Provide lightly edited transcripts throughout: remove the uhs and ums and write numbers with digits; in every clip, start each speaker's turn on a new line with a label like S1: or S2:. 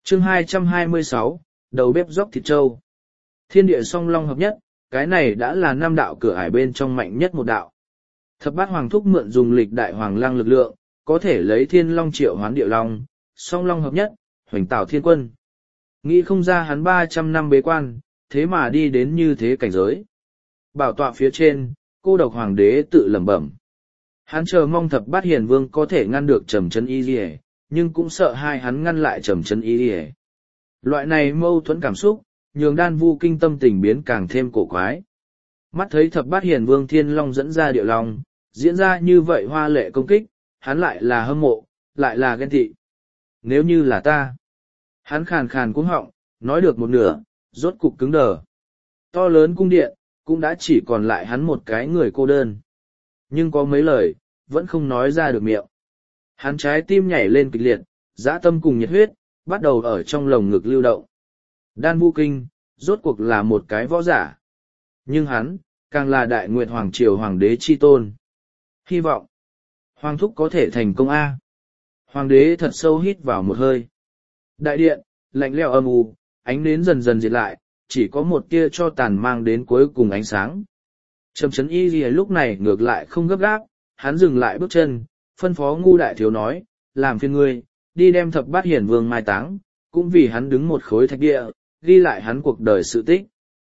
S1: Chương 226, đầu bếp dốc thịt trâu. Thiên địa song long hợp nhất, cái này đã là năm đạo cửa ải bên trong mạnh nhất một đạo. Thập bát hoàng thúc mượn dùng lịch đại hoàng lang lực lượng, có thể lấy thiên long triệu hoán địa long, song long hợp nhất, hoành tạo thiên quân. Nghĩ không ra hắn 300 năm bế quan, thế mà đi đến như thế cảnh giới. Bảo tọa phía trên, cô độc hoàng đế tự lẩm bẩm. Hắn chờ mong thập bát hiền vương có thể ngăn được Trầm Trấn Y Lìa, nhưng cũng sợ hai hắn ngăn lại Trầm Trấn Y Lìa. Loại này mâu thuẫn cảm xúc, nhường Đan Vu Kinh tâm tình biến càng thêm cổ quái. Mắt thấy thập bát hiền vương thiên long dẫn ra địa long, diễn ra như vậy hoa lệ công kích, hắn lại là hâm mộ, lại là ghen tị. Nếu như là ta, hắn khàn khàn cuống họng, nói được một nửa, rốt cục cứng đờ. To lớn cung điện, cũng đã chỉ còn lại hắn một cái người cô đơn. Nhưng có mấy lời, vẫn không nói ra được miệng. Hắn trái tim nhảy lên kịch liệt, dã tâm cùng nhiệt huyết, bắt đầu ở trong lồng ngực lưu động. Đan Vu Kinh, rốt cuộc là một cái võ giả. Nhưng hắn, càng là đại nguyệt hoàng triều hoàng đế chi tôn. Hy vọng, hoàng thúc có thể thành công A. Hoàng đế thật sâu hít vào một hơi. Đại điện, lạnh lẽo âm u, ánh nến dần dần diệt lại, chỉ có một tia cho tàn mang đến cuối cùng ánh sáng. Trầm Trấn Y Lìa lúc này ngược lại không gấp gáp, hắn dừng lại bước chân, phân phó Ngu đại thiếu nói, làm phiền ngươi, đi đem thập bát hiển vương mai táng, cũng vì hắn đứng một khối thạch địa, ghi lại hắn cuộc đời sự tích.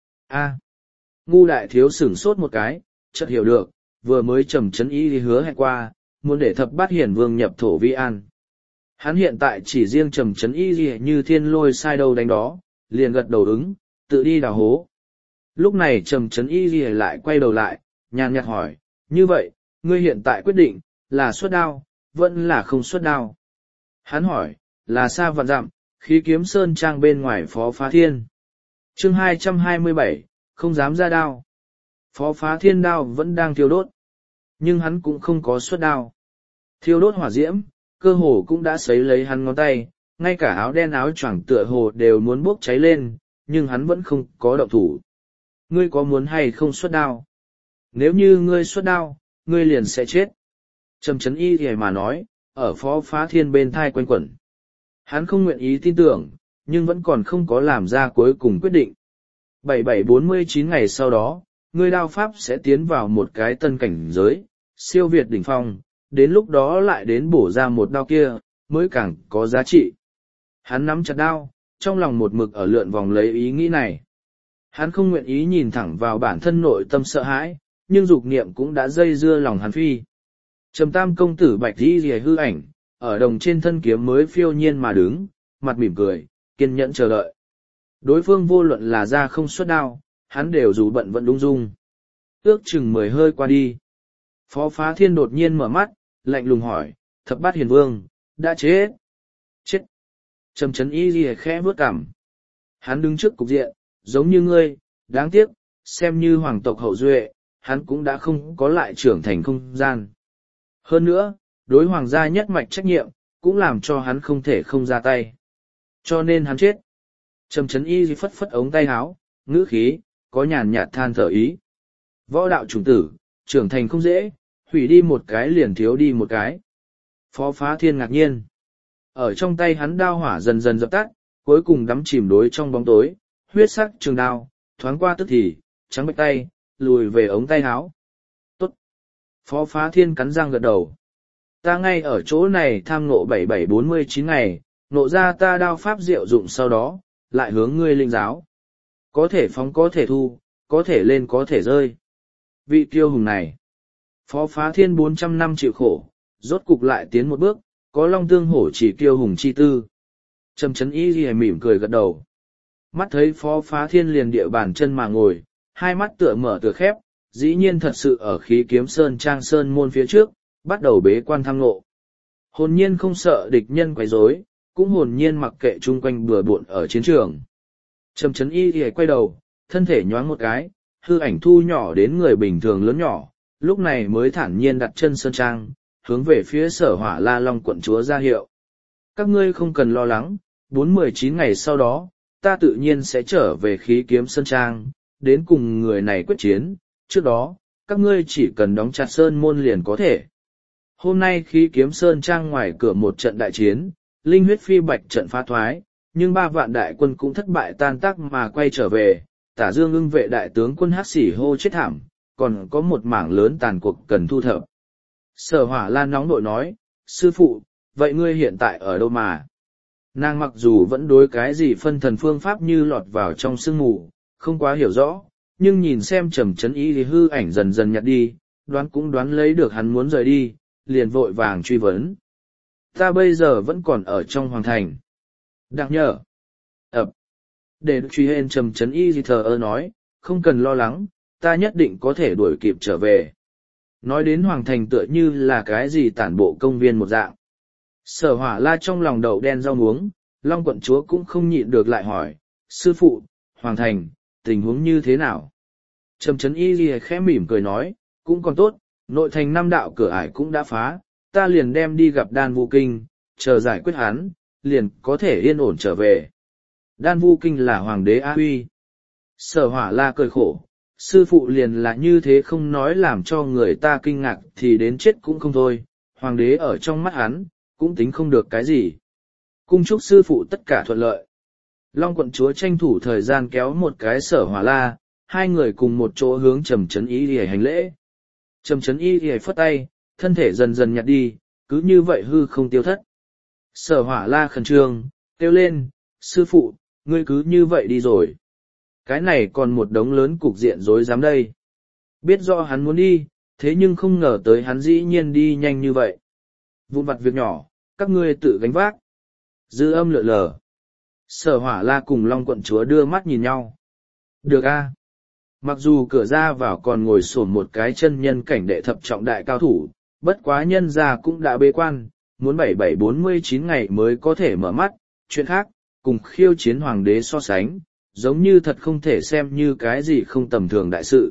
S1: Ngu đại thiếu sửng sốt một cái, chợt hiểu được, vừa mới Trầm Trấn Y Lìa hứa hẹn qua, muốn để thập bát hiển vương nhập thổ vi an. Hắn hiện tại chỉ riêng Trầm Trấn Y Lìa như thiên lôi sai đâu đánh đó, liền gật đầu ứng, tự đi đào hố. Lúc này Trầm Trấn Y Lìa lại quay đầu lại, nhàn nhạt hỏi, như vậy, ngươi hiện tại quyết định, là xuất đao, vẫn là không xuất đao. Hắn hỏi, là xa vạn dặm, khí kiếm sơn trang bên ngoài Phó Phá Thiên. Chương 227, không dám ra đao. Phó Phá Thiên đao vẫn đang thiêu đốt, nhưng hắn cũng không có xuất đao. Thiêu đốt hỏa diễm, cơ hồ cũng đã sấy lấy hắn ngón tay, ngay cả áo đen áo choàng tựa hồ đều muốn bốc cháy lên, nhưng hắn vẫn không có động thủ. Ngươi có muốn hay không xuất đao? Nếu như ngươi xuất đao, ngươi liền sẽ chết. Trầm Trấn Y thì mà nói, ở Phó Phá Thiên bên thai quanh quẩn. Hắn không nguyện ý tin tưởng, nhưng vẫn còn không có làm ra cuối cùng quyết định. 7749 ngày sau đó, ngươi đao pháp sẽ tiến vào một cái tân cảnh giới, siêu việt đỉnh phong, đến lúc đó lại đến bổ ra một đao kia, mới càng có giá trị. Hắn nắm chặt đao, trong lòng một mực ở lượn vòng lấy ý nghĩ này. Hắn không nguyện ý nhìn thẳng vào bản thân nội tâm sợ hãi, nhưng dục niệm cũng đã dây dưa lòng hắn phi. Trầm Tam công tử bạch y rìa hư ảnh, ở đồng trên thân kiếm mới phiêu nhiên mà đứng, mặt mỉm cười, kiên nhẫn chờ đợi. Đối phương vô luận là ra không xuất đao, hắn đều dù bận vẫn đúng dung. Ước chừng 10 hơi qua đi. Phó Phá Thiên đột nhiên mở mắt, lạnh lùng hỏi, thập bát hiền vương, đã chết. Chết. Trầm Trấn Y rìa khẽ bước cằm. Hắn đứng trước cục diện, giống như ngươi, đáng tiếc, xem như hoàng tộc hậu duệ, hắn cũng đã không có lại trưởng thành không gian. Hơn nữa, đối hoàng gia nhất mạch trách nhiệm, cũng làm cho hắn không thể không ra tay. Cho nên hắn chết. Trầm Trấn Y phất phất ống tay áo, ngữ khí, có nhàn nhạt than thở ý. Võ đạo chủng tử, trưởng thành không dễ, hủy đi một cái liền thiếu đi một cái. Phó Phá Thiên ngạc nhiên. Ở trong tay hắn đao hỏa dần dần dập tắt, cuối cùng đắm chìm đối trong bóng tối, huyết sắc trường đao, thoáng qua tức thì, trắng bệch tay, lùi về ống tay áo. Tốt. Phó Phá Thiên cắn răng gật đầu. Ta ngay ở chỗ này tham ngộ 7749 ngày, ngộ ra ta đao pháp diệu dụng sau đó, lại hướng ngươi linh giáo. Có thể phóng có thể thu, có thể lên có thể rơi. Vị kiêu hùng này. Phó Phá Thiên 400 năm chịu khổ, rốt cục lại tiến một bước, có long tương hổ chỉ kiêu hùng chi tư. Trầm Trấn Y ghi mỉm cười gật đầu. Mắt thấy Phó Phá Thiên liền địa bàn chân mà ngồi, hai mắt tựa mở tựa khép, dĩ nhiên thật sự ở khí kiếm sơn trang sơn môn phía trước, bắt đầu bế quan tham ngộ. Hồn nhiên không sợ địch nhân quấy rối, cũng hồn nhiên mặc kệ chung quanh bừa bộn ở chiến trường. Trầm Trấn Y ghi quay đầu, thân thể nhoáng một cái, hư ảnh thu nhỏ đến người bình thường lớn nhỏ, lúc này mới thản nhiên đặt chân sơn trang, hướng về phía Sở Hỏa La Long quận chúa ra hiệu. Các ngươi không cần lo lắng, 419 ngày sau đó, ta tự nhiên sẽ trở về khí kiếm sơn trang, đến cùng người này quyết chiến, trước đó, các ngươi chỉ cần đóng chặt sơn môn liền có thể. Hôm nay khí kiếm sơn trang ngoài cửa một trận đại chiến, linh huyết phi bạch trận phá thoái, nhưng 3 vạn đại quân cũng thất bại tan tác mà quay trở về, Tả Dương Ưng vệ đại tướng quân Hắc Xỉ hô chết thảm, còn có một mảng lớn tàn cuộc cần thu thập. Sở Hỏa Lan nóng nội nói, sư phụ, vậy ngươi hiện tại ở đâu mà? Nàng mặc dù vẫn đối cái gì phân thần phương pháp như lọt vào trong sương mù, không quá hiểu rõ, nhưng nhìn xem Trầm Chấn Y thì hư ảnh dần dần nhạt đi, đoán cũng đoán lấy được hắn muốn rời đi, liền vội vàng truy vấn. Ta bây giờ vẫn còn ở trong hoàng thành. Đặc nhở. Để truy hên Trầm Chấn Y thì thờ ơ nói, không cần lo lắng, ta nhất định có thể đuổi kịp trở về. Nói đến hoàng thành tựa như là cái gì tản bộ công viên một dạng. Sở Hỏa La trong lòng đậu đen rau muống, Long quận chúa cũng không nhịn được lại hỏi, sư phụ, hoàng thành, tình huống như thế nào? Trầm Chấn Y ghi khẽ mỉm cười nói, cũng còn tốt, nội thành 5 đạo cửa ải cũng đã phá, ta liền đem đi gặp Đan Vu Kinh, chờ giải quyết hắn, liền có thể yên ổn trở về. Đan Vu Kinh là hoàng đế A Huy. Sở Hỏa La cười khổ, sư phụ liền là như thế không nói làm cho người ta kinh ngạc thì đến chết cũng không thôi, hoàng đế ở trong mắt hắn, cũng tính không được cái gì. Cung chúc sư phụ tất cả thuận lợi. Long quận chúa tranh thủ thời gian kéo một cái Sở Hỏa La, hai người cùng một chỗ hướng Trầm Chấn Y để hành lễ. Trầm Chấn Y để phất tay, thân thể dần dần nhạt đi, cứ như vậy hư không tiêu thất. Sở Hỏa La khẩn trương, kêu lên, sư phụ, ngươi cứ như vậy đi rồi. Cái này còn một đống lớn cục diện rối rắm đây. Biết rõ hắn muốn đi, thế nhưng không ngờ tới hắn dĩ nhiên đi nhanh như vậy. Vụn vặt việc nhỏ, các ngươi tự gánh vác. Dư âm lượn lờ. Sở Hỏa La cùng Long quận chúa đưa mắt nhìn nhau. Được a. Mặc dù cửa ra vào còn ngồi xổm một cái chân nhân cảnh đệ thập trọng đại cao thủ, bất quá nhân gia cũng đã bế quan, muốn 7749 ngày mới có thể mở mắt, chuyện khác, cùng khiêu chiến hoàng đế so sánh, giống như thật không thể xem như cái gì không tầm thường đại sự.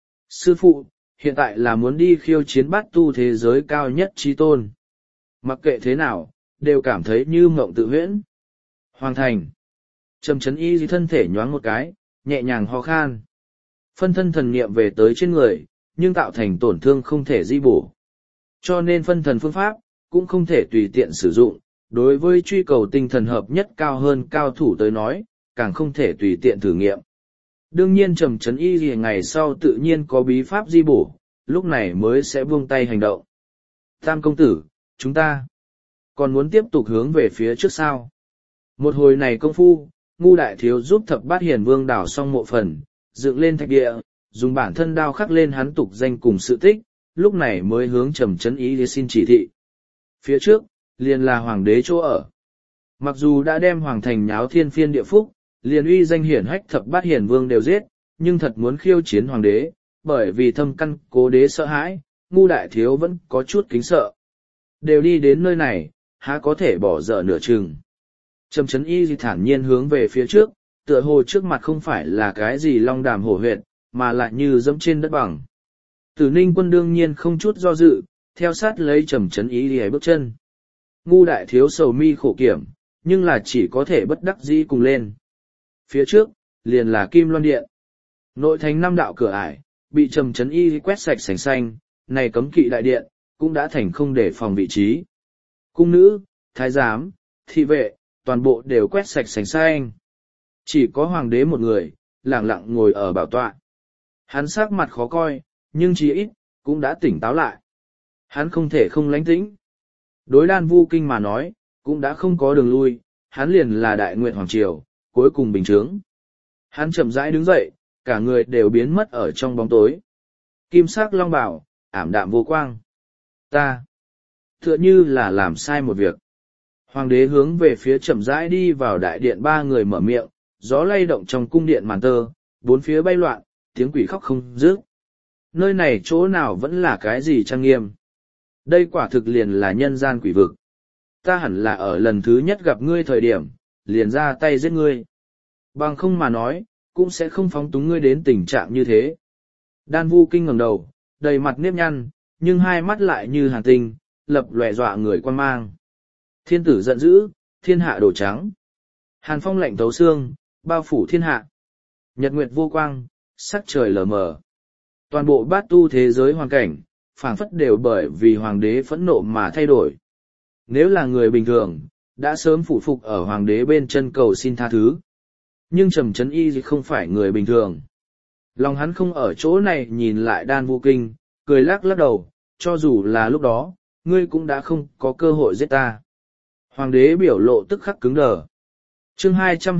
S1: Sư phụ, hiện tại là muốn đi khiêu chiến bát tu thế giới cao nhất chí tôn. Mặc kệ thế nào, đều cảm thấy như mộng tự huyễn. Hoàng thành. Trầm Chấn Y thân thể nhoáng một cái, nhẹ nhàng ho khan. Phân thân thần niệm về tới trên người, nhưng tạo thành tổn thương không thể di bổ. Cho nên phân thần phương pháp, cũng không thể tùy tiện sử dụng. Đối với truy cầu tinh thần hợp nhất cao hơn cao thủ tới nói, càng không thể tùy tiện thử nghiệm. Đương nhiên Trầm Chấn Y gì ngày sau tự nhiên có bí pháp di bổ, lúc này mới sẽ buông tay hành động. Tam công tử, chúng ta còn muốn tiếp tục hướng về phía trước sao? Một hồi này công phu, Ngu đại thiếu giúp Thập Bát Hiền Vương đào xong mộ phần, dựng lên thạch địa, dùng bản thân đao khắc lên hắn tục danh cùng sự tích, lúc này mới hướng Trầm Chấn Y xin chỉ thị. Phía trước, liền là hoàng đế chỗ ở. Mặc dù đã đem hoàng thành nháo thiên phiên địa phúc, liền uy danh hiển hách Thập Bát Hiền Vương đều giết, nhưng thật muốn khiêu chiến hoàng đế, bởi vì thâm căn cố đế sợ hãi, Ngu đại thiếu vẫn có chút kính sợ. Đều đi đến nơi này, há có thể bỏ dở nửa chừng. Trầm Chấn Y thản nhiên hướng về phía trước, tựa hồ trước mặt không phải là cái gì long đàm hổ huyệt, mà lại như dẫm trên đất bằng. Tử Ninh Quân đương nhiên không chút do dự, theo sát lấy Trầm Chấn Y đi bước chân. Ngu đại thiếu sầu mi khổ kiểm, nhưng là chỉ có thể bất đắc dĩ cùng lên. Phía trước, liền là Kim Loan Điện. Nội thành 5 đạo cửa ải, bị Trầm Chấn Y quét sạch sành xanh, này cấm kỵ đại điện, cũng đã thành không để phòng vị trí. Cung nữ, thái giám, thị vệ, toàn bộ đều quét sạch sành xanh. Chỉ có hoàng đế một người, lẳng lặng ngồi ở bảo tọa. Hắn sắc mặt khó coi, nhưng chí ít, cũng đã tỉnh táo lại. Hắn không thể không lánh tĩnh. Đối Đan Vu Kinh mà nói, cũng đã không có đường lui, hắn liền là đại nguyện hoàng triều, cuối cùng bình chướng. Hắn chậm rãi đứng dậy, cả người đều biến mất ở trong bóng tối. Kim sắc long bào, ảm đạm vô quang. Ta, tựa như là làm sai một việc. Hoàng đế hướng về phía chậm rãi đi vào đại điện, 3 người mở miệng, gió lay động trong cung điện màn tơ, 4 phía bay loạn, tiếng quỷ khóc không dứt. Nơi này chỗ nào vẫn là cái gì trang nghiêm. Đây quả thực liền là nhân gian quỷ vực. Ta hẳn là ở lần thứ nhất gặp ngươi thời điểm, liền ra tay giết ngươi. Bằng không mà nói, cũng sẽ không phóng túng ngươi đến tình trạng như thế. Đan Vu Kinh ngẩng đầu, đầy mặt nếp nhăn, nhưng hai mắt lại như hàn tinh, lập lòe dọa người quan mang. Thiên tử giận dữ, thiên hạ đổ trắng. Hàn phong lạnh thấu xương, bao phủ thiên hạ. Nhật nguyệt vô quang, sắc trời lờ mờ. Toàn bộ bát tu thế giới hoàn cảnh, phảng phất đều bởi vì hoàng đế phẫn nộ mà thay đổi. Nếu là người bình thường, đã sớm phủ phục ở hoàng đế bên chân cầu xin tha thứ. Nhưng Trầm Trấn Y không phải người bình thường. Lòng hắn không ở chỗ này nhìn lại Đan Vu Kinh, cười lắc lắc đầu, cho dù là lúc đó, ngươi cũng đã không có cơ hội giết ta. Hoàng đế biểu lộ tức khắc cứng đờ. Chương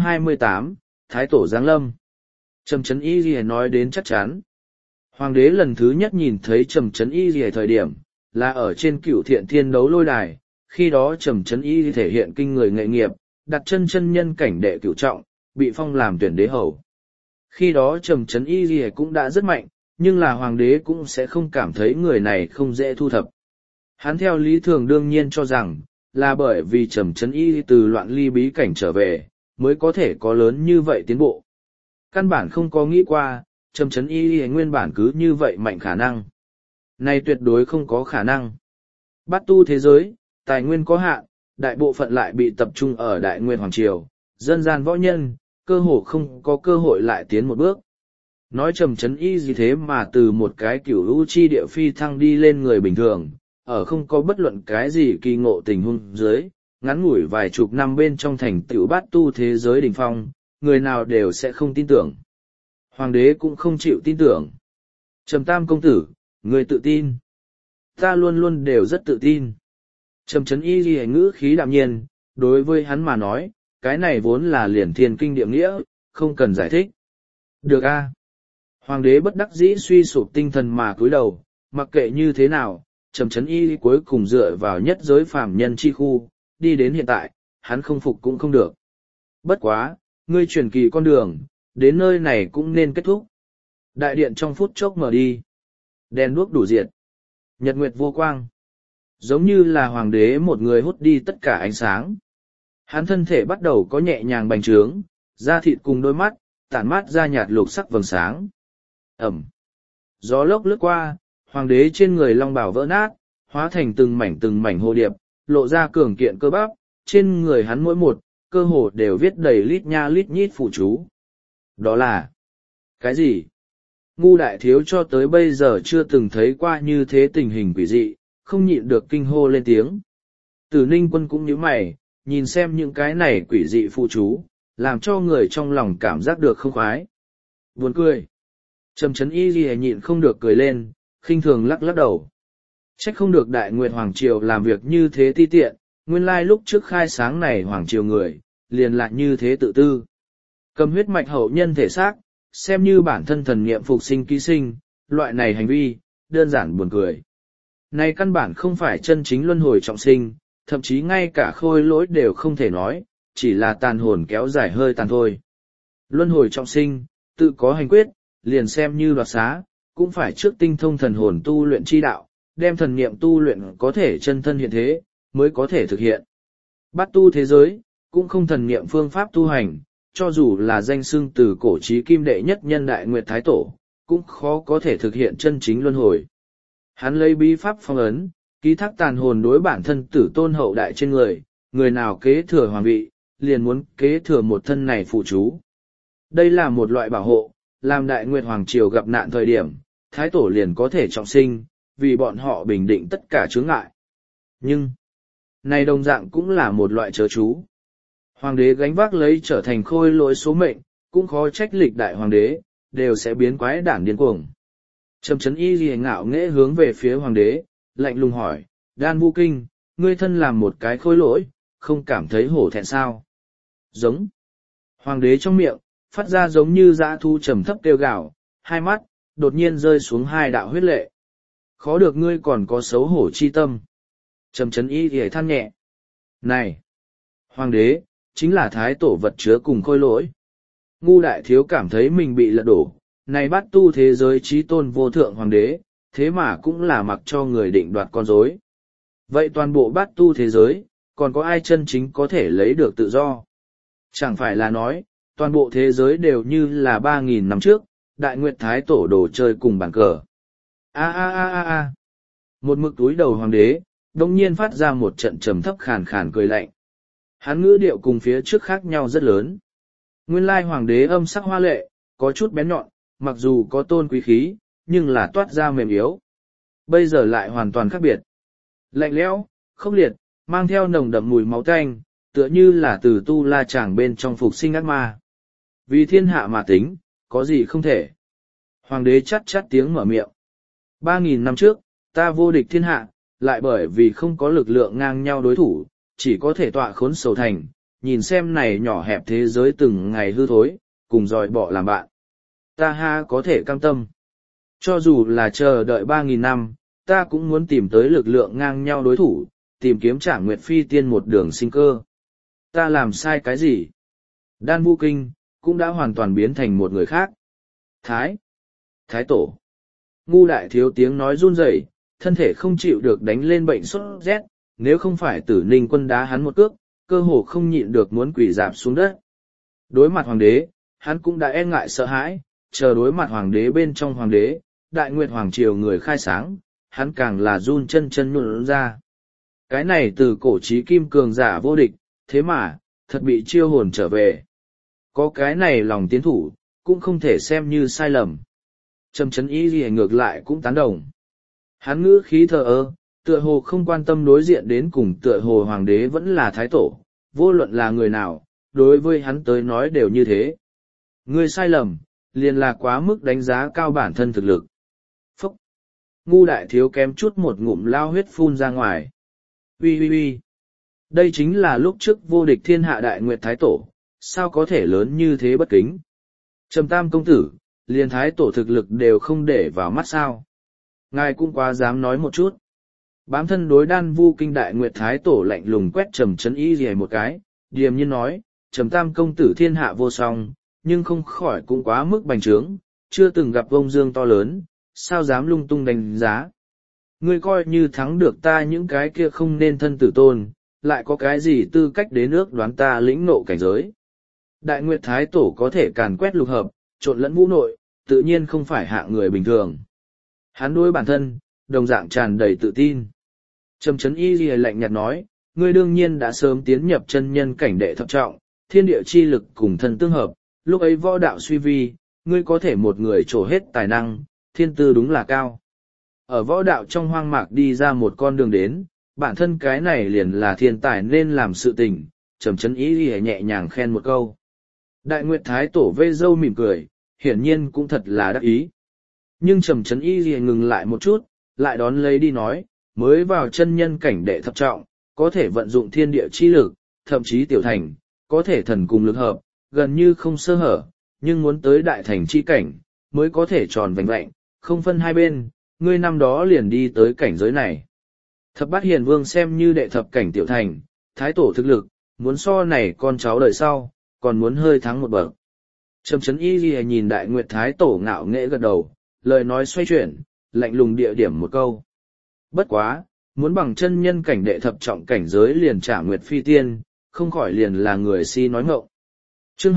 S1: 228, Thái Tổ Giáng Lâm. Trầm Trấn Y Lìa nói đến chắc chắn. Hoàng đế lần thứ nhất nhìn thấy Trầm Trấn Y Lìa thời điểm, là ở trên Cửu Thiện Thiên Đấu Lôi Đài, khi đó Trầm Trấn Y thể hiện kinh người nghệ nghiệp, đặt chân chân nhân cảnh đệ cửu trọng, bị phong làm tuyển đế hầu. Khi đó Trầm Trấn Y Lìa cũng đã rất mạnh, nhưng là hoàng đế cũng sẽ không cảm thấy người này không dễ thu thập. Hắn theo lý thường đương nhiên cho rằng, là bởi vì Trầm Trấn Y từ loạn ly bí cảnh trở về, mới có thể có lớn như vậy tiến bộ. Căn bản không có nghĩ qua, Trầm Trấn Y nguyên bản cứ như vậy mạnh khả năng. Này tuyệt đối không có khả năng. Bát tu thế giới, tài nguyên có hạn, đại bộ phận lại bị tập trung ở Đại Nguyên Hoàng Triều, dân gian võ nhân, cơ hồ không có cơ hội lại tiến một bước. Nói Trầm Trấn Y gì thế mà từ một cái cửu lũ chi địa phi thăng đi lên người bình thường, ở không có bất luận cái gì kỳ ngộ tình huống dưới, ngắn ngủi vài chục năm bên trong thành tựu bát tu thế giới đỉnh phong, người nào đều sẽ không tin tưởng. Hoàng đế cũng không chịu tin tưởng. Trầm Tam công tử, người tự tin. Ta luôn luôn đều rất tự tin. Trầm Trấn Y ghi ngữ khí đạm nhiên, đối với hắn mà nói, cái này vốn là liền thiên kinh địa nghĩa, không cần giải thích. Được a. Hoàng đế bất đắc dĩ suy sụp tinh thần mà cúi đầu, mặc kệ như thế nào, Trầm Trấn Y cuối cùng dựa vào nhất giới phàm nhân chi khu, đi đến hiện tại, hắn không phục cũng không được. Bất quá, ngươi truyền kỳ con đường, đến nơi này cũng nên kết thúc. Đại điện trong phút chốc mở đi. Đèn đuốc đủ diệt. Nhật nguyệt vô quang. Giống như là hoàng đế một người hút đi tất cả ánh sáng. Hắn thân thể bắt đầu có nhẹ nhàng bành trướng, da thịt cùng đôi mắt, tản mát ra nhạt lục sắc vầng sáng. Ẩm. Gió lốc lướt qua, hoàng đế trên người long bào vỡ nát, hóa thành từng mảnh hồ điệp, lộ ra cường kiện cơ bắp, trên người hắn mỗi một, cơ hồ đều viết đầy lít nha lít nhít phụ chú. Đó là... cái gì? Ngu đại thiếu cho tới bây giờ chưa từng thấy qua như thế tình hình quỷ dị, không nhịn được kinh hô lên tiếng. Tử Ninh Quân cũng nhíu mày, nhìn xem những cái này quỷ dị phụ chú, làm cho người trong lòng cảm giác được không khoái. Buồn cười. Trầm Trấn Y Ghi nhịn không được cười lên, khinh thường lắc lắc đầu. Trách không được Đại Nguyệt Hoàng Triều làm việc như thế ti tiện, nguyên lai lúc trước khai sáng này Hoàng Triều người, liền lại như thế tự tư. Cầm huyết mạch hậu nhân thể xác, xem như bản thân thần nghiệm phục sinh ký sinh, loại này hành vi, đơn giản buồn cười. Này căn bản không phải chân chính luân hồi trọng sinh, thậm chí ngay cả khôi lỗi đều không thể nói, chỉ là tàn hồn kéo dài hơi tàn thôi. Luân hồi trọng sinh, tự có hành quyết, liền xem như đoạt xá, cũng phải trước tinh thông thần hồn tu luyện chi đạo, đem thần niệm tu luyện có thể chân thân hiện thế, mới có thể thực hiện. Bát tu thế giới, cũng không thần niệm phương pháp tu hành, cho dù là danh xưng từ cổ chí kim đệ nhất nhân Đại Nguyệt Thái Tổ, cũng khó có thể thực hiện chân chính luân hồi. Hắn lấy bí pháp phong ấn, ký thác tàn hồn đối bản thân tử tôn hậu đại trên người, người nào kế thừa hoàng vị, liền muốn kế thừa một thân này phụ chú. Đây là một loại bảo hộ, làm Đại Nguyệt Hoàng Triều gặp nạn thời điểm, Thái Tổ liền có thể trọng sinh, vì bọn họ bình định tất cả chướng ngại. Nhưng, này đồng dạng cũng là một loại chớ chú. Hoàng đế gánh vác lấy trở thành khôi lỗi số mệnh, cũng khó trách lịch đại hoàng đế, đều sẽ biến quái đản điên cuồng. Trầm Trấn Y lìa ngạo nghễ hướng về phía hoàng đế, lạnh lùng hỏi, Đan Vu Kinh, ngươi thân làm một cái khôi lỗi, không cảm thấy hổ thẹn sao? Giống. Hoàng đế trong miệng, phát ra giống như dã thu trầm thấp kêu gào, hai mắt, đột nhiên rơi xuống hai đạo huyết lệ. Khó được ngươi còn có xấu hổ chi tâm. Trầm Trấn Y lìa than nhẹ. Này! Hoàng đế, chính là thái tổ vật chứa cùng khôi lỗi. Ngu đại thiếu cảm thấy mình bị lật đổ, này bắt tu thế giới trí tôn vô thượng hoàng đế, thế mà cũng là mặc cho người định đoạt con rối. Vậy toàn bộ bát tu thế giới, còn có ai chân chính có thể lấy được tự do? Chẳng phải là nói, toàn bộ thế giới đều như là 3.000 năm trước, Đại Nguyệt Thái Tổ đồ chơi cùng bàn cờ. A. Một mực túi đầu hoàng đế, đông nhiên phát ra một trận trầm thấp khàn khàn cười lạnh. Hắn ngữ điệu cùng phía trước khác nhau rất lớn. Nguyên lai hoàng đế âm sắc hoa lệ, có chút bén nhọn, mặc dù có tôn quý khí, nhưng là toát ra mềm yếu. Bây giờ lại hoàn toàn khác biệt. Lạnh lẽo, khốc liệt, mang theo nồng đậm mùi máu tanh, tựa như là từ tu la chàng bên trong phục sinh ác ma. Vì thiên hạ mà tính, có gì không thể. Hoàng đế chắt chắt tiếng mở miệng. 3.000 năm trước, ta vô địch thiên hạ, lại bởi vì không có lực lượng ngang nhau đối thủ, chỉ có thể tọa khốn sầu thành, nhìn xem này nhỏ hẹp thế giới từng ngày hư thối, cùng dòi bỏ làm bạn. Ta ha có thể cam tâm. Cho dù là chờ đợi 3.000 năm, ta cũng muốn tìm tới lực lượng ngang nhau đối thủ, tìm kiếm trả Nguyệt Phi Tiên một đường sinh cơ. Ta làm sai cái gì? Đan Vũ Kinh, cũng đã hoàn toàn biến thành một người khác. Thái tổ. Ngu đại thiếu tiếng nói run rẩy, thân thể không chịu được đánh lên bệnh sốt rét, nếu không phải Tử Ninh Quân đá hắn một cước, cơ hồ không nhịn được muốn quỳ rạp xuống đất. Đối mặt hoàng đế, hắn cũng đã e ngại sợ hãi, chờ đối mặt hoàng đế bên trong hoàng đế, Đại Nguyệt Hoàng Triều người khai sáng, hắn càng là run chân chân nhũn ra. Cái này từ cổ chí kim cường giả vô địch, thế mà, thật bị chiêu hồn trở về. Có cái này lòng tiến thủ, cũng không thể xem như sai lầm. Trầm Chấn Y gì ngược lại cũng tán đồng. Hắn ngữ khí thờ ơ, tựa hồ không quan tâm đối diện đến cùng, tựa hồ hoàng đế vẫn là thái tổ, vô luận là người nào, đối với hắn tới nói đều như thế. Ngươi sai lầm, liền là quá mức đánh giá cao bản thân thực lực. Phúc! Ngu đại thiếu kém chút một ngụm lao huyết phun ra ngoài. Ui! Đây chính là lúc trước vô địch thiên hạ Đại Nguyệt Thái Tổ, sao có thể lớn như thế bất kính. Trầm Tam công tử, liền Thái Tổ thực lực đều không để vào mắt sao. Ngài cũng quá dám nói một chút. Bám thân đối Đan Vu Kinh Đại Nguyệt Thái Tổ lạnh lùng quét Trầm Chấn Y gì một cái, điềm nhiên nói, Trầm Tam công tử thiên hạ vô song, nhưng không khỏi cũng quá mức bành trướng, chưa từng gặp vông dương to lớn, sao dám lung tung đánh giá. Ngươi coi như thắng được ta những cái kia không nên thân tử tôn, lại có cái gì tư cách đến ước đoán ta lĩnh nộ cảnh giới. Đại Nguyệt Thái Tổ có thể càn quét lục hợp, trộn lẫn vũ nội, tự nhiên không phải hạ người bình thường. Hắn đối bản thân, đồng dạng tràn đầy tự tin. Trầm Chấn Y lìa lạnh nhạt nói, ngươi đương nhiên đã sớm tiến nhập chân nhân cảnh đệ thập trọng, thiên địa chi lực cùng thân tương hợp, lúc ấy võ đạo suy vi, ngươi có thể một người trổ hết tài năng, thiên tư đúng là cao. Ở võ đạo trong hoang mạc đi ra một con đường đến, bản thân cái này liền là thiên tài nên làm sự tình, Trầm Chấn Y lìa nhẹ nhàng khen một câu. Đại Nguyệt Thái Tổ vê râu mỉm cười, hiển nhiên cũng thật là đắc ý. Nhưng Trầm Chấn Y lìa ngừng lại một chút, lại đón lấy đi nói, mới vào chân nhân cảnh đệ thập trọng, có thể vận dụng thiên địa chi lực, thậm chí tiểu thành, có thể thần cùng lực hợp, gần như không sơ hở, nhưng muốn tới đại thành chi cảnh, mới có thể tròn vành vạnh, không phân hai bên, ngươi năm đó liền đi tới cảnh giới này. Thập Bát Hiền Vương xem như đệ thập cảnh tiểu thành, Thái Tổ thực lực, muốn so này con cháu đời sau, còn muốn hơi thắng một bậc. Trầm Chấn Y lìa nhìn Đại Nguyệt Thái Tổ ngạo nghễ gật đầu, lời nói xoay chuyển, lạnh lùng địa điểm một câu. Bất quá, muốn bằng chân nhân cảnh đệ thập trọng cảnh giới liền trả Nguyệt Phi Tiên, không khỏi liền là người si nói ngọng. Chương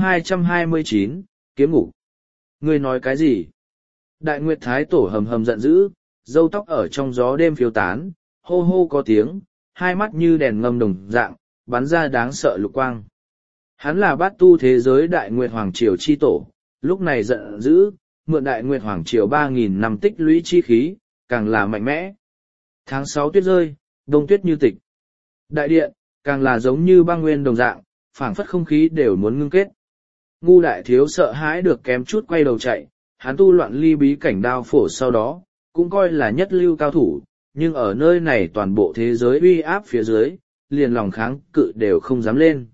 S1: 229, Kiếm Ngục. Ngươi nói cái gì? Đại Nguyệt Thái Tổ hầm hầm giận dữ, râu tóc ở trong gió đêm phiêu tán, hô hô có tiếng, hai mắt như đèn ngâm đồng dạng, bắn ra đáng sợ lục quang. Hắn là bát tu thế giới Đại Nguyệt Hoàng Triều chi tổ, lúc này giận dữ, mượn Đại Nguyệt Hoàng Triều 3.000 năm tích lũy chi khí, càng là mạnh mẽ. Tháng 6 tuyết rơi, đông tuyết như tịch. Đại điện, càng là giống như băng nguyên đồng dạng, phảng phất không khí đều muốn ngưng kết. Ngu đại thiếu sợ hãi được kém chút quay đầu chạy, hắn tu loạn ly bí cảnh đao phổ sau đó, cũng coi là nhất lưu cao thủ, nhưng ở nơi này toàn bộ thế giới uy áp phía dưới, liền lòng kháng cự đều không dám lên.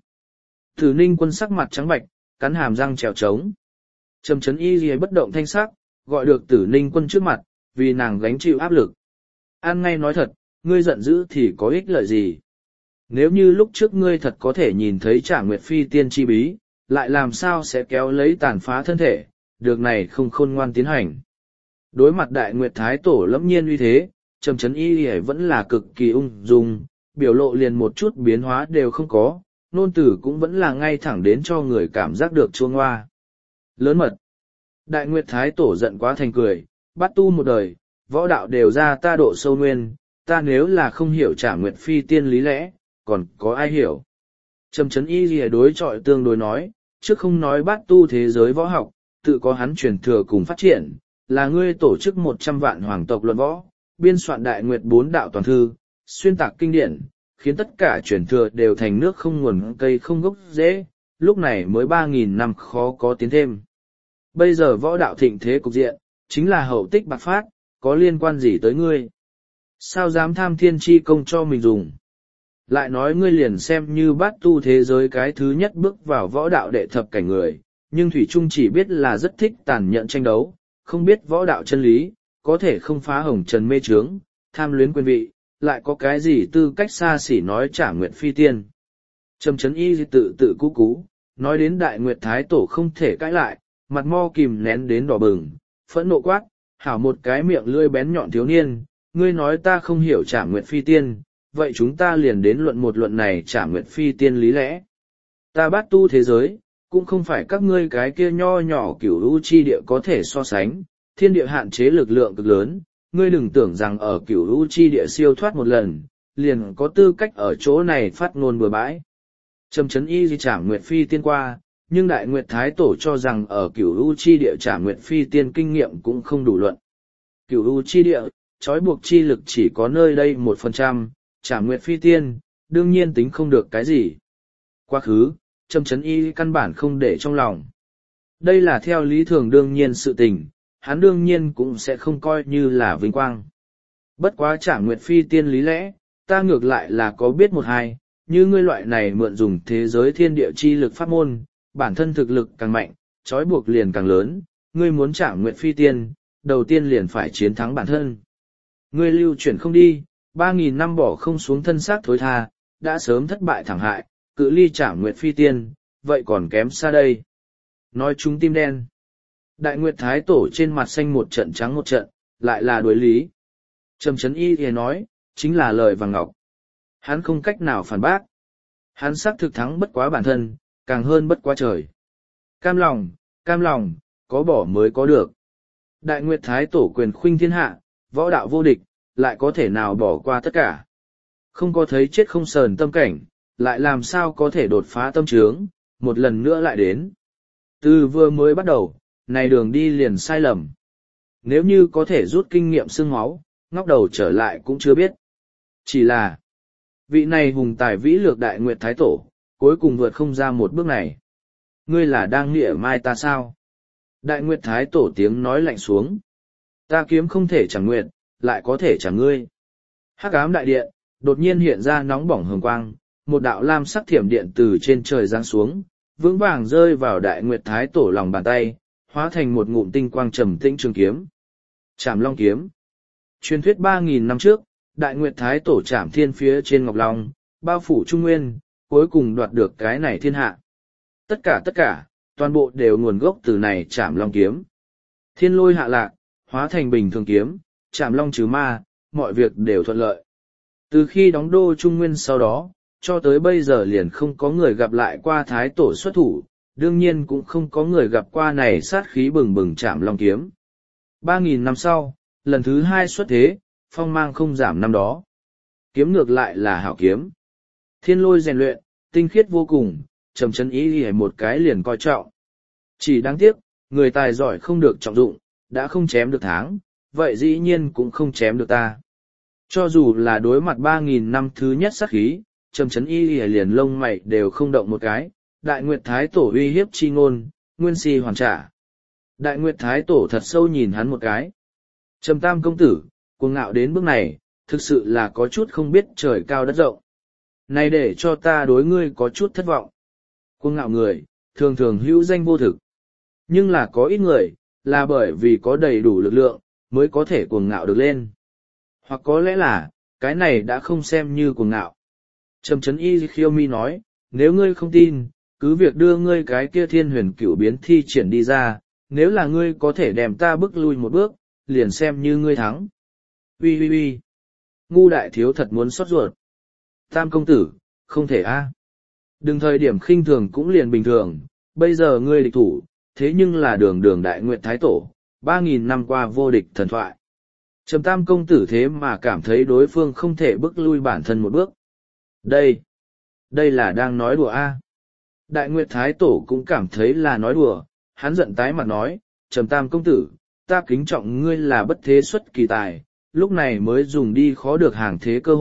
S1: Tử Ninh Quân sắc mặt trắng bạch, cắn hàm răng trèo trống. Trầm Chấn Y lìa bất động thanh sắc, gọi được Tử Ninh Quân trước mặt, vì nàng gánh chịu áp lực. An ngay nói thật, ngươi giận dữ thì có ích lợi gì? Nếu như lúc trước ngươi thật có thể nhìn thấy Trả Nguyệt Phi Tiên chi bí, lại làm sao sẽ kéo lấy tàn phá thân thể, được này không khôn ngoan tiến hành. Đối mặt Đại Nguyệt Thái Tổ lẫm nhiên uy thế, Trầm Chấn Y lìa vẫn là cực kỳ ung dung, biểu lộ liền một chút biến hóa đều không có, nôn tử cũng vẫn là ngay thẳng đến cho người cảm giác được chuông hoa. Lớn mật. Đại Nguyệt Thái Tổ giận quá thành cười, bắt tu một đời, võ đạo đều ra ta độ sâu nguyên, ta nếu là không hiểu Trả Nguyệt Phi Tiên lý lẽ, còn có ai hiểu. Trầm Chấn Y lìa đối chọi tương đối nói, trước không nói bát tu thế giới võ học, tự có hắn truyền thừa cùng phát triển, là ngươi tổ chức 100 vạn hoàng tộc luận võ, biên soạn Đại Nguyệt 4 đạo toàn thư, xuyên tạc kinh điển, khiến tất cả truyền thừa đều thành nước không nguồn cây không gốc rễ, lúc này mới 3.000 năm khó có tiến thêm. Bây giờ võ đạo thịnh thế cục diện, chính là hậu tích bạc phát, có liên quan gì tới ngươi? Sao dám tham thiên chi công cho mình dùng? Lại nói ngươi liền xem như bát tu thế giới cái thứ nhất bước vào võ đạo đệ thập cảnh người, nhưng Thủy Trung chỉ biết là rất thích tàn nhẫn tranh đấu, không biết võ đạo chân lý, có thể không phá hồng trần mê trướng, tham luyến quyền vị, lại có cái gì tư cách xa xỉ nói trả nguyện phi tiên. Trầm chấn y tự tự cú cú, nói đến đại nguyệt thái tổ không thể cãi lại, mặt mo kìm nén đến đỏ bừng, phẫn nộ quát, hảo một cái miệng lưỡi bén nhọn thiếu niên, ngươi nói ta không hiểu trả nguyệt phi tiên, vậy chúng ta liền đến luận một luận này trả nguyệt phi tiên lý lẽ. Ta bát tu thế giới, cũng không phải các ngươi cái kia nho nhỏ cửu u chi địa có thể so sánh, thiên địa hạn chế lực lượng cực lớn, ngươi đừng tưởng rằng ở cửu u chi địa siêu thoát một lần, liền có tư cách ở chỗ này phát ngôn bừa bãi. Trầm chấn y di trả nguyệt phi tiên qua, nhưng đại nguyệt thái tổ cho rằng ở cửu u chi địa trả nguyệt phi tiên kinh nghiệm cũng không đủ luận. Cửu u chi địa, trói buộc chi lực chỉ có nơi đây 1%, trả nguyệt phi tiên, đương nhiên tính không được cái gì. Quá khứ, Trầm chấn y căn bản không để trong lòng. Đây là theo lý thường đương nhiên sự tình, hắn đương nhiên cũng sẽ không coi như là vinh quang. Bất quá trả nguyệt phi tiên lý lẽ, ta ngược lại là có biết một hai, như ngươi loại này mượn dùng thế giới thiên địa chi lực pháp môn, bản thân thực lực càng mạnh, trói buộc liền càng lớn, ngươi muốn trả nguyệt phi tiên, đầu tiên liền phải chiến thắng bản thân. Ngươi lưu chuyển không đi, 3.000 năm bỏ không xuống thân xác thối tha, đã sớm thất bại thẳng hại, cự ly trả nguyệt phi tiên, vậy còn kém xa đây. Nói chúng tim đen. Đại nguyệt thái tổ trên mặt xanh một trận trắng một trận, lại là đối lý. Trầm chấn y thì nói, chính là lời vàng ngọc. Hắn không cách nào phản bác. Hắn xác thực thắng bất quá bản thân, càng hơn bất quá trời. Cam lòng, có bỏ mới có được. Đại nguyệt thái tổ quyền khuynh thiên hạ, võ đạo vô địch, lại có thể nào bỏ qua tất cả. Không có thấy chết không sờn tâm cảnh, lại làm sao có thể đột phá tâm trướng, một lần nữa lại đến. Từ vừa mới bắt đầu, này đường đi liền sai lầm. Nếu như có thể rút kinh nghiệm xương máu, ngóc đầu trở lại cũng chưa biết. Chỉ là, vị này hùng tài vĩ lược đại nguyệt thái tổ, cuối cùng vượt không ra một bước này. Ngươi là đang nghĩa mai ta sao? Đại nguyệt thái tổ tiếng nói lạnh xuống. Ta kiếm không thể chẳng nguyệt, lại có thể chẳng ngươi. Hắc ám đại điện, đột nhiên hiện ra nóng bỏng hường quang, một đạo lam sắc thiểm điện từ trên trời giáng xuống, vững vàng rơi vào đại nguyệt thái tổ lòng bàn tay, hóa thành một ngụm tinh quang trầm tĩnh trường kiếm. Trảm Long kiếm. Truyền thuyết 3.000 năm trước, đại nguyệt thái tổ trảm thiên phía trên ngọc long, bao phủ trung nguyên, cuối cùng đoạt được cái này thiên hạ. Tất cả, toàn bộ đều nguồn gốc từ này Trảm Long kiếm. Thiên lôi hạ lạc, hóa thành bình thường kiếm, Trảm Long trừ ma, mọi việc đều thuận lợi. Từ khi đóng đô trung nguyên sau đó, cho tới bây giờ liền không có người gặp lại qua thái tổ xuất thủ, đương nhiên cũng không có người gặp qua này sát khí bừng bừng Trảm Long kiếm. 3.000 năm sau, lần thứ 2 xuất thế, phong mang không giảm năm đó. Kiếm ngược lại là hảo kiếm. Thiên lôi rèn luyện, tinh khiết vô cùng, trầm chấn ý ý một cái liền coi trọng. Chỉ đáng tiếc, người tài giỏi không được trọng dụng, đã không chém được tháng, vậy dĩ nhiên cũng không chém được ta. Cho dù là đối mặt 3.000 năm thứ nhất sát khí, trầm chấn ý ý liền lông mày đều không động một cái, đại nguyệt thái tổ uy hiếp chi ngôn, nguyên si hoàn trả. Đại nguyệt thái tổ thật sâu nhìn hắn một cái. Trầm tam công tử, cuồng ngạo đến bước này, thực sự là có chút không biết trời cao đất rộng. Này để cho ta đối ngươi có chút thất vọng. Cuồng ngạo người, thường thường hữu danh vô thực. Nhưng là có ít người, là bởi vì có đầy đủ lực lượng, mới có thể cuồng ngạo được lên. Hoặc có lẽ là, cái này đã không xem như cuồng ngạo. Trầm chấn y khiêu mi nói, nếu ngươi không tin, cứ việc đưa ngươi cái kia thiên huyền cửu biến thi triển đi ra, nếu là ngươi có thể đem ta bước lui một bước, liền xem như ngươi thắng. Ui, ngu đại thiếu thật muốn xót ruột. Tam công tử, không thể a. Đừng thời điểm khinh thường cũng liền bình thường, bây giờ ngươi địch thủ, thế nhưng là đường đại nguyệt thái tổ, 3.000 năm qua vô địch thần thoại. Trầm tam công tử thế mà cảm thấy đối phương không thể bước lui bản thân một bước. Đây là đang nói đùa a. Đại nguyệt thái tổ cũng cảm thấy là nói đùa, hắn giận tái mặt nói, Trầm tam công tử, ta kính trọng ngươi là bất thế xuất kỳ tài, lúc này mới dùng đi khó được hàng thế cơ hội,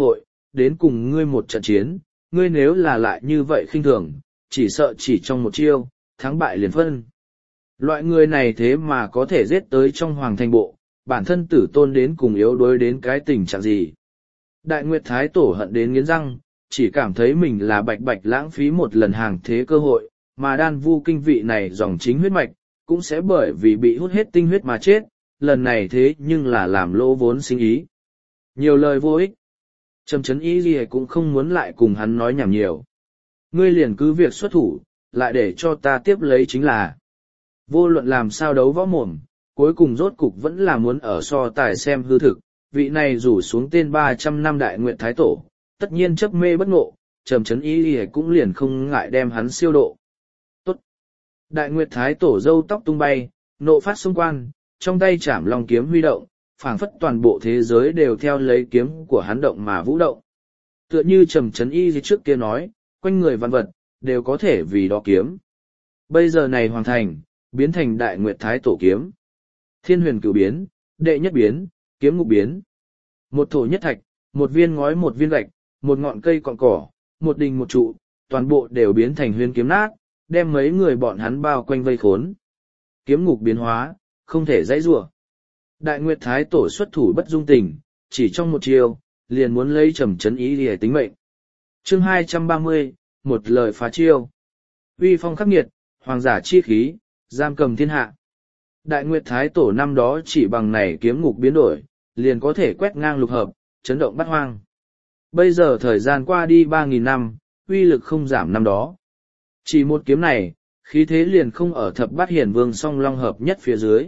S1: đến cùng ngươi một trận chiến, ngươi nếu là lại như vậy khinh thường, chỉ sợ chỉ trong một chiêu, thắng bại liền phân. Loại người này thế mà có thể giết tới trong hoàng thành bộ, bản thân tử tôn đến cùng yếu đuối đến cái tình trạng gì. Đại Nguyệt Thái Tổ hận đến nghiến răng, chỉ cảm thấy mình là bạch bạch lãng phí một lần hàng thế cơ hội, mà đan vu kinh vị này dòng chính huyết mạch, cũng sẽ bởi vì bị hút hết tinh huyết mà chết, lần này thế nhưng là làm lỗ vốn sinh ý. Nhiều lời vô ích. Trầm Chấn Y gì cũng không muốn lại cùng hắn nói nhảm nhiều. Ngươi liền cứ việc xuất thủ, lại để cho ta tiếp lấy chính là. Vô luận làm sao đấu võ mồm, cuối cùng rốt cục vẫn là muốn ở so tài xem hư thực, vị này rủ xuống tên 300 năm Đại Nguyệt Thái Tổ, tất nhiên chấp mê bất ngộ, Trầm Chấn Y cũng liền không ngại đem hắn siêu độ. Tốt! Đại Nguyệt Thái Tổ râu tóc tung bay, nộ phát xung quan, trong tay chảm long kiếm huy động, phảng phất toàn bộ thế giới đều theo lấy kiếm của hắn động mà vũ động. Tựa như Trầm Chấn Y trước kia nói, quanh người vạn vật, đều có thể vì đó kiếm. Bây giờ này hoàn thành, biến thành Đại Nguyệt Thái Tổ kiếm. Thiên huyền cửu biến, đệ nhất biến, kiếm ngục biến. Một thổ nhất thạch, một viên ngói một viên gạch, một ngọn cây cọn cỏ, một đình một trụ, toàn bộ đều biến thành huyền kiếm nát, đem mấy người bọn hắn bao quanh vây khốn. Kiếm ngục biến hóa, không thể dãy rủa. Đại Nguyệt Thái Tổ xuất thủ bất dung tình, chỉ trong một chiều, liền muốn lấy Trầm Chấn Y để tính mệnh. Chương 230, một lời phá chiêu. Uy phong khắc nghiệt, hoàng giả chi khí, giam cầm thiên hạ. Đại Nguyệt Thái Tổ năm đó chỉ bằng này kiếm ngục biến đổi, liền có thể quét ngang lục hợp, chấn động bát hoang. Bây giờ thời gian qua đi 3.000 năm, uy lực không giảm năm đó. Chỉ một kiếm này, khí thế liền không ở thập bát hiển vương song long hợp nhất phía dưới.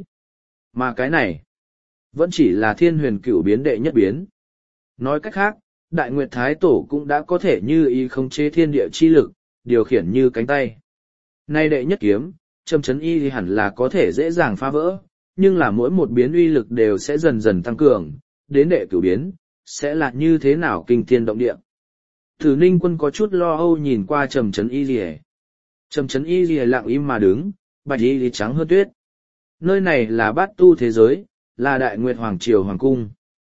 S1: Mà cái này, vẫn chỉ là thiên huyền cửu biến đệ nhất biến. Nói cách khác, Đại Nguyệt Thái Tổ cũng đã có thể như ý khống chế thiên địa chi lực, điều khiển như cánh tay. Nay đệ nhất kiếm, Trầm Chấn Y thì hẳn là có thể dễ dàng phá vỡ, nhưng là mỗi một biến uy lực đều sẽ dần dần tăng cường, đến đệ cửu biến, sẽ là như thế nào kinh thiên động địa. Thử Ninh Quân có chút lo âu nhìn qua Trầm Chấn Y Lìa. Trầm Chấn Y Lìa lặng im mà đứng, bạch y thì trắng hơn tuyết. Nơi này là bát tu thế giới, là Đại Nguyệt Hoàng Triều Hoàng Cung.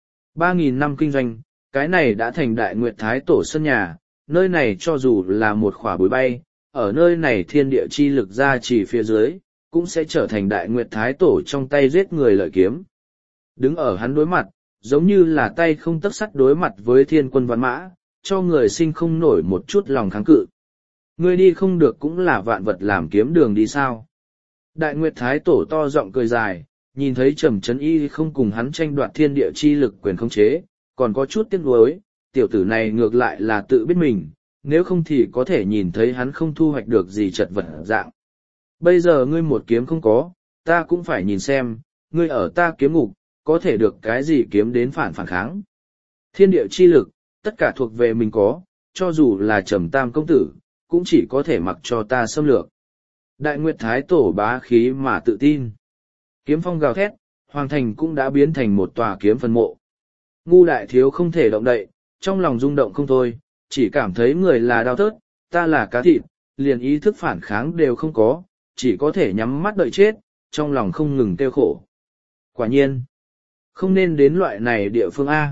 S1: 3.000 năm kinh doanh, cái này đã thành Đại Nguyệt Thái Tổ sân nhà, nơi này cho dù là một khỏa bụi bay, ở nơi này thiên địa chi lực ra chỉ phía dưới, cũng sẽ trở thành Đại Nguyệt Thái Tổ trong tay giết người lợi kiếm. Đứng ở hắn đối mặt, giống như là tay không tấc sắt đối mặt với thiên quân văn mã, cho người sinh không nổi một chút lòng kháng cự. Ngươi đi không được cũng là vạn vật làm kiếm đường đi sao. Đại Nguyệt Thái Tổ to giọng cười dài, nhìn thấy Trầm Chấn Y không cùng hắn tranh đoạt thiên địa chi lực quyền khống chế, còn có chút tiếc nuối, tiểu tử này ngược lại là tự biết mình, nếu không thì có thể nhìn thấy hắn không thu hoạch được gì chật vật dạng. Bây giờ ngươi một kiếm không có, ta cũng phải nhìn xem, ngươi ở ta kiếm ngục, có thể được cái gì kiếm đến phản kháng. Thiên địa chi lực, tất cả thuộc về mình có, cho dù là Trầm Tam công tử, cũng chỉ có thể mặc cho ta xâm lược. Đại Nguyệt Thái Tổ bá khí mà tự tin. Kiếm phong gào thét, hoàng thành cũng đã biến thành một tòa kiếm phân mộ. Ngu đại thiếu không thể động đậy, trong lòng rung động không thôi, chỉ cảm thấy người là đau thớt, ta là cá thịt, liền ý thức phản kháng đều không có, chỉ có thể nhắm mắt đợi chết, trong lòng không ngừng tiêu khổ. Quả nhiên, không nên đến loại này địa phương A.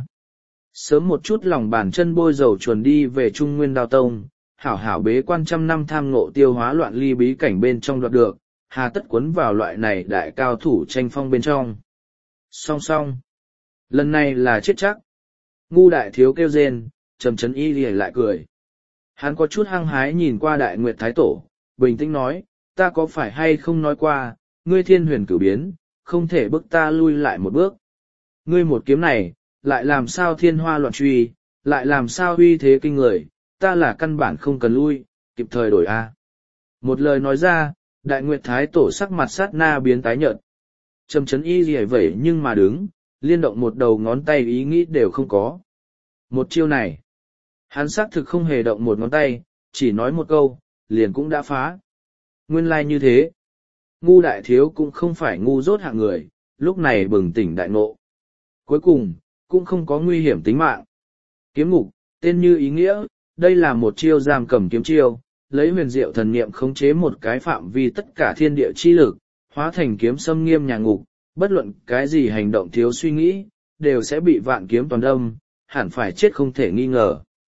S1: Sớm một chút lòng bàn chân bôi dầu chuồn đi về Trung Nguyên Đao Tông, hảo hảo bế quan trăm năm tham ngộ tiêu hóa loạn ly bí cảnh bên trong đoạt được, hà tất quấn vào loại này đại cao thủ tranh phong bên trong. Song song. Lần này là chết chắc. Ngu đại thiếu kêu rên, Trầm Chấn Y lìa lại cười. Hắn có chút hăng hái nhìn qua Đại Nguyệt Thái Tổ, bình tĩnh nói, ta có phải hay không nói qua, ngươi thiên huyền cửu biến, không thể bức ta lui lại một bước. Ngươi một kiếm này, lại làm sao thiên hoa loạn truy, lại làm sao uy thế kinh người, ta là căn bản không cần lui, kịp thời đổi a. Một lời nói ra, Đại Nguyệt Thái Tổ sắc mặt sát na biến tái nhợt. Trầm Chấn Y lìa vậy nhưng mà đứng, liên động một đầu ngón tay ý nghĩ đều không có. Một chiêu này, hắn xác thực không hề động một ngón tay, chỉ nói một câu, liền cũng đã phá. Nguyên lai như thế. Ngu đại thiếu cũng không phải ngu dốt hạng người, lúc này bừng tỉnh đại ngộ. Cuối cùng, cũng không có nguy hiểm tính mạng. Kiếm ngục, tên như ý nghĩa, đây là một chiêu giam cầm kiếm chiêu, lấy huyền diệu thần niệm khống chế một cái phạm vi tất cả thiên địa chi lực, hóa thành kiếm xâm nghiêm nhà ngục, bất luận cái gì hành động thiếu suy nghĩ, đều sẽ bị vạn kiếm toàn đâm, hẳn phải chết không thể nghi ngờ.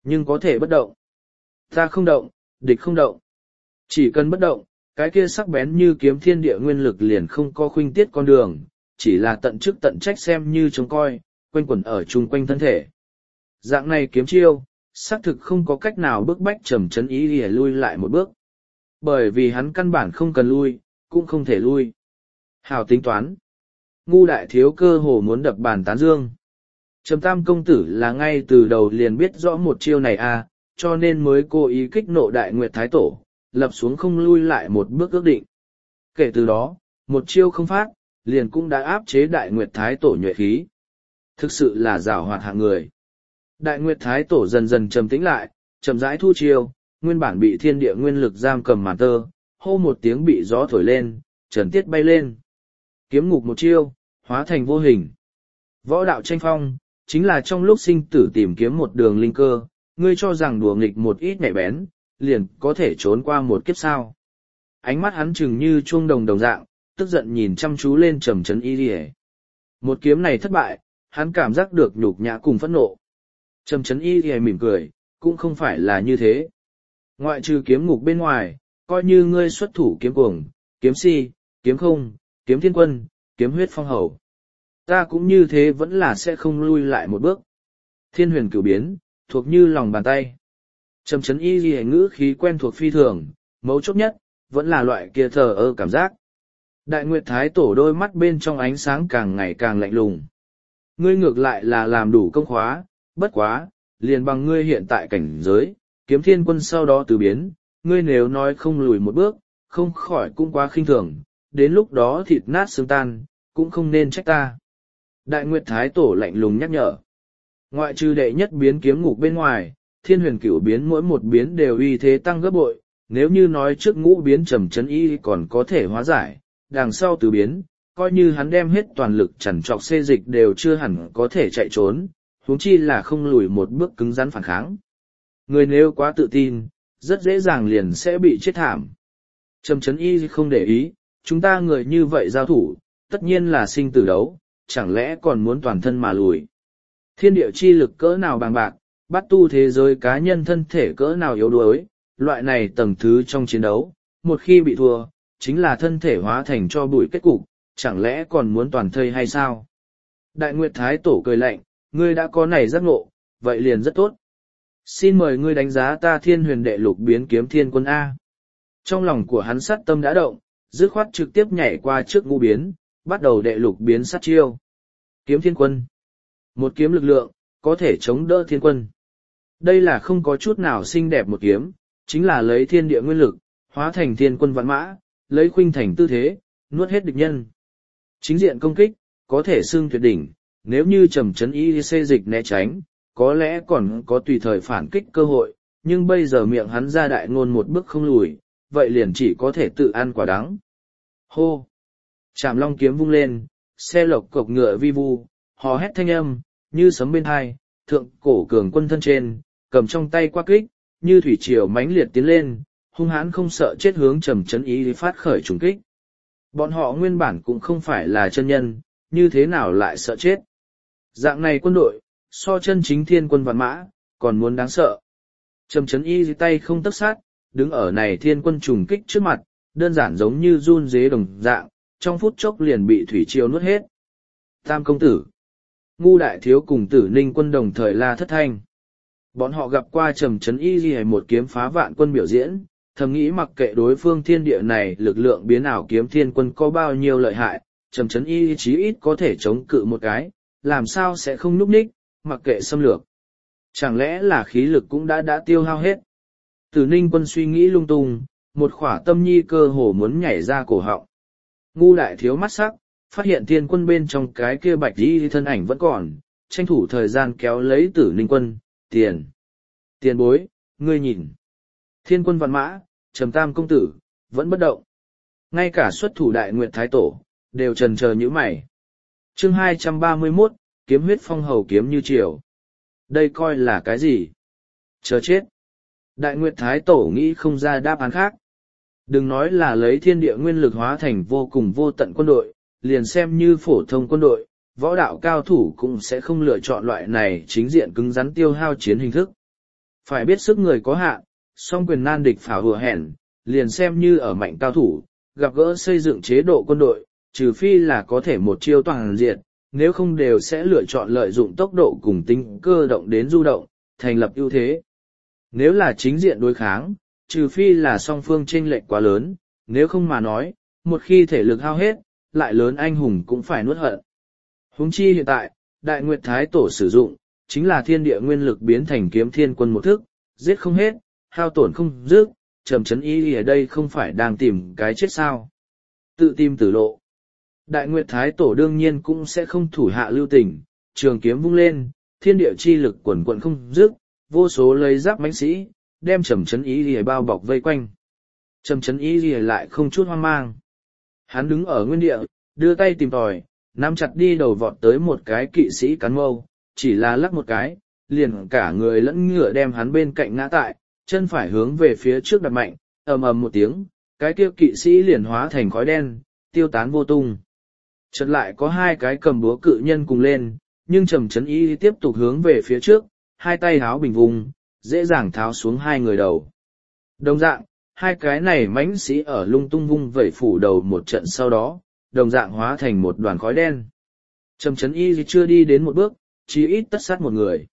S1: Nhưng có thể bất động. Ta không động, địch không động. Chỉ cần bất động, cái kia sắc bén như kiếm thiên địa nguyên lực liền không có khuynh tiết con đường, chỉ là tận chức tận trách xem như trông coi, quanh quẩn ở chung quanh thân thể. Dạng này kiếm chiêu, xác thực không có cách nào bức bách Trầm Chấn Y để lui lại một bước. Bởi vì hắn căn bản không cần lui, cũng không thể lui. Hào tính toán. Ngu đại thiếu cơ hồ muốn đập bàn tán dương. Trầm Tam công tử là ngay từ đầu liền biết rõ một chiêu này à, cho nên mới cố ý kích nộ Đại Nguyệt Thái Tổ, lập xuống không lui lại một bước ước định. Kể từ đó, một chiêu không phát, liền cũng đã áp chế Đại Nguyệt Thái Tổ nhuệ khí. Thực sự là giảo hoạt hạng người. Đại Nguyệt Thái Tổ dần dần trầm tĩnh lại, chậm rãi thu chiêu, nguyên bản bị thiên địa nguyên lực giam cầm màn tơ, hô một tiếng bị gió thổi lên, trần tiết bay lên. Kiếm ngục một chiêu, hóa thành vô hình. Võ đạo tranh phong, chính là trong lúc sinh tử tìm kiếm một đường linh cơ, ngươi cho rằng đùa nghịch một ít nhạy bén, liền có thể trốn qua một kiếp sao. Ánh mắt hắn chừng như chuông đồng đồng dạng, tức giận nhìn chăm chú lên Trầm Chấn Y Lìa. Một kiếm này thất bại, hắn cảm giác được nhục nhã cùng phẫn nộ. Trầm Chấn Y Lìa mỉm cười, cũng không phải là như thế. Ngoại trừ kiếm ngục bên ngoài, coi như ngươi xuất thủ kiếm cuồng, kiếm si, kiếm không, kiếm thiên quân, kiếm huyết phong hầu. Ta cũng như thế vẫn là sẽ không lui lại một bước. Thiên huyền cửu biến, thuộc như lòng bàn tay. Trầm Chấn Y Lìa ngữ khí quen thuộc phi thường, mấu chốt nhất, vẫn là loại kia thờ ơ cảm giác. Đại Nguyệt Thái Tổ đôi mắt bên trong ánh sáng càng ngày càng lạnh lùng. Ngươi ngược lại là làm đủ công khóa, bất quá, liền bằng ngươi hiện tại cảnh giới, kiếm thiên quân sau đó từ biến, ngươi nếu nói không lùi một bước, không khỏi cũng quá khinh thường, đến lúc đó thịt nát xương tan, cũng không nên trách ta. Đại Nguyệt Thái Tổ lạnh lùng nhắc nhở. Ngoại trừ đệ nhất biến kiếm ngục bên ngoài, thiên huyền cửu biến mỗi một biến đều uy thế tăng gấp bội, nếu như nói trước ngũ biến Trầm Chấn Y còn có thể hóa giải, đằng sau tứ biến, coi như hắn đem hết toàn lực chằn trọc xê dịch đều chưa hẳn có thể chạy trốn, huống chi là không lùi một bước cứng rắn phản kháng. Người nếu quá tự tin, rất dễ dàng liền sẽ bị chết thảm. Trầm Chấn Y không để ý, chúng ta người như vậy giao thủ, tất nhiên là sinh tử đấu, chẳng lẽ còn muốn toàn thân mà lùi. Thiên địa chi lực cỡ nào bàng bạc, bắt tu thế giới cá nhân thân thể cỡ nào yếu đuối, loại này tầng thứ trong chiến đấu, một khi bị thua, chính là thân thể hóa thành cho bụi kết cục, chẳng lẽ còn muốn toàn thây hay sao? Đại Nguyệt Thái Tổ cười lạnh, ngươi đã có này giác ngộ, vậy liền rất tốt. Xin mời ngươi đánh giá ta Thiên Huyền Đệ Lục biến kiếm thiên quân A. Trong lòng của hắn sát tâm đã động, dứt khoát trực tiếp nhảy qua trước ngũ biến, bắt đầu đệ lục biến sát chiêu. Kiếm thiên quân. Một kiếm lực lượng, có thể chống đỡ thiên quân. Đây là không có chút nào xinh đẹp một kiếm, chính là lấy thiên địa nguyên lực, hóa thành thiên quân vạn mã, lấy khuynh thành tư thế, nuốt hết địch nhân. Chính diện công kích, có thể xưng tuyệt đỉnh, nếu như Trầm Chấn Y xê dịch né tránh, có lẽ còn có tùy thời phản kích cơ hội, nhưng bây giờ miệng hắn ra đại ngôn một bước không lùi, vậy liền chỉ có thể tự ăn quả đắng. Hô! Trảm long kiếm vung lên, xe lộc cộc ngựa vi vu, hò hét thanh âm, như sấm bên hai, thượng cổ cường quân thân trên, cầm trong tay quắc kích, như thủy triều mãnh liệt tiến lên, hung hãn không sợ chết hướng Trầm Chấn Y phát khởi trùng kích. Bọn họ nguyên bản cũng không phải là chân nhân, như thế nào lại sợ chết. Dạng này quân đội, so chân chính thiên quân vạn mã, còn muốn đáng sợ. Trầm Chấn Y tay không tấc sát, đứng ở này thiên quân trùng kích trước mặt, đơn giản giống như run dế đồng dạng, trong phút chốc liền bị thủy triều nuốt hết. Tam công tử, Ngu đại thiếu cùng Tử Ninh quân đồng thời la thất thanh. Bọn họ gặp qua Trầm Chấn Y một kiếm phá vạn quân biểu diễn, thầm nghĩ mặc kệ đối phương thiên địa này lực lượng biến ảo kiếm thiên quân có bao nhiêu lợi hại, Trầm Chấn Y chí ít có thể chống cự một cái, làm sao sẽ không núp ních, mặc kệ xâm lược. Chẳng lẽ là khí lực cũng đã tiêu hao hết. Tử Ninh quân suy nghĩ lung tung, một khỏa tâm nhi cơ hồ muốn nhảy ra cổ họng. Ngu đại thiếu mắt sắc, phát hiện thiên quân bên trong cái kia bạch y thân ảnh vẫn còn, tranh thủ thời gian kéo lấy Tử Ninh quân, tiền bối, ngươi nhìn. Thiên quân vạn mã, Trầm Tam công tử, vẫn bất động. Ngay cả xuất thủ Đại Nguyệt Thái Tổ, đều trần chờ như mày. Chương 231, kiếm huyết phong hầu kiếm như triều. Đây coi là cái gì? Chờ chết. Đại Nguyệt Thái Tổ nghĩ không ra đáp án khác. Đừng nói là lấy thiên địa nguyên lực hóa thành vô cùng vô tận quân đội, liền xem như phổ thông quân đội, võ đạo cao thủ cũng sẽ không lựa chọn loại này chính diện cứng rắn tiêu hao chiến hình thức. Phải biết sức người có hạn, song quyền nan địch phảo hùa hẹn, liền xem như ở mạnh cao thủ, gặp gỡ xây dựng chế độ quân đội, trừ phi là có thể một chiêu toàn diện, nếu không đều sẽ lựa chọn lợi dụng tốc độ cùng tính cơ động đến du động, thành lập ưu thế. Nếu là chính diện đối kháng, trừ phi là song phương chênh lệch quá lớn, nếu không mà nói, một khi thể lực hao hết, lại lớn anh hùng cũng phải nuốt hận. Huống chi hiện tại, Đại Nguyệt Thái Tổ sử dụng, chính là thiên địa nguyên lực biến thành kiếm thiên quân một thức, giết không hết, hao tổn không dứt, Trầm Chấn Y ở đây không phải đang tìm cái chết sao. Tự tìm tử lộ. Đại Nguyệt Thái Tổ đương nhiên cũng sẽ không thủ hạ lưu tình, trường kiếm vung lên, thiên địa chi lực quần quận không dứt, vô số lấy giáp mãnh sĩ, đem Trầm Chấn Y bao bọc vây quanh. Trầm Chấn Y lại không chút hoang mang. Hắn đứng ở nguyên địa, đưa tay tìm tòi, nắm chặt đi đầu vọt tới một cái kỵ sĩ cán mâu, chỉ là lắc một cái, liền cả người lẫn ngựa đem hắn bên cạnh ngã tại, chân phải hướng về phía trước đặt mạnh, ầm ầm một tiếng, cái kia kỵ sĩ liền hóa thành khói đen, tiêu tán vô tung. Chợt lại có hai cái cầm búa cự nhân cùng lên, nhưng Trầm Chấn Y tiếp tục hướng về phía trước, hai tay háo bình vùng, dễ dàng tháo xuống hai người đầu. Đồng dạng, hai cái này mãnh sĩ ở lung tung vung vẩy phủ đầu một trận sau đó, đồng dạng hóa thành một đoàn khói đen. Trầm Chấn Y chưa đi đến một bước, chí ít tất sát một người.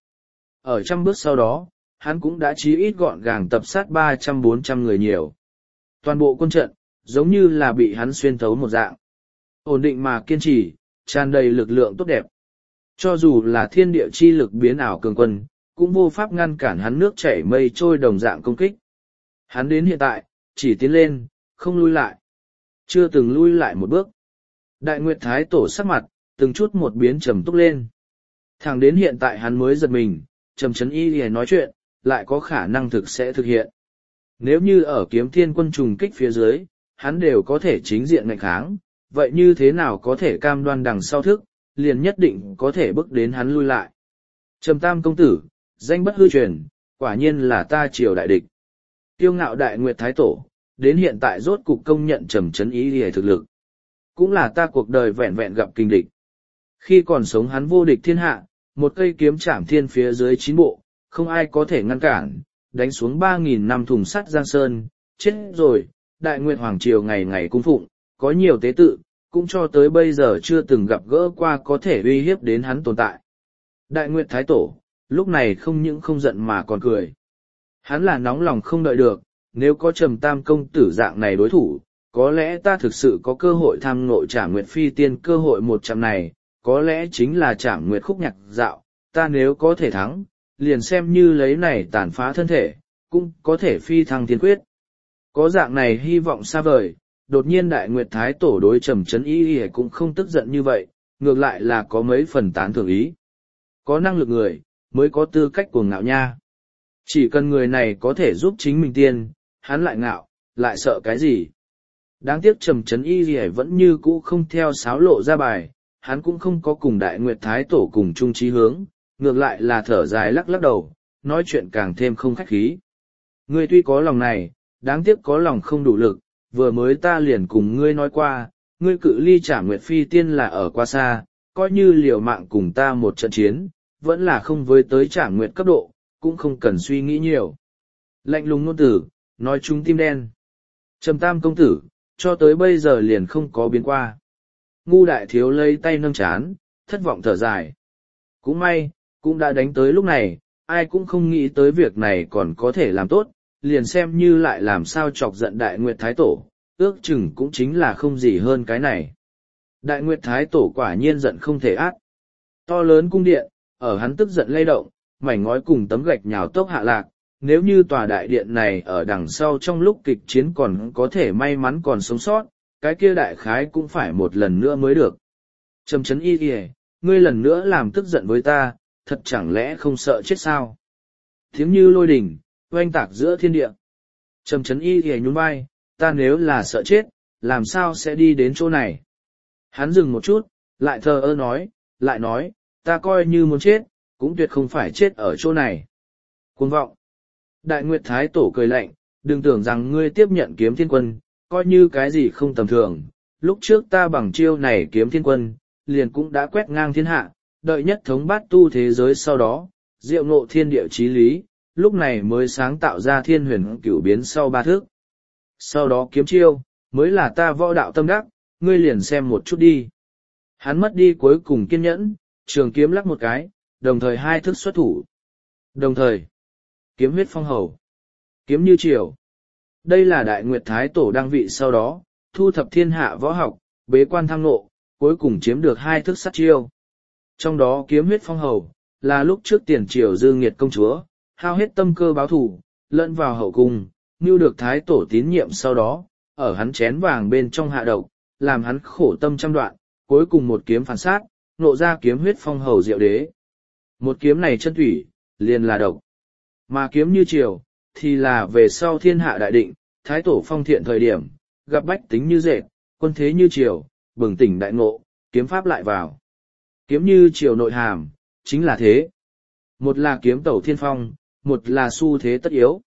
S1: Ở trăm bước sau đó, hắn cũng đã chí ít gọn gàng tập sát 300-400 người nhiều. Toàn bộ quân trận, giống như là bị hắn xuyên thấu một dạng. Ổn định mà kiên trì, tràn đầy lực lượng tốt đẹp. Cho dù là thiên địa chi lực biến ảo cường quân, cũng vô pháp ngăn cản hắn nước chảy mây trôi đồng dạng công kích. Hắn đến hiện tại, chỉ tiến lên, không lui lại. Chưa từng lui lại một bước. Đại Nguyệt Thái Tổ sắc mặt, từng chút một biến trầm túc lên. Thẳng đến hiện tại hắn mới giật mình, Trầm Chấn Y nói chuyện, lại có khả năng thực sẽ thực hiện. Nếu như ở Kiếm Thiên Quân trùng kích phía dưới, hắn đều có thể chính diện ngạnh kháng, vậy như thế nào có thể cam đoan đằng sau thức, liền nhất định có thể bước đến hắn lui lại. Trầm Tam công tử, danh bất hư truyền, quả nhiên là ta triều đại địch. Kiêu ngạo Đại Nguyệt Thái Tổ, đến hiện tại rốt cục công nhận Trầm Chấn Y thực lực. Cũng là ta cuộc đời vẹn vẹn gặp kinh địch. Khi còn sống hắn vô địch thiên hạ, một cây kiếm chạm thiên phía dưới 9 bộ, không ai có thể ngăn cản, đánh xuống 3.000 năm thùng sắt Giang Sơn, chết rồi, Đại Nguyệt Hoàng Triều ngày ngày cung phụng, có nhiều tế tự, cũng cho tới bây giờ chưa từng gặp gỡ qua có thể uy hiếp đến hắn tồn tại. Đại Nguyệt Thái Tổ, lúc này không những không giận mà còn cười. Hắn là nóng lòng không đợi được, nếu có Trầm Tam công tử dạng này đối thủ, có lẽ ta thực sự có cơ hội tham ngộ Trảm Nguyệt Phi Tiên cơ hội 100 này, có lẽ chính là Trảm Nguyệt khúc nhạc dạo, ta nếu có thể thắng, liền xem như lấy này tàn phá thân thể, cũng có thể phi thăng thiên quyết. Có dạng này hy vọng xa vời, đột nhiên Đại Nguyệt Thái Tổ đối Trầm Chấn Y cũng không tức giận như vậy, ngược lại là có mấy phần tán thưởng ý. Có năng lực người, mới có tư cách cuồng ngạo nha. Chỉ cần người này có thể giúp chính mình tiên, hắn lại ngạo, lại sợ cái gì. Đáng tiếc Trầm Chấn Y vẫn như cũ không theo sáo lộ ra bài, hắn cũng không có cùng Đại Nguyệt Thái Tổ cùng chung chí hướng, ngược lại là thở dài lắc lắc đầu, nói chuyện càng thêm không khách khí. Ngươi tuy có lòng này, đáng tiếc có lòng không đủ lực, vừa mới ta liền cùng ngươi nói qua, ngươi cự ly Trảm Nguyệt Phi Tiên là ở quá xa, coi như liều mạng cùng ta một trận chiến, vẫn là không với tới Trảm Nguyệt cấp độ, cũng không cần suy nghĩ nhiều. Lạnh lùng ngôn tử, nói chúng tim đen. Trầm Tam công tử, cho tới bây giờ liền không có biến qua. Ngu Đại Thiếu lấy tay nâng chán, thất vọng thở dài. Cũng may, cũng đã đánh tới lúc này, ai cũng không nghĩ tới việc này còn có thể làm tốt, liền xem như lại làm sao chọc giận Đại Nguyệt Thái Tổ, ước chừng cũng chính là không gì hơn cái này. Đại Nguyệt Thái Tổ quả nhiên giận không thể át. To lớn cung điện, ở hắn tức giận lay động, mảnh ngói cùng tấm gạch nhào tốc hạ lạc, nếu như tòa đại điện này ở đằng sau trong lúc kịch chiến còn có thể may mắn còn sống sót, cái kia đại khái cũng phải một lần nữa mới được. Trầm Chấn Y kìa, ngươi lần nữa làm tức giận với ta, thật chẳng lẽ không sợ chết sao? Tiếng như lôi đỉnh, oanh tạc giữa thiên địa. Trầm Chấn Y kìa nhún vai, ta nếu là sợ chết, làm sao sẽ đi đến chỗ này? Hắn dừng một chút, lại thờ ơ nói, ta coi như muốn chết, cũng tuyệt không phải chết ở chỗ này. Cuồng vọng. Đại Nguyệt Thái Tổ cười lạnh, đừng tưởng rằng ngươi tiếp nhận Kiếm Thiên Quân, coi như cái gì không tầm thường. Lúc trước ta bằng chiêu này Kiếm Thiên Quân, liền cũng đã quét ngang thiên hạ, đợi nhất thống bát tu thế giới sau đó, diệu ngộ thiên địa chí lý, lúc này mới sáng tạo ra thiên huyền cửu biến sau 3 thước. Sau đó kiếm chiêu, mới là ta võ đạo tâm đắc, ngươi liền xem một chút đi. Hắn mất đi cuối cùng kiên nhẫn, trường kiếm lắc một cái, đồng thời 2 thước xuất thủ. Đồng thời, kiếm huyết phong hầu, kiếm như triều. Đây là Đại Nguyệt Thái Tổ đăng vị sau đó, thu thập thiên hạ võ học, bế quan thăng ngộ, cuối cùng chiếm được 2 thước sát chiêu. Trong đó kiếm huyết phong hầu, là lúc trước tiền triều Dương Nghiệt công chúa, hao hết tâm cơ báo thù, lẫn vào hậu cung, mưu được Thái Tổ tín nhiệm sau đó, ở hắn chén vàng bên trong hạ độc, làm hắn khổ tâm trăm đoạn, cuối cùng một kiếm phản sát, nộ ra kiếm huyết phong hầu diệu đế. Một kiếm này chân thủy, liền là độc. Mà kiếm như triều, thì là về sau thiên hạ đại định, Thái Tổ phong thiện thời điểm, gặp bách tính như dệt, quân thế như triều, bừng tỉnh đại ngộ, kiếm pháp lại vào. Kiếm như triều nội hàm, chính là thế. Một là kiếm tẩu thiên phong, một là xu thế tất yếu.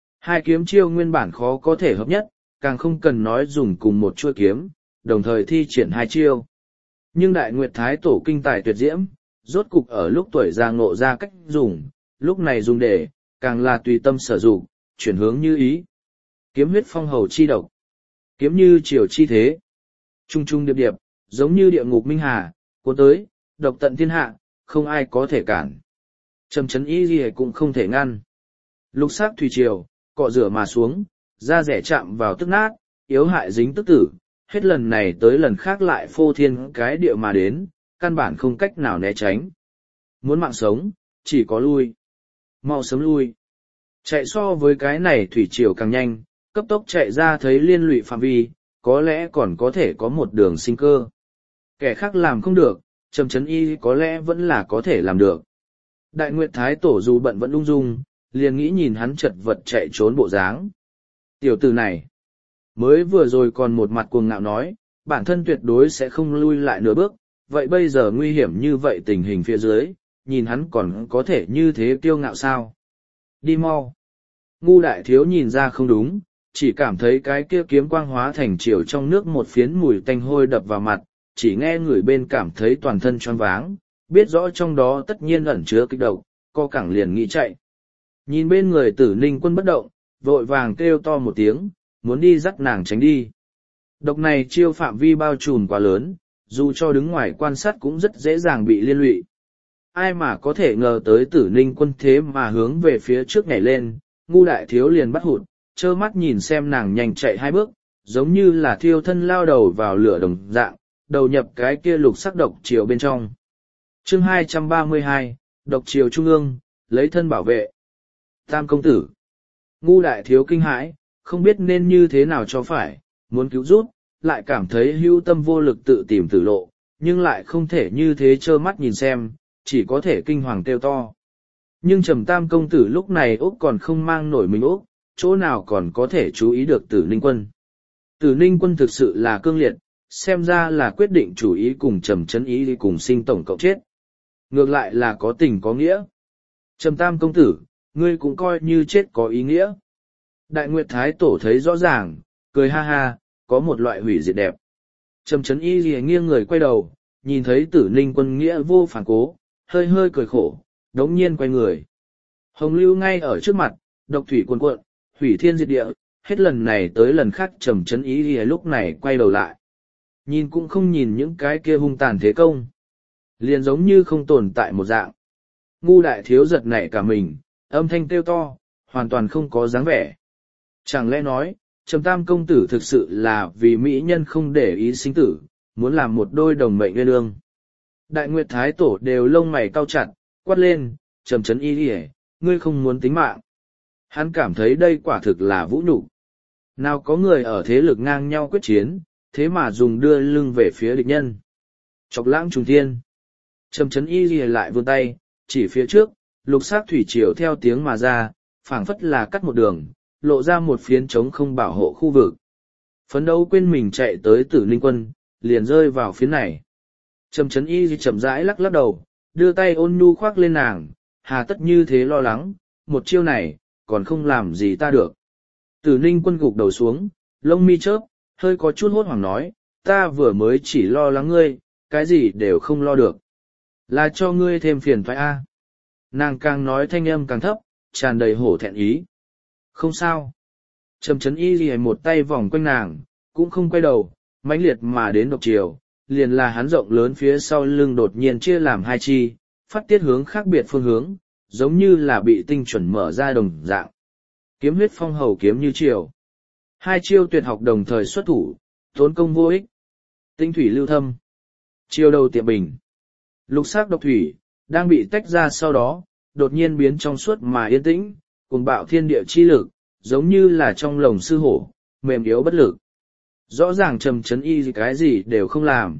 S1: 2 kiếm chiêu nguyên bản khó có thể hợp nhất, càng không cần nói dùng cùng một chuôi kiếm, đồng thời thi triển 2 chiêu. Nhưng Đại Nguyệt Thái Tổ kinh tài tuyệt diễm, rốt cục ở lúc tuổi già ngộ ra cách dùng, lúc này dùng để, càng là tùy tâm sở dụng, chuyển hướng như ý. Kiếm huyết phong hầu chi độc, kiếm như triều chi thế. Trung trung điệp điệp, giống như địa ngục minh hà, cuốn tới, độc tận thiên hạ, không ai có thể cản. Trầm chấn ý gì cũng không thể ngăn. Lục sắc thủy triều, cọ rửa mà xuống, da rẻ chạm vào tức nát, yếu hại dính tức tử, hết lần này tới lần khác lại phô thiên cái địa mà đến, căn bản không cách nào né tránh. Muốn mạng sống, chỉ có lui. Mau sớm lui. Chạy so với cái này thủy triều càng nhanh, cấp tốc chạy ra thấy liên lụy phạm vi, có lẽ còn có thể có một đường sinh cơ. Kẻ khác làm không được, Trầm Chấn Y có lẽ vẫn là có thể làm được. Đại Nguyệt Thái Tổ dù bận vẫn ung dung, liền nghĩ nhìn hắn chật vật chạy trốn bộ dáng. Tiểu tử này, mới vừa rồi còn một mặt cuồng ngạo nói, bản thân tuyệt đối sẽ không lui lại nửa bước, vậy bây giờ nguy hiểm như vậy tình hình phía dưới, nhìn hắn còn có thể như thế kiêu ngạo sao? Đi mau. Ngu đại thiếu nhìn ra không đúng, chỉ cảm thấy cái kia kiếm quang hóa thành chiều trong nước một phiến mùi tanh hôi đập vào mặt, chỉ nghe người bên cảm thấy toàn thân choáng váng, biết rõ trong đó tất nhiên ẩn chứa kịch độc, co cẳng liền nghĩ chạy. Nhìn bên người Tử Ninh Quân bất động, vội vàng kêu to một tiếng, muốn đi dắt nàng tránh đi. Độc này chiêu phạm vi bao trùm quá lớn, dù cho đứng ngoài quan sát cũng rất dễ dàng bị liên lụy. Ai mà có thể ngờ tới Tử Ninh Quân thế mà hướng về phía trước nhảy lên, ngu đại thiếu liền bắt hụt, trơ mắt nhìn xem nàng nhanh chạy 2 bước, giống như là thiêu thân lao đầu vào lửa đồng dạng, đầu nhập cái kia lục sắc độc chiều bên trong. Chương 232, độc chiều trung ương, lấy thân bảo vệ. Tam công tử. Ngu đại thiếu kinh hãi, không biết nên như thế nào cho phải, muốn cứu giúp, lại cảm thấy hưu tâm vô lực tự tìm tử lộ, nhưng lại không thể như thế trơ mắt nhìn xem, chỉ có thể kinh hoàng kêu to. Nhưng Trầm Tam công tử lúc này Úc còn không mang nổi mình Úc, chỗ nào còn có thể chú ý được Tử Ninh Quân. Tử Ninh Quân thực sự là cương liệt, xem ra là quyết định chủ ý cùng Trầm Chấn Ý đi cùng sinh tổng cộng chết. Ngược lại là có tình có nghĩa. Trầm Tam công tử, ngươi cũng coi như chết có ý nghĩa. Đại Nguyệt Thái Tổ thấy rõ ràng, cười ha ha, có một loại hủy diệt đẹp. Trầm Chấn Y lìa nghiêng người quay đầu, nhìn thấy Tử Ninh Quân nghĩa vô phản cố, hơi hơi cười khổ, đống nhiên quay người. Hồng lưu ngay ở trước mặt, độc thủy cuồn cuộn, hủy thiên diệt địa, hết lần này tới lần khác Trầm Chấn Y lìa lúc này quay đầu lại. Nhìn cũng không nhìn những cái kia hung tàn thế công. Liền giống như không tồn tại một dạng. Ngu đại thiếu giật nảy cả mình, âm thanh kêu to, hoàn toàn không có dáng vẻ. Chẳng lẽ nói, Trầm Tam công tử thực sự là vì mỹ nhân không để ý sinh tử, muốn làm một đôi đồng mệnh nguyên ương. Đại Nguyệt Thái Tổ đều lông mày cau chặt, quát lên, Trầm Chấn Y đi, ngươi không muốn tính mạng. Hắn cảm thấy đây quả thực là vũ nhục. Nào có người ở thế lực ngang nhau quyết chiến, thế mà dùng đưa lưng về phía địch nhân. Chọc lãng trùng thiên. Trầm Chấn Y lìa lại vươn tay, chỉ phía trước, lục sắc thủy triều theo tiếng mà ra, phảng phất là cắt một đường, lộ ra một phiến trống không bảo hộ khu vực. Phấn đấu quên mình chạy tới Tử Ninh Quân, liền rơi vào phiến này. Trầm Chấn Y chậm rãi lắc lắc đầu, đưa tay ôn nhu khoác lên nàng, hà tất như thế lo lắng, một chiêu này, còn không làm gì ta được. Tử Ninh Quân gục đầu xuống, lông mi chớp, hơi có chút hốt hoảng nói, ta vừa mới chỉ lo lắng ngươi, cái gì đều không lo được. Là cho ngươi thêm phiền phải a. Nàng càng nói thanh âm càng thấp, tràn đầy hổ thẹn ý. Không sao. Trầm Trấn Y Ghi một tay vòng quanh nàng, cũng không quay đầu, mãnh liệt mà đến độc chiều, liền là hắn rộng lớn phía sau lưng đột nhiên chia làm hai chi, phát tiết hướng khác biệt phương hướng, giống như là bị tinh chuẩn mở ra đồng dạng. Kiếm huyết phong hầu kiếm như chiều. Hai chiêu tuyệt học đồng thời xuất thủ, tốn công vô ích. Tinh thủy lưu thâm. Chiêu đầu tiệm bình. Lục sắc độc thủy, đang bị tách ra sau đó, đột nhiên biến trong suốt mà yên tĩnh, cùng bạo thiên địa chi lực, giống như là trong lồng sư hổ, mềm yếu bất lực. Rõ ràng Trầm Trấn Y cái gì đều không làm.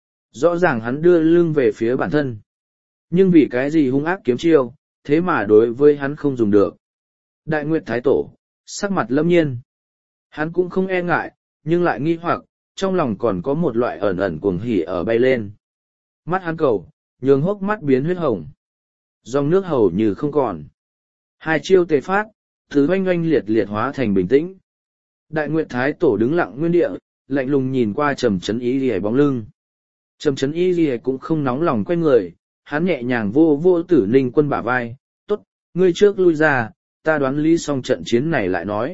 S1: Rõ ràng hắn đưa lưng về phía bản thân. Nhưng vì cái gì hung ác kiếm chiêu, thế mà đối với hắn không dùng được. Đại Nguyệt Thái Tổ, sắc mặt lâm nhiên. Hắn cũng không e ngại, nhưng lại nghi hoặc, trong lòng còn có một loại ẩn ẩn cuồng hỉ ở bay lên. Mắt hắn cầu, nhường hốc mắt biến huyết hồng. Dòng nước hầu như không còn. Hai chiêu tề phát, thứ oanh oanh liệt liệt hóa thành bình tĩnh. Đại Nguyệt Thái Tổ đứng lặng nguyên địa, lạnh lùng nhìn qua Trầm Trấn Y Lìa bóng lưng. Trầm Trấn Y Lìa cũng không nóng lòng quay người, hắn nhẹ nhàng vô vô Tử Ninh Quân bả vai, tốt, ngươi trước lui ra, ta đoán lý xong trận chiến này lại nói.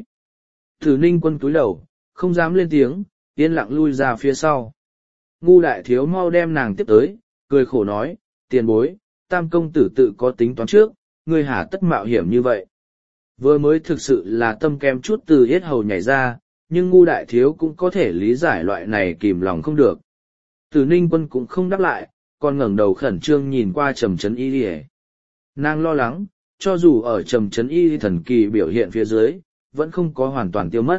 S1: Tử Ninh Quân cúi đầu, không dám lên tiếng, yên lặng lui ra phía sau. Ngu đại thiếu mau đem nàng tiếp tới, cười khổ nói, tiền bối, Tam công tử tự có tính toán trước, ngươi hả tất mạo hiểm như vậy. Vừa mới thực sự là tâm kem chút từ yết hầu nhảy ra, nhưng ngu đại thiếu cũng có thể lý giải loại này kìm lòng không được. Tử Ninh Quân cũng không đáp lại, còn ngẩng đầu khẩn trương nhìn qua Trầm Trấn Y Lìa. Nàng lo lắng, cho dù ở Trầm Trấn Y thần kỳ biểu hiện phía dưới, vẫn không có hoàn toàn tiêu mất.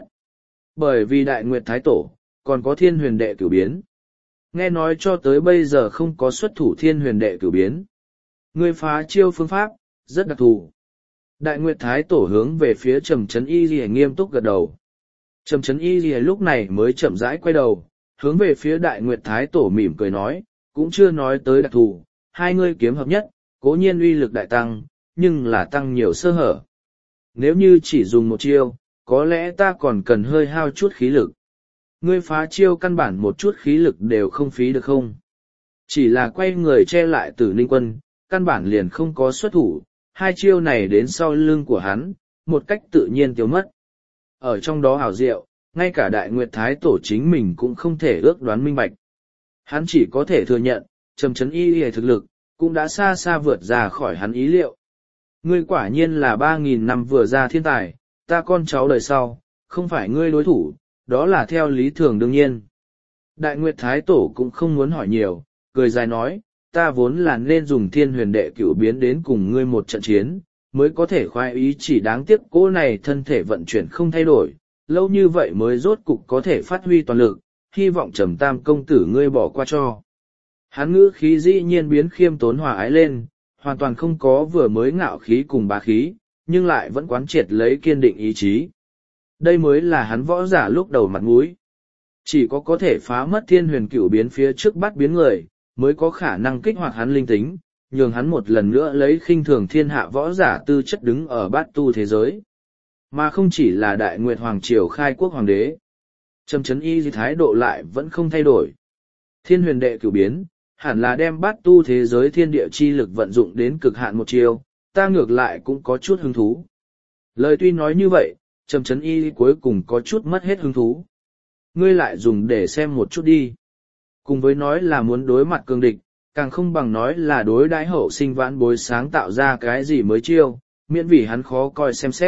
S1: Bởi vì Đại Nguyệt Thái Tổ, còn có Thiên Huyền Đệ Cửu Biến. Nghe nói cho tới bây giờ không có xuất thủ Thiên Huyền Đệ Cửu Biến. Ngươi phá chiêu phương pháp, rất đặc thù. Đại Nguyệt Thái Tổ hướng về phía Trầm Trấn Y Lìa nghiêm túc gật đầu. Trầm Trấn Y Lìa lúc này mới chậm rãi quay đầu, hướng về phía Đại Nguyệt Thái Tổ mỉm cười nói, cũng chưa nói tới đặc thù, hai ngươi kiếm hợp nhất, cố nhiên uy lực đại tăng, nhưng là tăng nhiều sơ hở. Nếu như chỉ dùng một chiêu, có lẽ ta còn cần hơi hao chút khí lực. Ngươi phá chiêu căn bản một chút khí lực đều không phí được không? Chỉ là quay người che lại Tử Ninh Quân, căn bản liền không có xuất thủ, hai chiêu này đến sau lưng của hắn, một cách tự nhiên tiêu mất. Ở trong đó hảo diệu, ngay cả Đại Nguyệt Thái Tổ chính mình cũng không thể ước đoán minh bạch. Hắn chỉ có thể thừa nhận, Trầm Trấn Y Lìa thực lực, cũng đã xa xa vượt ra khỏi hắn ý liệu. Ngươi quả nhiên là 3.000 năm vừa ra thiên tài, ta con cháu đời sau, không phải ngươi đối thủ, đó là theo lý thường đương nhiên. Đại Nguyệt Thái Tổ cũng không muốn hỏi nhiều, cười dài nói, ta vốn là nên dùng Thiên Huyền Đệ Cửu Biến đến cùng ngươi một trận chiến, mới có thể khoái ý, chỉ đáng tiếc cô này thân thể vận chuyển không thay đổi, lâu như vậy mới rốt cục có thể phát huy toàn lực, hy vọng Trầm Tam công tử ngươi bỏ qua cho. Hắn ngữ khí dĩ nhiên biến khiêm tốn hòa ái lên, hoàn toàn không có vừa mới ngạo khí cùng bá khí, nhưng lại vẫn quán triệt lấy kiên định ý chí. Đây mới là hắn võ giả lúc đầu mặt mũi. Chỉ có thể phá mất Thiên Huyền Cửu Biến phía trước bắt biến người, mới có khả năng kích hoạt hắn linh tính, nhường hắn một lần nữa lấy khinh thường thiên hạ võ giả tư chất đứng ở bát tu thế giới. Mà không chỉ là Đại Nguyệt Hoàng Triều khai quốc hoàng đế. Trầm Trấn Y thái độ lại vẫn không thay đổi. Thiên Huyền Đệ Cửu Biến, hẳn là đem bát tu thế giới thiên địa chi lực vận dụng đến cực hạn một chiều, ta ngược lại cũng có chút hứng thú. Lời tuy nói như vậy, Trầm Trấn Y cuối cùng có chút mất hết hứng thú. Ngươi lại dùng để xem một chút đi. Cùng với nói là muốn đối mặt cường địch, càng không bằng nói là đối đãi hậu sinh vãn bối sáng tạo ra cái gì mới chiêu, miễn vì hắn khó coi xem xét.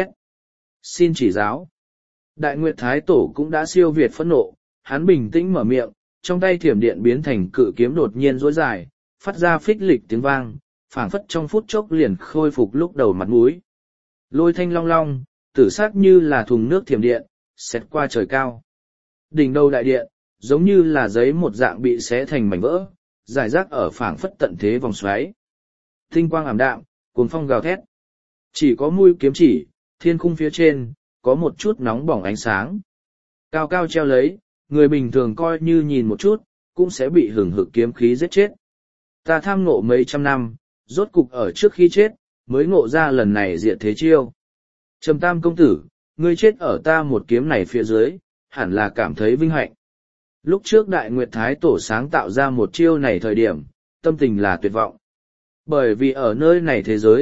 S1: Xin chỉ giáo. Đại Nguyệt Thái Tổ cũng đã siêu việt phẫn nộ, hắn bình tĩnh mở miệng, trong tay thiểm điện biến thành cự kiếm đột nhiên rối dài, phát ra phích lịch tiếng vang, phảng phất trong phút chốc liền khôi phục lúc đầu mặt mũi. Lôi thanh long long, tử sắc như là thùng nước thiểm điện, xẹt qua trời cao. Đỉnh đầu đại điện, giống như là giấy một dạng bị xé thành mảnh vỡ, giải rác ở phảng phất tận thế vòng xoáy. Tinh quang ảm đạm, cuồng phong gào thét. Chỉ có mũi kiếm chỉ, thiên khung phía trên, có một chút nóng bỏng ánh sáng. Cao cao treo lấy, người bình thường coi như nhìn một chút, cũng sẽ bị hừng hực kiếm khí giết chết. Ta tham ngộ mấy trăm năm, rốt cục ở trước khi chết, mới ngộ ra lần này diệt thế chiêu. Trầm Tam công tử, ngươi chết ở ta một kiếm này phía dưới, hẳn là cảm thấy vinh hạnh. Lúc trước Đại Nguyệt Thái Tổ sáng tạo ra một chiêu này thời điểm, tâm tình là tuyệt vọng. Bởi vì ở nơi này thế giới,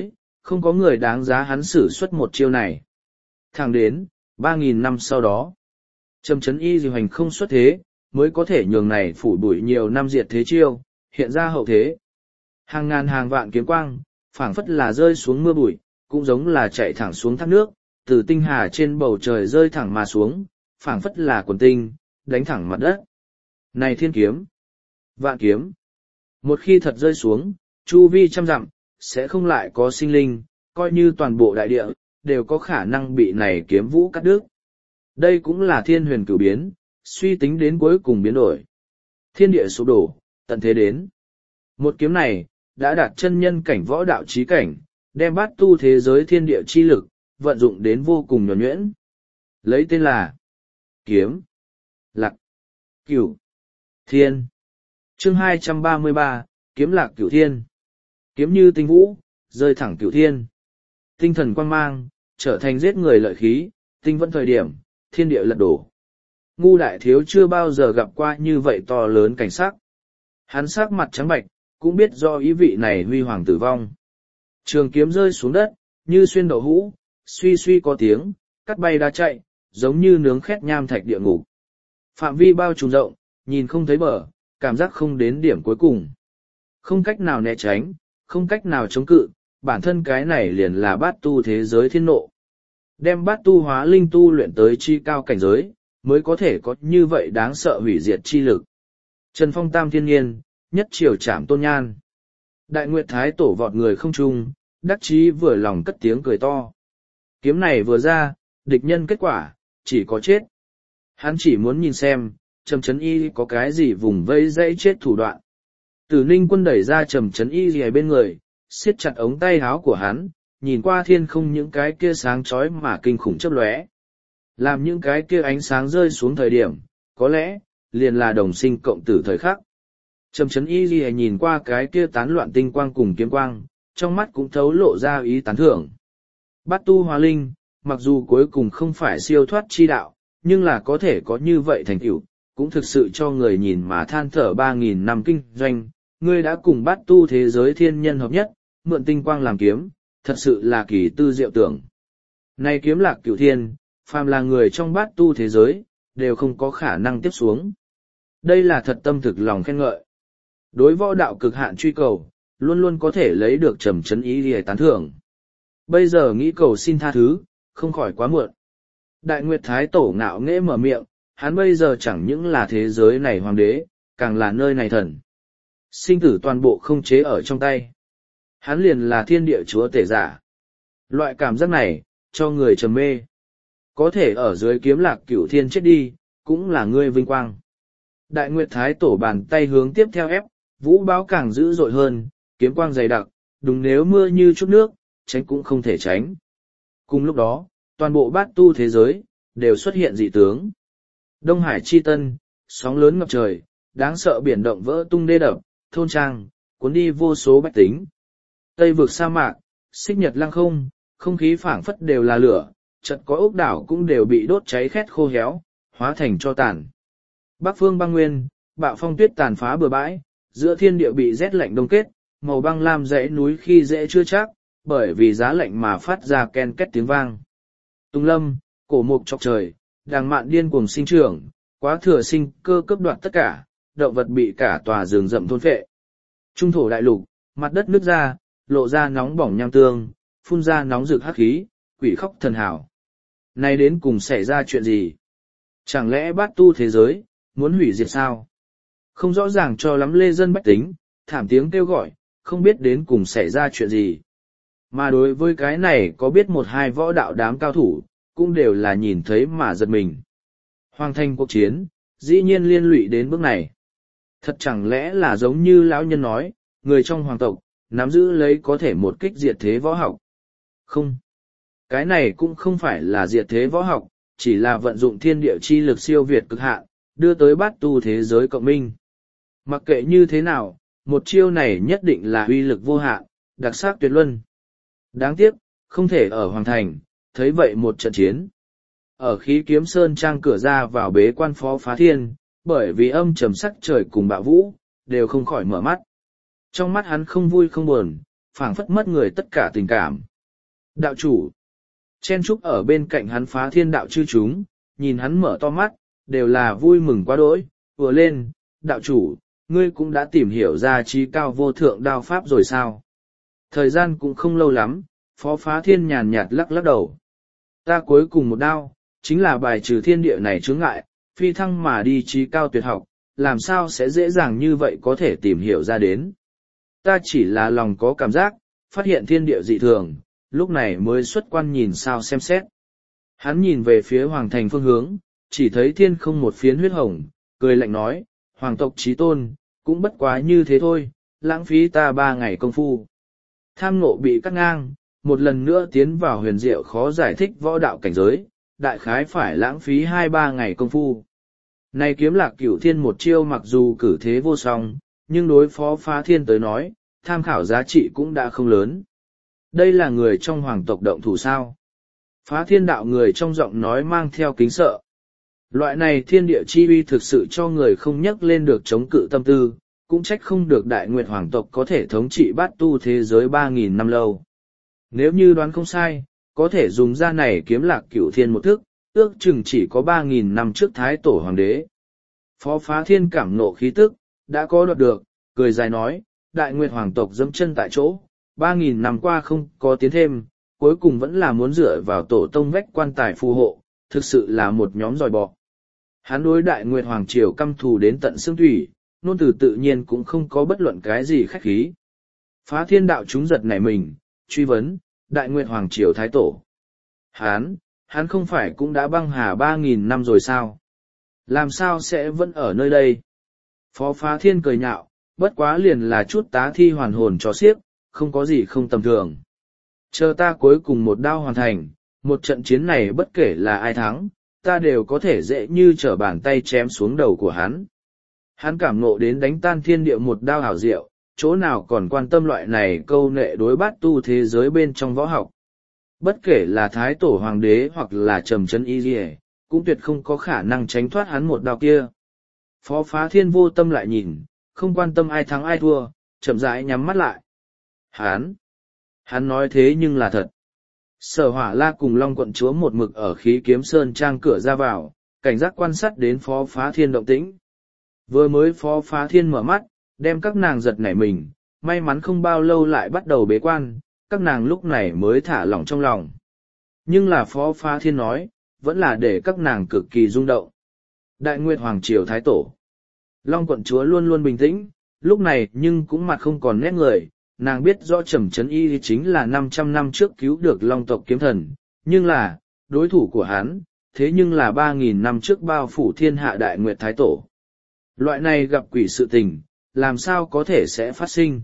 S1: không có người đáng giá hắn sử xuất một chiêu này. Thẳng đến, 3.000 năm sau đó, Trầm Trấn Y Diệu Hành không xuất thế, mới có thể nhường này phủ bụi nhiều năm diệt thế chiêu, hiện ra hậu thế. Hàng ngàn hàng vạn kiếm quang, phảng phất là rơi xuống mưa bụi, cũng giống là chạy thẳng xuống thác nước, từ tinh hà trên bầu trời rơi thẳng mà xuống, phảng phất là quần tinh, đánh thẳng mặt đất. Này thiên kiếm, vạn kiếm, một khi thật rơi xuống, chu vi trăm dặm, sẽ không lại có sinh linh, coi như toàn bộ đại địa, đều có khả năng bị này kiếm vũ cắt đứt. Đây cũng là thiên huyền cửu biến, suy tính đến cuối cùng biến đổi. Thiên địa sụp đổ, tận thế đến. Một kiếm này, đã đạt chân nhân cảnh võ đạo trí cảnh, đem bát tu thế giới thiên địa chi lực, vận dụng đến vô cùng nhuần nhuyễn. Lấy tên là Kiếm, Lạc, Cửu, Thiên. Chương 233, Kiếm Lạc Cửu Thiên. Kiếm như tinh vũ, rơi thẳng cửu thiên. Tinh thần quang mang, trở thành giết người lợi khí, tinh vẫn thời điểm, thiên địa lật đổ. Ngu đại thiếu chưa bao giờ gặp qua như vậy to lớn cảnh sắc. Hắn sắc mặt trắng bạch, cũng biết do ý vị này huy hoàng tử vong. Trường kiếm rơi xuống đất, như xuyên đậu hũ, suy suy có tiếng, cắt bay đá chạy, giống như nướng khét nham thạch địa ngục. Phạm vi bao trùm rộng, nhìn không thấy bờ, cảm giác không đến điểm cuối cùng. Không cách nào né tránh, không cách nào chống cự, bản thân cái này liền là bát tu thế giới thiên nộ. Đem bát tu hóa linh tu luyện tới chi cao cảnh giới, mới có thể có như vậy đáng sợ hủy diệt chi lực. Trần Phong tam thiên nhiên, nhất triều trảm tôn nhan. Đại Nguyệt Thái tổ vọt người không trung, đắc chí vừa lòng cất tiếng cười to. Kiếm này vừa ra, địch nhân kết quả, chỉ có chết. Hắn chỉ muốn nhìn xem, Trầm Trấn Y có cái gì vùng vây dãy chết thủ đoạn. Tử Ninh Quân đẩy ra Trầm Trấn Y gì bên người, siết chặt ống tay áo của hắn, nhìn qua thiên không những cái kia sáng chói mà kinh khủng chớp lóe. Làm những cái kia ánh sáng rơi xuống thời điểm, có lẽ, liền là đồng sinh cộng tử thời khắc. Trầm Trấn Y gì nhìn qua cái kia tán loạn tinh quang cùng kiếm quang, trong mắt cũng thấu lộ ra ý tán thưởng. Bát tu hóa linh, mặc dù cuối cùng không phải siêu thoát chi đạo, nhưng là có thể có như vậy thành tựu, cũng thực sự cho người nhìn mà than thở 3.000 năm kinh doanh, ngươi đã cùng bát tu thế giới thiên nhân hợp nhất, mượn tinh quang làm kiếm, thật sự là kỳ tư diệu tưởng. Này kiếm lạc cửu thiên, phàm là người trong bát tu thế giới, đều không có khả năng tiếp xuống. Đây là thật tâm thực lòng khen ngợi. Đối võ đạo cực hạn truy cầu, luôn luôn có thể lấy được Trầm Trấn Y để tán thưởng. Bây giờ nghĩ cầu xin tha thứ, không khỏi quá muộn. Đại Nguyệt Thái tổ ngạo nghễ mở miệng, hắn bây giờ chẳng những là thế giới này hoàng đế, càng là nơi này thần. Sinh tử toàn bộ không chế ở trong tay. Hắn liền là thiên địa chúa tể giả. Loại cảm giác này, cho người trầm mê. Có thể ở dưới kiếm lạc cửu thiên chết đi, cũng là ngươi vinh quang. Đại Nguyệt Thái tổ bàn tay hướng tiếp theo ép, vũ báo càng dữ dội hơn, kiếm quang dày đặc, đúng nếu mưa như chút nước, tránh cũng không thể tránh. Cùng lúc đó, toàn bộ bát tu thế giới, đều xuất hiện dị tướng. Đông Hải chi tân, sóng lớn ngập trời, đáng sợ biển động vỡ tung đê đập, thôn trang, cuốn đi vô số bách tính. Tây vực sa mạc, xích nhật lăng không, không khí phảng phất đều là lửa, chợt có ốc đảo cũng đều bị đốt cháy khét khô héo, hóa thành tro tàn. Bắc phương băng nguyên, bạo phong tuyết tàn phá bừa bãi, giữa thiên địa bị rét lạnh đông kết, màu băng lam dãy núi khi dễ chưa chắc, bởi vì giá lạnh mà phát ra ken két tiếng vang. Tung lâm, cổ mục chọc trời, đàng mạn điên cuồng sinh trưởng, quá thừa sinh cơ cấp đoạt tất cả, động vật bị cả tòa rừng rậm thôn phệ. Trung thổ đại lục, mặt đất nứt ra, lộ ra nóng bỏng nham tương, phun ra nóng rực hắc khí, quỷ khóc thần hào. Nay đến cùng xảy ra chuyện gì? Chẳng lẽ bát tu thế giới, muốn hủy diệt sao? Không rõ ràng cho lắm lê dân bách tính, thảm tiếng kêu gọi, không biết đến cùng xảy ra chuyện gì. Mà đối với cái này có biết một hai võ đạo đám cao thủ, cũng đều là nhìn thấy mà giật mình. Hoàng thành cuộc chiến, dĩ nhiên liên lụy đến bước này. Thật chẳng lẽ là giống như lão nhân nói, người trong hoàng tộc, nắm giữ lấy có thể một kích diệt thế võ học. Không. Cái này cũng không phải là diệt thế võ học, chỉ là vận dụng thiên địa chi lực siêu việt cực hạn, đưa tới bát tu thế giới cộng minh. Mặc kệ như thế nào, một chiêu này nhất định là uy lực vô hạn, đặc sắc tuyệt luân. Đáng tiếc, không thể ở hoàng thành, thấy vậy một trận chiến. Ở khí kiếm sơn trang cửa ra vào bế quan phó phá thiên, bởi vì âm trầm sắc trời cùng bạo vũ, đều không khỏi mở mắt. Trong mắt hắn không vui không buồn, phảng phất mất người tất cả tình cảm, Đạo chủ. Chen trúc ở bên cạnh hắn Phá Thiên đạo chư chúng, nhìn hắn mở to mắt, đều là vui mừng quá đỗi, vừa lên, đạo chủ, ngươi cũng đã tìm hiểu ra trí cao vô thượng đao pháp rồi sao? Thời gian cũng không lâu lắm, Phó Phá Thiên nhàn nhạt lắc lắc đầu. Ta cuối cùng một đao, chính là bài trừ thiên địa này chướng ngại, phi thăng mà đi trí cao tuyệt học, làm sao sẽ dễ dàng như vậy có thể tìm hiểu ra đến. Ta chỉ là lòng có cảm giác, phát hiện thiên địa dị thường, lúc này mới xuất quan nhìn sao xem xét. Hắn nhìn về phía hoàng thành phương hướng, chỉ thấy thiên không một phiến huyết hồng, cười lạnh nói, hoàng tộc chí tôn, cũng bất quá như thế thôi, lãng phí ta 3 ngày công phu. Tham ngộ bị cắt ngang, một lần nữa tiến vào huyền diệu khó giải thích võ đạo cảnh giới, đại khái phải lãng phí 2-3 ngày công phu. Này kiếm lạc cửu thiên một chiêu mặc dù cử thế vô song, nhưng đối phó Phá Thiên tới nói, tham khảo giá trị cũng đã không lớn. Đây là người trong hoàng tộc động thủ sao? Phá Thiên đạo người trong giọng nói mang theo kính sợ. Loại này thiên địa chi uy thực sự cho người không nhắc lên được chống cự tâm tư, cũng trách không được Đại Nguyệt hoàng tộc có thể thống trị bát tu thế giới 3.000 năm lâu. Nếu như đoán không sai, có thể dùng ra này kiếm lạc cửu thiên một thức, ước chừng chỉ có 3.000 năm trước Thái Tổ Hoàng đế. Phó Phá Thiên cảm nộ khí tức, đã có đoạt được, cười dài nói, Đại Nguyệt hoàng tộc dẫm chân tại chỗ, 3.000 năm qua không có tiến thêm, cuối cùng vẫn là muốn dựa vào tổ tông vách quan tài phù hộ, thực sự là một nhóm dòi bọ. Hắn đối Đại Nguyệt hoàng triều căm thù đến tận xương thủy, nôn từ tự nhiên cũng không có bất luận cái gì khách khí. Phá Thiên đạo chúng giật nảy mình, truy vấn, Đại Nguyệt hoàng triều thái tổ. Hắn không phải cũng đã băng hà 3.000 năm rồi sao? Làm sao sẽ vẫn ở nơi đây? Phó Phá Thiên cười nhạo, bất quá liền là chút tá thi hoàn hồn cho xiếc, không có gì không tầm thường. Chờ ta cuối cùng một đao hoàn thành, một trận chiến này bất kể là ai thắng, ta đều có thể dễ như trở bàn tay chém xuống đầu của hắn. Hắn cảm ngộ đến đánh tan thiên địa một đao hảo diệu, chỗ nào còn quan tâm loại này câu nệ đối bát tu thế giới bên trong võ học. Bất kể là Thái Tổ Hoàng đế hoặc là Trầm Chân Y Lìa, cũng tuyệt không có khả năng tránh thoát hắn một đao kia. Phó Phá Thiên vô tâm lại nhìn, không quan tâm ai thắng ai thua, chậm rãi nhắm mắt lại. Hắn nói thế nhưng là thật. Sở Hỏa La cùng Long quận chúa một mực ở Khí Kiếm Sơn trang cửa ra vào, cảnh giác quan sát đến Phó Phá Thiên động tĩnh. Vừa mới Phó Phá Thiên mở mắt, đem các nàng giật nảy mình, may mắn không bao lâu lại bắt đầu bế quan, các nàng lúc này mới thả lỏng trong lòng. Nhưng là Phó Phá Thiên nói, vẫn là để các nàng cực kỳ rung động. Đại Nguyệt Hoàng Triều Thái Tổ. Long quận chúa luôn luôn bình tĩnh, lúc này nhưng cũng mặt không còn nét người, nàng biết rõ Trầm Chấn Y chính là 500 năm trước cứu được Long tộc kiếm thần, nhưng là, đối thủ của hắn, thế nhưng là 3.000 năm trước bao phủ thiên hạ Đại Nguyệt Thái Tổ. Loại này gặp quỷ sự tình, làm sao có thể sẽ phát sinh?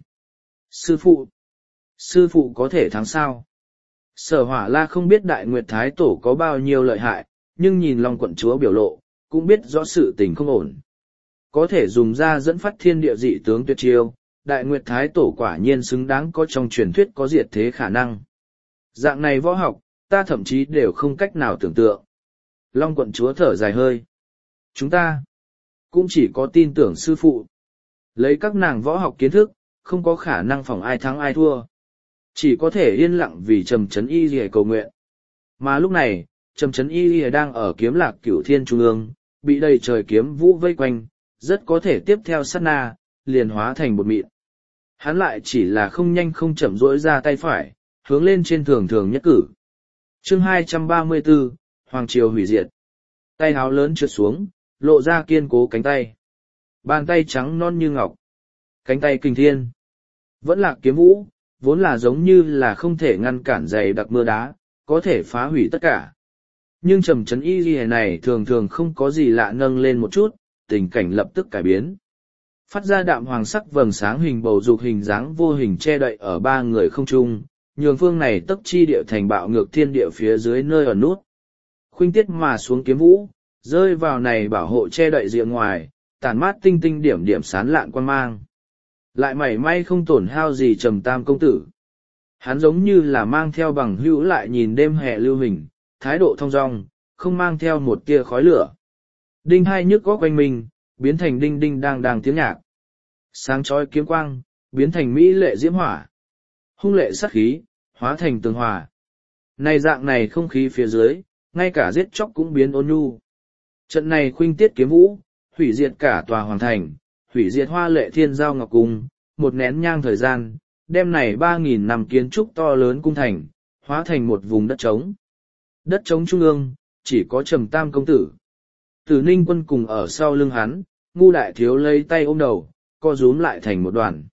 S1: Sư phụ có thể thắng sao? Sở Hỏa La không biết Đại Nguyệt Thái Tổ có bao nhiêu lợi hại, nhưng nhìn Long quận chúa biểu lộ, cũng biết rõ sự tình không ổn. Có thể dùng ra dẫn phát thiên địa dị tướng tuyệt chiêu, Đại Nguyệt Thái Tổ quả nhiên xứng đáng có trong truyền thuyết có diệt thế khả năng. Dạng này võ học, ta thậm chí đều không cách nào tưởng tượng. Long quận chúa thở dài hơi. Chúng ta cũng chỉ có tin tưởng sư phụ. Lấy các nàng võ học kiến thức, không có khả năng phòng ai thắng ai thua. Chỉ có thể yên lặng vì Trầm Chấn Y Lìa cầu nguyện. Mà lúc này, Trầm Chấn Y Lìa đang ở kiếm lạc cửu thiên trung ương, bị đầy trời kiếm vũ vây quanh, rất có thể tiếp theo sát na, liền hóa thành bột mịn. Hắn lại chỉ là không nhanh không chậm rỗi ra tay phải, hướng lên trên thường thường nhất cử. Chương 234, Hoàng Triều hủy diệt. Tay háo lớn trượt xuống, lộ ra kiên cố cánh tay. Bàn tay trắng non như ngọc. Cánh tay kình thiên. Vẫn là kiếm vũ, vốn là giống như là không thể ngăn cản dày đặc mưa đá, có thể phá hủy tất cả. Nhưng Trầm Chấn Y Lìa này thường thường không có gì lạ nâng lên một chút, tình cảnh lập tức cải biến. Phát ra đạm hoàng sắc vầng sáng hình bầu dục hình dáng vô hình che đậy ở 3 người không trung, nhường phương này tấp chi địa thành bạo ngược thiên địa phía dưới nơi ở nút. Khuynh tiết mà xuống kiếm vũ, rơi vào này bảo hộ che đậy rìa ngoài, tản mát tinh tinh điểm điểm sán lạn quan mang. Lại mảy may không tổn hao gì Trầm Tam công tử. Hắn giống như là mang theo bằng hữu lại nhìn đêm hè lưu hình, thái độ thong dong, không mang theo một tia khói lửa. Đinh hai nhức góc quanh mình, biến thành đinh đinh đang đang tiếng nhạc. Sáng chói kiếm quang, biến thành mỹ lệ diễm hỏa. Hung lệ sát khí, hóa thành tường hòa. Này dạng này không khí phía dưới, ngay cả giết chóc cũng biến ôn nhu. Trận này khuynh tiết kiếm vũ, hủy diệt cả tòa hoàng thành, hủy diệt hoa lệ thiên giao ngọc cung, một nén nhang thời gian, đêm này 3.000 năm kiến trúc to lớn cung thành, hóa thành một vùng đất trống. Đất trống trung ương, chỉ có Trầm Tam công tử. Tử Ninh Quân cùng ở sau lưng hắn, Ngu Đại Thiếu lấy tay ôm đầu, co rúm lại thành một đoàn.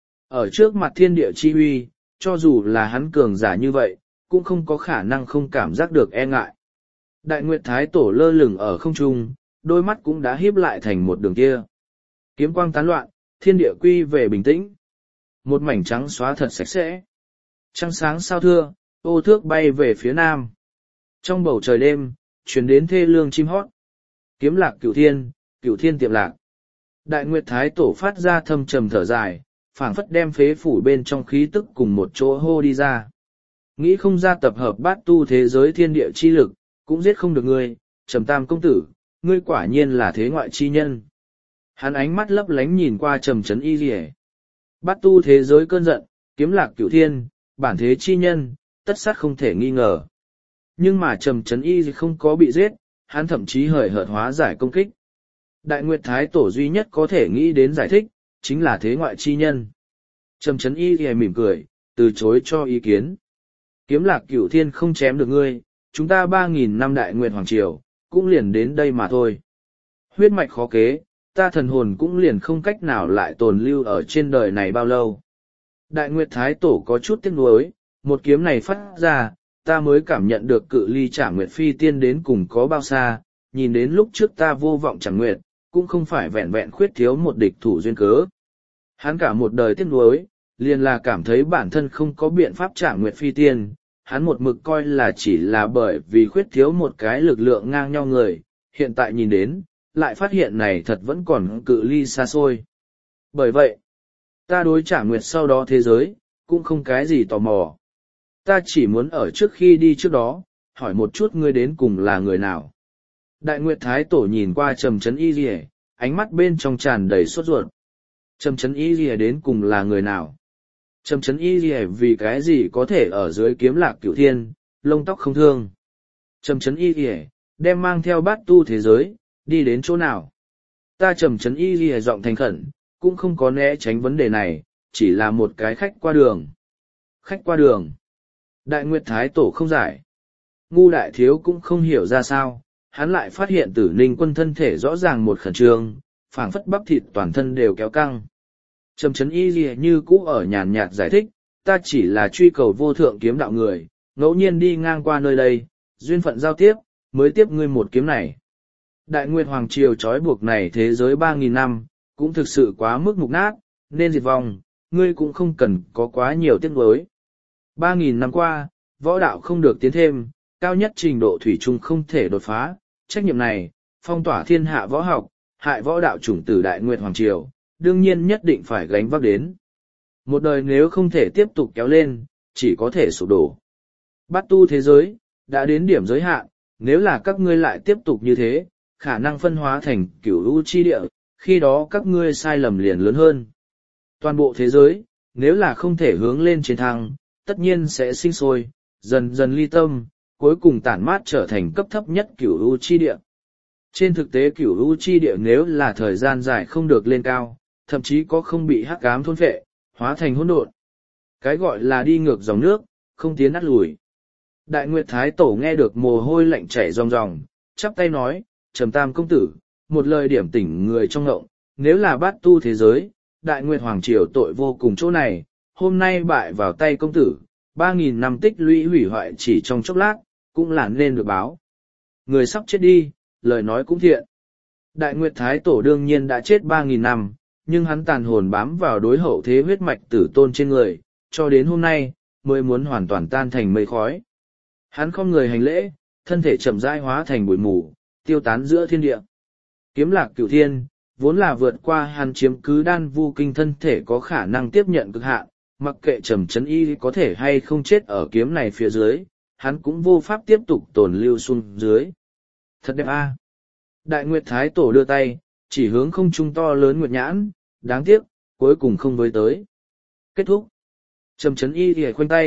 S1: Ở trước mặt thiên địa chi uy, cho dù là hắn cường giả như vậy, cũng không có khả năng không cảm giác được e ngại. Đại Nguyệt Thái Tổ lơ lửng ở không trung, đôi mắt cũng đã híp lại thành một đường kia. Kiếm quang tán loạn, thiên địa quy về bình tĩnh. Một mảnh trắng xóa thật sạch sẽ. Trăng sáng sao thưa, ô thước bay về phía nam. Trong bầu trời đêm, truyền đến thê lương chim hót. Kiếm lạc cửu thiên tiệm lạc. Đại Nguyệt Thái Tổ phát ra thâm trầm thở dài, phảng phất đem phế phủ bên trong khí tức cùng một chỗ hô đi ra. Nghĩ không ra tập hợp bát tu thế giới thiên địa chi lực, cũng giết không được ngươi, Trầm Tam công tử, ngươi quả nhiên là thế ngoại chi nhân. Hắn ánh mắt lấp lánh nhìn qua Trầm Trấn Y Lìa. Bát tu thế giới cơn giận, kiếm lạc cửu thiên, bản thế chi nhân, tất sát không thể nghi ngờ. Nhưng mà Trầm Trấn Y không có bị giết, hắn thậm chí hời hợt hóa giải công kích. Đại Nguyệt Thái Tổ duy nhất có thể nghĩ đến giải thích, chính là thế ngoại chi nhân. Trầm Trấn Y Lìa mỉm cười, từ chối cho ý kiến. Kiếm lạc cửu thiên không chém được ngươi, chúng ta 3.000 năm Đại Nguyệt Hoàng Triều, cũng liền đến đây mà thôi. Huyết mạch khó kế, ta thần hồn cũng liền không cách nào lại tồn lưu ở trên đời này bao lâu. Đại Nguyệt Thái Tổ có chút tiếc nuối, một kiếm này phát ra, ta mới cảm nhận được cự ly Trả Nguyệt Phi Tiên đến cùng có bao xa, nhìn đến lúc trước ta vô vọng Trả Nguyệt, cũng không phải vẹn vẹn khuyết thiếu một địch thủ duyên cớ. Hắn cả một đời tiếc nuối, liền là cảm thấy bản thân không có biện pháp Trả Nguyệt Phi Tiên, hắn một mực coi là chỉ là bởi vì khuyết thiếu một cái lực lượng ngang nhau người, hiện tại nhìn đến, lại phát hiện này thật vẫn còn cự ly xa xôi. Bởi vậy, ta đối Trả Nguyệt sau đó thế giới, cũng không cái gì tò mò. Ta chỉ muốn ở trước khi đi trước đó, hỏi một chút ngươi đến cùng là người nào. Đại Nguyệt Thái Tổ nhìn qua Trầm Trấn Y Lìa, ánh mắt bên trong tràn đầy sốt ruột. Trầm Trấn Y Lìa đến cùng là người nào? Trầm Trấn Y Lìa vì cái gì có thể ở dưới kiếm lạc cửu thiên, lông tóc không thương? Trầm Trấn Y Lìa, đem mang theo bát tu thế giới, đi đến chỗ nào? Ta Trầm Trấn Y Lìa giọng thành khẩn, cũng không có né tránh vấn đề này, chỉ là một cái khách qua đường. Khách qua đường. Đại Nguyệt Thái Tổ không giải. Ngu Đại Thiếu cũng không hiểu ra sao, hắn lại phát hiện Tử Ninh Quân thân thể rõ ràng một khẩn trương, phảng phất bắp thịt toàn thân đều kéo căng. Trầm Trấn Y Lìa như cũ ở nhàn nhạt giải thích, ta chỉ là truy cầu vô thượng kiếm đạo người, ngẫu nhiên đi ngang qua nơi đây, duyên phận giao tiếp, mới tiếp ngươi một kiếm này. Đại Nguyệt Hoàng Triều trói buộc này thế giới 3.000 năm, cũng thực sự quá mức mục nát, nên diệt vong, ngươi cũng không cần có quá nhiều tiếc nuối. 3.000 năm qua, võ đạo không được tiến thêm, cao nhất trình độ thủy chung không thể đột phá, trách nhiệm này, phong tỏa thiên hạ võ học, hại võ đạo chủng tử Đại Nguyệt Hoàng Triều, đương nhiên nhất định phải gánh vác đến. Một đời nếu không thể tiếp tục kéo lên, chỉ có thể sụp đổ. Bát tu thế giới, đã đến điểm giới hạn, nếu là các ngươi lại tiếp tục như thế, khả năng phân hóa thành cửu u chi địa, khi đó các ngươi sai lầm liền lớn hơn. Toàn bộ thế giới, nếu là không thể hướng lên chiến thắng, tất nhiên sẽ sinh sôi, dần dần ly tâm, cuối cùng tản mát trở thành cấp thấp nhất cửu u chi địa. Trên thực tế cửu u chi địa nếu là thời gian dài không được lên cao, thậm chí có không bị hắc ám thôn phệ, hóa thành hỗn độn. Cái gọi là đi ngược dòng nước, không tiến nát lùi. Đại Nguyệt Thái Tổ nghe được mồ hôi lạnh chảy ròng ròng, chắp tay nói, Trầm Tam công tử, một lời điểm tỉnh người trong ngộng, nếu là bát tu thế giới, Đại Nguyệt Hoàng Triều tội vô cùng chỗ này, hôm nay bại vào tay công tử, 3.000 năm tích lũy hủy hoại chỉ trong chốc lát, cũng là nên được báo. Người sắp chết đi, lời nói cũng thiện. Đại Nguyệt Thái Tổ đương nhiên đã chết 3.000 năm, nhưng hắn tàn hồn bám vào đối hậu thế huyết mạch tử tôn trên người, cho đến hôm nay, mới muốn hoàn toàn tan thành mây khói. Hắn không người hành lễ, thân thể chậm rãi hóa thành bụi mù, tiêu tán giữa thiên địa. Kiếm lạc cửu thiên, vốn là vượt qua hắn chiếm cứ đan vu kinh thân thể có khả năng tiếp nhận cực hạn, mặc kệ Trầm Trấn Y có thể hay không chết ở kiếm này phía dưới, hắn cũng vô pháp tiếp tục tồn lưu xuống dưới. Thật đẹp a! Đại Nguyệt Thái Tổ đưa tay, chỉ hướng không trung to lớn nguyệt nhãn, đáng tiếc, cuối cùng không với tới. Kết thúc. Trầm Trấn Y thì khoanh tay,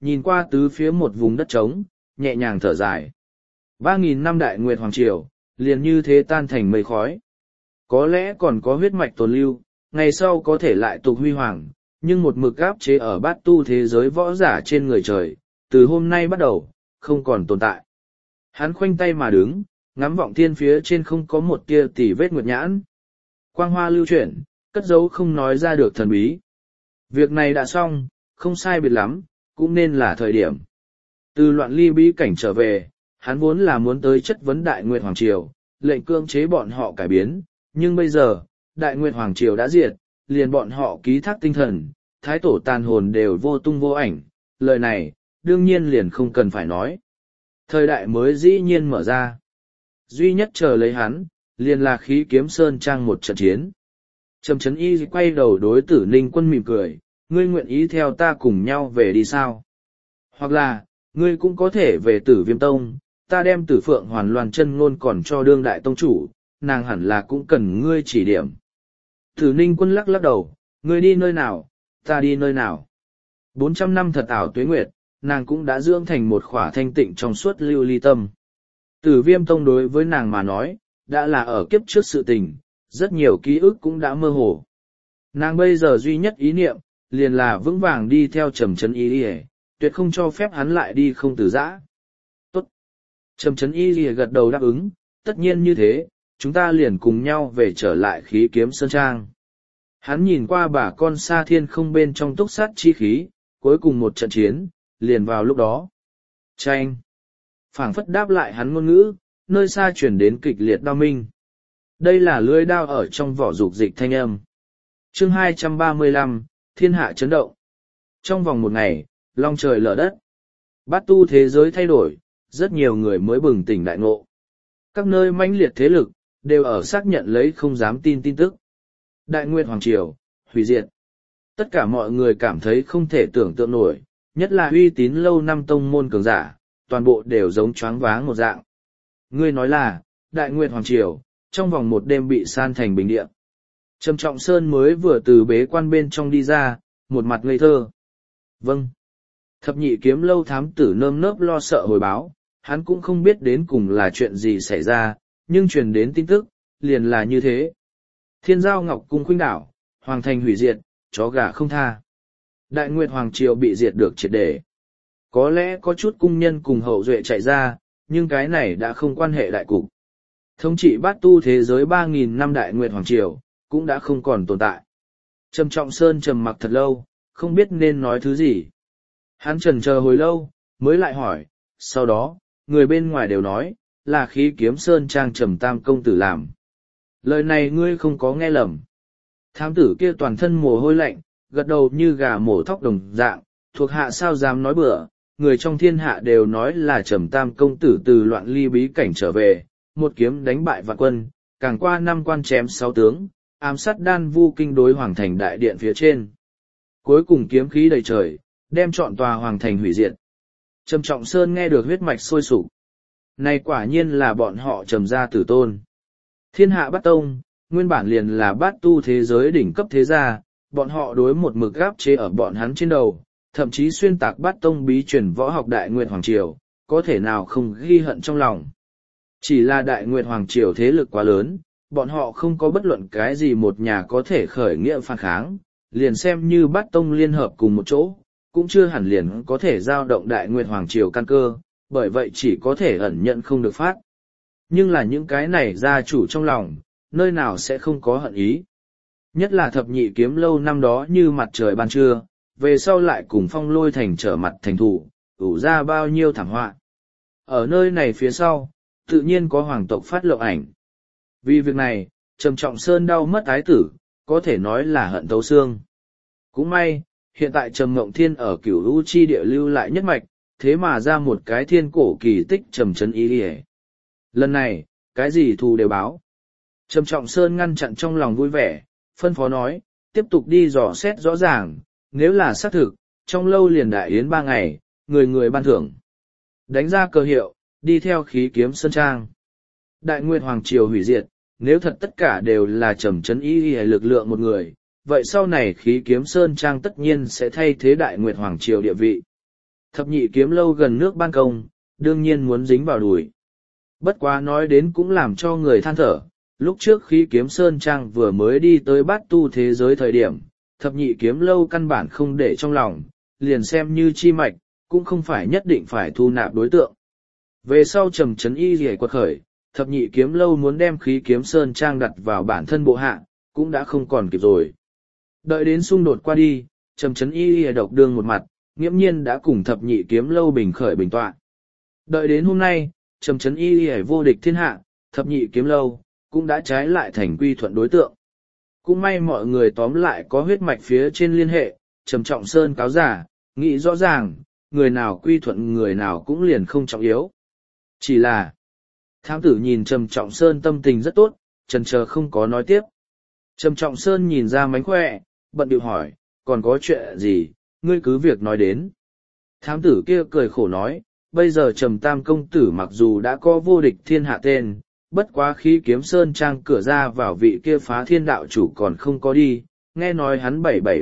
S1: nhìn qua tứ phía một vùng đất trống, nhẹ nhàng thở dài. 3.000 năm Đại Nguyệt Hoàng Triều, liền như thế tan thành mây khói. Có lẽ còn có huyết mạch tồn lưu, ngày sau có thể lại tục huy hoàng, nhưng một mực áp chế ở bát tu thế giới võ giả trên người trời, từ hôm nay bắt đầu, không còn tồn tại. Hắn khoanh tay mà đứng, ngắm vọng thiên phía trên không có một tia tỉ vết nguyệt nhãn. Quang hoa lưu chuyển, cất giấu không nói ra được thần bí. Việc này đã xong, không sai biệt lắm, cũng nên là thời điểm. Từ loạn ly bí cảnh trở về, hắn vốn là muốn tới chất vấn Đại Nguyệt Hoàng Triều, lệnh cưỡng chế bọn họ cải biến, nhưng bây giờ, Đại Nguyệt Hoàng Triều đã diệt, liền bọn họ ký thác tinh thần, thái tổ tàn hồn đều vô tung vô ảnh, lời này, đương nhiên liền không cần phải nói. Thời đại mới dĩ nhiên mở ra. Duy nhất chờ lấy hắn, liền là khí kiếm sơn trang một trận chiến. Trầm Chấn Y quay đầu đối Tử Ninh Quân mỉm cười, ngươi nguyện ý theo ta cùng nhau về đi sao? Hoặc là, ngươi cũng có thể về Tử Viêm Tông, ta đem Tử Phượng Hoàn Loan chân ngôn còn cho đương đại tông chủ, nàng hẳn là cũng cần ngươi chỉ điểm. Tử Ninh Quân lắc lắc đầu, ngươi đi nơi nào, ta đi nơi nào. 400 năm thật ảo tuế nguyệt, nàng cũng đã dưỡng thành một khỏa thanh tịnh trong suốt lưu ly tâm. Tử Viêm Tông đối với nàng mà nói, đã là ở kiếp trước sự tình, rất nhiều ký ức cũng đã mơ hồ. Nàng bây giờ duy nhất ý niệm, liền là vững vàng đi theo Trầm Chấn Y, tuyệt không cho phép hắn lại đi không từ giã. Tốt. Trầm Chấn Y gật đầu đáp ứng, tất nhiên như thế, chúng ta liền cùng nhau về trở lại khí kiếm sơn trang. Hắn nhìn qua bà con xa thiên không bên trong túc sát chi khí, cuối cùng một trận chiến, liền vào lúc đó. Chanh! Phảng phất đáp lại hắn ngôn ngữ, nơi xa chuyển đến kịch liệt đao minh. Đây là lưỡi đao ở trong vỏ dục dịch thanh âm. Chương 235, Thiên hạ chấn động. Trong vòng một ngày, long trời lở đất. Bát tu thế giới thay đổi, rất nhiều người mới bừng tỉnh đại ngộ. Các nơi mãnh liệt thế lực, đều ở xác nhận lấy không dám tin tin tức. Đại Nguyệt Hoàng Triều, hủy diệt. Tất cả mọi người cảm thấy không thể tưởng tượng nổi, nhất là uy tín lâu năm tông môn cường giả, toàn bộ đều giống choáng váng một dạng. Ngươi nói là, Đại Nguyệt Hoàng Triều, trong vòng một đêm bị san thành bình địa. Trầm Trọng Sơn mới vừa từ bế quan bên trong đi ra, một mặt ngây thơ. Vâng. Thập nhị kiếm lâu thám tử nơm nớp lo sợ hồi báo, hắn cũng không biết đến cùng là chuyện gì xảy ra, nhưng truyền đến tin tức, liền là như thế. Thiên giao ngọc cung khuynh đảo, hoàng thành hủy diệt, chó gà không tha. Đại Nguyệt Hoàng Triều bị diệt được triệt để. Có lẽ có chút cung nhân cùng hậu duệ chạy ra, nhưng cái này đã không quan hệ đại cục. Thống trị bát tu thế giới 3.000 năm Đại Nguyệt Hoàng Triều, cũng đã không còn tồn tại. Trầm Trọng Sơn trầm mặc thật lâu, không biết nên nói thứ gì. Hắn chần chờ hồi lâu, mới lại hỏi, sau đó, người bên ngoài đều nói, là khí kiếm Sơn trang Trầm Tam công tử làm. Lời này ngươi không có nghe lầm. Thám tử kia toàn thân mồ hôi lạnh, gật đầu như gà mổ thóc đồng dạng, thuộc hạ sao dám nói bừa, người trong thiên hạ đều nói là Trầm Tam công tử từ loạn ly bí cảnh trở về, một kiếm đánh bại vạn quân, càng qua 5 quan chém 6 tướng, ám sát đan vu kinh đối hoàng thành đại điện phía trên. Cuối cùng kiếm khí đầy trời, đem trọn tòa hoàng thành hủy diệt. Trầm Trọng Sơn nghe được huyết mạch sôi sục. Này quả nhiên là bọn họ Trầm gia tử tôn. Thiên hạ bát tông, nguyên bản liền là bát tu thế giới đỉnh cấp thế gia, bọn họ đối một mực gáp chế ở bọn hắn trên đầu, thậm chí xuyên tạc bát tông bí truyền võ học Đại Nguyệt Hoàng Triều, có thể nào không ghi hận trong lòng. Chỉ là Đại Nguyệt Hoàng Triều thế lực quá lớn, bọn họ không có bất luận cái gì một nhà có thể khởi nghĩa phản kháng, liền xem như bát tông liên hợp cùng một chỗ, cũng chưa hẳn liền có thể giao động Đại Nguyệt Hoàng Triều căn cơ, bởi vậy chỉ có thể ẩn nhận không được phát. Nhưng là những cái này gia chủ trong lòng, nơi nào sẽ không có hận ý. Nhất là thập nhị kiếm lâu năm đó như mặt trời ban trưa, về sau lại cùng Phong Lôi thành trở mặt thành thủ, ủ ra bao nhiêu thảm họa. Ở nơi này phía sau, tự nhiên có hoàng tộc phát lộ ảnh. Vì việc này, Trầm Trọng Sơn đau mất ái tử, có thể nói là hận thấu xương. Cũng may, hiện tại Trầm Mộng Thiên ở Cửu U chi địa lưu lại nhất mạch, thế mà ra một cái thiên cổ kỳ tích Trầm Chấn Y. Lần này, cái gì thù đều báo. Trầm Trọng Sơn ngăn chặn trong lòng vui vẻ, phân phó nói, tiếp tục đi dò xét rõ ràng, nếu là xác thực, trong lâu liền đại yến 3 ngày, người người ban thưởng. Đánh ra cờ hiệu, đi theo khí kiếm sơn trang. Đại Nguyệt Hoàng Triều hủy diệt, nếu thật tất cả đều là Trầm Chấn Y lực lượng một người, vậy sau này khí kiếm sơn trang tất nhiên sẽ thay thế Đại Nguyệt Hoàng Triều địa vị. Thập nhị kiếm lâu gần nước ban công, đương nhiên muốn dính vào đùi. Bất quá nói đến cũng làm cho người than thở, lúc trước khi kiếm sơn trang vừa mới đi tới bát tu thế giới thời điểm, thập nhị kiếm lâu căn bản không để trong lòng, liền xem như chi mạch, cũng không phải nhất định phải thu nạp đối tượng. Về sau trầm trấn y rỉa quật khởi, thập nhị kiếm lâu muốn đem khí kiếm sơn trang đặt vào bản thân bộ hạ, cũng đã không còn kịp rồi. Đợi đến xung đột qua đi, trầm trấn y rỉa độc đương một mặt, nghiễm nhiên đã cùng thập nhị kiếm lâu bình khởi bình tọa. Đợi đến hôm nay, trầm trấn y rỉa vô địch thiên hạ, thập nhị kiếm lâu cũng đã trái lại thành quy thuận đối tượng. Cũng may mọi người tóm lại có huyết mạch phía trên liên hệ, trầm trọng sơn cáo giả, nghĩ rõ ràng, người nào quy thuận người nào cũng liền không trọng yếu. Chỉ là, thám tử nhìn trầm trọng sơn tâm tình rất tốt, chần chờ không có nói tiếp. Trầm trọng sơn nhìn ra mánh khỏe, bận điệu hỏi, còn có chuyện gì, ngươi cứ việc nói đến. Thám tử kia cười khổ nói, bây giờ trầm tam công tử mặc dù đã có vô địch thiên hạ tên, bất quá khi kiếm sơn trang cửa ra vào vị kia phá thiên đạo chủ còn không có đi, nghe nói hắn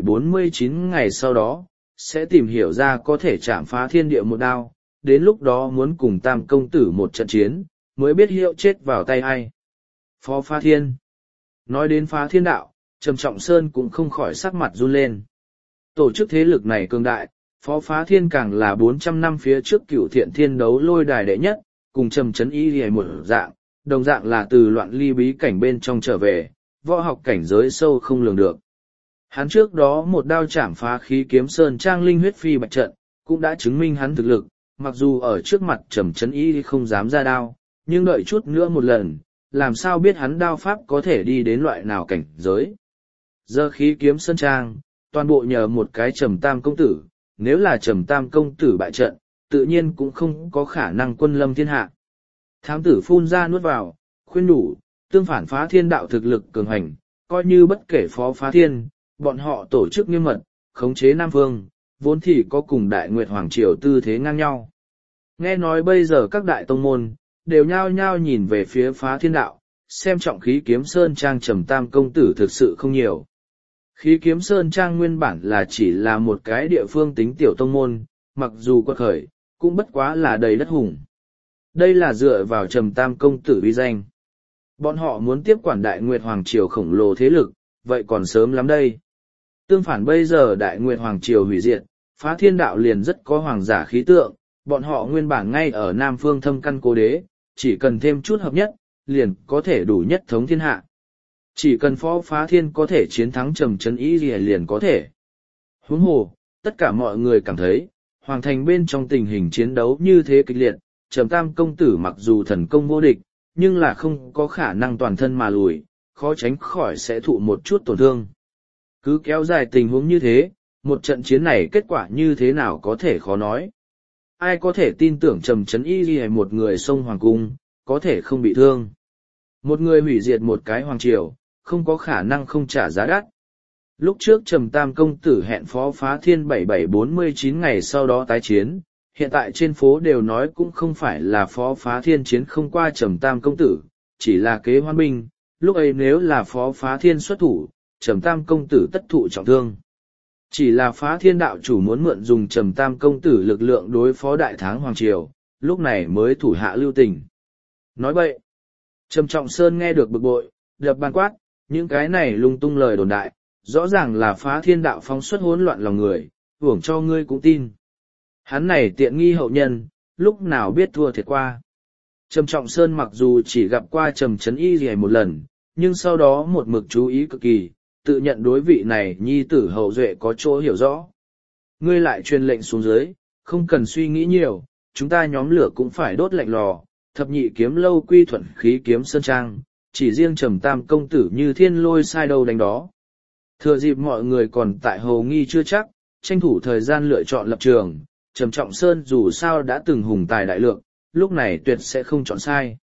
S1: 7749 ngày sau đó, sẽ tìm hiểu ra có thể chạm phá thiên địa một đao, đến lúc đó muốn cùng tam công tử một trận chiến, mới biết hiệu chết vào tay ai. Phó phá thiên. Nói đến phá thiên đạo, trầm trọng sơn cũng không khỏi sắc mặt run lên. Tổ chức thế lực này cường đại, phó phá thiên càng là 400 năm phía trước cửu thiện thiên đấu lôi đài đệ nhất, cùng trầm trấn y hề một dạng, đồng dạng là từ loạn ly bí cảnh bên trong trở về, võ học cảnh giới sâu không lường được. Hắn trước đó một đao chảm phá khí kiếm sơn trang linh huyết phi bạch trận, cũng đã chứng minh hắn thực lực, mặc dù ở trước mặt trầm trấn y không dám ra đao, nhưng đợi chút nữa một lần, làm sao biết hắn đao pháp có thể đi đến loại nào cảnh giới. Giờ khí kiếm sơn trang, toàn bộ nhờ một cái trầm tam công tử, nếu là trầm tam công tử bại trận, tự nhiên cũng không có khả năng quân lâm thiên hạ. Thám tử phun ra nuốt vào, khuyên đủ, tương phản phá thiên đạo thực lực cường hành, coi như bất kể phó phá thiên, bọn họ tổ chức nghiêm mật, khống chế Nam Phương, vốn thì có cùng Đại Nguyệt Hoàng Triều tư thế ngang nhau. Nghe nói bây giờ các đại tông môn, đều nhao nhao nhìn về phía phá thiên đạo, xem trọng khí kiếm sơn trang trầm tam công tử thực sự không nhiều. Khí kiếm sơn trang nguyên bản là chỉ là một cái địa phương tính tiểu tông môn, mặc dù quật khởi, cũng bất quá là đầy đất hùng. Đây là dựa vào trầm tam công tử uy danh. Bọn họ muốn tiếp quản Đại Nguyệt Hoàng Triều khổng lồ thế lực, vậy còn sớm lắm đây. Tương phản bây giờ Đại Nguyệt Hoàng Triều hủy diệt, phá thiên đạo liền rất có hoàng giả khí tượng, bọn họ nguyên bản ngay ở Nam Phương thâm căn cố đế, chỉ cần thêm chút hợp nhất, liền có thể đủ nhất thống thiên hạ. Chỉ cần phó phá thiên có thể chiến thắng trầm trấn y liền có thể. Huống hồ, tất cả mọi người cảm thấy, hoàng thành bên trong tình hình chiến đấu như thế kịch liệt, trầm tam công tử mặc dù thần công vô địch, nhưng là không có khả năng toàn thân mà lùi, khó tránh khỏi sẽ thụ một chút tổn thương. Cứ kéo dài tình huống như thế, một trận chiến này kết quả như thế nào có thể khó nói. Ai có thể tin tưởng trầm trấn y hay một người xông hoàng cung, có thể không bị thương. Một người hủy diệt một cái hoàng triều, không có khả năng không trả giá đắt. Lúc trước trầm tam công tử hẹn phó phá thiên 7749 ngày sau đó tái chiến, hiện tại trên phố đều nói cũng không phải là phó phá thiên chiến không qua trầm tam công tử, chỉ là kế hoan binh, lúc ấy nếu là phó phá thiên xuất thủ, trầm tam công tử tất thụ trọng thương. Chỉ là phá thiên đạo chủ muốn mượn dùng trầm tam công tử lực lượng đối phó đại tháng hoàng triều, lúc này mới thủ hạ lưu tình. Nói bậy, trầm trọng sơn nghe được bực bội, đập bàn quát, những cái này lung tung lời đồn đại, rõ ràng là phá thiên đạo phóng xuất hỗn loạn lòng người, hưởng cho ngươi cũng tin. Hắn này tiện nghi hậu nhân, lúc nào biết thua thiệt qua. Trầm trọng sơn mặc dù chỉ gặp qua trầm trấn y gì một lần, nhưng sau đó một mực chú ý cực kỳ, tự nhận đối vị này nhi tử hậu duệ có chỗ hiểu rõ. Ngươi lại truyền lệnh xuống dưới, không cần suy nghĩ nhiều, chúng ta nhóm lửa cũng phải đốt lạnh lò, thập nhị kiếm lâu quy thuận khí kiếm sơn trang, chỉ riêng trầm tam công tử như thiên lôi sai đâu đánh đó. Thừa dịp mọi người còn tại hầu nghi chưa chắc, tranh thủ thời gian lựa chọn lập trường, trầm trọng sơn dù sao đã từng hùng tài đại lượng, lúc này tuyệt sẽ không chọn sai.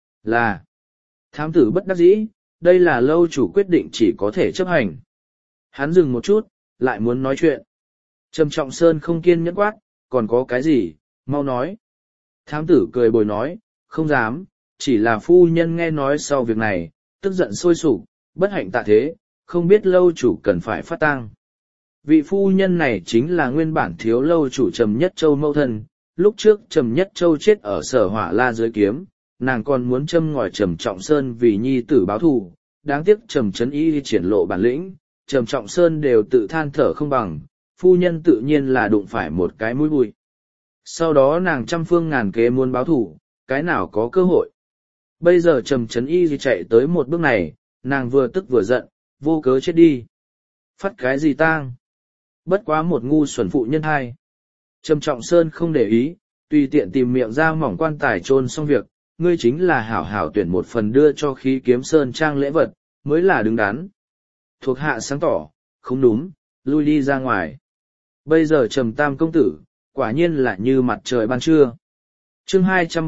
S1: Là thám tử bất đắc dĩ, đây là lâu chủ quyết định chỉ có thể chấp hành. Hắn dừng một chút, lại muốn nói chuyện. Trầm trọng sơn không kiên nhẫn quát, còn có cái gì, mau nói. Thám tử cười bồi nói, không dám, chỉ là phu nhân nghe nói sau việc này, tức giận sôi sục, bất hạnh tạ thế, không biết lâu chủ cần phải phát tang. Vị phu nhân này chính là nguyên bản thiếu lâu chủ Trầm Nhất Châu mẫu thân, lúc trước Trầm Nhất Châu chết ở Sở Hỏa La dưới kiếm, nàng còn muốn châm ngòi Trầm Trọng Sơn vì nhi tử báo thù, đáng tiếc Trầm Trấn Y triển lộ bản lĩnh, Trầm Trọng Sơn đều tự than thở không bằng, phu nhân tự nhiên là đụng phải một cái mũi bụi. Sau đó nàng trăm phương ngàn kế muốn báo thù, cái nào có cơ hội. Bây giờ Trầm Trấn Y chạy tới một bước này, nàng vừa tức vừa giận, vô cớ chết đi. Phát cái gì tang? Bất quá một ngu xuẩn phụ nhân hai. Trầm Trọng Sơn không để ý, tùy tiện tìm miệng ra mỏng quan tài chôn xong việc, ngươi chính là hảo hảo tuyển một phần đưa cho Khí Kiếm Sơn trang lễ vật, mới là đứng đắn. Thuộc hạ sáng tỏ, không đúng, lui đi ra ngoài. Bây giờ Trầm Tam công tử, quả nhiên là như mặt trời ban trưa. Chương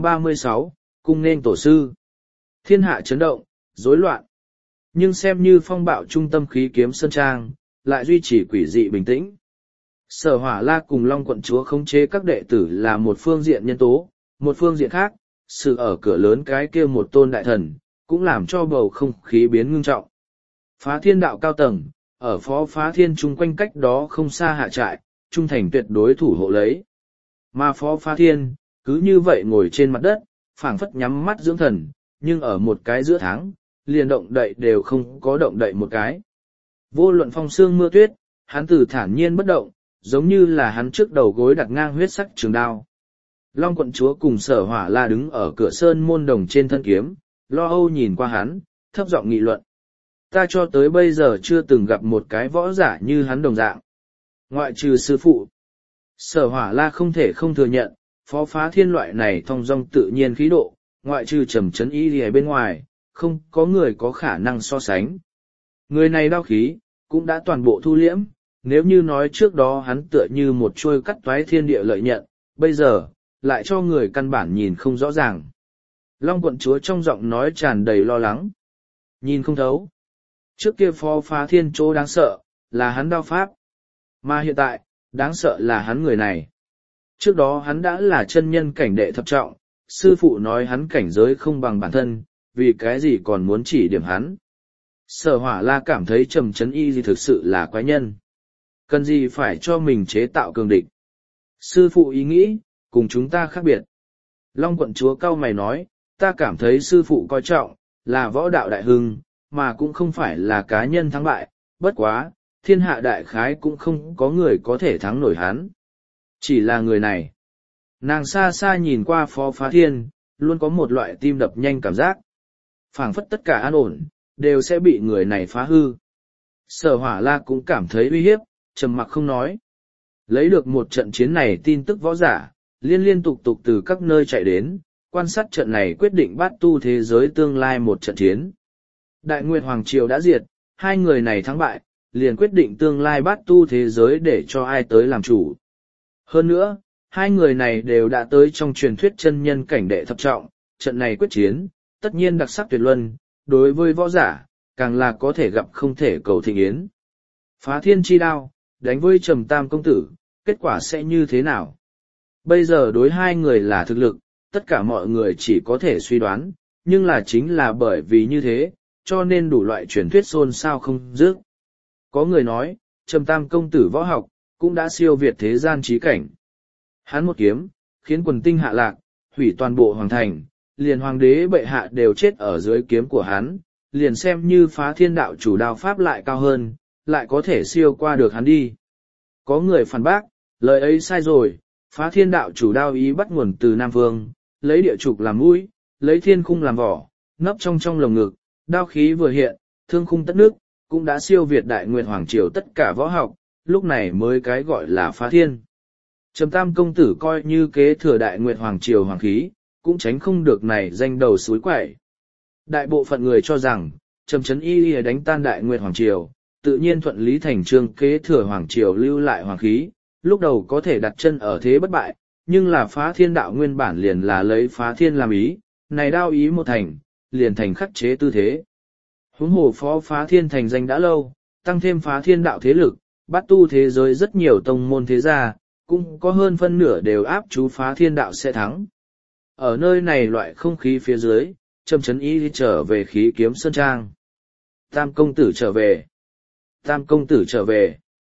S1: 236, cung nên tổ sư. Thiên hạ chấn động, rối loạn. Nhưng xem như phong bạo trung tâm Khí Kiếm Sơn trang, lại duy trì quỷ dị bình tĩnh. Sở Hỏa La cùng Long quận chúa khống chế các đệ tử là một phương diện nhân tố, một phương diện khác, sự ở cửa lớn cái kia một tôn đại thần, cũng làm cho bầu không khí biến ngưng trọng. Phá Thiên đạo cao tầng, ở Phó Phá Thiên chung quanh cách đó không xa hạ trại, trung thành tuyệt đối thủ hộ lấy. Mà Phó Phá Thiên, cứ như vậy ngồi trên mặt đất, phảng phất nhắm mắt dưỡng thần, nhưng ở một cái giữa tháng, liền động đậy đều không có động đậy một cái. Vô luận phong sương mưa tuyết, hắn tử thản nhiên bất động, giống như là hắn trước đầu gối đặt ngang huyết sắc trường đao. Long quận chúa cùng Sở Hỏa La đứng ở cửa sơn môn đồng trên thân kiếm, lo âu nhìn qua hắn, thấp giọng nghị luận. Ta cho tới bây giờ chưa từng gặp một cái võ giả như hắn đồng dạng. Ngoại trừ sư phụ. Sở Hỏa La không thể không thừa nhận, Phó Phá Thiên loại này thong dong tự nhiên khí độ, ngoại trừ Trầm Trấn Y ở bên ngoài, không có người có khả năng so sánh. Người này đao khí, cũng đã toàn bộ thu liễm, nếu như nói trước đó hắn tựa như một chuôi cắt toái thiên địa lợi nhận, bây giờ, lại cho người căn bản nhìn không rõ ràng. Long quận chúa trong giọng nói tràn đầy lo lắng. Nhìn không thấu. Trước kia Phó Phá Thiên chỗ đáng sợ, là hắn đao pháp. Mà hiện tại, đáng sợ là hắn người này. Trước đó hắn đã là chân nhân cảnh đệ thập trọng, sư phụ nói hắn cảnh giới không bằng bản thân, vì cái gì còn muốn chỉ điểm hắn. Sở Hỏa La cảm thấy Trầm Trấn Y gì thực sự là quái nhân. Cần gì phải cho mình chế tạo cường địch. Sư phụ ý nghĩ, cùng chúng ta khác biệt. Long quận chúa cau mày nói, ta cảm thấy sư phụ coi trọng, là võ đạo đại hưng, mà cũng không phải là cá nhân thắng bại, bất quá, thiên hạ đại khái cũng không có người có thể thắng nổi hắn. Chỉ là người này. Nàng xa xa nhìn qua Phó Phá Thiên, luôn có một loại tim đập nhanh cảm giác. Phảng phất tất cả an ổn, đều sẽ bị người này phá hư. Sở Hỏa La cũng cảm thấy uy hiếp, trầm mặc không nói. Lấy được một trận chiến này tin tức võ giả, liên tục từ các nơi chạy đến, quan sát trận này quyết định bát tu thế giới tương lai một trận chiến. Đại Nguyệt Hoàng Triều đã diệt, hai người này thắng bại, liền quyết định tương lai bát tu thế giới để cho ai tới làm chủ. Hơn nữa, hai người này đều đã tới trong truyền thuyết chân nhân cảnh đệ thập trọng, trận này quyết chiến, tất nhiên đặc sắc tuyệt luân, đối với võ giả, càng là có thể gặp không thể cầu thịnh yến. Phá Thiên chi đao, đánh với Trầm Tam công tử, kết quả sẽ như thế nào? Bây giờ đối hai người là thực lực, tất cả mọi người chỉ có thể suy đoán, nhưng là chính là bởi vì như thế, cho nên đủ loại truyền thuyết xôn xao không dứt. Có người nói, Trầm Tam công tử võ học, cũng đã siêu việt thế gian trí cảnh. Hắn một kiếm, khiến quần tinh hạ lạc, hủy toàn bộ hoàng thành, liền hoàng đế bệ hạ đều chết ở dưới kiếm của hắn, liền xem như Phá Thiên đạo chủ đao pháp lại cao hơn, lại có thể siêu qua được hắn đi. Có người phản bác, lời ấy sai rồi, Phá Thiên đạo chủ đao ý bắt nguồn từ Nam Vương, lấy địa trục làm mũi, lấy thiên khung làm vỏ, nấp trong lồng ngực, đao khí vừa hiện, thương khung tất nước, cũng đã siêu việt Đại Nguyệt Hoàng Triều tất cả võ học, lúc này mới cái gọi là Phá Thiên. Trầm Tam công tử coi như kế thừa Đại Nguyệt Hoàng Triều hoàng khí, cũng tránh không được này danh đầu suối quẩy. Đại bộ phận người cho rằng, Trầm Trấn Y đánh tan Đại Nguyệt Hoàng Triều, tự nhiên thuận lý thành trương kế thừa Hoàng Triều lưu lại hoàng khí, lúc đầu có thể đặt chân ở thế bất bại, nhưng là Phá Thiên đạo nguyên bản liền là lấy Phá Thiên làm ý, này đao ý một thành, liền thành khắc chế tư thế. Huống hồ Phó Phá Thiên thành danh đã lâu, tăng thêm Phá Thiên đạo thế lực, bát tu thế giới rất nhiều tông môn thế gia, cũng có hơn phân nửa đều áp chú Phá Thiên đạo sẽ thắng. Ở nơi này loại không khí phía dưới, Trầm Trấn Y trở về Khí Kiếm Sơn trang. Tam công tử trở về. Tam công tử trở về.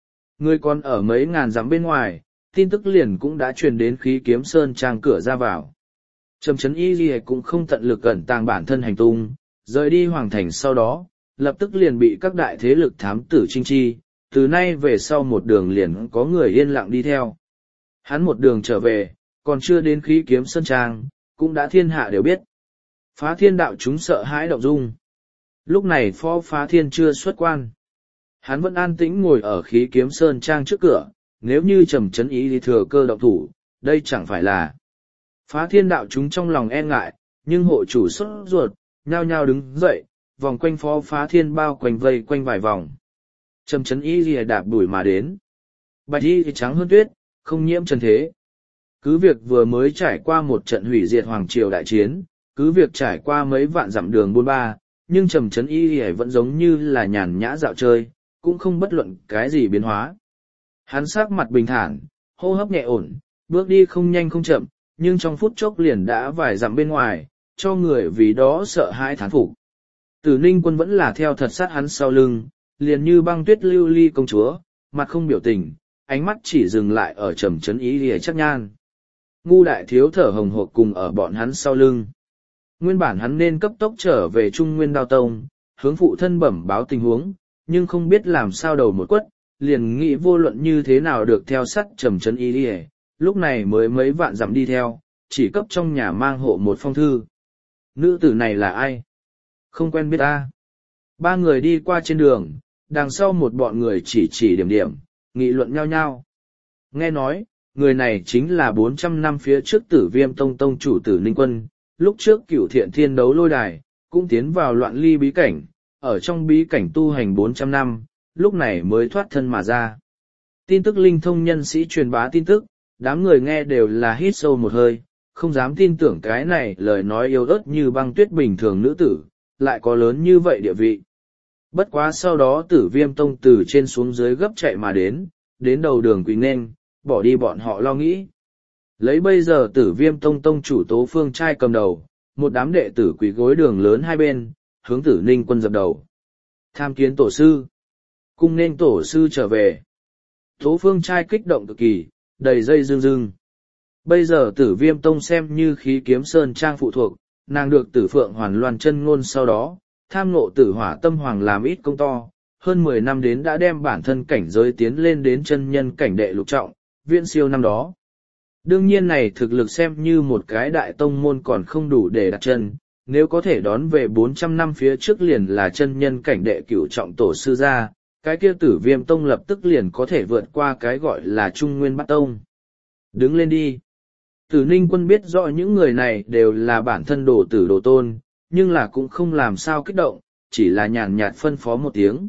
S1: Người còn ở mấy ngàn dặm bên ngoài, tin tức liền cũng đã truyền đến khí kiếm sơn trang cửa ra vào. Trầm Trấn Y Ghi cũng không tận lực ẩn tàng bản thân hành tung, rời đi hoàng thành sau đó, lập tức liền bị các đại thế lực thám tử trinh chi, từ nay về sau một đường liền có người yên lặng đi theo. Hắn một đường trở về, còn chưa đến khí kiếm sơn trang, cũng đã thiên hạ đều biết. Phá Thiên đạo chúng sợ hãi động dung. Lúc này Phó Phá Thiên chưa xuất quan. Hắn vẫn an tĩnh ngồi ở khí kiếm sơn trang trước cửa, nếu như Trầm Trấn Y thì thừa cơ động thủ, đây chẳng phải là. Phá Thiên đạo chúng trong lòng e ngại, nhưng hộ chủ sốt ruột, nhao nhao đứng dậy, vòng quanh Phó Phá Thiên bao quanh vây quanh vài vòng. Trầm Trấn Y lìa đạp đuổi mà đến. Bạch y thì trắng hơn tuyết, không nhiễm trần thế. Cứ việc vừa mới trải qua một trận hủy diệt hoàng triều đại chiến, cứ việc trải qua mấy vạn dặm đường buôn ba, nhưng Trầm Trấn Y lìa vẫn giống như là nhàn nhã dạo chơi, cũng không bất luận cái gì biến hóa. Hắn sắc mặt bình thản, hô hấp nhẹ ổn, bước đi không nhanh không chậm, nhưng trong phút chốc liền đã vài dặm bên ngoài, cho người vì đó sợ hãi thán phục. Tử Ninh Quân vẫn là theo thật sát hắn sau lưng, liền như băng tuyết lưu ly công chúa, mặt không biểu tình, ánh mắt chỉ dừng lại ở Trầm Trấn Y lìa chắc nhan. Ngu đại thiếu thở hồng hộc cùng ở bọn hắn sau lưng. Nguyên bản hắn nên cấp tốc trở về Trung Nguyên Đao Tông, hướng phụ thân bẩm báo tình huống, nhưng không biết làm sao đầu một quất, liền nghĩ vô luận như thế nào được theo sát Trầm Trấn Y lìa, lúc này mới mấy vạn dặm đi theo, chỉ cấp trong nhà mang hộ một phong thư. Nữ tử này là ai? Không quen biết ta. Ba người đi qua trên đường, đằng sau một bọn người chỉ điểm điểm, nghị luận nhau nhau. Nghe nói, người này chính là 400 năm phía trước Tử Viêm Tông tông chủ Tử Ninh Quân, lúc trước Cửu Thiện Thiên đấu lôi đài, cũng tiến vào loạn ly bí cảnh, ở trong bí cảnh tu hành 400 năm, lúc này mới thoát thân mà ra. Tin tức linh thông nhân sĩ truyền bá tin tức, đám người nghe đều là hít sâu một hơi, không dám tin tưởng cái này lời nói yếu ớt như băng tuyết bình thường nữ tử, lại có lớn như vậy địa vị. Bất quá sau đó Tử Viêm Tông từ trên xuống dưới gấp chạy mà đến đầu đường quỳ nên, bỏ đi bọn họ lo nghĩ. Lấy bây giờ Tử Viêm Tông tông chủ Tố Phương trai cầm đầu, một đám đệ tử quỳ gối đường lớn hai bên, hướng Tử Ninh Quân dập đầu. Tham kiến tổ sư. Cung nên tổ sư trở về. Tố Phương trai kích động cực kỳ, đầy dây rưng rưng. Bây giờ Tử Viêm Tông xem như khí kiếm sơn trang phụ thuộc, nàng được Tử Phượng Hoàn Loan chân ngôn sau đó, tham ngộ Tử Hỏa Tâm Hoàng làm ít công to, hơn 10 năm đến đã đem bản thân cảnh giới tiến lên đến chân nhân cảnh đệ lục trọng, viễn siêu năm đó. Đương nhiên này thực lực xem như một cái đại tông môn còn không đủ để đặt chân, nếu có thể đón về 400 năm phía trước liền là chân nhân cảnh đệ cửu trọng tổ sư ra, cái kia Tử Viêm Tông lập tức liền có thể vượt qua cái gọi là Trung Nguyên Bát Tông. Đứng lên đi. Tử Ninh Quân biết rõ những người này đều là bản thân đồ tử đồ tôn, nhưng là cũng không làm sao kích động, chỉ là nhàn nhạt phân phó một tiếng.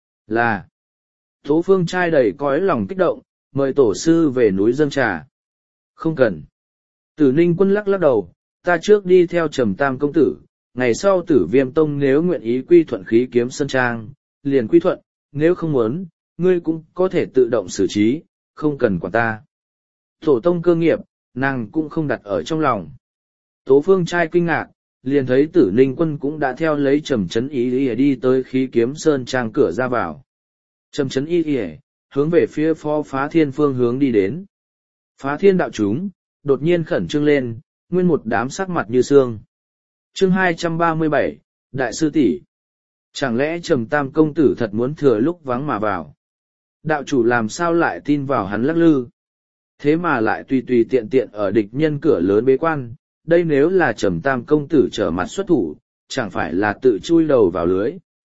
S1: Là. Tố Phương trai đầy cõi lòng kích động, mời tổ sư về núi dâng trà. Không cần. Tử Ninh Quân lắc lắc đầu, ta trước đi theo Trầm Tam công tử, ngày sau Tử Viêm Tông nếu nguyện ý quy thuận khí kiếm sơn trang, liền quy thuận, nếu không muốn, ngươi cũng có thể tự động xử trí, không cần quản ta. Tổ tông cơ nghiệp, nàng cũng không đặt ở trong lòng. Tố Phương trai kinh ngạc, liền thấy Tử Ninh Quân cũng đã theo lấy Trầm Trấn Y đi tới khí kiếm sơn trang cửa ra vào. Trầm Trấn Y hướng về phía Phó Phá Thiên phương hướng đi đến. Phá Thiên đạo chúng, đột nhiên khẩn trương lên, nguyên một đám sắc mặt như xương. Chương 237, Đại sư tỷ, chẳng lẽ Trầm Tam công tử thật muốn thừa lúc vắng mà vào? Đạo chủ làm sao lại tin vào hắn lắc lư? Thế mà lại tùy tùy tiện tiện ở địch nhân cửa lớn bế quan, đây nếu là Trầm Tam công tử trở mặt xuất thủ, chẳng phải là tự chui đầu vào lưới.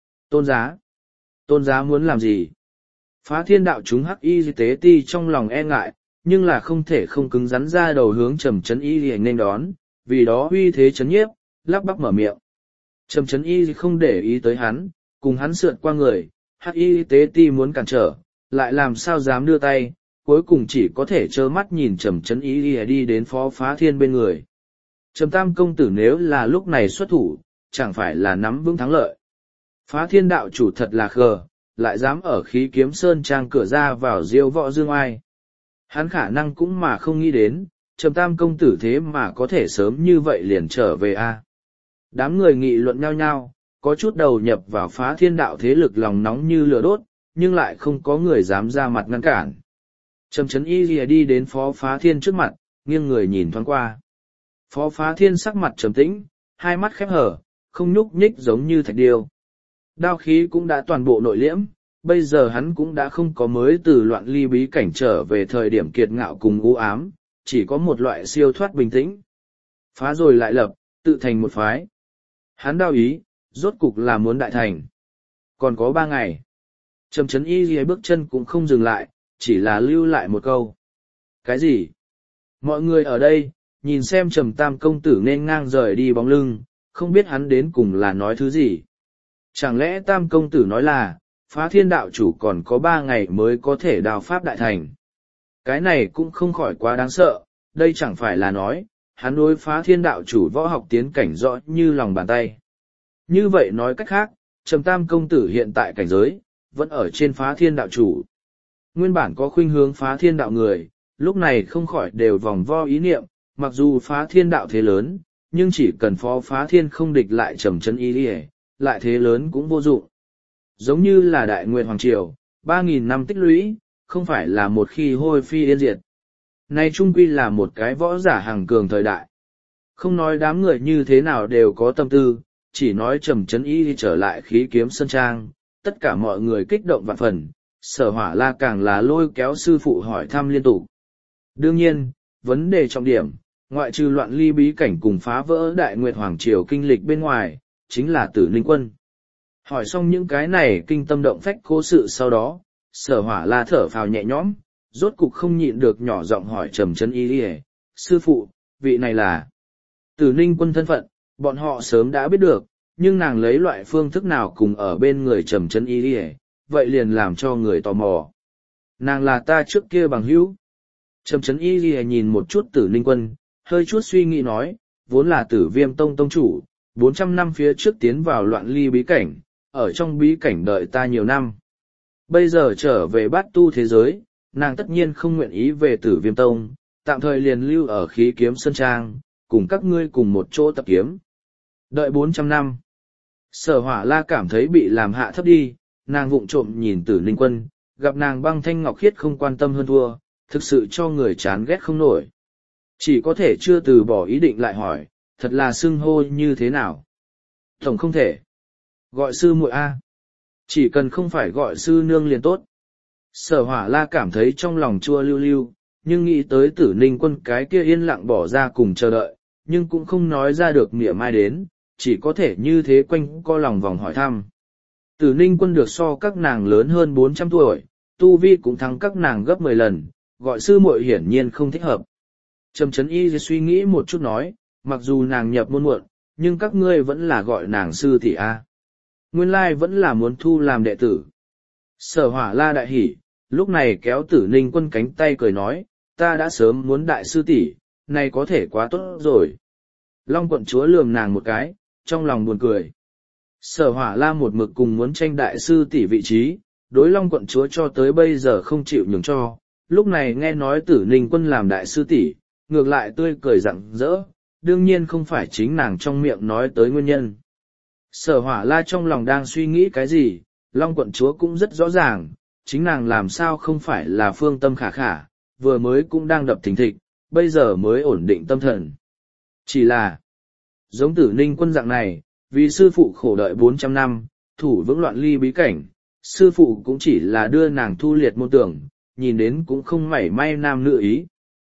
S1: Tôn giá muốn làm gì? Phá Thiên đạo chúng hắc y tế ti trong lòng e ngại, nhưng là không thể không cứng rắn ra đầu hướng Trầm Trấn Y liền nên đón, vì đó uy thế chấn nhiếp, lắp bắp mở miệng. Trầm Trấn Y không để ý tới hắn, cùng hắn sượt qua người, hắc y tế ti muốn cản trở, lại làm sao dám đưa tay, cuối cùng chỉ có thể trơ mắt nhìn Trầm Trấn Y đi đến Phó Phá Thiên bên người. Trầm Tam công tử nếu là lúc này xuất thủ, chẳng phải là nắm vững thắng lợi. Phá Thiên đạo chủ thật là khờ, lại dám ở khí kiếm sơn trang cửa ra vào diêu võ dương ai. Hắn khả năng cũng mà không nghĩ đến, Trầm Tam công tử thế mà có thể sớm như vậy liền trở về a. Đám người nghị luận nhau nhau, có chút đầu nhập vào Phá Thiên đạo thế lực lòng nóng như lửa đốt, nhưng lại không có người dám ra mặt ngăn cản. Trầm Trấn Y lìa đi đến Phó Phá Thiên trước mặt, nghiêng người nhìn thoáng qua. Phó Phá Thiên sắc mặt trầm tĩnh, hai mắt khép hở, không nhúc nhích giống như thạch điêu. Đao khí cũng đã toàn bộ nội liễm, bây giờ hắn cũng đã không có mới từ loạn ly bí cảnh trở về thời điểm kiệt ngạo cùng u ám, chỉ có một loại siêu thoát bình tĩnh. Phá rồi lại lập, tự thành một phái. Hắn đao ý, rốt cục là muốn đại thành. Còn có 3 ngày. Trầm Trấn Y lìa bước chân cũng không dừng lại, chỉ là lưu lại một câu. Cái gì? Mọi người ở đây, nhìn xem Trầm Tam công tử nên ngang rời đi bóng lưng, không biết hắn đến cùng là nói thứ gì. Chẳng lẽ Tam công tử nói là, Phá Thiên đạo chủ còn có 3 ngày mới có thể đào pháp đại thành. Cái này cũng không khỏi quá đáng sợ, đây chẳng phải là nói, hắn đối Phá Thiên đạo chủ võ học tiến cảnh rõ như lòng bàn tay. Như vậy nói cách khác, Trầm Tam công tử hiện tại cảnh giới, vẫn ở trên Phá Thiên đạo chủ. Nguyên bản có khuynh hướng Phá Thiên đạo người, lúc này không khỏi đều vòng vo ý niệm, mặc dù Phá Thiên đạo thế lớn, nhưng chỉ cần Phó Phá Thiên không địch lại Trầm Trấn Y lìa, lại thế lớn cũng vô dụng. Giống như là Đại Nguyệt Hoàng Triều, 3.000 năm tích lũy, không phải là một khi hôi phi yên diệt. Nay trung quy là một cái võ giả hàng cường thời đại. Không nói đám người như thế nào đều có tâm tư, chỉ nói Trầm Trấn Y trở lại khí kiếm sơn trang, tất cả mọi người kích động vạn phần, Sở Hỏa La càng là lôi kéo sư phụ hỏi thăm liên tục. Đương nhiên, vấn đề trọng điểm, ngoại trừ loạn ly bí cảnh cùng phá vỡ Đại Nguyệt Hoàng Triều kinh lịch bên ngoài, chính là Tử Ninh Quân. Hỏi xong những cái này kinh tâm động phách cố sự sau đó, Sở Hỏa La thở phào nhẹ nhõm, rốt cục không nhịn được nhỏ giọng hỏi Trầm Trấn Y lìa, sư phụ, vị này là Tử Ninh Quân thân phận, bọn họ sớm đã biết được, nhưng nàng lấy loại phương thức nào cùng ở bên người Trầm Trấn Y lìa, vậy liền làm cho người tò mò. Nàng là ta trước kia bằng hữu. Trầm Trấn Y lìa nhìn một chút Tử Ninh Quân, hơi chút suy nghĩ nói, vốn là Tử Viêm Tông tông chủ, 400 năm phía trước tiến vào loạn ly bí cảnh, ở trong bí cảnh đợi ta nhiều năm. Bây giờ trở về bát tu thế giới, nàng tất nhiên không nguyện ý về Tử Viêm Tông, tạm thời liền lưu ở khí kiếm sơn trang, cùng các ngươi cùng một chỗ tập kiếm. Đợi 400 năm. Sở Hỏa La cảm thấy bị làm hạ thấp đi, nàng vụng trộm nhìn Tử Ninh Quân, gặp nàng băng thanh ngọc khiết không quan tâm hơn thua, thực sự cho người chán ghét không nổi. Chỉ có thể chưa từ bỏ ý định lại hỏi, thật là xưng hô như thế nào? Tổng không thể. Gọi sư muội A. Chỉ cần không phải gọi sư nương liền tốt. Sở Hỏa La cảm thấy trong lòng chua lưu lưu, nhưng nghĩ tới Tử Ninh Quân cái kia yên lặng bỏ ra cùng chờ đợi, nhưng cũng không nói ra được mỉa mai đến, chỉ có thể như thế quanh co lòng vòng hỏi thăm. Tử Ninh Quân được so các nàng lớn hơn 400 tuổi, tu vi cũng thắng các nàng gấp 10 lần, gọi sư muội hiển nhiên không thích hợp. Trầm Trấn Y suy nghĩ một chút nói, mặc dù nàng nhập môn muộn, nhưng các ngươi vẫn là gọi nàng sư tỷ A. Nguyên lai vẫn là muốn thu làm đệ tử. Sở Hỏa La đại hỉ, lúc này kéo Tử Ninh Quân cánh tay cười nói, ta đã sớm muốn đại sư tỷ, này có thể quá tốt rồi. Long quận chúa lườm nàng một cái, trong lòng buồn cười. Sở Hỏa La một mực cùng muốn tranh đại sư tỷ vị trí, đối Long quận chúa cho tới bây giờ không chịu nhường cho, lúc này nghe nói Tử Ninh Quân làm đại sư tỷ, ngược lại tươi cười rạng rỡ, đương nhiên không phải chính nàng trong miệng nói tới nguyên nhân. Sở Hỏa La trong lòng đang suy nghĩ cái gì, Long quận chúa cũng rất rõ ràng, chính nàng làm sao không phải là phương tâm khả khả, vừa mới cũng đang đập thình thịch, bây giờ mới ổn định tâm thần. Chỉ là, giống Tử Ninh Quân dạng này, vì sư phụ khổ đợi 400 năm, thủ vững loạn ly bí cảnh, sư phụ cũng chỉ là đưa nàng thu liệt môn tưởng, nhìn đến cũng không mảy may nam nữ ý.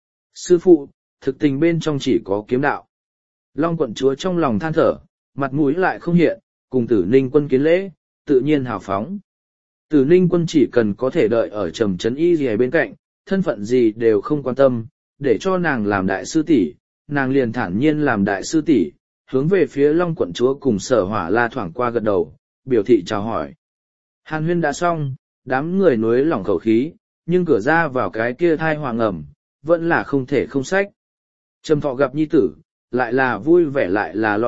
S1: Sư phụ, thực tình bên trong chỉ có kiếm đạo. Long quận chúa trong lòng than thở, mặt mũi lại không hiện, cùng Tử Ninh Quân kiến lễ, tự nhiên hào phóng. Tử Ninh Quân chỉ cần có thể đợi ở Trầm Trấn Y gì bên cạnh, thân phận gì đều không quan tâm, để cho nàng làm đại sư tỷ, nàng liền thản nhiên làm đại sư tỷ, hướng về phía Long quận chúa cùng Sở Hỏa La thoảng qua gật đầu, biểu thị chào hỏi. Hàn huyên đã xong, đám người nối lỏng khẩu khí, nhưng cửa ra vào cái kia thai hoàng ẩm, vẫn là không thể không sách. Trầm Thọ gặp nhi tử, lại là vui vẻ lại là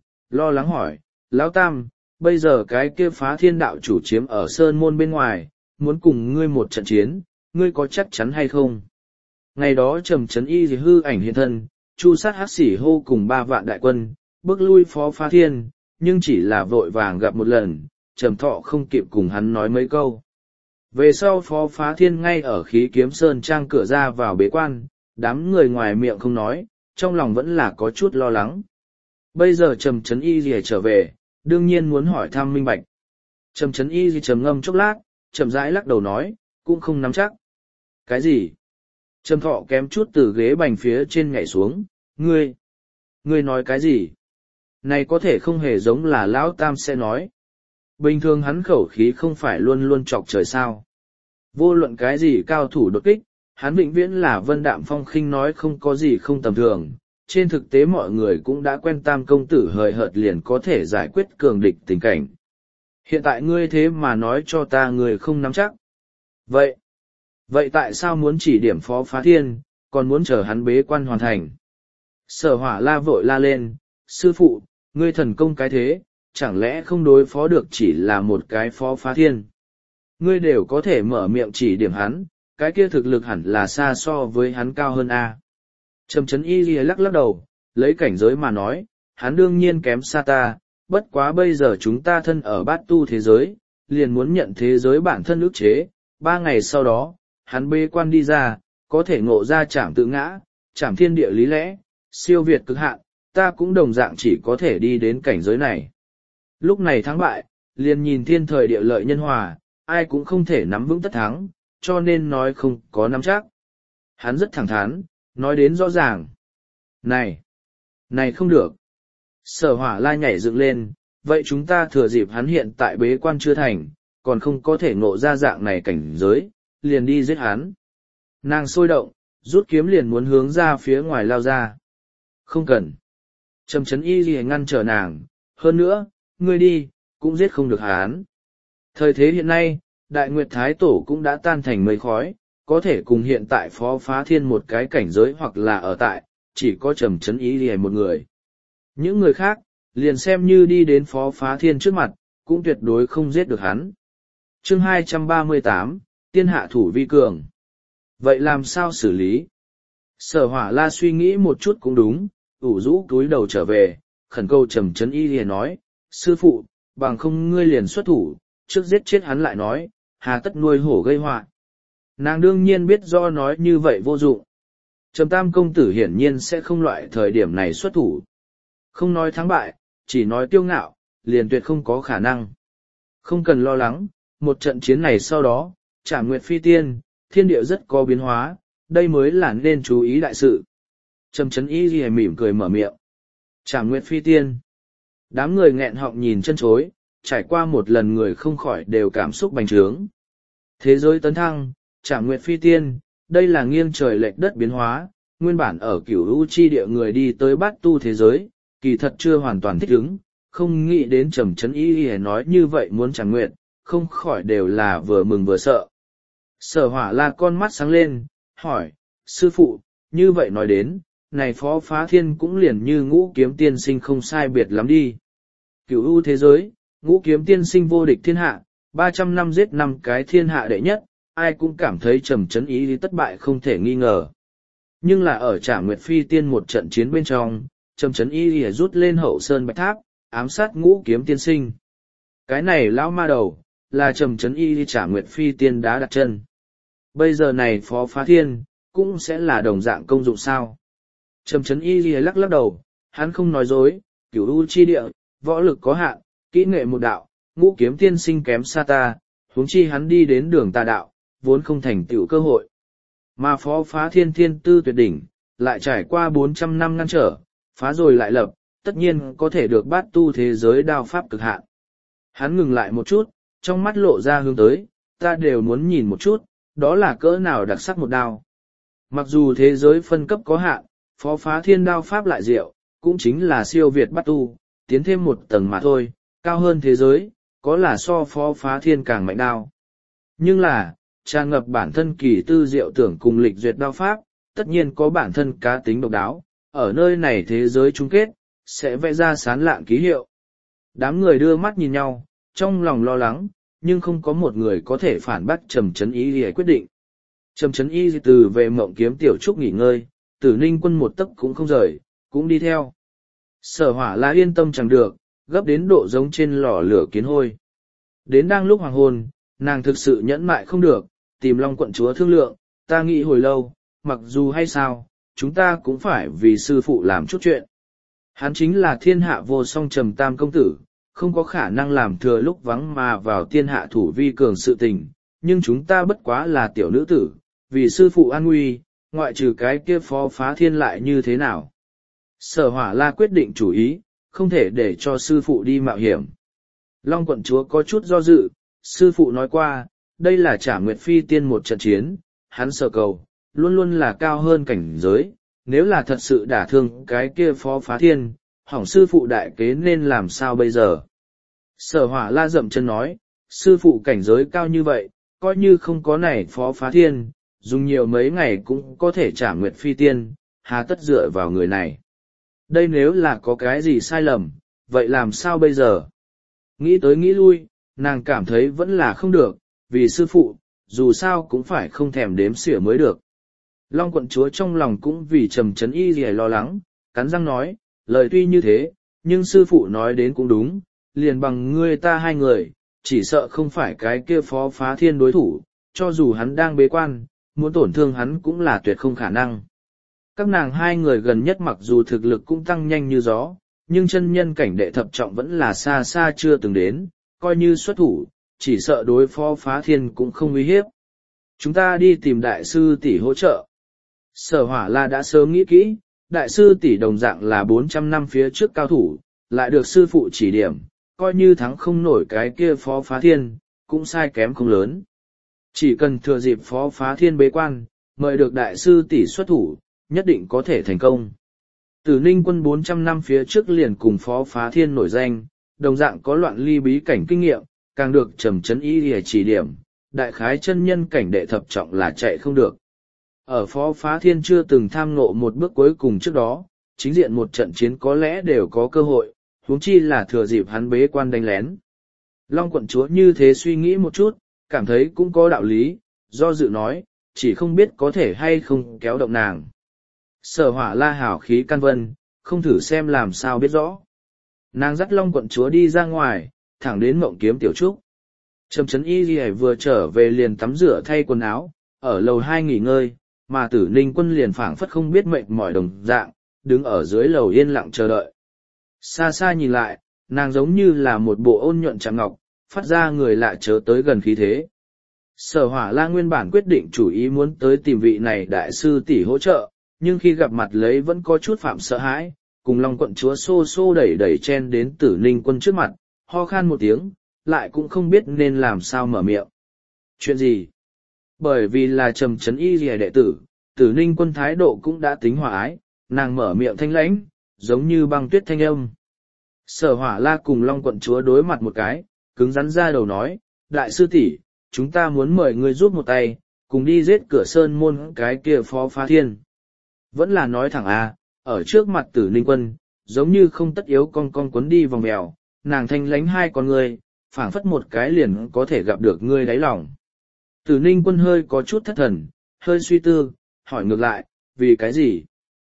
S1: lo lắng hỏi, Lão Tam, bây giờ cái kia Phá Thiên đạo chủ chiếm ở sơn môn bên ngoài, muốn cùng ngươi một trận chiến, ngươi có chắc chắn hay không? Ngày đó Trầm Trấn Y thì hư ảnh hiện thân, chu sát hắc xỉ hô cùng 3 vạn đại quân, bước lui Phó Phá Thiên, nhưng chỉ là vội vàng gặp một lần, Trầm Thọ không kịp cùng hắn nói mấy câu. Về sau Phó Phá Thiên ngay ở Khí Kiếm Sơn Trang cửa ra vào bế quan, đám người ngoài miệng không nói, trong lòng vẫn là có chút lo lắng. Bây giờ Trầm Trấn Y Lìa trở về, đương nhiên muốn hỏi thăm minh bạch. Trầm Trấn Y Lìa trầm ngâm chốc lát, chậm rãi lắc đầu nói, cũng không nắm chắc. Cái gì? Trầm Thọ kém chút từ ghế bành phía trên nhảy xuống, ngươi nói cái gì? Này có thể không hề giống là Lão Tam sẽ nói. Bình thường hắn khẩu khí không phải luôn luôn chọc trời sao. Vô luận cái gì cao thủ đột kích, hắn vĩnh viễn là vân đạm phong khinh nói không có gì không tầm thường. Trên thực tế mọi người cũng đã quen Tam công tử hời hợt liền có thể giải quyết cường địch tình cảnh. Hiện tại ngươi thế mà nói cho ta người không nắm chắc. Vậy tại sao muốn chỉ điểm Phó Phá Thiên, còn muốn chờ hắn bế quan hoàn thành? Sở Hỏa La vội la lên, sư phụ, ngươi thần công cái thế, chẳng lẽ không đối phó được chỉ là một cái Phó Phá Thiên? Ngươi đều có thể mở miệng chỉ điểm hắn, cái kia thực lực hẳn là xa so với hắn cao hơn a. Trầm Trấn Y lìa lắc lắc đầu, lấy cảnh giới mà nói, hắn đương nhiên kém xa ta, bất quá bây giờ chúng ta thân ở bát tu thế giới, liền muốn nhận thế giới bản thân ức chế, 3 ngày sau đó, hắn bế quan đi ra, có thể ngộ ra trảm tự ngã, trảm thiên địa lý lẽ, siêu việt cực hạn, ta cũng đồng dạng chỉ có thể đi đến cảnh giới này. Lúc này thắng bại, liền nhìn thiên thời địa lợi nhân hòa, ai cũng không thể nắm vững tất thắng, cho nên nói không có nắm chắc. Hắn rất thẳng thắn, nói đến rõ ràng. Này không được. Sở Hỏa La nhảy dựng lên, vậy chúng ta thừa dịp hắn hiện tại bế quan chưa thành, còn không có thể ngộ ra dạng này cảnh giới, liền đi giết hắn. Nàng sôi động, rút kiếm liền muốn hướng ra phía ngoài lao ra. Không cần. Trầm Trấn Y gì ngăn trở nàng, hơn nữa, ngươi đi, cũng giết không được hắn. Thời thế hiện nay, Đại Nguyệt Thái Tổ cũng đã tan thành mây khói, có thể cùng hiện tại Phó Phá Thiên một cái cảnh giới hoặc là ở tại, chỉ có Trầm Trấn Y gì một người. Những người khác, liền xem như đi đến Phó Phá Thiên trước mặt, cũng tuyệt đối không giết được hắn. Chương 238, Tiên hạ thủ vi cường. Vậy làm sao xử lý? Sở Hỏa La suy nghĩ một chút cũng đúng, ủ rũ túi đầu trở về, khẩn cầu Trầm Trấn Y liền nói, sư phụ, bằng không ngươi liền xuất thủ, trước giết chết hắn lại nói, hà tất nuôi hổ gây họa. Nàng đương nhiên biết do nói như vậy vô dụng. Trầm Tam công tử hiển nhiên sẽ không loại thời điểm này xuất thủ. Không nói thắng bại, chỉ nói kiêu ngạo, liền tuyệt không có khả năng. Không cần lo lắng, một trận chiến này sau đó, Trảm Nguyệt Phi Tiên, thiên địa rất có biến hóa, đây mới là nên chú ý đại sự. Trầm Trấn Y ghi mỉm cười mở miệng. Trảm Nguyệt Phi Tiên. Đám người nghẹn họng nhìn chân chối, trải qua một lần người không khỏi đều cảm xúc bành trướng. Thế giới tấn thăng, Trảm Nguyệt Phi Tiên, đây là nghiêng trời lệch đất biến hóa, nguyên bản ở cửu u chi địa người đi tới bát tu thế giới, kỳ thật chưa hoàn toàn thích ứng, không nghĩ đến Trầm Trấn Y nói như vậy muốn Trảm Nguyệt, không khỏi đều là vừa mừng vừa sợ. Sở Hỏa La con mắt sáng lên, hỏi, sư phụ, như vậy nói đến, này Phó Phá Thiên cũng liền như Ngũ Kiếm Tiên Sinh không sai biệt lắm đi. Cửu u thế giới, Ngũ Kiếm Tiên Sinh vô địch thiên hạ, 300 năm giết 5 cái thiên hạ đệ nhất, ai cũng cảm thấy Trầm Trấn Y thất bại không thể nghi ngờ. Nhưng là ở Trảm Nguyệt Phi Tiên một trận chiến bên trong, Trầm Trấn Y rút lên Hậu Sơn Bạch Tháp, ám sát Ngũ Kiếm Tiên Sinh. Cái này lão ma đầu, là Trầm Trấn Y Trảm Nguyệt Phi Tiên đá đặt chân. Bây giờ này Phó Phá Thiên, cũng sẽ là đồng dạng công dụng sao. Trầm Trấn Y lắc lắc đầu, hắn không nói dối, cửu u chi địa, võ lực có hạn, kỹ nghệ một đạo, Ngũ Kiếm Tiên Sinh kém xa ta, huống chi hắn đi đến đường tà đạo, vốn không thành tựu cơ hội. Mà Phó Phá Thiên thiên tư tuyệt đỉnh, lại trải qua 400 năm ngăn trở, phá rồi lại lập, tất nhiên có thể được bát tu thế giới đao pháp cực hạn. Hắn ngừng lại một chút, trong mắt lộ ra hướng tới, ta đều muốn nhìn một chút, đó là cỡ nào đặc sắc một đao. Mặc dù thế giới phân cấp có hạn, Phó Phá Thiên đao pháp lại diệu, cũng chính là siêu việt bát tu, tiến thêm một tầng mà thôi, cao hơn thế giới, có là so Phó Phá Thiên càng mạnh đao. Nhưng là, tràn ngập bản thân kỳ tư diệu tưởng cùng lịch duyệt đao pháp, tất nhiên có bản thân cá tính độc đáo, ở nơi này thế giới chung kết, sẽ vẽ ra sán lạng ký hiệu. Đám người đưa mắt nhìn nhau, trong lòng lo lắng, nhưng không có một người có thể phản bác Trầm Trấn Y để quyết định. Trầm Trấn Y từ về Mộng Kiếm Tiểu Trúc nghỉ ngơi, Tử Ninh Quân một tấc cũng không rời, cũng đi theo. Sở Hỏa La yên tâm chẳng được, gấp đến độ giống trên lò lửa kiến hôi. Đến đang lúc hoàng hôn, nàng thực sự nhẫn mại không được, tìm Long quận chúa thương lượng, ta nghĩ hồi lâu, mặc dù hay sao, chúng ta cũng phải vì sư phụ làm chút chuyện. Hắn chính là thiên hạ vô song trầm tam công tử, không có khả năng làm thừa lúc vắng mà vào thiên hạ thủ vi cường sự tình, nhưng chúng ta bất quá là tiểu nữ tử, vì sư phụ an nguy, ngoại trừ cái kia Phó Phá Thiên lại như thế nào. Sở Hỏa La quyết định chủ ý, không thể để cho sư phụ đi mạo hiểm. Long quận chúa có chút do dự, sư phụ nói qua, đây là Trả Nguyệt Phi Tiên một trận chiến, hắn sở cầu, luôn luôn là cao hơn cảnh giới, nếu là thật sự đả thương cái kia Phó Phá Thiên, hỏng sư phụ đại kế nên làm sao bây giờ. Sở Hỏa La dậm chân nói, sư phụ cảnh giới cao như vậy, coi như không có này Phó Phá Thiên, dùng nhiều mấy ngày cũng có thể Trả Nguyệt Phi Tiên, hà tất dựa vào người này. Đây nếu là có cái gì sai lầm, vậy làm sao bây giờ? Nghĩ tới nghĩ lui, nàng cảm thấy vẫn là không được, vì sư phụ, dù sao cũng phải không thèm đếm xỉa mới được. Long quận chúa trong lòng cũng vì Trầm Trấn Y gì lo lắng, cắn răng nói, lời tuy như thế, nhưng sư phụ nói đến cũng đúng, liền bằng ngươi ta hai người, chỉ sợ không phải cái kia Phó Phá Thiên đối thủ, cho dù hắn đang bế quan, muốn tổn thương hắn cũng là tuyệt không khả năng. Các nàng hai người gần nhất mặc dù thực lực cũng tăng nhanh như gió, nhưng chân nhân cảnh đệ thập trọng vẫn là xa xa chưa từng đến, coi như xuất thủ, chỉ sợ đối phó Phá Thiên cũng không uy hiếp. Chúng ta đi tìm đại sư tỷ hỗ trợ. Sở Hỏa La đã sớm nghĩ kỹ, đại sư tỷ đồng dạng là 400 năm phía trước cao thủ, lại được sư phụ chỉ điểm, coi như thắng không nổi cái kia Phó Phá Thiên, cũng sai kém không lớn. Chỉ cần thừa dịp Phó Phá Thiên bế quan, mời được đại sư tỷ xuất thủ, nhất định có thể thành công. Tử Ninh quân 400 năm phía trước liền cùng Phó Phá Thiên nổi danh, đồng dạng có loạn ly bí cảnh kinh nghiệm, càng được Trầm Trấn Y để chỉ điểm, đại khái chân nhân cảnh đệ thập trọng là chạy không được. Ở Phó Phá Thiên chưa từng tham ngộ một bước cuối cùng trước đó, chính diện một trận chiến có lẽ đều có cơ hội, huống chi là thừa dịp hắn bế quan đánh lén. Long quận chúa như thế suy nghĩ một chút, cảm thấy cũng có đạo lý, do dự nói, chỉ không biết có thể hay không kéo động nàng. Sở Hỏa La hảo khí can vân, không thử xem làm sao biết rõ. Nàng dắt Long quận chúa đi ra ngoài, thẳng đến Mộng Kiếm Tiểu Trúc. Trầm Trấn Y Ghi vừa trở về liền tắm rửa thay quần áo, ở lầu 2 nghỉ ngơi, mà Tử Ninh quân liền phảng phất không biết mệt mỏi đồng dạng, đứng ở dưới lầu yên lặng chờ đợi. Xa xa nhìn lại, nàng giống như là một bộ ôn nhuận chạm ngọc, phát ra người lạ chớ tới gần khí thế. Sở Hỏa La nguyên bản quyết định chủ ý muốn tới tìm vị này đại sư tỷ hỗ trợ, nhưng khi gặp mặt lấy vẫn có chút phạm sợ hãi, cùng Long quận chúa xô xô đẩy đẩy chen đến Tử Ninh quân trước mặt, ho khan một tiếng, lại cũng không biết nên làm sao mở miệng. Chuyện gì? Bởi vì là Trầm Trấn Y Lìa đệ tử, Tử Ninh quân thái độ cũng đã tính hòa ái, nàng mở miệng thanh lãnh, giống như băng tuyết thanh âm. Sở Hỏa La cùng Long quận chúa đối mặt một cái, cứng rắn ra đầu nói, đại sư tỷ, chúng ta muốn mời ngươi giúp một tay, cùng đi giết cửa sơn môn cái kia Phó Phá Thiên. Vẫn là nói thẳng ở trước mặt Tử Ninh quân, giống như không tất yếu con quấn đi vòng mèo, nàng thanh lánh hai con ngươi, phảng phất một cái liền có thể gặp được ngươi đáy lòng. Tử Ninh quân hơi có chút thất thần, hơi suy tư, hỏi ngược lại, vì cái gì?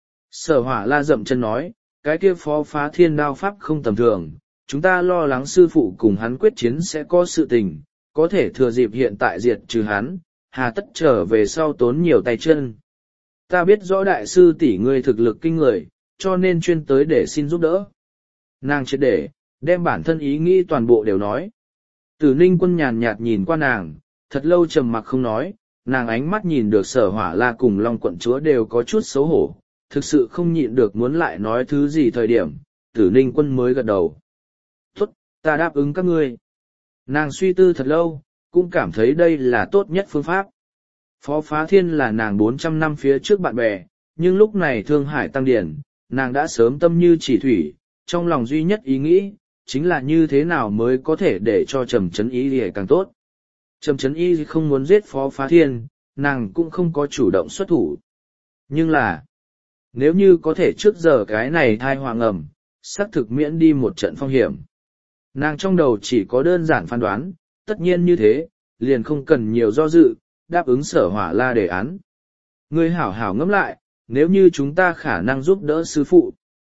S1: Sở Hỏa La dậm chân nói, cái kia Phó Phá Thiên đao pháp không tầm thường, chúng ta lo lắng sư phụ cùng hắn quyết chiến sẽ có sự tình, có thể thừa dịp hiện tại diệt trừ hắn, hà tất trở về sau tốn nhiều tay chân. Ta biết rõ đại sư tỷ ngươi thực lực kinh người, cho nên chuyên tới để xin giúp đỡ. Nàng triệt để, đem bản thân ý nghĩ toàn bộ đều nói. Tử Ninh quân nhàn nhạt nhìn qua nàng, thật lâu trầm mặc không nói, nàng ánh mắt nhìn được Sở Hỏa La cùng Long quận chúa đều có chút xấu hổ, thực sự không nhịn được muốn lại nói thứ gì thời điểm, Tử Ninh quân mới gật đầu. Tốt, ta đáp ứng các ngươi. Nàng suy tư thật lâu, cũng cảm thấy đây là tốt nhất phương pháp. Phó Phá Thiên là nàng 400 năm phía trước bạn bè, nhưng lúc này Thương Hải tăng điển, nàng đã sớm tâm như chỉ thủy, trong lòng duy nhất ý nghĩ, chính là như thế nào mới có thể để cho Trầm Trấn Y Lìa càng tốt. Trầm Trấn Y không muốn giết Phó Phá Thiên, nàng cũng không có chủ động xuất thủ. Nhưng là, nếu như có thể trước giờ cái này thai hoàng ẩm, xác thực miễn đi một trận phong hiểm. Nàng trong đầu chỉ có đơn giản phán đoán, tất nhiên như thế, liền không cần nhiều do dự, đáp ứng Sở Hỏa La đề án. Ngươi hảo hảo ngẫm lại, nếu như chúng ta khả năng giúp đỡ sư phụ.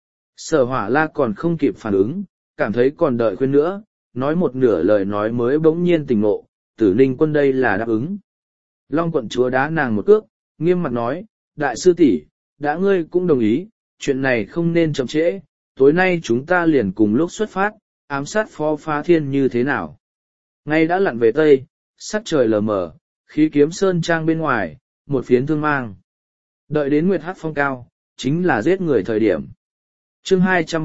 S1: Sở Hỏa La còn không kịp phản ứng, cảm thấy còn đợi khuyên nữa, nói một nửa lời nói mới bỗng nhiên tỉnh ngộ, Tử Ninh Quân đây là đáp ứng. Long quận chúa đá nàng một cước, nghiêm mặt nói, đại sư tỷ, đã ngươi cũng đồng ý, chuyện này không nên chậm trễ, tối nay chúng ta liền cùng lúc xuất phát, ám sát Phó Phá Thiên như thế nào. Ngay đã lặn về Tây, sắc trời lờ mờ, khí kiếm sơn trang bên ngoài, một phiến thương mang. Đợi đến nguyệt hát phong cao, chính là giết người thời điểm. Chương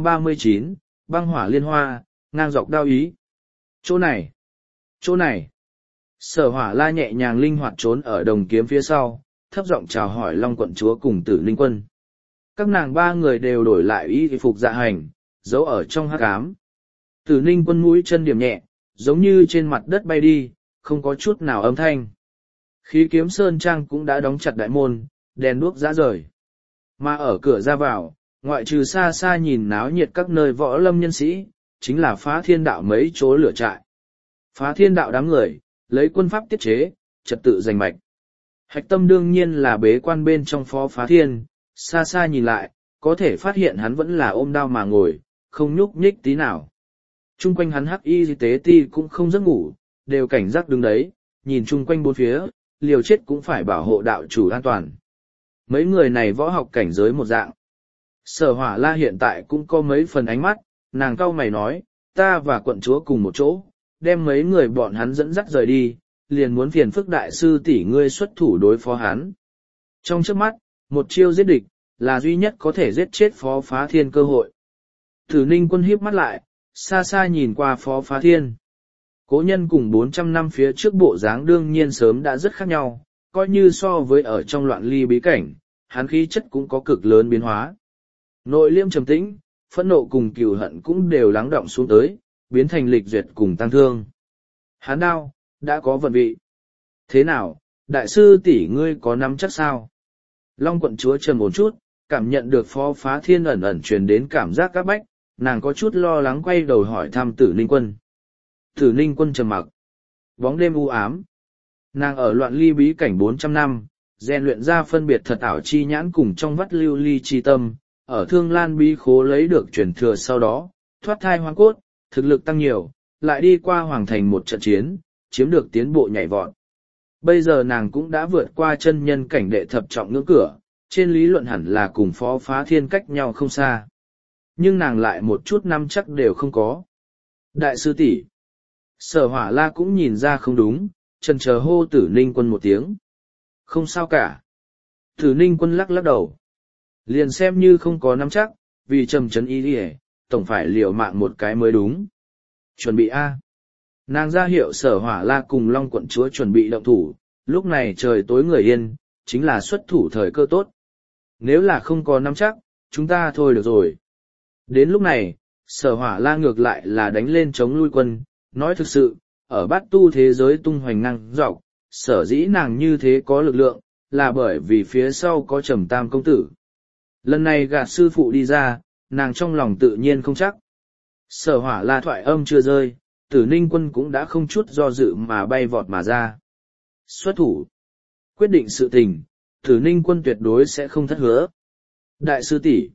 S1: 239, băng hỏa liên hoa, ngang dọc đao ý. Chỗ này, chỗ này. Sở Hỏa La nhẹ nhàng linh hoạt trốn ở đồng kiếm phía sau, thấp giọng chào hỏi Long quận chúa cùng Tử Ninh Quân. Các nàng ba người đều đổi lại y phục dạ hành, giấu ở trong hắc ám. Tử Ninh Quân mũi chân điểm nhẹ, giống như trên mặt đất bay đi, không có chút nào âm thanh. Khí kiếm sơn trang cũng đã đóng chặt đại môn, đèn đuốc rã rời. Mà ở cửa ra vào, ngoại trừ xa xa nhìn náo nhiệt các nơi võ lâm nhân sĩ, chính là Phá Thiên Đạo mấy chỗ lửa trại. Phá Thiên Đạo đám người, lấy quân pháp tiết chế, trật tự giành mạch. Hạch tâm đương nhiên là bế quan bên trong Phó Phá Thiên, xa xa nhìn lại, có thể phát hiện hắn vẫn là ôm đao mà ngồi, không nhúc nhích tí nào. Trung quanh hắn hắc y tế ti cũng không giấc ngủ, đều cảnh giác đứng đấy, nhìn chung quanh bốn phía, liều chết cũng phải bảo hộ đạo chủ an toàn. Mấy người này võ học cảnh giới một dạng. Sở Hỏa La hiện tại cũng có mấy phần ánh mắt, nàng cau mày nói, ta và quận chúa cùng một chỗ, đem mấy người bọn hắn dẫn dắt rời đi, liền muốn phiền phức đại sư tỷ ngươi xuất thủ đối phó hắn. Trong trước mắt, một chiêu giết địch, là duy nhất có thể giết chết Phó Phá Thiên cơ hội. Tử Ninh Quân híp mắt lại, xa xa nhìn qua Phó Phá Thiên. Cố nhân cùng 400 năm phía trước bộ dáng đương nhiên sớm đã rất khác nhau, coi như so với ở trong loạn ly bí cảnh, hắn khí chất cũng có cực lớn biến hóa. Nội liêm trầm tĩnh, phẫn nộ cùng cừu hận cũng đều lắng đọng xuống tới, biến thành lịch duyệt cùng tăng thương. Hắn đao, đã có vận vị. Thế nào, đại sư tỷ ngươi có nắm chắc sao? Long quận chúa trầm một chút, cảm nhận được Phó Phá Thiên ẩn ẩn truyền đến cảm giác các bách, nàng có chút lo lắng quay đầu hỏi thăm Tử Ninh Quân. Tử Ninh Quân trầm mặc. Bóng đêm u ám. Nàng ở loạn ly bí cảnh 400 năm, rèn luyện ra phân biệt thật ảo chi nhãn cùng trong vắt lưu ly chi tâm, ở Thương Lan bí khố lấy được truyền thừa sau đó, thoát thai hoang cốt, thực lực tăng nhiều, lại đi qua hoàng thành một trận chiến, chiếm được tiến bộ nhảy vọt. Bây giờ nàng cũng đã vượt qua chân nhân cảnh đệ thập trọng ngưỡng cửa, trên lý luận hẳn là cùng Phó Phá Thiên cách nhau không xa. Nhưng nàng lại một chút nắm chắc đều không có. Đại sư tỷ, Sở Hỏa La cũng nhìn ra không đúng, chần chờ hô Tử Ninh Quân một tiếng. Không sao cả. Tử Ninh Quân lắc lắc đầu. Liền xem như không có nắm chắc, vì trầm trấn ý đi tổng phải liều mạng một cái mới đúng. Chuẩn bị A. Nàng ra hiệu Sở Hỏa La cùng Long quận chúa chuẩn bị động thủ, lúc này trời tối người yên, chính là xuất thủ thời cơ tốt. Nếu là không có nắm chắc, chúng ta thôi được rồi. Đến lúc này, Sở Hỏa La ngược lại là đánh lên chống lui quân, nói thực sự, ở bát tu thế giới tung hoành năng dọc, sở dĩ nàng như thế có lực lượng, là bởi vì phía sau có Trầm Tam công tử. Lần này gạt sư phụ đi ra, nàng trong lòng tự nhiên không chắc. Sở Hỏa La thoại âm chưa rơi, Tử Ninh Quân cũng đã không chút do dự mà bay vọt mà ra. Xuất thủ. Quyết định sự tình, Tử Ninh Quân tuyệt đối sẽ không thất hứa. Đại sư tỷ,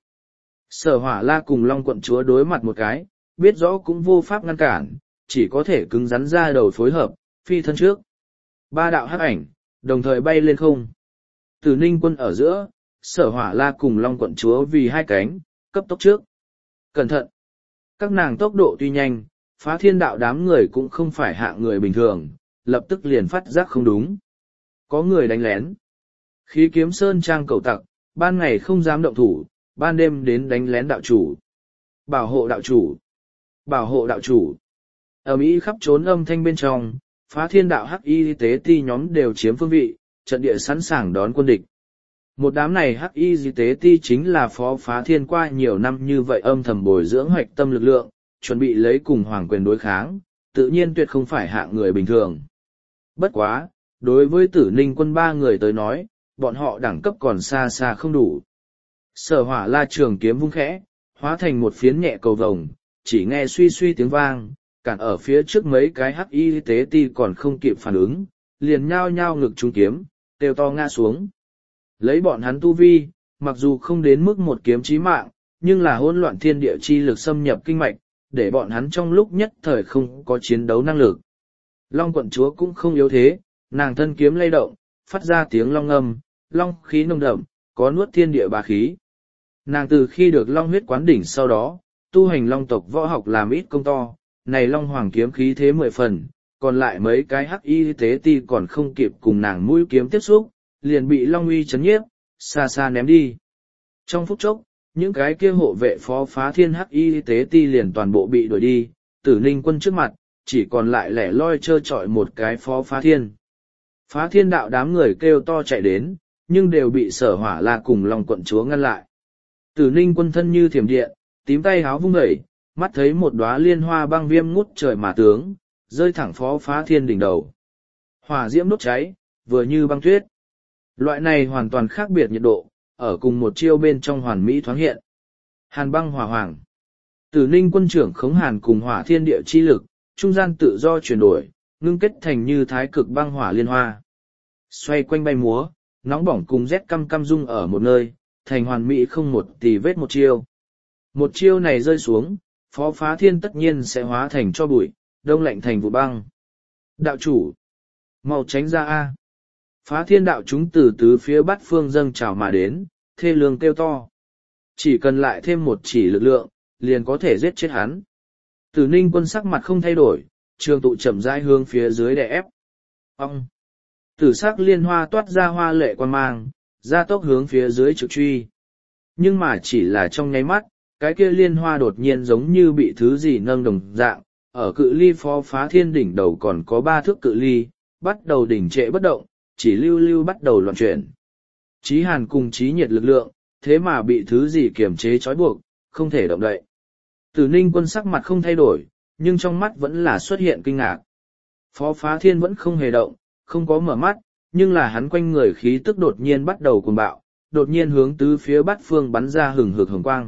S1: Sở Hỏa La cùng Long quận chúa đối mặt một cái, biết rõ cũng vô pháp ngăn cản, chỉ có thể cứng rắn ra đầu phối hợp, phi thân trước. Ba đạo hắc ảnh, đồng thời bay lên không. Tử Ninh Quân ở giữa, Sở Hỏa La cùng Long quận chúa vì hai cánh, cấp tốc trước. Cẩn thận! Các nàng tốc độ tuy nhanh, Phá Thiên Đạo đám người cũng không phải hạ người bình thường, lập tức liền phát giác không đúng. Có người đánh lén. Khí kiếm sơn trang cầu tặc, ban ngày không dám động thủ, ban đêm đến đánh lén đạo chủ. Bảo hộ đạo chủ! Bảo hộ đạo chủ! Ở Mỹ khắp trốn âm thanh bên trong, Phá Thiên Đạo hắc y tế ti nhóm đều chiếm phương vị, trận địa sẵn sàng đón quân địch. Một đám này hắc y tế ti chính là Phó Phá Thiên qua nhiều năm như vậy âm thầm bồi dưỡng hoạch tâm lực lượng, chuẩn bị lấy cùng hoàng quyền đối kháng, tự nhiên tuyệt không phải hạng người bình thường. Bất quá, đối với Tử Ninh Quân ba người tới nói, bọn họ đẳng cấp còn xa xa không đủ. Sở Hỏa La trường kiếm vung khẽ, hóa thành một phiến nhẹ cầu vồng, chỉ nghe suy suy tiếng vang, cản ở phía trước mấy cái hắc y tế ti còn không kịp phản ứng, liền nhao nhao ngực trúng kiếm, đều to ngã xuống. Lấy bọn hắn tu vi, mặc dù không đến mức một kiếm chí mạng, nhưng là hỗn loạn thiên địa chi lực xâm nhập kinh mạch, để bọn hắn trong lúc nhất thời không có chiến đấu năng lực. Long quận chúa cũng không yếu thế, nàng thân kiếm lay động, phát ra tiếng long ngâm, long khí nồng đậm, có nuốt thiên địa bá khí. Nàng từ khi được long huyết quán đỉnh sau đó, tu hành long tộc võ học làm ít công to, này long hoàng kiếm khí thế 10 phần, còn lại mấy cái hắc y tế ti còn không kịp cùng nàng mũi kiếm tiếp xúc, liền bị long uy chấn nhiếp, xa xa ném đi. Trong phút chốc, những cái kia hộ vệ phó phá thiên hắc y tế ti liền toàn bộ bị đuổi đi, Tử Ninh quân trước mặt, chỉ còn lại lẻ loi trơ trọi một cái phó phá thiên. Phá thiên đạo đám người kêu to chạy đến, nhưng đều bị Sở Hỏa La cùng Long quận chúa ngăn lại. Tử Ninh quân thân như thiểm điện, tím tay háo vung đẩy, mắt thấy một đóa liên hoa băng viêm ngút trời mà tướng, rơi thẳng phó phá thiên đỉnh đầu. Hỏa diễm đốt cháy, vừa như băng tuyết. Loại này hoàn toàn khác biệt nhiệt độ, ở cùng một chiêu bên trong hoàn mỹ thoáng hiện. Hàn băng hỏa hoàng. Tử Ninh quân trưởng khống hàn cùng hỏa thiên địa chi lực, trung gian tự do chuyển đổi, ngưng kết thành như thái cực băng hỏa liên hoa. Xoay quanh bay múa, nóng bỏng cùng rét căm căm dung ở một nơi, thành hoàn mỹ không một tì vết một chiêu. Một chiêu này rơi xuống, phó phá thiên tất nhiên sẽ hóa thành cho bụi, đông lạnh thành vụ băng. Đạo chủ, mau tránh ra a! Phá thiên đạo chúng từ tứ phía bát phương dâng trào mà đến, thê lương kêu to. Chỉ cần lại thêm một chỉ lực lượng, liền có thể giết chết hắn. Tử Ninh quân sắc mặt không thay đổi, trường tụ chậm rãi hướng phía dưới đè ép. Ông! Tử sắc liên hoa toát ra hoa lệ quan mang, ra tốc hướng phía dưới trực truy. Nhưng mà chỉ là trong nháy mắt, cái kia liên hoa đột nhiên giống như bị thứ gì nâng đồng dạng, ở cự ly phó phá thiên đỉnh đầu còn có 3 thước cự ly, bắt đầu đỉnh trệ bất động, chỉ lưu lưu bắt đầu loạn chuyển. Chí hàn cùng chí nhiệt lực lượng, thế mà bị thứ gì kiềm chế trói buộc, không thể động đậy. Tử Ninh quân sắc mặt không thay đổi, nhưng trong mắt vẫn là xuất hiện kinh ngạc. Phó phá thiên vẫn không hề động, không có mở mắt, nhưng là hắn quanh người khí tức đột nhiên bắt đầu cuồng bạo, đột nhiên hướng tứ phía bát phương bắn ra hừng hực hồng quang.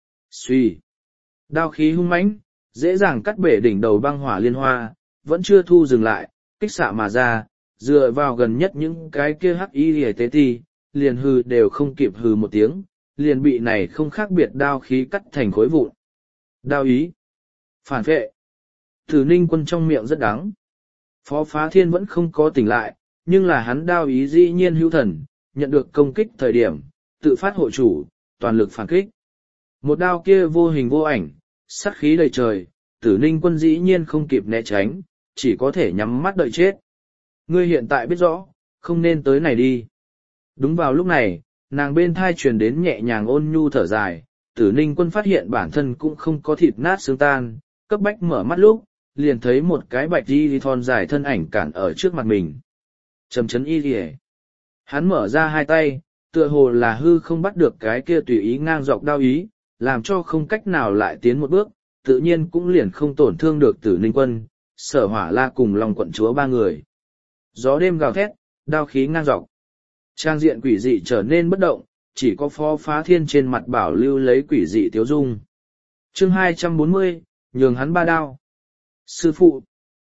S1: Xuy! Đao khí hung mãnh, dễ dàng cắt bể đỉnh đầu băng hỏa liên hoa, vẫn chưa thu dừng lại, kích xạ mà ra, dựa vào gần nhất những cái kia hắc y hề tế ti, liền hừ đều không kịp hừ một tiếng, liền bị này không khác biệt đao khí cắt thành khối vụn. Đao ý! Phản vệ! Tử Ninh quân trong miệng rất đắng. Phó phá thiên vẫn không có tỉnh lại, nhưng là hắn đao ý dĩ nhiên hữu thần, nhận được công kích thời điểm, tự phát hộ chủ, toàn lực phản kích. Một đao kia vô hình vô ảnh, sát khí đầy trời, Tử Ninh quân dĩ nhiên không kịp né tránh, chỉ có thể nhắm mắt đợi chết. Ngươi hiện tại biết rõ, không nên tới này đi. Đúng vào lúc này, nàng bên thai truyền đến nhẹ nhàng ôn nhu thở dài, Tử Ninh quân phát hiện bản thân cũng không có thịt nát xương tan, cấp bách mở mắt lúc, liền thấy một cái bạch y thon dài thân ảnh cản ở trước mặt mình. Trầm chấn y rìa. Hắn mở ra hai tay, tựa hồ là hư không bắt được cái kia tùy ý ngang dọc đao ý, làm cho không cách nào lại tiến một bước, tự nhiên cũng liền không tổn thương được Tử Ninh quân, Sở Hỏa La cùng Long quận chúa 3 người. Gió đêm gào thét, đao khí ngang dọc. Trang diện quỷ dị trở nên bất động, chỉ có phó phá thiên trên mặt bảo lưu lấy quỷ dị tiếu dung. Chương 240, nhường hắn 3 đao. Sư phụ!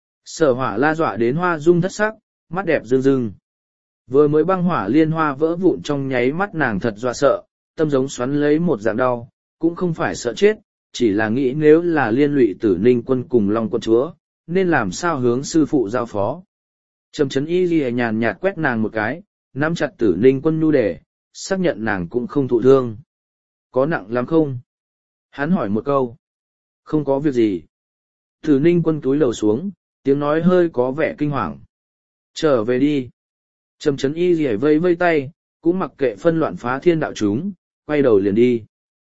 S1: Sở Hỏa La dọa đến hoa dung thất sắc, mắt đẹp rưng rưng. Vừa mới băng hỏa liên hoa vỡ vụn trong nháy mắt nàng thật dọa sợ, tâm giống xoắn lấy một dạng đau, cũng không phải sợ chết, chỉ là nghĩ nếu là liên lụy Tử Ninh quân cùng Long quận chúa, nên làm sao hướng sư phụ giao phó. Trầm chấn y ghi nhàn nhạt quét nàng một cái, nắm chặt Tử Ninh quân nhu đề, xác nhận nàng cũng không thụ thương. Có nặng lắm không? Hắn hỏi một câu. Không có việc gì. Tử Ninh quân túi lầu xuống, tiếng nói hơi có vẻ kinh hoàng. Trở về đi. Trầm chấn y ghi vây vây tay, cũng mặc kệ phân loạn phá thiên đạo chúng, quay đầu liền đi.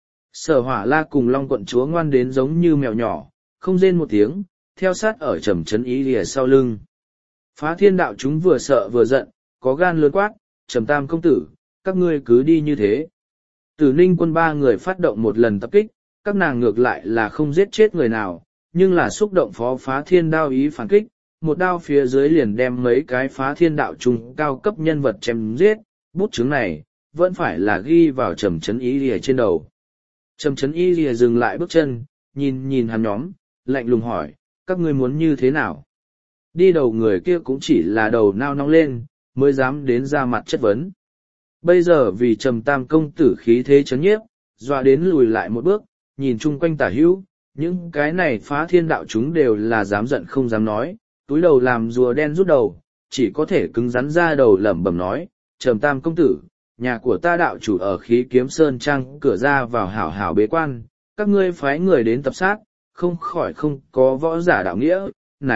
S1: Sở Hỏa La cùng Long quận chúa ngoan đến giống như mèo nhỏ, không rên một tiếng, theo sát ở trầm chấn y lìa sau lưng. Phá thiên đạo chúng vừa sợ vừa giận, có gan lớn quát, Trầm tam công tử, các ngươi cứ đi như thế. Tử Ninh quân 3 người phát động một lần tập kích, các nàng ngược lại là không giết chết người nào, nhưng là xúc động phó phá thiên đao ý phản kích, một đao phía dưới liền đem mấy cái phá thiên đạo trung cao cấp nhân vật chém giết, bút chứng này, vẫn phải là ghi vào trầm chấn y lìa trên đầu. Trầm chấn y lìa dừng lại bước chân, nhìn hắn nhóm, lạnh lùng hỏi, các ngươi muốn như thế nào? Đi đầu người kia cũng chỉ là đầu nao nóng lên, mới dám đến ra mặt chất vấn. Bây giờ vì Trầm tam công tử khí thế chấn nhiếp, dọa đến lùi lại một bước, nhìn chung quanh tả hữu, những cái này phá thiên đạo chúng đều là dám giận không dám nói, túi đầu làm rùa đen rút đầu, chỉ có thể cứng rắn ra đầu lẩm bẩm nói, Trầm Tam công tử, nhà của ta đạo chủ ở Khí Kiếm Sơn Trang cửa ra vào hảo hảo bế quan, các ngươi phái người đến tập sát, không khỏi không có võ giả đạo nghĩa,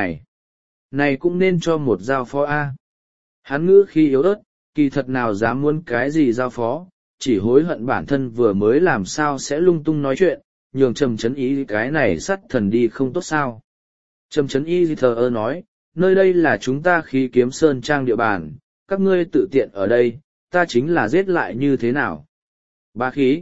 S1: này cũng nên cho một giao phó a. Hắn ngữ khi yếu ớt, kỳ thật nào dám muốn cái gì giao phó, chỉ hối hận bản thân vừa mới làm sao sẽ lung tung nói chuyện, nhường Trầm Chấn Y cái này sắt thần đi không tốt sao. Trầm Chấn Y thờ ơ nói, nơi đây là chúng ta Khí Kiếm Sơn Trang địa bàn, các ngươi tự tiện ở đây, ta chính là giết lại như thế nào. Bá khí.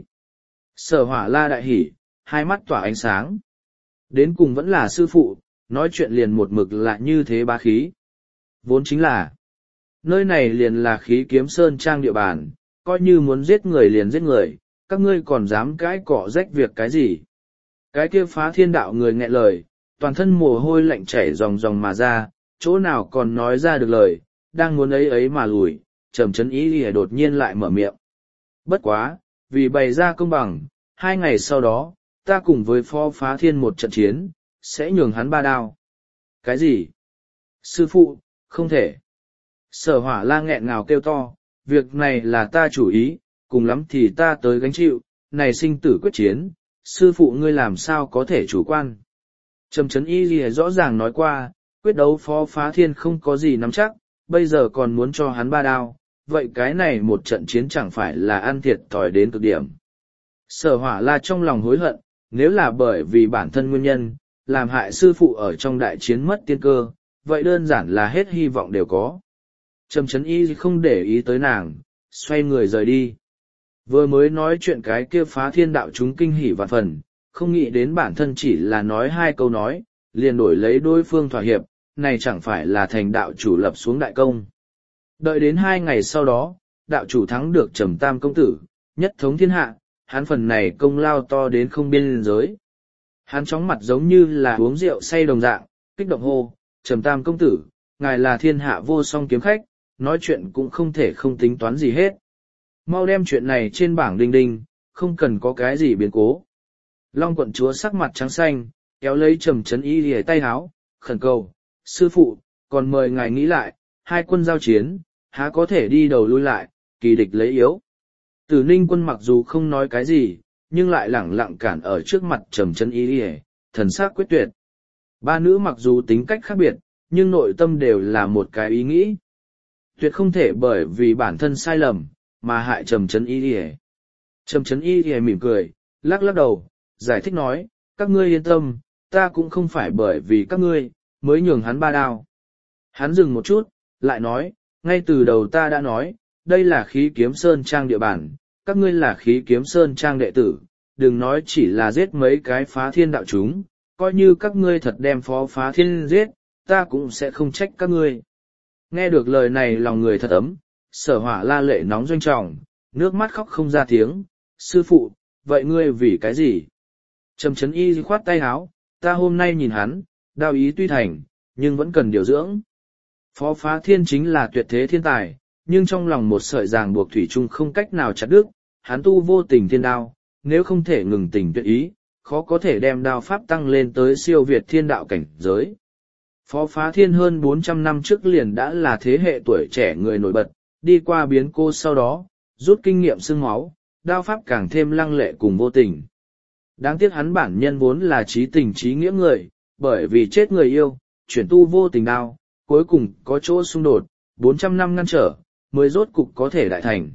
S1: Sở Hỏa La đại hỉ, hai mắt tỏa ánh sáng. Đến cùng vẫn là sư phụ, nói chuyện liền một mực lại như thế bá khí. Vốn chính là, nơi này liền là Khí Kiếm Sơn Trang địa bàn, coi như muốn giết người liền giết người, các ngươi còn dám cãi cọ rách việc cái gì. Cái kia Phá Thiên đạo người nghẹn lời, toàn thân mồ hôi lạnh chảy ròng ròng mà ra, chỗ nào còn nói ra được lời, đang muốn ấy mà lùi, Trầm Chấn Y đột nhiên lại mở miệng. Bất quá, vì bày ra công bằng, 2 ngày sau đó, ta cùng với Phó Phá Thiên một trận chiến, sẽ nhường hắn 3 đao. Cái gì? Sư phụ, không thể. Sở Hỏa La nghẹn ngào kêu to, việc này là ta chủ ý, cùng lắm thì ta tới gánh chịu, này sinh tử quyết chiến, sư phụ ngươi làm sao có thể chủ quan. Trầm Chấn Y rõ ràng nói qua, quyết đấu Phó Phá Thiên không có gì nắm chắc, bây giờ còn muốn cho hắn 3 đao, vậy cái này một trận chiến chẳng phải là ăn thiệt thòi đến cực điểm. Sở Hỏa La trong lòng hối hận, nếu là bởi vì bản thân nguyên nhân, làm hại sư phụ ở trong đại chiến mất tiên cơ, vậy đơn giản là hết hy vọng đều có. Trầm Chấn Y không để ý tới nàng, xoay người rời đi. Vừa mới nói chuyện cái kia Phá Thiên đạo chúng kinh hỉ vạn phần, không nghĩ đến bản thân chỉ là nói 2 câu nói, liền đổi lấy đối phương thỏa hiệp, này chẳng phải là thành đạo chủ lập xuống đại công. Đợi đến 2 ngày sau đó, đạo chủ thắng được Trầm Tam công tử, nhất thống thiên hạ, hắn phần này công lao to đến không biên giới. Hắn chóng mặt giống như là uống rượu say đồng dạng, kích động hô, Trầm Tam công tử, ngài là thiên hạ vô song kiếm khách, nói chuyện cũng không thể không tính toán gì hết. Mau đem chuyện này trên bảng đinh đinh, không cần có cái gì biến cố. Long quận chúa sắc mặt trắng xanh, kéo lấy Trầm Chấn Y lìa tay háo, khẩn cầu, sư phụ, còn mời ngài nghĩ lại, 2 quân giao chiến, há có thể đi đầu lui lại, kỳ địch lấy yếu. Tử Ninh quân mặc dù không nói cái gì, nhưng lại lẳng lặng cản ở trước mặt Trầm Chấn Y lìa, thần sắc quyết tuyệt. 3 nữ mặc dù tính cách khác biệt, nhưng nội tâm đều là một cái ý nghĩ. Tuyệt không thể bởi vì bản thân sai lầm, mà hại Trầm Chấn Y lìa. Trầm Chấn Y lìa mỉm cười, lắc lắc đầu, giải thích nói, các ngươi yên tâm, ta cũng không phải bởi vì các ngươi, mới nhường hắn 3 đao. Hắn dừng một chút, lại nói, ngay từ đầu ta đã nói, đây là Khí Kiếm Sơn Trang địa bàn, các ngươi là Khí Kiếm Sơn Trang đệ tử, đừng nói chỉ là giết mấy cái Phá Thiên đạo chúng, coi như các ngươi thật đem Phó Phá Thiên giết, ta cũng sẽ không trách các ngươi. Nghe được lời này lòng người thật ấm, Sở Hỏa La lệ nóng doanh trọng, nước mắt khóc không ra tiếng, sư phụ, vậy ngươi vì cái gì? Trầm Chấn Y khoát tay áo, ta hôm nay nhìn hắn, đao ý tuy thành, nhưng vẫn cần điều dưỡng. Phó Phá Thiên chính là tuyệt thế thiên tài, nhưng trong lòng một sợi ràng buộc thủy chung không cách nào chặt đứt, hắn tu vô tình thiên đao, nếu không thể ngừng tình tuyệt ý, khó có thể đem đao pháp tăng lên tới siêu việt thiên đạo cảnh giới. Phó Phá Thiên hơn 400 năm trước liền đã là thế hệ tuổi trẻ người nổi bật, đi qua biến cố sau đó, rút kinh nghiệm xương máu, đao pháp càng thêm lăng lệ cùng vô tình. Đáng tiếc hắn bản nhân vốn là trí tình trí nghĩa người, bởi vì chết người yêu, chuyển tu vô tình đao, cuối cùng có chỗ xung đột, 400 năm ngăn trở, mới rốt cục có thể đại thành.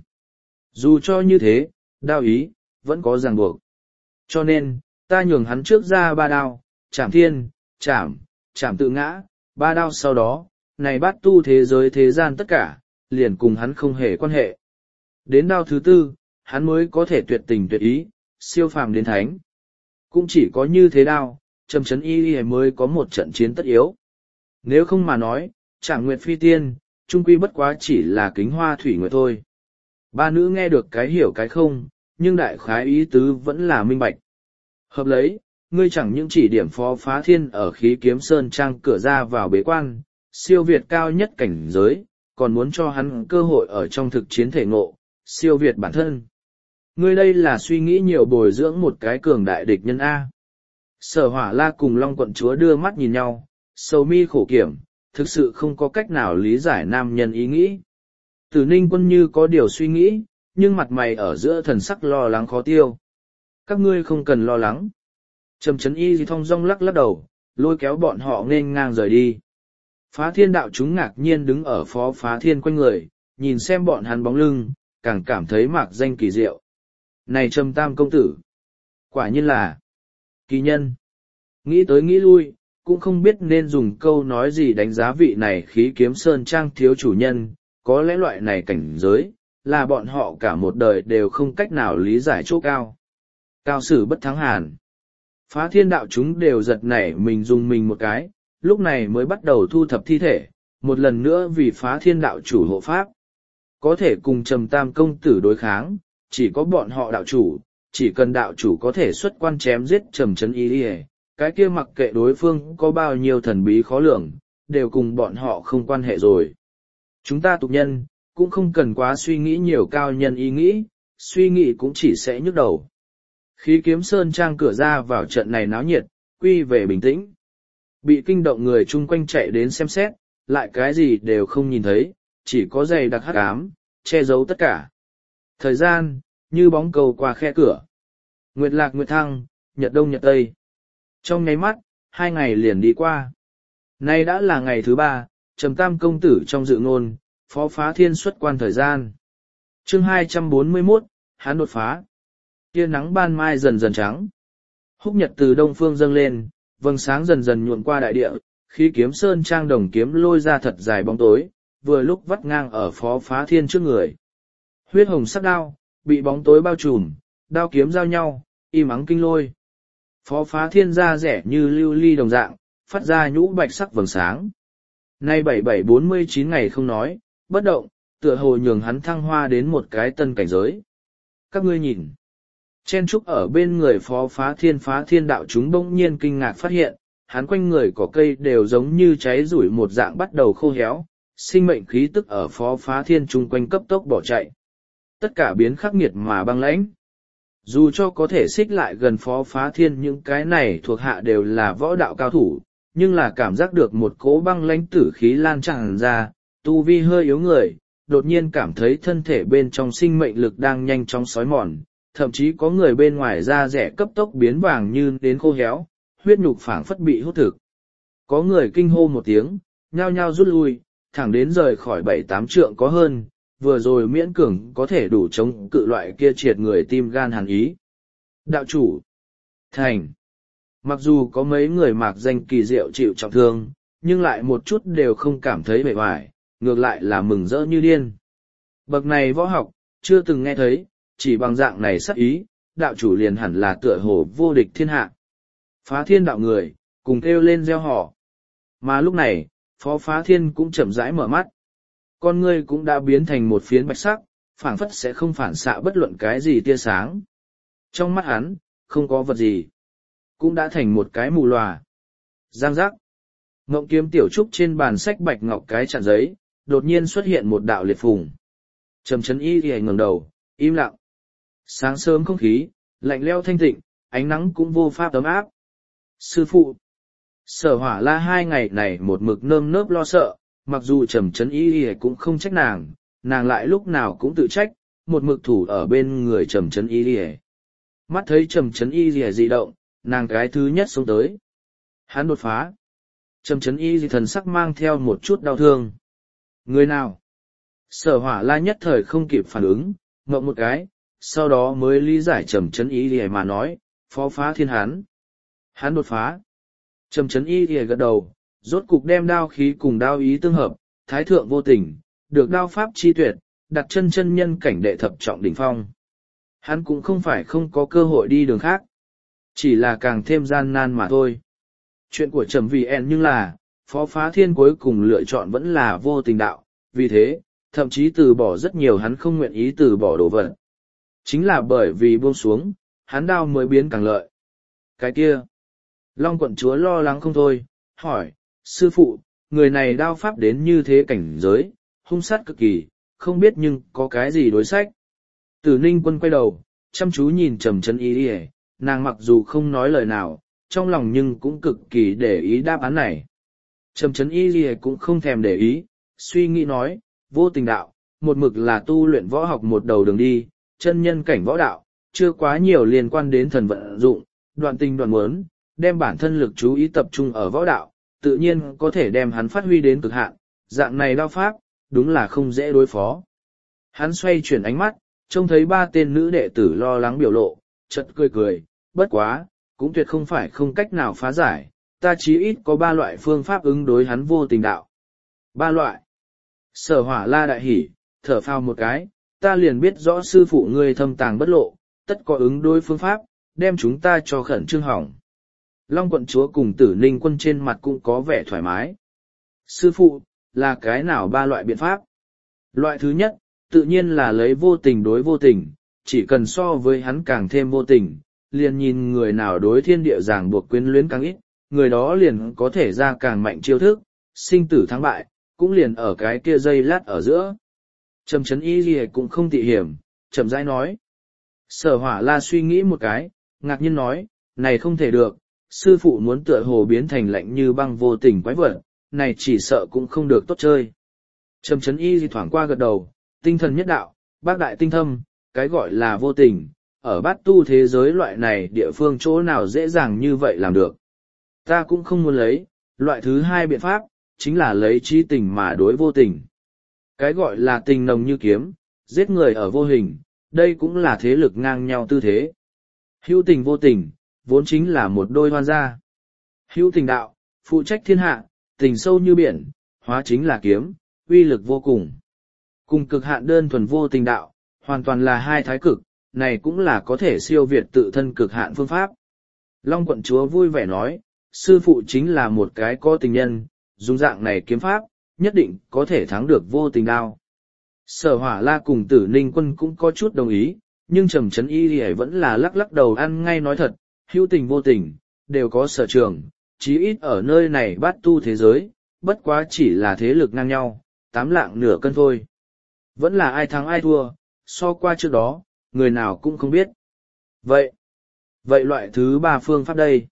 S1: Dù cho như thế, đao ý, vẫn có ràng buộc. Cho nên, ta nhường hắn trước ra 3 đao, chảm thiên, chảm tự ngã, 3 đao sau đó, này bát tu thế giới thế gian tất cả, liền cùng hắn không hề quan hệ. Đến đao thứ 4, hắn mới có thể tuyệt tình tuyệt ý, siêu phàm đến thánh. Cũng chỉ có như thế đao, Trầm Chấn Y mới có một trận chiến tất yếu. Nếu không mà nói, Trảm Nguyệt Phi Tiên, trung quy bất quá chỉ là Kính Hoa Thủy Nguyệt thôi. 3 nữ nghe được cái hiểu cái không, nhưng đại khái ý tứ vẫn là minh bạch. Hợp lấy, ngươi chẳng những chỉ điểm Phó Phá Thiên ở Khí Kiếm Sơn Trang cửa ra vào bế quan, siêu việt cao nhất cảnh giới, còn muốn cho hắn cơ hội ở trong thực chiến thể ngộ, siêu việt bản thân. Ngươi đây là suy nghĩ nhiều bồi dưỡng một cái cường đại địch nhân A. Sở Hỏa La cùng Long quận chúa đưa mắt nhìn nhau, sầu mi khổ kiểm, thực sự không có cách nào lý giải nam nhân ý nghĩ. Tử Ninh Quân như có điều suy nghĩ, nhưng mặt mày ở giữa thần sắc lo lắng khó tiêu. Các ngươi không cần lo lắng. Trầm Chấn Y thong dong lắc lắc đầu, lôi kéo bọn họ nghênh ngang rời đi. Phá Thiên đạo chúng ngạc nhiên đứng ở Phó Phá Thiên quanh người, nhìn xem bọn hắn bóng lưng, càng cảm thấy mạc danh kỳ diệu. Này Trầm Tam công tử, quả nhiên là kỳ nhân. Nghĩ tới nghĩ lui, cũng không biết nên dùng câu nói gì đánh giá vị này Khí Kiếm Sơn Trang thiếu chủ nhân, có lẽ loại này cảnh giới, là bọn họ cả một đời đều không cách nào lý giải chỗ cao. Cao sử bất thắng hàn. Phá Thiên đạo chúng đều giật nảy mình dùng mình một cái, lúc này mới bắt đầu thu thập thi thể, một lần nữa vì Phá Thiên đạo chủ hộ pháp. Có thể cùng Trầm Tam công tử đối kháng, chỉ có bọn họ đạo chủ, chỉ cần đạo chủ có thể xuất quan chém giết Trầm Chấn Y, cái kia mặc kệ đối phương có bao nhiêu thần bí khó lường, đều cùng bọn họ không quan hệ rồi. Chúng ta tục nhân, cũng không cần quá suy nghĩ nhiều cao nhân ý nghĩ, suy nghĩ cũng chỉ sẽ nhức đầu. Khí Kiếm Sơn Trang cửa ra vào trận này náo nhiệt, quy về bình tĩnh. Bị kinh động người chung quanh chạy đến xem xét, lại cái gì đều không nhìn thấy, chỉ có dày đặc hắc ám, che giấu tất cả. Thời gian, như bóng cầu qua khe cửa. Nguyệt lạc nguyệt thăng, nhật đông nhật tây. Trong nháy mắt, 2 ngày liền đi qua. Nay đã là ngày thứ 3, Trầm Tam công tử trong dự ngôn, Phó Phá Thiên xuất quan thời gian. Chương 241, hắn đột phá. Tia nắng ban mai dần dần trắng. Húc nhật từ đông phương dâng lên, vầng sáng dần dần nhuộn qua đại địa, Khí Kiếm Sơn Trang đồng kiếm lôi ra thật dài bóng tối, vừa lúc vắt ngang ở Phó Phá Thiên trước người. Huyết hồng sắc đao, bị bóng tối bao trùm, đao kiếm giao nhau, im ắng kinh lôi. Phó Phá Thiên da rẻ như lưu ly đồng dạng, phát ra nhũ bạch sắc vầng sáng. Nay 7749 ngày không nói, bất động, tựa hồ nhường hắn thăng hoa đến một cái tân cảnh giới. Các ngươi nhìn. Chen trúc ở bên người Phó Phá Thiên đạo chúng bỗng nhiên kinh ngạc phát hiện, hắn quanh người cỏ cây đều giống như cháy rủi một dạng bắt đầu khô héo, sinh mệnh khí tức ở Phó Phá Thiên chung quanh cấp tốc bỏ chạy. Tất cả biến khắc nghiệt mà băng lãnh. Dù cho có thể xích lại gần Phó Phá Thiên những cái này thuộc hạ đều là võ đạo cao thủ, nhưng là cảm giác được một cỗ băng lãnh tử khí lan tràn ra, tu vi hơi yếu người, đột nhiên cảm thấy thân thể bên trong sinh mệnh lực đang nhanh chóng xói mòn, thậm chí có người bên ngoài da rẻ cấp tốc biến vàng như đến khô héo, huyết nhục phảng phất bị hút thực. Có người kinh hô một tiếng, nhao nhao rút lui, thẳng đến rời khỏi 7-8 trượng có hơn, vừa rồi miễn cường có thể đủ chống cự loại kia triệt người tim gan hàn ý. Đạo chủ, thành. Mặc dù có mấy người mạc danh kỳ diệu chịu trọng thương, nhưng lại một chút đều không cảm thấy bề ngoài, ngược lại là mừng rỡ như điên. Bậc này võ học, chưa từng nghe thấy, chỉ bằng dạng này sắc ý, đạo chủ liền hẳn là tựa hồ vô địch thiên hạ. Phá Thiên đạo người, cùng kêu lên reo hò. Mà lúc này, Phó Phá Thiên cũng chậm rãi mở mắt. Con ngươi cũng đã biến thành một phiến bạch sắc, phảng phất sẽ không phản xạ bất luận cái gì tia sáng. Trong mắt hắn, không có vật gì. Cũng đã thành một cái mù lòa. Giang giác. Ngộng kiếm tiểu trúc trên bàn sách bạch ngọc cái chặn giấy, đột nhiên xuất hiện một đạo liệt phùng. Trầm Chấn Y thì ngẩng đầu, im lặng. Sáng sớm không khí, lạnh lẽo thanh tịnh, ánh nắng cũng vô pháp ấm áp. Sư phụ. Sở Hỏa La 2 ngày này một mực nơm nớp lo sợ, mặc dù Trầm Chấn Y cũng không trách nàng lại lúc nào cũng tự trách, một mực thủ ở bên người Trầm Chấn Y. Mắt thấy Trầm Chấn Y dị động, nàng cái thứ nhất xông tới. Hắn đột phá. Trầm Chấn Y thần sắc mang theo một chút đau thương. Người nào? Sở Hỏa La nhất thời không kịp phản ứng, ngậm một cái, sau đó mới lý giải Trầm Chấn Y mà nói, Phó Phá Thiên hắn đột phá. Trầm Chấn Y gật đầu, rốt cục đem đao khí cùng đao ý tương hợp, thái thượng vô tình, được đao pháp chi tuyệt, đặt chân chân nhân cảnh đệ thập trọng đỉnh phong. Hắn cũng không phải không có cơ hội đi đường khác, chỉ là càng thêm gian nan mà thôi. Chuyện của Trầm Vì En nhưng là, Phó Phá Thiên cuối cùng lựa chọn vẫn là vô tình đạo, vì thế, thậm chí từ bỏ rất nhiều hắn không nguyện ý từ bỏ đồ vật. Chính là bởi vì buông xuống, hắn đao mới biến càng lợi. Cái kia, Long quận chúa lo lắng không thôi, hỏi, sư phụ, người này đao pháp đến như thế cảnh giới, hung sát cực kỳ, không biết nhưng có cái gì đối sách. Tử Ninh Quân quay đầu, chăm chú nhìn Trầm Chấn Y, nàng mặc dù không nói lời nào, trong lòng nhưng cũng cực kỳ để ý đáp án này. Trầm Chấn Y Lìa cũng không thèm để ý, suy nghĩ nói, vô tình đạo, một mực là tu luyện võ học một đầu đường đi, chân nhân cảnh võ đạo, chưa quá nhiều liên quan đến thần vận dụng, đoạn tình đoạn muốn, đem bản thân lực chú ý tập trung ở võ đạo, tự nhiên có thể đem hắn phát huy đến cực hạn, dạng này đao pháp, đúng là không dễ đối phó. Hắn xoay chuyển ánh mắt, trông thấy ba tên nữ đệ tử lo lắng biểu lộ, chợt cười cười, bất quá, cũng tuyệt không phải không cách nào phá giải, ta chí ít có 3 loại phương pháp ứng đối hắn vô tình đạo. 3 loại. Sở Hỏa La đại hỉ, thở phào một cái, ta liền biết rõ sư phụ ngươi thâm tàng bất lộ, tất có ứng đối phương pháp, đem chúng ta cho khẩn trương hỏng. Long quận chúa cùng Tử Ninh quân trên mặt cũng có vẻ thoải mái. Sư phụ, là cái nào 3 loại biện pháp? Loại thứ nhất, tự nhiên là lấy vô tình đối vô tình, chỉ cần so với hắn càng thêm vô tình, liền nhìn người nào đối thiên địa ràng buộc quyến luyến càng ít, người đó liền có thể ra càng mạnh chiêu thức, sinh tử thắng bại, cũng liền ở cái kia dây lát ở giữa. Trầm Chấn Y Lìa cũng không tị hiểm, chậm rãi nói. Sở Hỏa La suy nghĩ một cái, ngạc nhiên nói, này không thể được, sư phụ muốn tựa hồ biến thành lạnh như băng vô tình quái vật, này chỉ sợ cũng không được tốt chơi. Trầm Chấn Y thì thoảng qua gật đầu, tinh thần nhất đạo, bác đại tinh thâm, cái gọi là vô tình, ở bát tu thế giới loại này địa phương chỗ nào dễ dàng như vậy làm được. Ta cũng không muốn lấy, loại thứ hai biện pháp, chính là lấy trí tình mà đối vô tình. Cái gọi là tình nồng như kiếm, giết người ở vô hình, đây cũng là thế lực ngang nhau tư thế. Hữu tình vô tình, vốn chính là một đôi hoan gia. Hữu tình đạo, phụ trách thiên hạ, tình sâu như biển, hóa chính là kiếm, uy lực vô cùng. Cùng cực hạn đơn thuần vô tình đạo, hoàn toàn là hai thái cực, này cũng là có thể siêu việt tự thân cực hạn phương pháp. Long quận chúa vui vẻ nói, sư phụ chính là một cái có tình nhân, dùng dạng này kiếm pháp, nhất định có thể thắng được vô tình đao. Sở Hỏa La cùng Tử Ninh quân cũng có chút đồng ý, nhưng Trầm Chấn Y thì vẫn là lắc lắc đầu ăn ngay nói thật, hữu tình vô tình, đều có sở trường, chí ít ở nơi này bát tu thế giới, bất quá chỉ là thế lực ngang nhau, 8 lạng nửa cân thôi. Vẫn là ai thắng ai thua, so qua trước đó, người nào cũng không biết. Vậy loại thứ 3 phương pháp đây.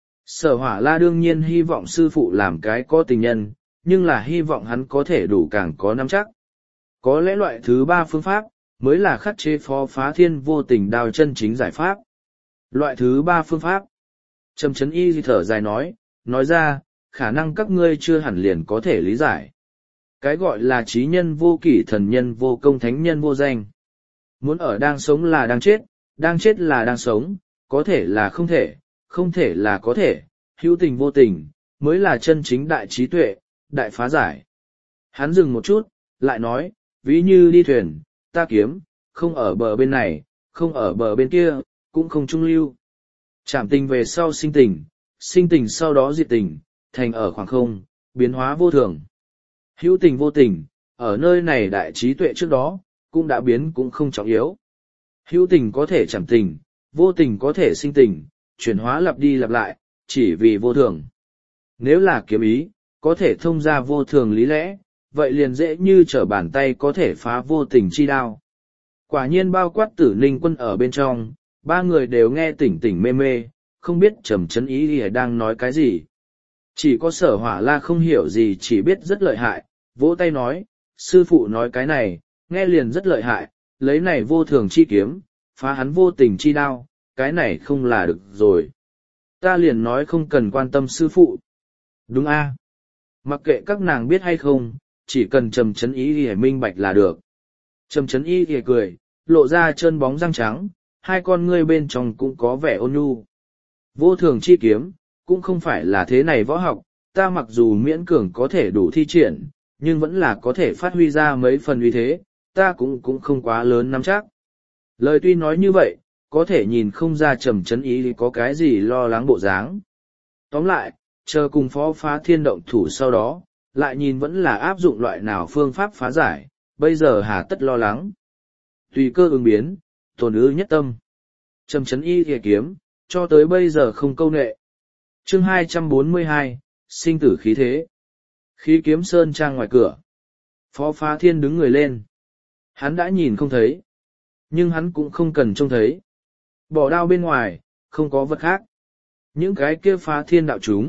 S1: Sở Hỏa La đương nhiên hy vọng sư phụ làm cái có tình nhân, nhưng là hy vọng hắn có thể đủ càng có nắm chắc. Có lẽ loại thứ 3 phương pháp, mới là khắc chế phó phá thiên vô tình đao chân chính giải pháp. Loại thứ 3 phương pháp. Trầm Chấn Y thở dài nói ra, khả năng các ngươi chưa hẳn liền có thể lý giải. Cái gọi là trí nhân vô kỷ thần nhân vô công thánh nhân vô danh. Muốn ở đang sống là đang chết là đang sống, có thể là không thể là có thể, hữu tình vô tình, mới là chân chính đại trí tuệ, đại phá giải. Hắn dừng một chút, lại nói, ví như đi thuyền, ta kiếm, không ở bờ bên này, không ở bờ bên kia, cũng không trung lưu. Trảm tình về sau sinh tình sau đó diệt tình, thành ở khoảng không, biến hóa vô thường. Hữu tình vô tình, ở nơi này đại trí tuệ trước đó, cũng đã biến cũng không trọng yếu. Hữu tình có thể trảm tình, vô tình có thể sinh tình, chuyển hóa lặp đi lặp lại, chỉ vì vô thường. Nếu là kiếm ý, có thể thông ra vô thường lý lẽ, vậy liền dễ như trở bàn tay có thể phá vô tình chi đao. Quả nhiên bao quát Tử Ninh quân ở bên trong, 3 người đều nghe tỉnh tỉnh mê mê, không biết Trầm Chấn Y đang nói cái gì. Chỉ có Sở Hỏa La không hiểu gì, chỉ biết rất lợi hại, vỗ tay nói, sư phụ nói cái này, nghe liền rất lợi hại, lấy này vô thường chi kiếm, phá hắn vô tình chi đao, cái này không là được rồi. Ta liền nói không cần quan tâm sư phụ. Đúng a, mặc kệ các nàng biết hay không, chỉ cần Trầm Chấn Y thì minh bạch là được. Trầm Chấn Y thì cười, lộ ra chân bóng răng trắng, hai con ngươi bên trong cũng có vẻ ôn nhu. Vô thường chi kiếm, cũng không phải là thế này võ học, ta mặc dù miễn cường có thể đủ thi triển, nhưng vẫn là có thể phát huy ra mấy phần uy thế, ta cũng không quá lớn nắm chắc. Lời tuy nói như vậy, có thể nhìn không ra Trầm Chấn Y thì có cái gì lo lắng bộ dáng. Tóm lại, chờ cùng phó phá thiên động thủ sau đó, lại nhìn vẫn là áp dụng loại nào phương pháp phá giải, bây giờ hà tất lo lắng. Tùy cơ ứng biến, tồn ư nhất tâm. Trầm Chấn Y thìa kiếm, cho tới bây giờ không câu nệ. Chương 242, sinh tử khí thế. Khí kiếm sơn trang ngoài cửa. Phó phá thiên đứng người lên. Hắn đã nhìn không thấy. Nhưng hắn cũng không cần trông thấy. Bỏ đao bên ngoài, không có vật khác. Những cái kia phá thiên đạo chúng,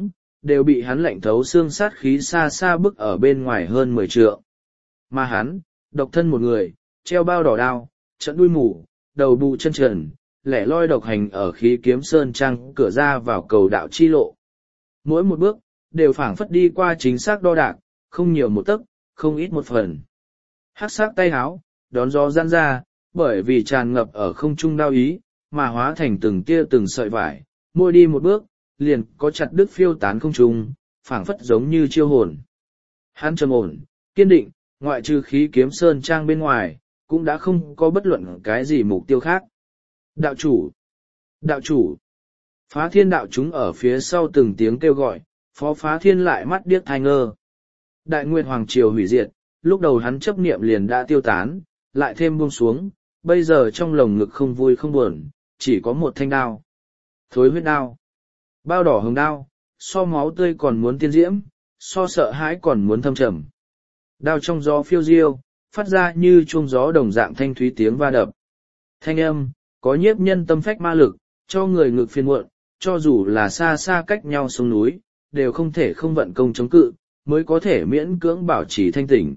S1: đều bị hắn lạnh thấu xương sát khí xa xa bức ở bên ngoài hơn 10 trượng. Mà hắn, độc thân một người, treo bao đỏ đao, trận đuôi mù, đầu bù chân trần, lẻ loi độc hành ở khí kiếm sơn trang cửa ra vào cầu đạo chi lộ. Mỗi một bước, đều phảng phất đi qua chính xác đo đạc, không nhiều một tấc, không ít một phần. Hắc sắc tay háo, đón gió giãn ra, bởi vì tràn ngập ở không trung đao ý, mà hóa thành từng tia từng sợi vải, mỗi đi một bước, liền có chặt đứt phiêu tán không trung, phảng phất giống như chiêu hồn. Hắn trầm ổn, kiên định, ngoại trừ khí kiếm sơn trang bên ngoài, cũng đã không có bất luận cái gì mục tiêu khác. Đạo chủ! Đạo chủ! Phá thiên đạo chúng ở phía sau từng tiếng kêu gọi, phó phá thiên lại mắt điếc thai ngơ. Đại Nguyệt Hoàng Triều hủy diệt, lúc đầu hắn chấp niệm liền đã tiêu tán, lại thêm buông xuống, bây giờ trong lồng ngực không vui không buồn, chỉ có một thanh đao. Thối huyết đao. Bao đỏ hồng đao, so máu tươi còn muốn tiên diễm, so sợ hãi còn muốn thâm trầm. Đao trong gió phiêu diêu, phát ra như chuông gió đồng dạng thanh thúy tiếng va đập. Thanh âm, có nhiếp nhân tâm phách ma lực, cho người ngực phiền muộn, cho dù là xa xa cách nhau sông núi, đều không thể không vận công chống cự, mới có thể miễn cưỡng bảo trì thanh tỉnh.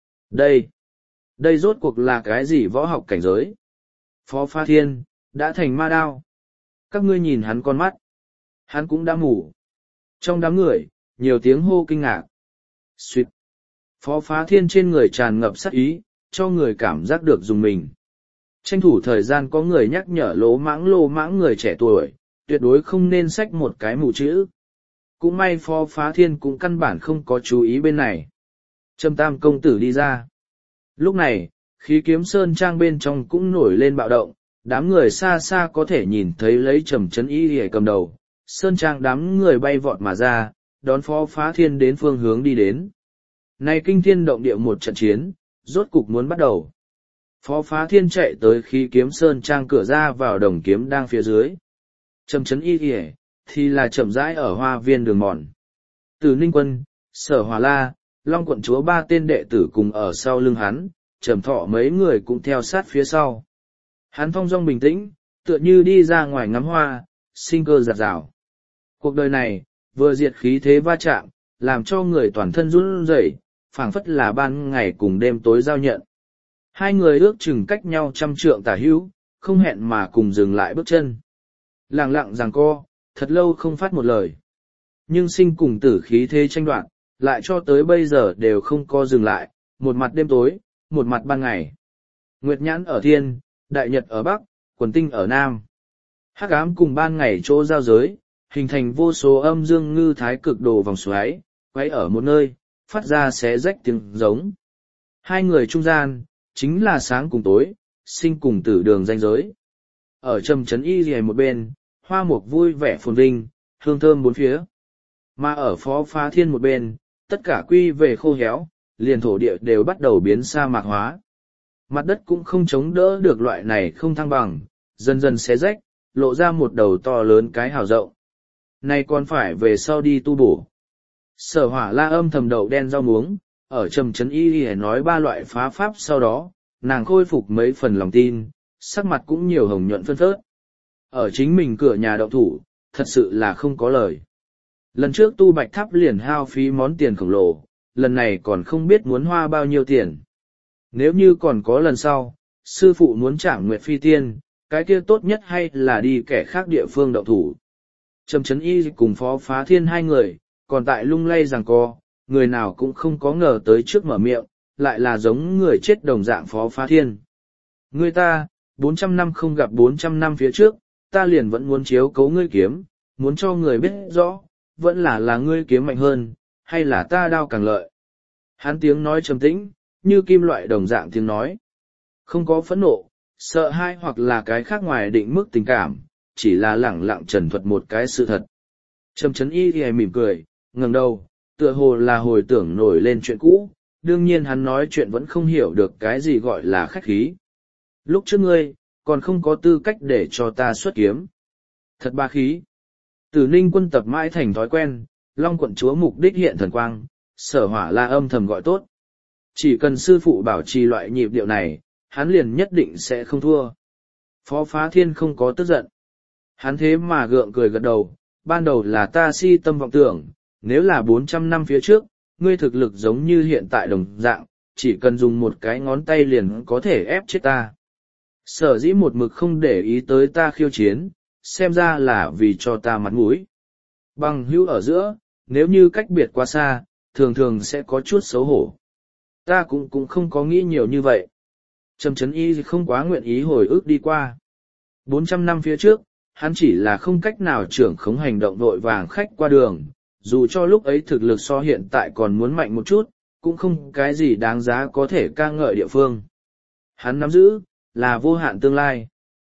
S1: Đây rốt cuộc là cái gì võ học cảnh giới? Phó Phá Thiên, đã thành ma đao. Các ngươi nhìn hắn con mắt. Hắn cũng đã mù. Trong đám người, nhiều tiếng hô kinh ngạc. Xuyệt. Phó Phá Thiên trên người tràn ngập sát ý, cho người cảm giác được dùng mình. Tranh thủ thời gian có người nhắc nhở lỗ mãng người trẻ tuổi, tuyệt đối không nên xách một cái mù chữ. Cũng may Phó Phá Thiên cũng căn bản không có chú ý bên này. Trầm Tam công tử đi ra. Lúc này, khí kiếm sơn trang bên trong cũng nổi lên bạo động, đám người xa xa có thể nhìn thấy lấy Trầm Chấn Y để cầm đầu. Sơn trang đám người bay vọt mà ra, đón Phó Phá Thiên đến phương hướng đi đến. Này kinh thiên động địa một trận chiến, rốt cục muốn bắt đầu. Phó Phá Thiên chạy tới khí kiếm sơn trang cửa ra vào đồng kiếm đang phía dưới. Trầm Chấn Y thì là chậm rãi ở hoa viên đường mòn. Từ Ninh Quân, Sở Hỏa La, Long quận chúa ba tên đệ tử cùng ở sau lưng hắn, Trầm Thọ mấy người cũng theo sát phía sau. Hắn thong dong bình tĩnh, tựa như đi ra ngoài ngắm hoa, sinh cơ giạt rào. Cuộc đời này, vừa diệt khí thế va chạm, làm cho người toàn thân run rẩy, phảng phất là ban ngày cùng đêm tối giao nhận. Hai người ước chừng cách nhau 100 trượng tả hữu, không hẹn mà cùng dừng lại bước chân. Lặng lặng giằng co, thật lâu không phát một lời. Nhưng sinh cùng tử khí thế tranh đoạt, lại cho tới bây giờ đều không có dừng lại, một mặt đêm tối, một mặt ban ngày. Nguyệt nhãn ở thiên, đại nhật ở bắc, quần tinh ở nam. Hắc ám cùng ban ngày chỗ giao giới, hình thành vô số âm dương ngư thái cực đồ vòng xoáy, quay ở một nơi, phát ra xé rách tiếng giống. Hai người trung gian, chính là sáng cùng tối, sinh cùng tử đường ranh giới. Ở Trầm Chấn Y rìa một bên, hoa mục vui vẻ phồn vinh, hương thơm bốn phía. Mà ở Phó Phá Thiên một bên, tất cả quy về khô héo, liền thổ địa đều bắt đầu biến sa mạc hóa. Mặt đất cũng không chống đỡ được loại này không thăng bằng, dần dần xé rách, lộ ra một đầu to lớn cái hào rộng. Này còn phải về sau đi tu bổ. Sở Hỏa La âm thầm đậu đen rau muống, ở Trầm Chấn Y nói 3 loại phá pháp sau đó, nàng khôi phục mấy phần lòng tin, sắc mặt cũng nhiều hồng nhuận phân phớt. Ở chính mình cửa nhà động thủ, thật sự là không có lời. Lần trước tu Bạch Tháp liền hao phí món tiền khổng lồ, lần này còn không biết muốn hoa bao nhiêu tiền. Nếu như còn có lần sau, sư phụ muốn trảm Nguyệt Phi Tiên, cái kia tốt nhất hay là đi kẻ khác địa phương động thủ. Trầm Chấn Y cùng Phó Phá Thiên hai người, còn tại lung lay giằng co, người nào cũng không có ngờ tới trước mở miệng, lại là giống người chết đồng dạng Phó Phá Thiên. Người ta, 400 năm không gặp 400 năm phía trước, ta liền vẫn muốn chiếu cấu ngươi kiếm, muốn cho người biết rõ, vẫn là ngươi kiếm mạnh hơn, hay là ta đao càng lợi. Hắn tiếng nói trầm tĩnh, như kim loại đồng dạng tiếng nói. Không có phẫn nộ, sợ hãi hoặc là cái khác ngoài định mức tình cảm, chỉ là lẳng lặng trần thuật một cái sự thật. Trầm Chấn Y thì mỉm cười, ngẩng đầu, tựa hồ là hồi tưởng nổi lên chuyện cũ, đương nhiên hắn nói chuyện vẫn không hiểu được cái gì gọi là khách khí. Lúc trước ngươi, còn không có tư cách để cho ta xuất kiếm. Thật ba khí. Tử Ninh Quân tập mãi thành thói quen, Long quận chúa mục đích hiện thần quang, Sở Hỏa La âm thầm gọi tốt. Chỉ cần sư phụ bảo trì loại nhịp điệu này, hắn liền nhất định sẽ không thua. Phó Phá Thiên không có tức giận. Hắn thế mà gượng cười gật đầu, ban đầu là ta si tâm vọng tưởng, nếu là 400 năm phía trước, ngươi thực lực giống như hiện tại đồng dạng, chỉ cần dùng một cái ngón tay liền có thể ép chết ta. Sở dĩ một mực không để ý tới ta khiêu chiến, xem ra là vì cho ta mặt mũi. Bằng hữu ở giữa, nếu như cách biệt quá xa, thường thường sẽ có chút xấu hổ. Ta cũng không có nghĩ nhiều như vậy. Trầm Chấn Y không quá nguyện ý hồi ức đi qua. 400 năm phía trước, hắn chỉ là không cách nào trưởng khống hành động vội vàng khách qua đường, dù cho lúc ấy thực lực so hiện tại còn muốn mạnh một chút, cũng không cái gì đáng giá có thể ca ngợi địa phương. Hắn nắm giữ, là vô hạn tương lai,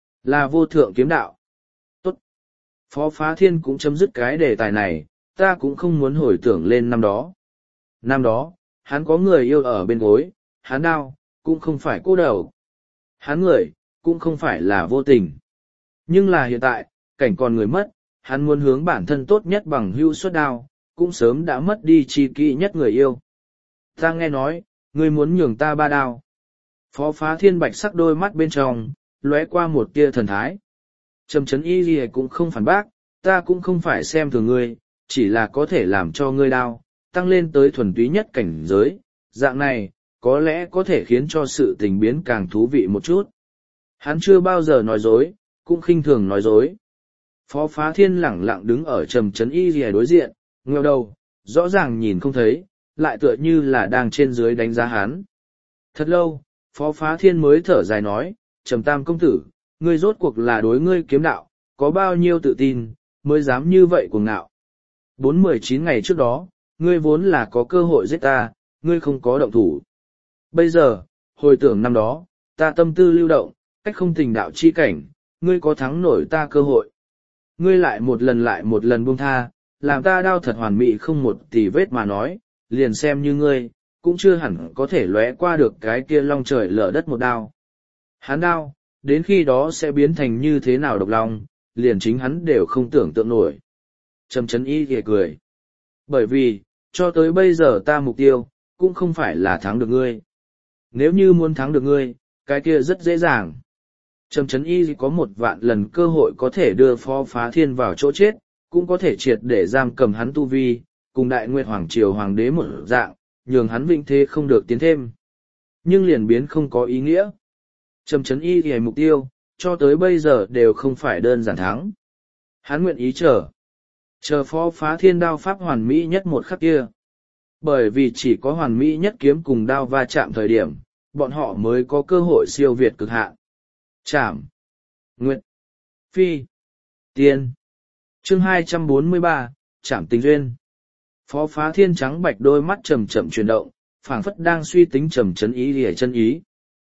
S1: là vô thượng kiếm đạo. Tốt. Phó Phá Thiên cũng chấm dứt cái đề tài này, ta cũng không muốn hồi tưởng lên năm đó. Năm đó, hắn có người yêu ở bên gối, hắn đau, cũng không phải cô đầu. Hắn người, cũng không phải là vô tình. Nhưng là hiện tại, cảnh còn người mất, hắn muốn hướng bản thân tốt nhất bằng hưu suất đao, cũng sớm đã mất đi chi kỵ nhất người yêu. Ta nghe nói, ngươi muốn nhường ta 3 đao. Phó Phá Thiên bạch sắc đôi mắt bên trong, lóe qua một tia thần thái. Trầm Chấn Y gì cũng không phản bác, ta cũng không phải xem thường ngươi, chỉ là có thể làm cho ngươi đao, tăng lên tới thuần túy nhất cảnh giới, dạng này, có lẽ có thể khiến cho sự tình biến càng thú vị một chút. Hắn chưa bao giờ nói dối, cũng khinh thường nói dối. Phó Phá Thiên lẳng lặng đứng ở Trầm Chấn Y gì đối diện, ngheo đầu, rõ ràng nhìn không thấy, lại tựa như là đang trên dưới đánh giá hắn. Thật lâu, Phó Phá Thiên mới thở dài nói, Trầm Tam công tử, ngươi rốt cuộc là đối ngươi kiếm đạo, có bao nhiêu tự tin, mới dám như vậy cuồng ngạo. 4-19 ngày trước đó, ngươi vốn là có cơ hội giết ta, ngươi không có động thủ. Bây giờ, hồi tưởng năm đó, ta tâm tư lưu động, cách không tình đạo chi cảnh, ngươi có thắng nổi ta cơ hội. Ngươi lại một lần buông tha, làm ta đau thật hoàn mỹ không một tì vết mà nói, liền xem như ngươi, cũng chưa hẳn có thể lóe qua được cái kia long trời lở đất một đao. Hắn đao, đến khi đó sẽ biến thành như thế nào độc long, liền chính hắn đều không tưởng tượng nổi. Trầm Chấn Y ghề cười. Bởi vì, cho tới bây giờ ta mục tiêu, cũng không phải là thắng được ngươi. Nếu như muốn thắng được ngươi, cái kia rất dễ dàng. Trầm Chấn Y có 1.000 lần cơ hội có thể đưa Phó Phá Thiên vào chỗ chết, cũng có thể triệt để giam cầm hắn tu vi, cùng Đại Nguyệt Hoàng Triều Hoàng đế một dạng, nhường hắn vĩnh thế không được tiến thêm. Nhưng liền biến không có ý nghĩa. Trầm Chấn Y thì mục tiêu, cho tới bây giờ đều không phải đơn giản thắng. Hắn nguyện ý chờ Phó Phá Thiên đao pháp hoàn mỹ nhất một khắc kia. Bởi vì chỉ có hoàn mỹ nhất kiếm cùng đao va chạm thời điểm, bọn họ mới có cơ hội siêu việt cực hạn. Trảm, Nguyệt, Phi, Tiên. Chương 243, Trảm tình duyên. Phó Phá Thiên trắng bạch đôi mắt chậm chậm chuyển động, phảng phất đang suy tính Trầm Chấn Y lìa chân ý.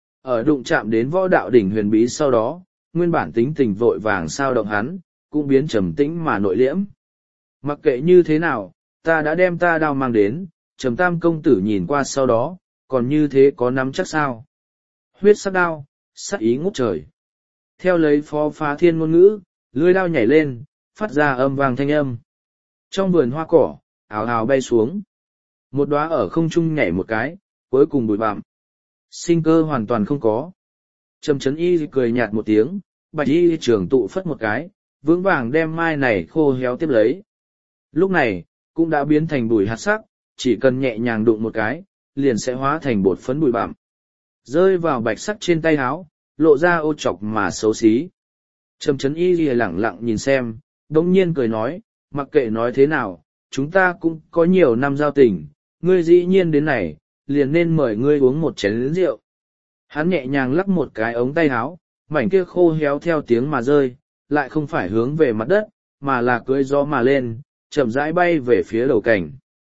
S1: Ở đụng chạm đến võ đạo đỉnh huyền bí sau đó, nguyên bản tính tình vội vàng sao động hắn, cũng biến trầm tĩnh mà nội liễm. Mặc kệ như thế nào, ta đã đem ta đao mang đến, Trầm Tam công tử nhìn qua sau đó, còn như thế có nắm chắc sao? Huyết sắc đao, sắc ý ngút trời. Theo lấy Phó Phá Thiên ngôn ngữ, lưỡi đao nhảy lên, phát ra âm vang thanh âm. Trong vườn hoa cỏ, ào ào bay xuống. Một đóa ở không trung nhảy một cái, cuối cùng bụi bặm. Sinh cơ hoàn toàn không có. Trầm Chấn Y cười nhạt một tiếng, bạch y trưởng tụ phất một cái, vững vàng đem mai này khô héo tiếp lấy. Lúc này, cũng đã biến thành bụi hạt sắc, chỉ cần nhẹ nhàng đụng một cái, liền sẽ hóa thành bột phấn bụi bặm. Rơi vào bạch sắc trên tay áo, lộ ra ô trọc mà xấu xí. Trầm Chấn Y lẳng lặng nhìn xem, đống nhiên cười nói, mặc kệ nói thế nào, chúng ta cũng có nhiều năm giao tình, ngươi dĩ nhiên đến này, liền nên mời ngươi uống một chén rượu. Hắn nhẹ nhàng lắc một cái ống tay áo, mảnh kia khô héo theo tiếng mà rơi, lại không phải hướng về mặt đất, mà là cưỡi gió mà lên, chậm rãi bay về phía đầu cảnh.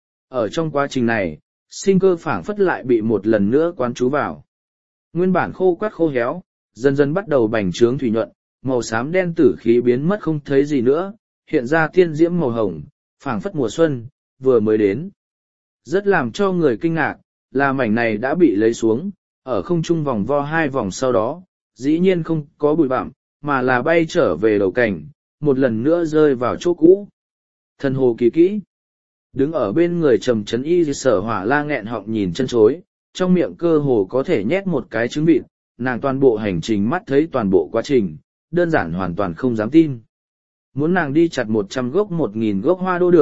S1: Ở trong quá trình này, sinh cơ phảng phất lại bị một lần nữa quán trú vào. Nguyên bản khô quắt khô héo, dần dần bắt đầu bành trướng thủy nhuận, màu xám đen tử khí biến mất không thấy gì nữa, hiện ra tiên diễm màu hồng, phảng phất mùa xuân, vừa mới đến. Rất làm cho người kinh ngạc, là mảnh này đã bị lấy xuống, ở không trung vòng vo 2 vòng sau đó, dĩ nhiên không có bụi bặm, mà là bay trở về đầu cảnh, một lần nữa rơi vào chỗ cũ. Thần hồ kỳ kỹ. Đứng ở bên người Trầm Chấn Y Sở Hỏa La nghẹn họng nhìn chân chối, trong miệng cơ hồ có thể nhét một cái trứng vịt, nàng toàn bộ hành trình mắt thấy toàn bộ quá trình, đơn giản hoàn toàn không dám tin. Muốn nàng đi chặt 100 gốc 1.000 gốc hoa đô được,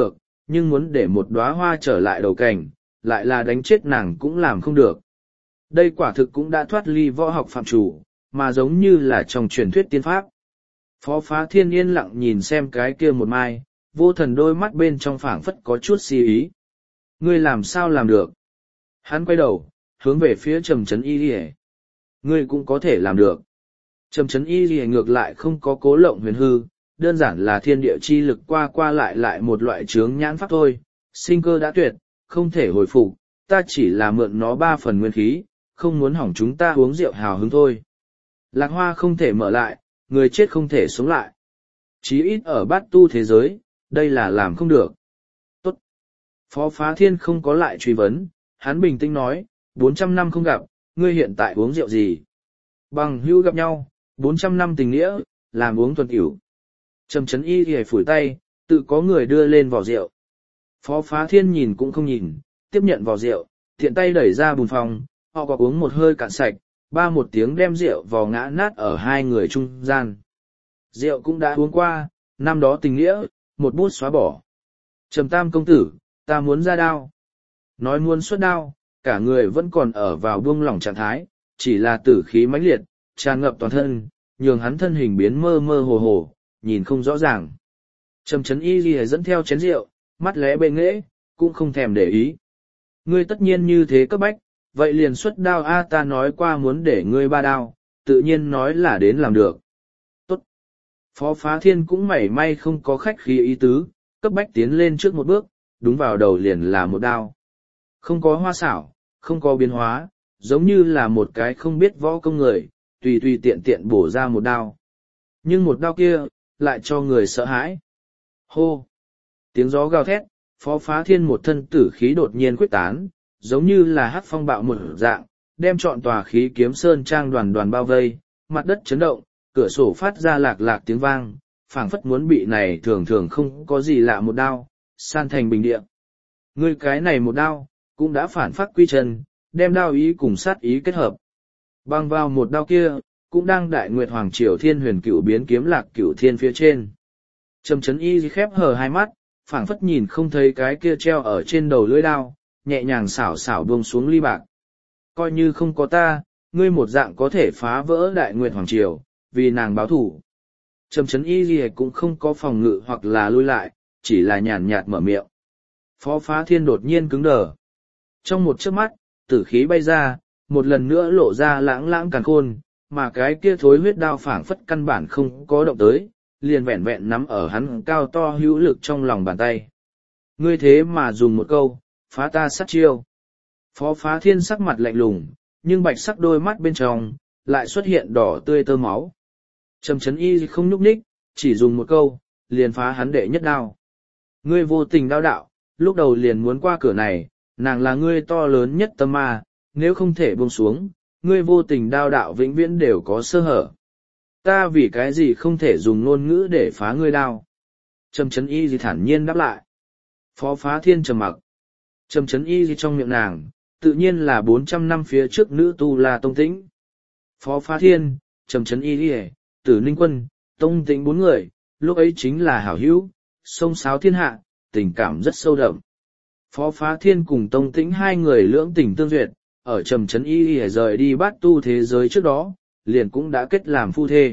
S1: nhưng muốn để một đóa hoa trở lại đầu cành, lại là đánh chết nàng cũng làm không được. Đây quả thực cũng đã thoát ly võ học phạm chủ, mà giống như là trong truyền thuyết tiên pháp. Phó Phá Thiên yên lặng nhìn xem cái kia một mai, vô thần đôi mắt bên trong phảng phất có chút si ý. Ngươi làm sao làm được? Hắn quay đầu, hướng về phía Trầm Trấn Y Lìa. Ngươi cũng có thể làm được. Trầm Trấn Y Lìa ngược lại không có cố lộng huyền hư, đơn giản là thiên địa chi lực qua qua lại một loại chướng nhãn pháp thôi, sinh cơ đã tuyệt, không thể hồi phục, ta chỉ là mượn nó 3 phần nguyên khí, không muốn hỏng chúng ta uống rượu hào hứng thôi. Lạc hoa không thể mở lại, người chết không thể sống lại. Chí ít ở bát tu thế giới, đây là làm không được. Tốt. Phó Phá Thiên không có lại truy vấn, hắn bình tĩnh nói, 400 năm không gặp, ngươi hiện tại uống rượu gì? Bằng hữu gặp nhau, 400 năm tình nghĩa, làm uống thuần tiểu. Trầm Trấn Y thì phủi tay, tự có người đưa lên vò rượu. Phó Phá Thiên nhìn cũng không nhìn, tiếp nhận vò rượu, tiện tay đẩy ra bùn phòng, họ có uống một hơi cạn sạch, ba một tiếng đem rượu vò ngã nát ở hai người trung gian. Rượu cũng đã uống qua, năm đó tình nghĩa, một bút xóa bỏ. Trầm Tam công tử, ta muốn ra đao. Nói muốn xuất đao, cả người vẫn còn ở vào buông lỏng trạng thái, chỉ là tử khí mãnh liệt, tràn ngập toàn thân, nhường hắn thân hình biến mơ mơ hồ hồ, nhìn không rõ ràng. Trầm Trấn Y Ghi dẫn theo chén rượu, mắt lẽ bệ nghễ, cũng không thèm để ý. Ngươi tất nhiên như thế cấp bách, vậy liền xuất đao a, ta nói qua muốn để ngươi 3 đao, tự nhiên nói là đến làm được. Tốt. Phó Phá Thiên cũng mảy may không có khách khí ý tứ, cấp bách tiến lên trước một bước, đúng vào đầu liền là một đao. Không có hoa xảo, không có biến hóa, giống như là một cái không biết võ công người, tùy tùy tiện tiện bổ ra một đao. Nhưng một đao kia, lại cho người sợ hãi. Hô! Tiếng gió gào thét, Phó Phá Thiên một thân tử khí đột nhiên quyết tán, giống như là hắc phong bạo một dạng, đem trọn tòa khí kiếm sơn trang đoàn đoàn bao vây, mặt đất chấn động, cửa sổ phát ra lạc lạc tiếng vang, phảng phất muốn bị này thường thường không có gì lạ một đao, san thành bình địa. Ngươi cái này một đao, cũng đã phản phát quy chân, đem đao ý cùng sát ý kết hợp. Băng vào một đao kia, cũng đang đại nguyệt hoàng triều thiên huyền cửu biến kiếm lạc cửu thiên phía trên. Trầm Trấn Y khép hờ hai mắt, phảng phất nhìn không thấy cái kia treo ở trên đầu lưỡi đao, nhẹ nhàng xảo xảo buông xuống ly bạc. Coi như không có ta, ngươi một dạng có thể phá vỡ đại nguyệt hoàng triều, vì nàng báo thủ. Trầm Trấn Y cũng không có phòng ngự hoặc là lui lại, chỉ là nhàn nhạt mở miệng. Phó Phá Thiên đột nhiên cứng đờ. Trong một chớp mắt, tử khí bay ra, một lần nữa lộ ra lãng lãng càn khôn, mà cái kia thối huyết đao phảng phất căn bản không có động tới, liền vẹn vẹn nắm ở hắn cao to hữu lực trong lòng bàn tay. Ngươi thế mà dùng một câu, phá ta sát chiêu. Phó Phá Thiên sắc mặt lạnh lùng, nhưng bạch sắc đôi mắt bên trong, lại xuất hiện đỏ tươi tơ máu. Trầm Trấn Y không nhúc nhích, chỉ dùng một câu, liền phá hắn đệ nhất đao. Ngươi vô tình đao đạo, lúc đầu liền muốn qua cửa này, nàng là ngươi to lớn nhất tâm ma, nếu không thể buông xuống, ngươi vô tình đao đạo vĩnh viễn đều có sơ hở. Ta vì cái gì không thể dùng ngôn ngữ để phá ngươi đao? Trầm Trấn Y thản nhiên đáp lại. Phó Phá Thiên trầm mặc. Trầm Trấn Y trong miệng nàng, tự nhiên là 400 năm phía trước nữ tu La Tông Tĩnh. Phó Phá Thiên, Trầm Trấn Y, Tử Ninh Quân, Tông Tĩnh 4 người, lúc ấy chính là hảo hữu, sông sáo thiên hạ, tình cảm rất sâu đậm. Phó Phá Thiên cùng Tông Tĩnh 2 người lưỡng tình tương duyệt, ở Trầm Trấn Y rời đi bát tu thế giới trước đó, liền cũng đã kết làm phu thê.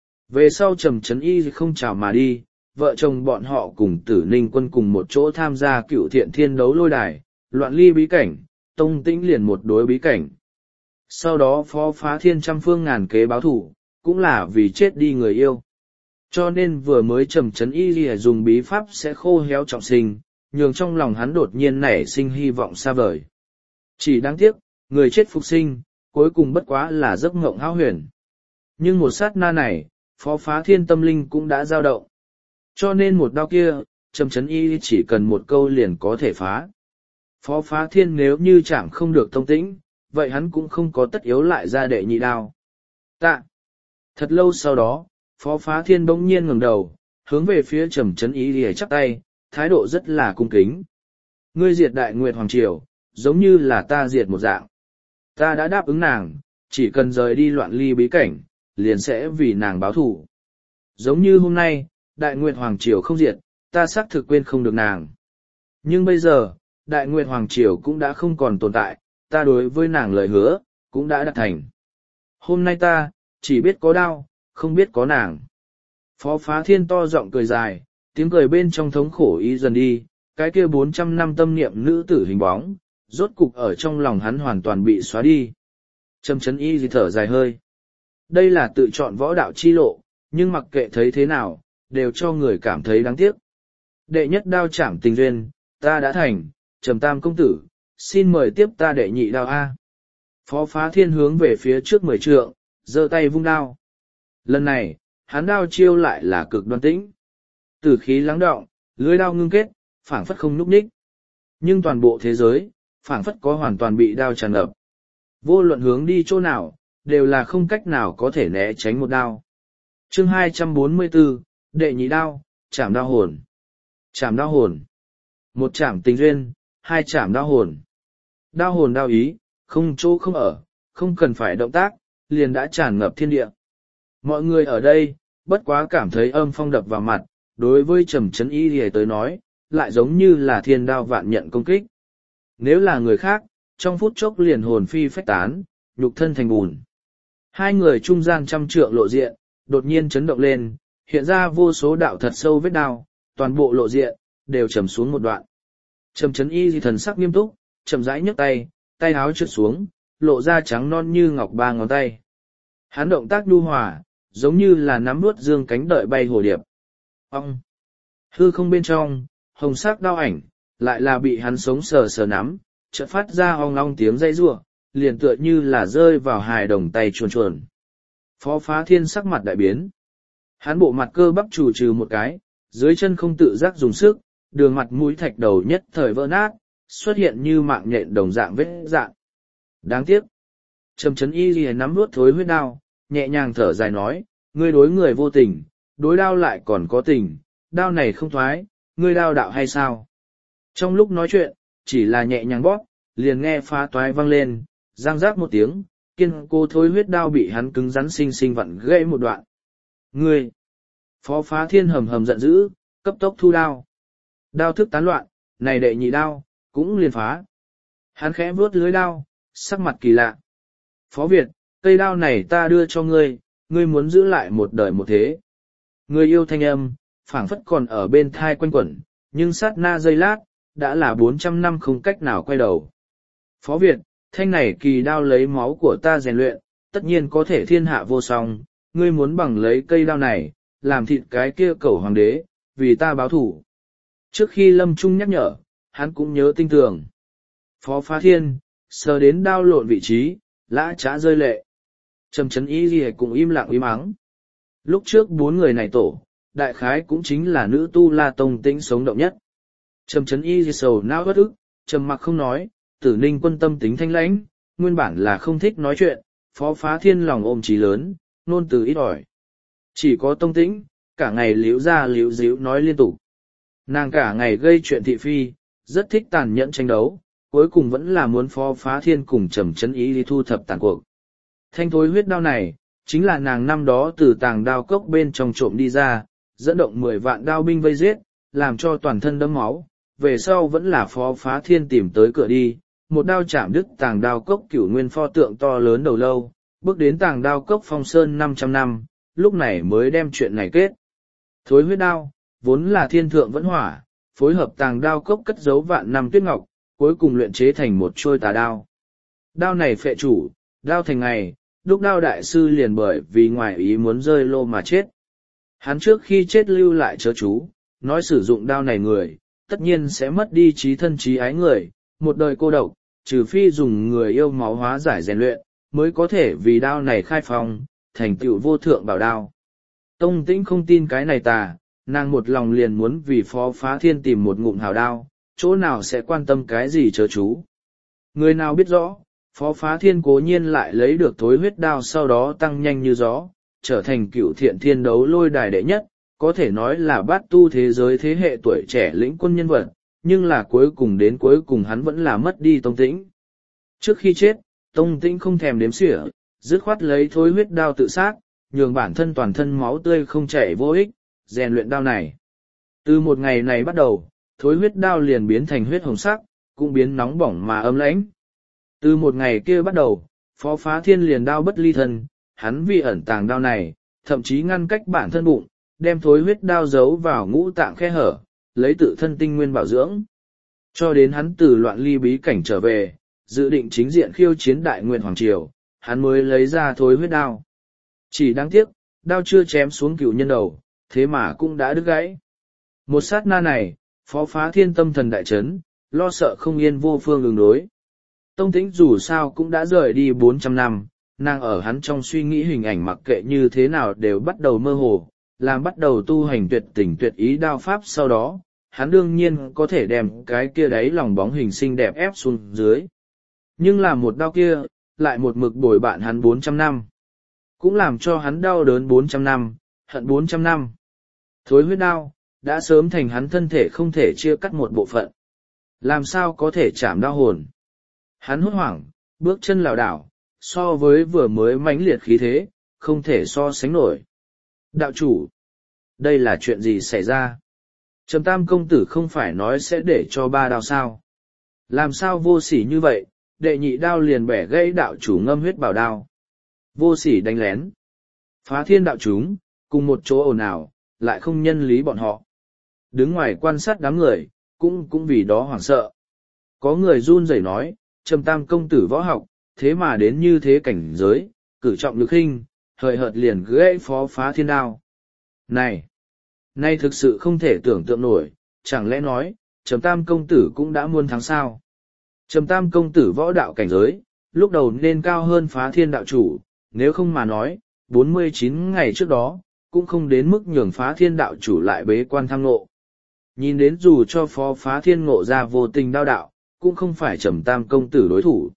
S1: Về sau Trầm Trấn Y không chào mà đi, vợ chồng bọn họ cùng Tử Ninh Quân cùng một chỗ tham gia Cựu Thiện Thiên đấu lôi đài, loạn ly bí cảnh, Tông Tĩnh liền một đối bí cảnh. Sau đó Phó Phá Thiên trăm phương ngàn kế báo thủ, cũng là vì chết đi người yêu. Cho nên vừa mới Trầm Trấn Y dùng bí pháp sẽ khô héo trọng sinh, nhường trong lòng hắn đột nhiên nảy sinh hy vọng xa vời. Chỉ đáng tiếc, người chết phục sinh, cuối cùng bất quá là giấc mộng hão huyền. Nhưng một sát na này, Phó Phá Thiên tâm linh cũng đã dao động. Cho nên một đao kia, Trầm Trấn Y chỉ cần một câu liền có thể phá. Phó Phá Thiên nếu như chạm không được Tông Tĩnh, vậy hắn cũng không có tất yếu lại ra đệ nhị đao. Tạ. Thật lâu sau đó, Phó Phá Thiên bỗng nhiên ngẩng đầu, hướng về phía Trầm Trấn Y lìa chắp tay, thái độ rất là cung kính. Ngươi diệt đại nguyệt hoàng triều, giống như là ta diệt một dạng. Ta đã đáp ứng nàng, chỉ cần rời đi loạn ly bí cảnh, liền sẽ vì nàng báo thù. Giống như hôm nay, đại nguyệt hoàng triều không diệt, ta xác thực quên không được nàng. Nhưng bây giờ, Đại Nguyệt Hoàng Triều cũng đã không còn tồn tại, ta đối với nàng lời hứa, cũng đã đạt thành. Hôm nay ta, chỉ biết có đao, không biết có nàng. Phó Phá Thiên to giọng cười dài, tiếng cười bên trong thống khổ ý dần đi, cái kia 400 năm tâm niệm nữ tử hình bóng, rốt cục ở trong lòng hắn hoàn toàn bị xóa đi. Trầm chấn y gì thở dài hơi. Đây là tự chọn võ đạo chi lộ, nhưng mặc kệ thấy thế nào, đều cho người cảm thấy đáng tiếc. Đệ nhất đao chảm tình duyên, ta đã thành, Trầm Tam công tử, xin mời tiếp ta đệ nhị đao A. Phó Phá Thiên hướng về phía trước 10 trượng, giơ tay vung đao. Lần này, hắn đao chiêu lại là cực đoan tĩnh. Tử khí lắng đọng, lưới đao ngưng kết, phảng phất không núp ních. Nhưng toàn bộ thế giới, phảng phất có hoàn toàn bị đao tràn ngập. Vô luận hướng đi chỗ nào, đều là không cách nào có thể né tránh một đao. Chương 244, đệ nhị đao, chảm đao hồn. Chảm đao hồn. Một chảm tình duyên, hai chảm đao hồn. Đao hồn đao ý, không chỗ không ở, không cần phải động tác, liền đã tràn ngập thiên địa. Mọi người ở đây, bất quá cảm thấy âm phong đập vào mặt, đối với Trầm Chấn Y thì tới nói, lại giống như là thiên đao vạn nhận công kích. Nếu là người khác, trong phút chốc liền hồn phi phách tán, nhục thân thành bùn. Hai người trung gian trăm trượng lộ diện, đột nhiên chấn động lên, hiện ra vô số đạo thật sâu vết đao, toàn bộ lộ diện, đều trầm xuống một đoạn. Trầm Chấn Y thì thần sắc nghiêm túc, chậm rãi nhấc tay, tay áo trượt xuống, lộ ra trắng non như ngọc ba ngón tay. Hắn động tác nhu hòa, giống như là nắm nuốt dương cánh đợi bay hồ điệp. Ông! Hư không bên trong, hồng sắc đao ảnh, lại là bị hắn sống sờ sờ nắm, chợt phát ra ong ong tiếng dây rủa, liền tựa như là rơi vào hài đồng tay chuồn chuồn. Phó Phá Thiên sắc mặt đại biến. Hắn bộ mặt cơ bắp trù trừ một cái, dưới chân không tự giác dùng sức, đường mặt mũi thạch đầu nhất thời vỡ nát, xuất hiện như mạng nhện đồng dạng vết dạng. Đáng tiếc. Trầm Chấn Y lìa nắm nuốt thối huyết đao, nhẹ nhàng thở dài nói, ngươi đối người vô tình, đối đao lại còn có tình, đao này không thoái, ngươi đao đạo hay sao? Trong lúc nói chuyện, chỉ là nhẹ nhàng bóp, liền nghe phá toái vang lên, răng rác một tiếng, kiên cố thối huyết đao bị hắn cứng rắn xinh xinh vặn gãy một đoạn. Ngươi! Phó Phá Thiên hầm hầm giận dữ, cấp tốc thu đao. Đao thức tán loạn, này đệ nhị đao, cũng liền phá. Hắn khẽ vuốt lưới đao, sắc mặt kỳ lạ. Phó Việt, cây đao này ta đưa cho ngươi, ngươi muốn giữ lại một đời một thế. Người yêu thanh âm, phảng phất còn ở bên thai quanh quẩn, nhưng sát na giây lát, đã là 400 năm không cách nào quay đầu. Phó Việt, thanh này kỳ đao lấy máu của ta rèn luyện, tất nhiên có thể thiên hạ vô song, ngươi muốn bằng lấy cây đao này, làm thịt cái kia cẩu hoàng đế, vì ta báo thủ. Trước khi Lâm Trung nhắc nhở, hắn cũng nhớ tinh tường. Phó Phá Thiên, sờ đến đao lộn vị trí, lã trá rơi lệ. Trầm Chấn Y gì cũng im lặng im ắng. Lúc trước 4 người này tổ, đại khái cũng chính là nữ tu La Tông Tĩnh sống động nhất. Trầm Chấn Y gì sầu não bất ức, trầm mặc không nói, Tử Ninh Quân tâm tính thanh lãnh, nguyên bản là không thích nói chuyện, Phó Phá Thiên lòng ôm chí lớn, nôn từ ít ỏi. Chỉ có Tông Tĩnh, cả ngày liễu ra liễu díu nói liên tục. Nàng cả ngày gây chuyện thị phi, rất thích tàn nhẫn tranh đấu, cuối cùng vẫn là muốn Phó Phá Thiên cùng Trầm Chấn Y đi thu thập tàn cuộc. Thanh thối huyết đao này, chính là nàng năm đó từ tàng đao cốc bên trong trộm đi ra, dẫn động 10 vạn đao binh vây giết, làm cho toàn thân đẫm máu, về sau vẫn là Phó Phá Thiên tìm tới cửa đi, một đao chạm đứt tàng đao cốc cửu nguyên pho tượng to lớn đầu lâu, bước đến tàng đao cốc phong sơn 500 năm, lúc này mới đem chuyện này kết. Thối huyết đao, vốn là thiên thượng vẫn hỏa, phối hợp tàng đao cốc cất giấu vạn năm tuyết ngọc, cuối cùng luyện chế thành một trôi tà đao. Đao này phệ chủ, đao thành ngày, đúc đao đại sư liền bởi vì ngoài ý muốn rơi lô mà chết. Hắn trước khi chết lưu lại chớ chú, nói sử dụng đao này người, tất nhiên sẽ mất đi trí thân trí ái người, một đời cô độc, trừ phi dùng người yêu máu hóa giải rèn luyện, mới có thể vì đao này khai phong, thành tựu vô thượng bảo đao. Tông Tĩnh không tin cái này tà, nàng một lòng liền muốn vì Phó Phá Thiên tìm một ngụm hào đao, chỗ nào sẽ quan tâm cái gì chớ chú. Người nào biết rõ, Phó Phá Thiên cố nhiên lại lấy được thối huyết đao sau đó tăng nhanh như gió, trở thành cựu thiện thiên đấu lôi đài đệ nhất, có thể nói là bát tu thế giới thế hệ tuổi trẻ lĩnh quân nhân vật, nhưng là cuối cùng hắn vẫn là mất đi Tông Tĩnh. Trước khi chết, Tông Tĩnh không thèm đếm xỉa, dứt khoát lấy thối huyết đao tự sát, nhường bản thân toàn thân máu tươi không chảy vô ích, rèn luyện đao này. Từ một ngày này bắt đầu, thối huyết đao liền biến thành huyết hồng sắc, cũng biến nóng bỏng mà ấm lãnh. Từ một ngày kia bắt đầu, Phó Phá Thiên liền đao bất ly thân, hắn vì ẩn tàng đao này, thậm chí ngăn cách bản thân bụng, đem thối huyết đao giấu vào ngũ tạng khe hở, lấy tự thân tinh nguyên bảo dưỡng. Cho đến hắn từ loạn ly bí cảnh trở về, dự định chính diện khiêu chiến Đại Nguyên Hoàng Triều, hắn mới lấy ra thối huyết đao. Chỉ đáng tiếc, đao chưa chém xuống cựu nhân đầu, thế mà cũng đã đứt gãy. Một sát na này, Phó Phá Thiên tâm thần đại chấn, lo sợ không yên vô phương ứng đối. Tông Tĩnh dù sao cũng đã rời đi 400 năm, nàng ở hắn trong suy nghĩ hình ảnh mặc kệ như thế nào đều bắt đầu mơ hồ, làm bắt đầu tu hành tuyệt tình tuyệt ý đao pháp sau đó, hắn đương nhiên có thể đem cái kia đấy lòng bóng hình xinh đẹp ép xuống dưới. Nhưng là một đao kia, lại một mực bồi bạn hắn 400 năm. Cũng làm cho hắn đau đớn 400 năm, hận 400 năm. Thối huyết đao, đã sớm thành hắn thân thể không thể chia cắt một bộ phận. Làm sao có thể chạm đau hồn? Hắn hốt hoảng, bước chân lảo đảo, so với vừa mới mãnh liệt khí thế, không thể so sánh nổi. Đạo chủ, đây là chuyện gì xảy ra? Trầm Tam công tử không phải nói sẽ để cho 3 đao sao? Làm sao vô sỉ như vậy, đệ nhị đao liền bẻ gãy đạo chủ ngâm huyết bảo đao. Vô sỉ đánh lén. Phá Thiên đạo chúng, cùng một chỗ ồn ào, lại không nhân lý bọn họ. Đứng ngoài quan sát đám người, cũng vì đó hoảng sợ. Có người run rẩy nói, Trầm Tam công tử võ học, thế mà đến như thế cảnh giới, cử trọng lực khinh, hời hợt liền gãy Phó Phá Thiên đao. Này thực sự không thể tưởng tượng nổi, chẳng lẽ nói, Trầm Tam công tử cũng đã muôn thắng sao? Trầm Tam công tử võ đạo cảnh giới, lúc đầu nên cao hơn Phá Thiên đạo chủ, nếu không mà nói, 49 ngày trước đó, cũng không đến mức nhường Phá Thiên đạo chủ lại bế quan tham ngộ. Nhìn đến dù cho Phó Phá Thiên ngộ ra vô tình đao đạo, cũng không phải Trầm Tam công tử đối thủ.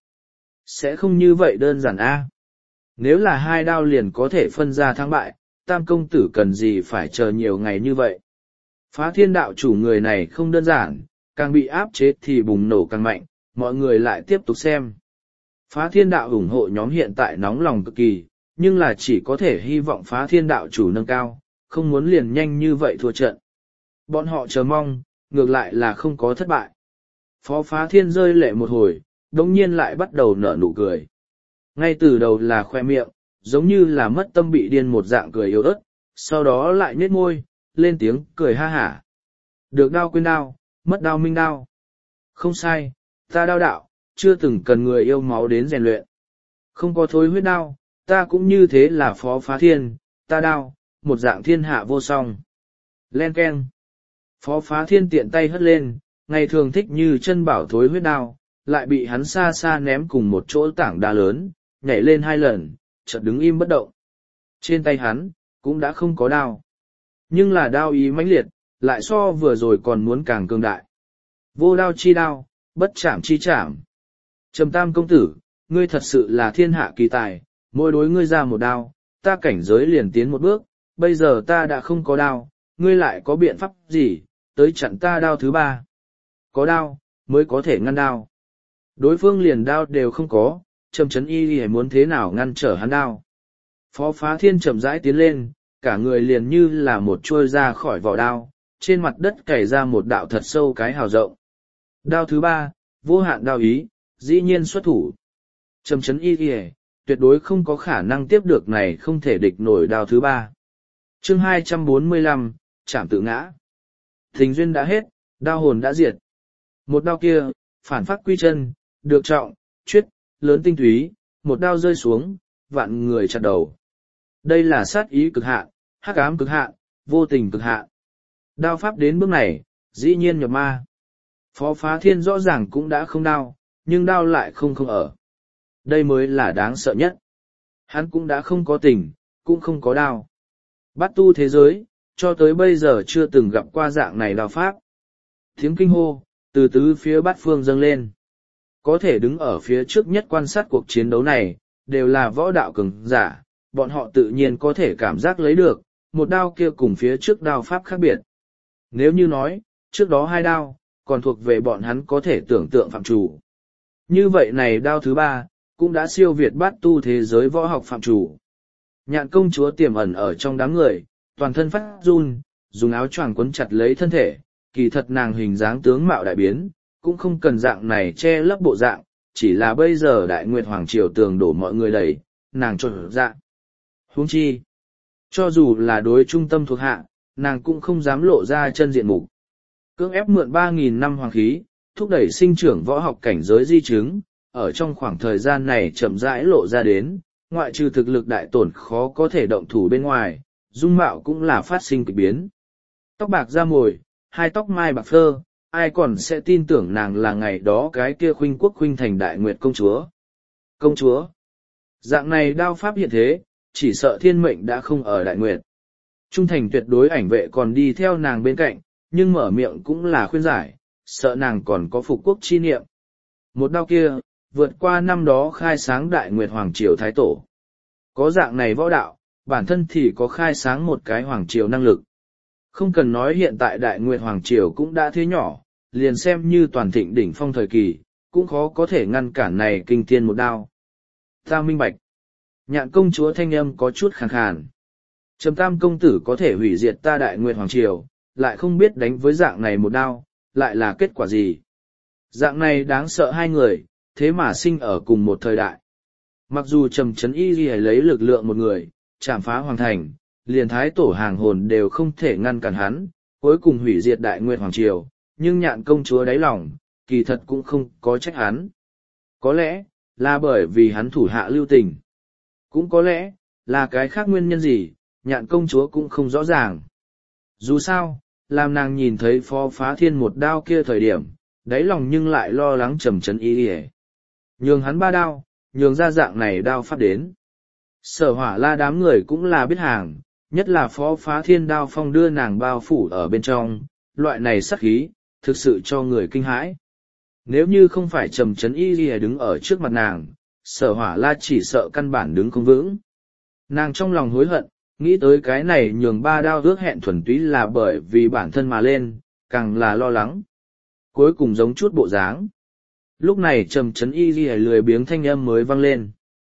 S1: Sẽ không như vậy đơn giản a. Nếu là 2 đao liền có thể phân ra thắng bại, Tam công tử cần gì phải chờ nhiều ngày như vậy. Phá Thiên đạo chủ người này không đơn giản, càng bị áp chế thì bùng nổ càng mạnh, mọi người lại tiếp tục xem. Phá Thiên đạo ủng hộ nhóm hiện tại nóng lòng cực kỳ, nhưng là chỉ có thể hy vọng Phá Thiên đạo chủ nâng cao, không muốn liền nhanh như vậy thua trận. Bọn họ chờ mong, ngược lại là không có thất bại. Phó Phá Thiên rơi lệ một hồi, đồng nhiên lại bắt đầu nở nụ cười. Ngay từ đầu là khoe miệng, giống như là mất tâm bị điên một dạng cười yếu ớt, sau đó lại nhếch môi, lên tiếng cười ha hả. Được đao quên đao, mất đao minh đao. Không sai, ta đao đạo, chưa từng cần người yêu máu đến rèn luyện. Không có thối huyết đao, ta cũng như thế là Phó Phá Thiên, ta đao, một dạng thiên hạ vô song. Len keng. Phó Phá Thiên tiện tay hất lên, ngày thường thích như chân bảo thối huyết đao, lại bị hắn xa xa ném cùng một chỗ tảng đá lớn, nhảy lên 2 lần, chợt đứng im bất động. Trên tay hắn, cũng đã không có đao. Nhưng là đao ý mãnh liệt, lại so vừa rồi còn muốn càng cường đại. Vô đao chi đao, bất chạm chi chạm. Trầm Tam công tử, ngươi thật sự là thiên hạ kỳ tài, mỗi đối ngươi ra một đao, ta cảnh giới liền tiến một bước, bây giờ ta đã không có đao, ngươi lại có biện pháp gì, tới chặn ta đao thứ 3. Có đao, mới có thể ngăn đao. Đối phương liền đao đều không có, Trầm Chấn Y muốn thế nào ngăn trở hắn đao. Phó Phá Thiên chậm rãi tiến lên, cả người liền như là một trôi ra khỏi vỏ đao, trên mặt đất cày ra một đạo thật sâu cái hào rộng. Đao thứ 3, vô hạn đao ý, dĩ nhiên xuất thủ. Trầm Chấn Y tuyệt đối không có khả năng tiếp được này, không thể địch nổi đao thứ 3. Chương 245, chạm tự ngã. Tình duyên đã hết, đao hồn đã diệt. Một đao kia, phản phát quy chân, được trọng, chuyết, lớn tinh túy, một đao rơi xuống, vạn người chặt đầu. Đây là sát ý cực hạn, hắc ám cực hạn, vô tình cực hạn. Đao pháp đến bước này, dĩ nhiên nhập ma. Phó Phá Thiên rõ ràng cũng đã không đao, nhưng đao lại không ở. Đây mới là đáng sợ nhất. Hắn cũng đã không có tình, cũng không có đao. Bát tu thế giới, cho tới bây giờ chưa từng gặp qua dạng này đao pháp. Tiếng kinh hô, từ tứ phía bát phương dâng lên. Có thể đứng ở phía trước nhất quan sát cuộc chiến đấu này, đều là võ đạo cường giả, bọn họ tự nhiên có thể cảm giác lấy được, một đao kia cùng phía trước đao pháp khác biệt. Nếu như nói, trước đó 2 đao, còn thuộc về bọn hắn có thể tưởng tượng phạm chủ. Như vậy này đao thứ 3, cũng đã siêu việt bát tu thế giới võ học phạm chủ. Nhạn công chúa tiềm ẩn ở trong đám người, toàn thân phát run, dùng áo choàng quấn chặt lấy thân thể, kỳ thật nàng hình dáng tướng mạo đại biến, cũng không cần dạng này che lấp bộ dạng, chỉ là bây giờ đại nguyệt hoàng triều tường đổ mọi người đẩy, nàng trộn dạng. Huống chi, cho dù là đối trung tâm thuộc hạ, nàng cũng không dám lộ ra chân diện mục. Cưỡng ép mượn 3.000 năm hoàng khí, thúc đẩy sinh trưởng võ học cảnh giới di chứng, ở trong khoảng thời gian này chậm rãi lộ ra đến, ngoại trừ thực lực đại tổn khó có thể động thủ bên ngoài, dung mạo cũng là phát sinh kỳ biến. Tóc bạc da mồi, hai tóc mai bạc phơ, ai còn sẽ tin tưởng nàng là ngày đó cái kia khuynh quốc khuynh thành đại nguyệt công chúa. Công chúa! Dạng này đao pháp hiện thế, chỉ sợ thiên mệnh đã không ở đại nguyệt. Trung thành tuyệt đối ảnh vệ còn đi theo nàng bên cạnh, nhưng mở miệng cũng là khuyên giải, sợ nàng còn có phục quốc chi niệm. Một đao kia, vượt qua năm đó khai sáng đại nguyệt hoàng triều thái tổ. Có dạng này võ đạo, bản thân thì có khai sáng một cái hoàng triều năng lực. Không cần nói hiện tại đại nguyệt hoàng triều cũng đã thế nhỏ, liền xem như toàn thịnh đỉnh phong thời kỳ, cũng khó có thể ngăn cản này kinh thiên một đao. Ta minh bạch. Nhạn công chúa thanh âm có chút khàn khàn. Trầm Tam công tử có thể hủy diệt ta đại nguyệt hoàng triều, lại không biết đánh với dạng này một đao, lại là kết quả gì. Dạng này đáng sợ hai người, thế mà sinh ở cùng một thời đại. Mặc dù Trầm Trấn Y Ghi lấy lực lượng một người, chạm phá hoàng thành, liền thái tổ hàng hồn đều không thể ngăn cản hắn, cuối cùng hủy diệt đại nguyệt hoàng triều, nhưng nhạn công chúa đáy lòng, kỳ thật cũng không có trách hắn. Có lẽ, là bởi vì hắn thủ hạ lưu tình. Cũng có lẽ, là cái khác nguyên nhân gì, nhạn công chúa cũng không rõ ràng. Dù sao, làm nàng nhìn thấy Phó Phá Thiên một đao kia thời điểm, đáy lòng nhưng lại lo lắng Trầm Trấn Y Ghi. Nhường hắn ba đao, nhường ra dạng này đao pháp đến. Sở Hỏa La đám người cũng là biết hàng, nhất là Phó Phá Thiên đao phong đưa nàng bao phủ ở bên trong, loại này sắc khí, thực sự cho người kinh hãi. Nếu như không phải Trầm Trấn Y Ghi đứng ở trước mặt nàng, Sở Hỏa La chỉ sợ căn bản đứng không vững. Nàng trong lòng hối hận, nghĩ tới cái này nhường ba đao ước hẹn thuần túy là bởi vì bản thân mà lên, càng là lo lắng. Cuối cùng giống chút bộ dáng. Lúc này Trầm Trấn Y Ghi lười biếng thanh âm mới vang lên.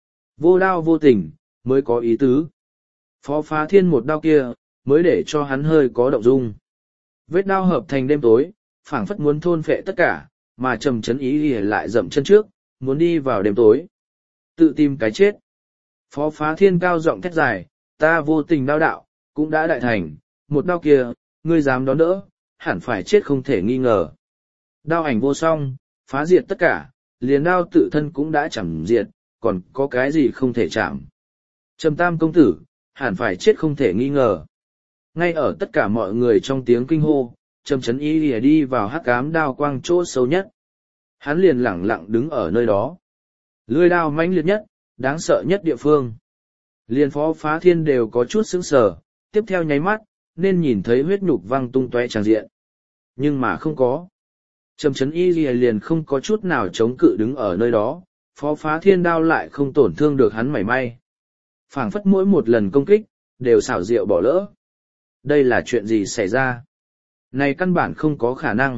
S1: Vô đao vô tình, mới có ý tứ. Phó Phá Thiên một đao kia, mới để cho hắn hơi có động dung. Vết đao hợp thành đêm tối, phảng phất muốn thôn phệ tất cả, mà Trầm Trấn Y Ghi lại dậm chân trước, muốn đi vào đêm tối. Tự tìm cái chết. Phó Phá Thiên cao giọng thét dài, ta vô tình đao đạo, cũng đã đại thành, một đao kia, ngươi dám đón đỡ, hẳn phải chết không thể nghi ngờ. Đao ảnh vô song, phá diệt tất cả, liền đao tự thân cũng đã chẳng diệt, còn có cái gì không thể chạm. Trầm Tam công tử, hẳn phải chết không thể nghi ngờ. Ngay ở tất cả mọi người trong tiếng kinh hô, Trầm Trấn Y lìa đi vào hắc ám đao quang chỗ sâu nhất. Hắn liền lẳng lặng đứng ở nơi đó. Lưỡi đao mãnh liệt nhất, đáng sợ nhất địa phương. Liền Phó Phá Thiên đều có chút sững sờ, tiếp theo nháy mắt, nên nhìn thấy huyết nhục văng tung tóe tràn diện. Nhưng mà không có. Trầm Trấn Y liền không có chút nào chống cự đứng ở nơi đó, Phó Phá Thiên đao lại không tổn thương được hắn mảy may. Phảng phất mỗi một lần công kích, đều xảo diệu bỏ lỡ. Đây là chuyện gì xảy ra? Này căn bản không có khả năng.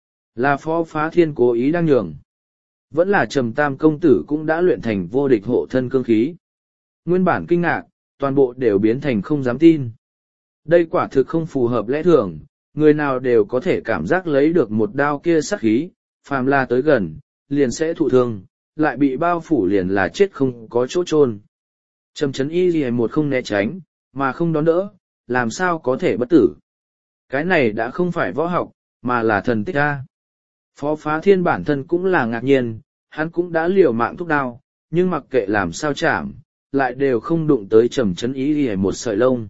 S1: Là Phó Phá Thiên cố ý đang nhường. Vẫn là Trầm Tam công tử cũng đã luyện thành vô địch hộ thân cương khí. Nguyên bản kinh ngạc, toàn bộ đều biến thành không dám tin. Đây quả thực không phù hợp lẽ thường, người nào đều có thể cảm giác lấy được một đao kia sắc khí, phàm là tới gần, liền sẽ thụ thương, lại bị bao phủ liền là chết không có chỗ chôn. Trầm Trấn Y gì một không né tránh, mà không đón đỡ, làm sao có thể bất tử. Cái này đã không phải võ học, mà là thần tích a. Phó Phá Thiên bản thân cũng là ngạc nhiên, hắn cũng đã liều mạng thúc đao, nhưng mặc kệ làm sao chạm, lại đều không đụng tới Trầm Trấn Y gì một sợi lông.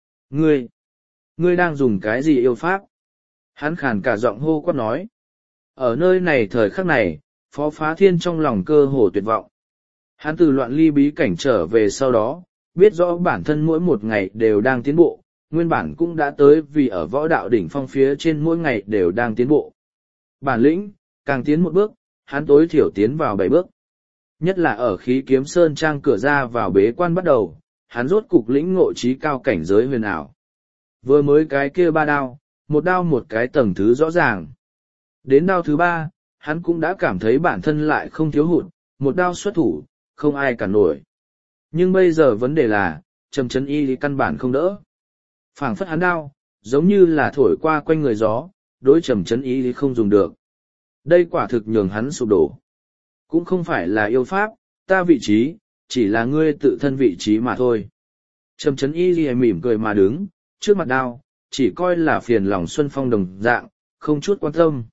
S1: Ngươi đang dùng cái gì yêu pháp? Hắn khàn cả giọng hô quát nói. Ở nơi này thời khắc này, Phó Phá Thiên trong lòng cơ hồ tuyệt vọng. Hắn từ loạn ly bí cảnh trở về sau đó, biết rõ bản thân mỗi một ngày đều đang tiến bộ, nguyên bản cũng đã tới vì ở võ đạo đỉnh phong phía trên mỗi ngày đều đang tiến bộ. Bản lĩnh, càng tiến một bước, hắn tối thiểu tiến vào 7 bước. Nhất là ở khí kiếm sơn trang cửa ra vào bế quan bắt đầu, hắn rốt cục lĩnh ngộ trí cao cảnh giới huyền ảo. Vừa mới cái kia ba đao, một đao một cái tầng thứ rõ ràng. Đến đao thứ 3, hắn cũng đã cảm thấy bản thân lại không thiếu hụt, một đao xuất thủ, không ai cản nổi. Nhưng bây giờ vấn đề là, Trầm Trấn Y căn bản không đỡ. Phảng phất hắn đao, giống như là thổi qua quanh người gió, đối Trầm Chấn Y thì không dùng được. Đây quả thực nhường hắn sụp đổ. Cũng không phải là yêu pháp, ta vị trí, chỉ là ngươi tự thân vị trí mà thôi. Trầm Chấn Y thì mỉm cười mà đứng, trước mặt đao, chỉ coi là phiền lòng Xuân Phong đồng dạng, không chút quan tâm.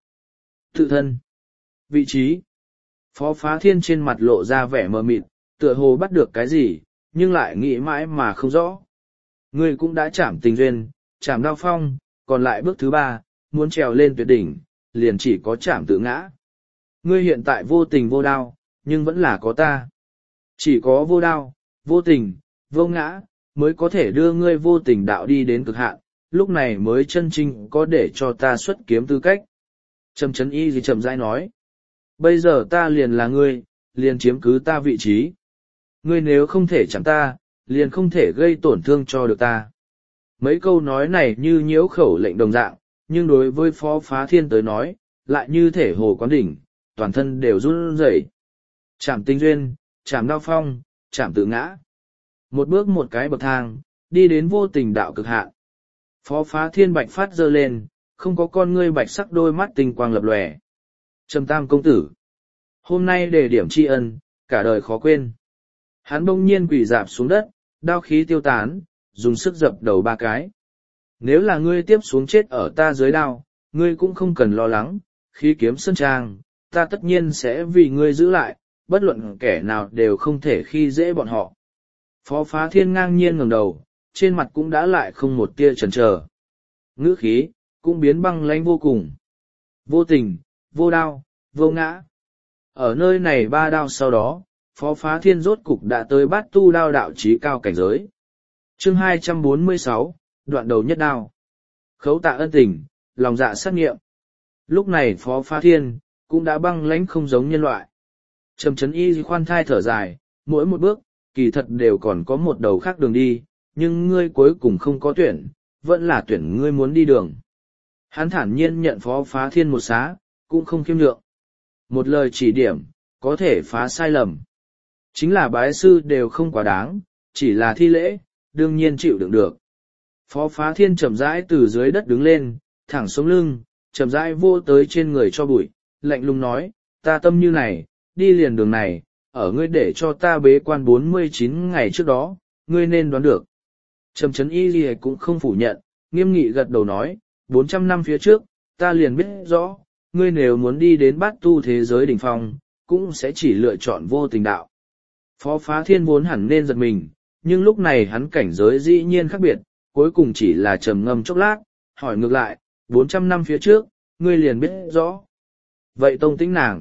S1: Tự thân, vị trí. Phó Phá Thiên trên mặt lộ ra vẻ mờ mịt, tựa hồ bắt được cái gì, nhưng lại nghĩ mãi mà không rõ. Ngươi cũng đã chạm tình duyên, chạm đao phong, còn lại bước thứ ba, muốn trèo lên tuyệt đỉnh, liền chỉ có chạm tự ngã. Ngươi hiện tại vô tình vô đao, nhưng vẫn là có ta. Chỉ có vô đao, vô tình, vô ngã, mới có thể đưa ngươi vô tình đạo đi đến cực hạn, lúc này mới chân chính có để cho ta xuất kiếm tư cách. Trầm Chấn Y gì chậm rãi nói. Bây giờ ta liền là ngươi, liền chiếm cứ ta vị trí. Ngươi nếu không thể chạm ta, liền không thể gây tổn thương cho được ta. Mấy câu nói này như nhiễu khẩu lệnh đồng dạng, nhưng đối với Phó Phá Thiên tới nói, lại như thể hồ quán đỉnh, toàn thân đều run rẩy. Chạm tinh duyên, chạm đao phong, chạm tự ngã. Một bước một cái bậc thang, đi đến vô tình đạo cực hạn. Phó Phá Thiên bạch phát giơ lên, không có con ngươi bạch sắc đôi mắt tinh quang lập lòe. Trầm Tam công tử, hôm nay đề điểm tri ân, cả đời khó quên. Hắn bỗng nhiên quỳ rạp xuống đất, đao khí tiêu tán, dùng sức dập đầu ba cái. Nếu là ngươi tiếp xuống chết ở ta dưới đao, ngươi cũng không cần lo lắng, khí kiếm sơn trang, ta tất nhiên sẽ vì ngươi giữ lại, bất luận kẻ nào đều không thể khi dễ bọn họ. Phó Phá Thiên ngang nhiên ngẩng đầu, trên mặt cũng đã lại không một tia chần chờ. Ngữ khí, cũng biến băng lãnh vô cùng. Vô tình, vô đao, vô ngã. Ở nơi này ba đao sau đó, Phó Phá Thiên rốt cục đã tới bát tu đao đạo chí cao cảnh giới. Chương 246, đoạn đầu nhất đao. Khấu tạ ân tình, lòng dạ sát nghiệm. Lúc này Phó Phá Thiên, cũng đã băng lãnh không giống nhân loại. Trầm Chấn Y khoan thai thở dài, mỗi một bước, kỳ thật đều còn có một đầu khác đường đi, nhưng ngươi cuối cùng không có tuyển, vẫn là tuyển ngươi muốn đi đường. Hắn thản nhiên nhận Phó Phá Thiên một xá, cũng không khiêm nhượng. Một lời chỉ điểm, có thể phá sai lầm. Chính là bái sư đều không quá đáng, chỉ là thi lễ, đương nhiên chịu đựng được. Phó Phá Thiên chậm rãi từ dưới đất đứng lên, thẳng sống lưng, chậm rãi vô tới trên người cho bụi, lạnh lùng nói, ta tâm như này, đi liền đường này, ở ngươi để cho ta bế quan 49 ngày trước đó, ngươi nên đoán được. Trầm Chấn Y Ghi cũng không phủ nhận, nghiêm nghị gật đầu nói, 400 năm phía trước, ta liền biết rõ, ngươi nếu muốn đi đến bát tu thế giới đỉnh phong, cũng sẽ chỉ lựa chọn vô tình đạo. Phó Phá Thiên vốn hẳn nên giật mình, nhưng lúc này hắn cảnh giới dĩ nhiên khác biệt, cuối cùng chỉ là trầm ngâm chốc lát, hỏi ngược lại, 400 năm phía trước, ngươi liền biết rõ. Vậy Tông Tĩnh nàng,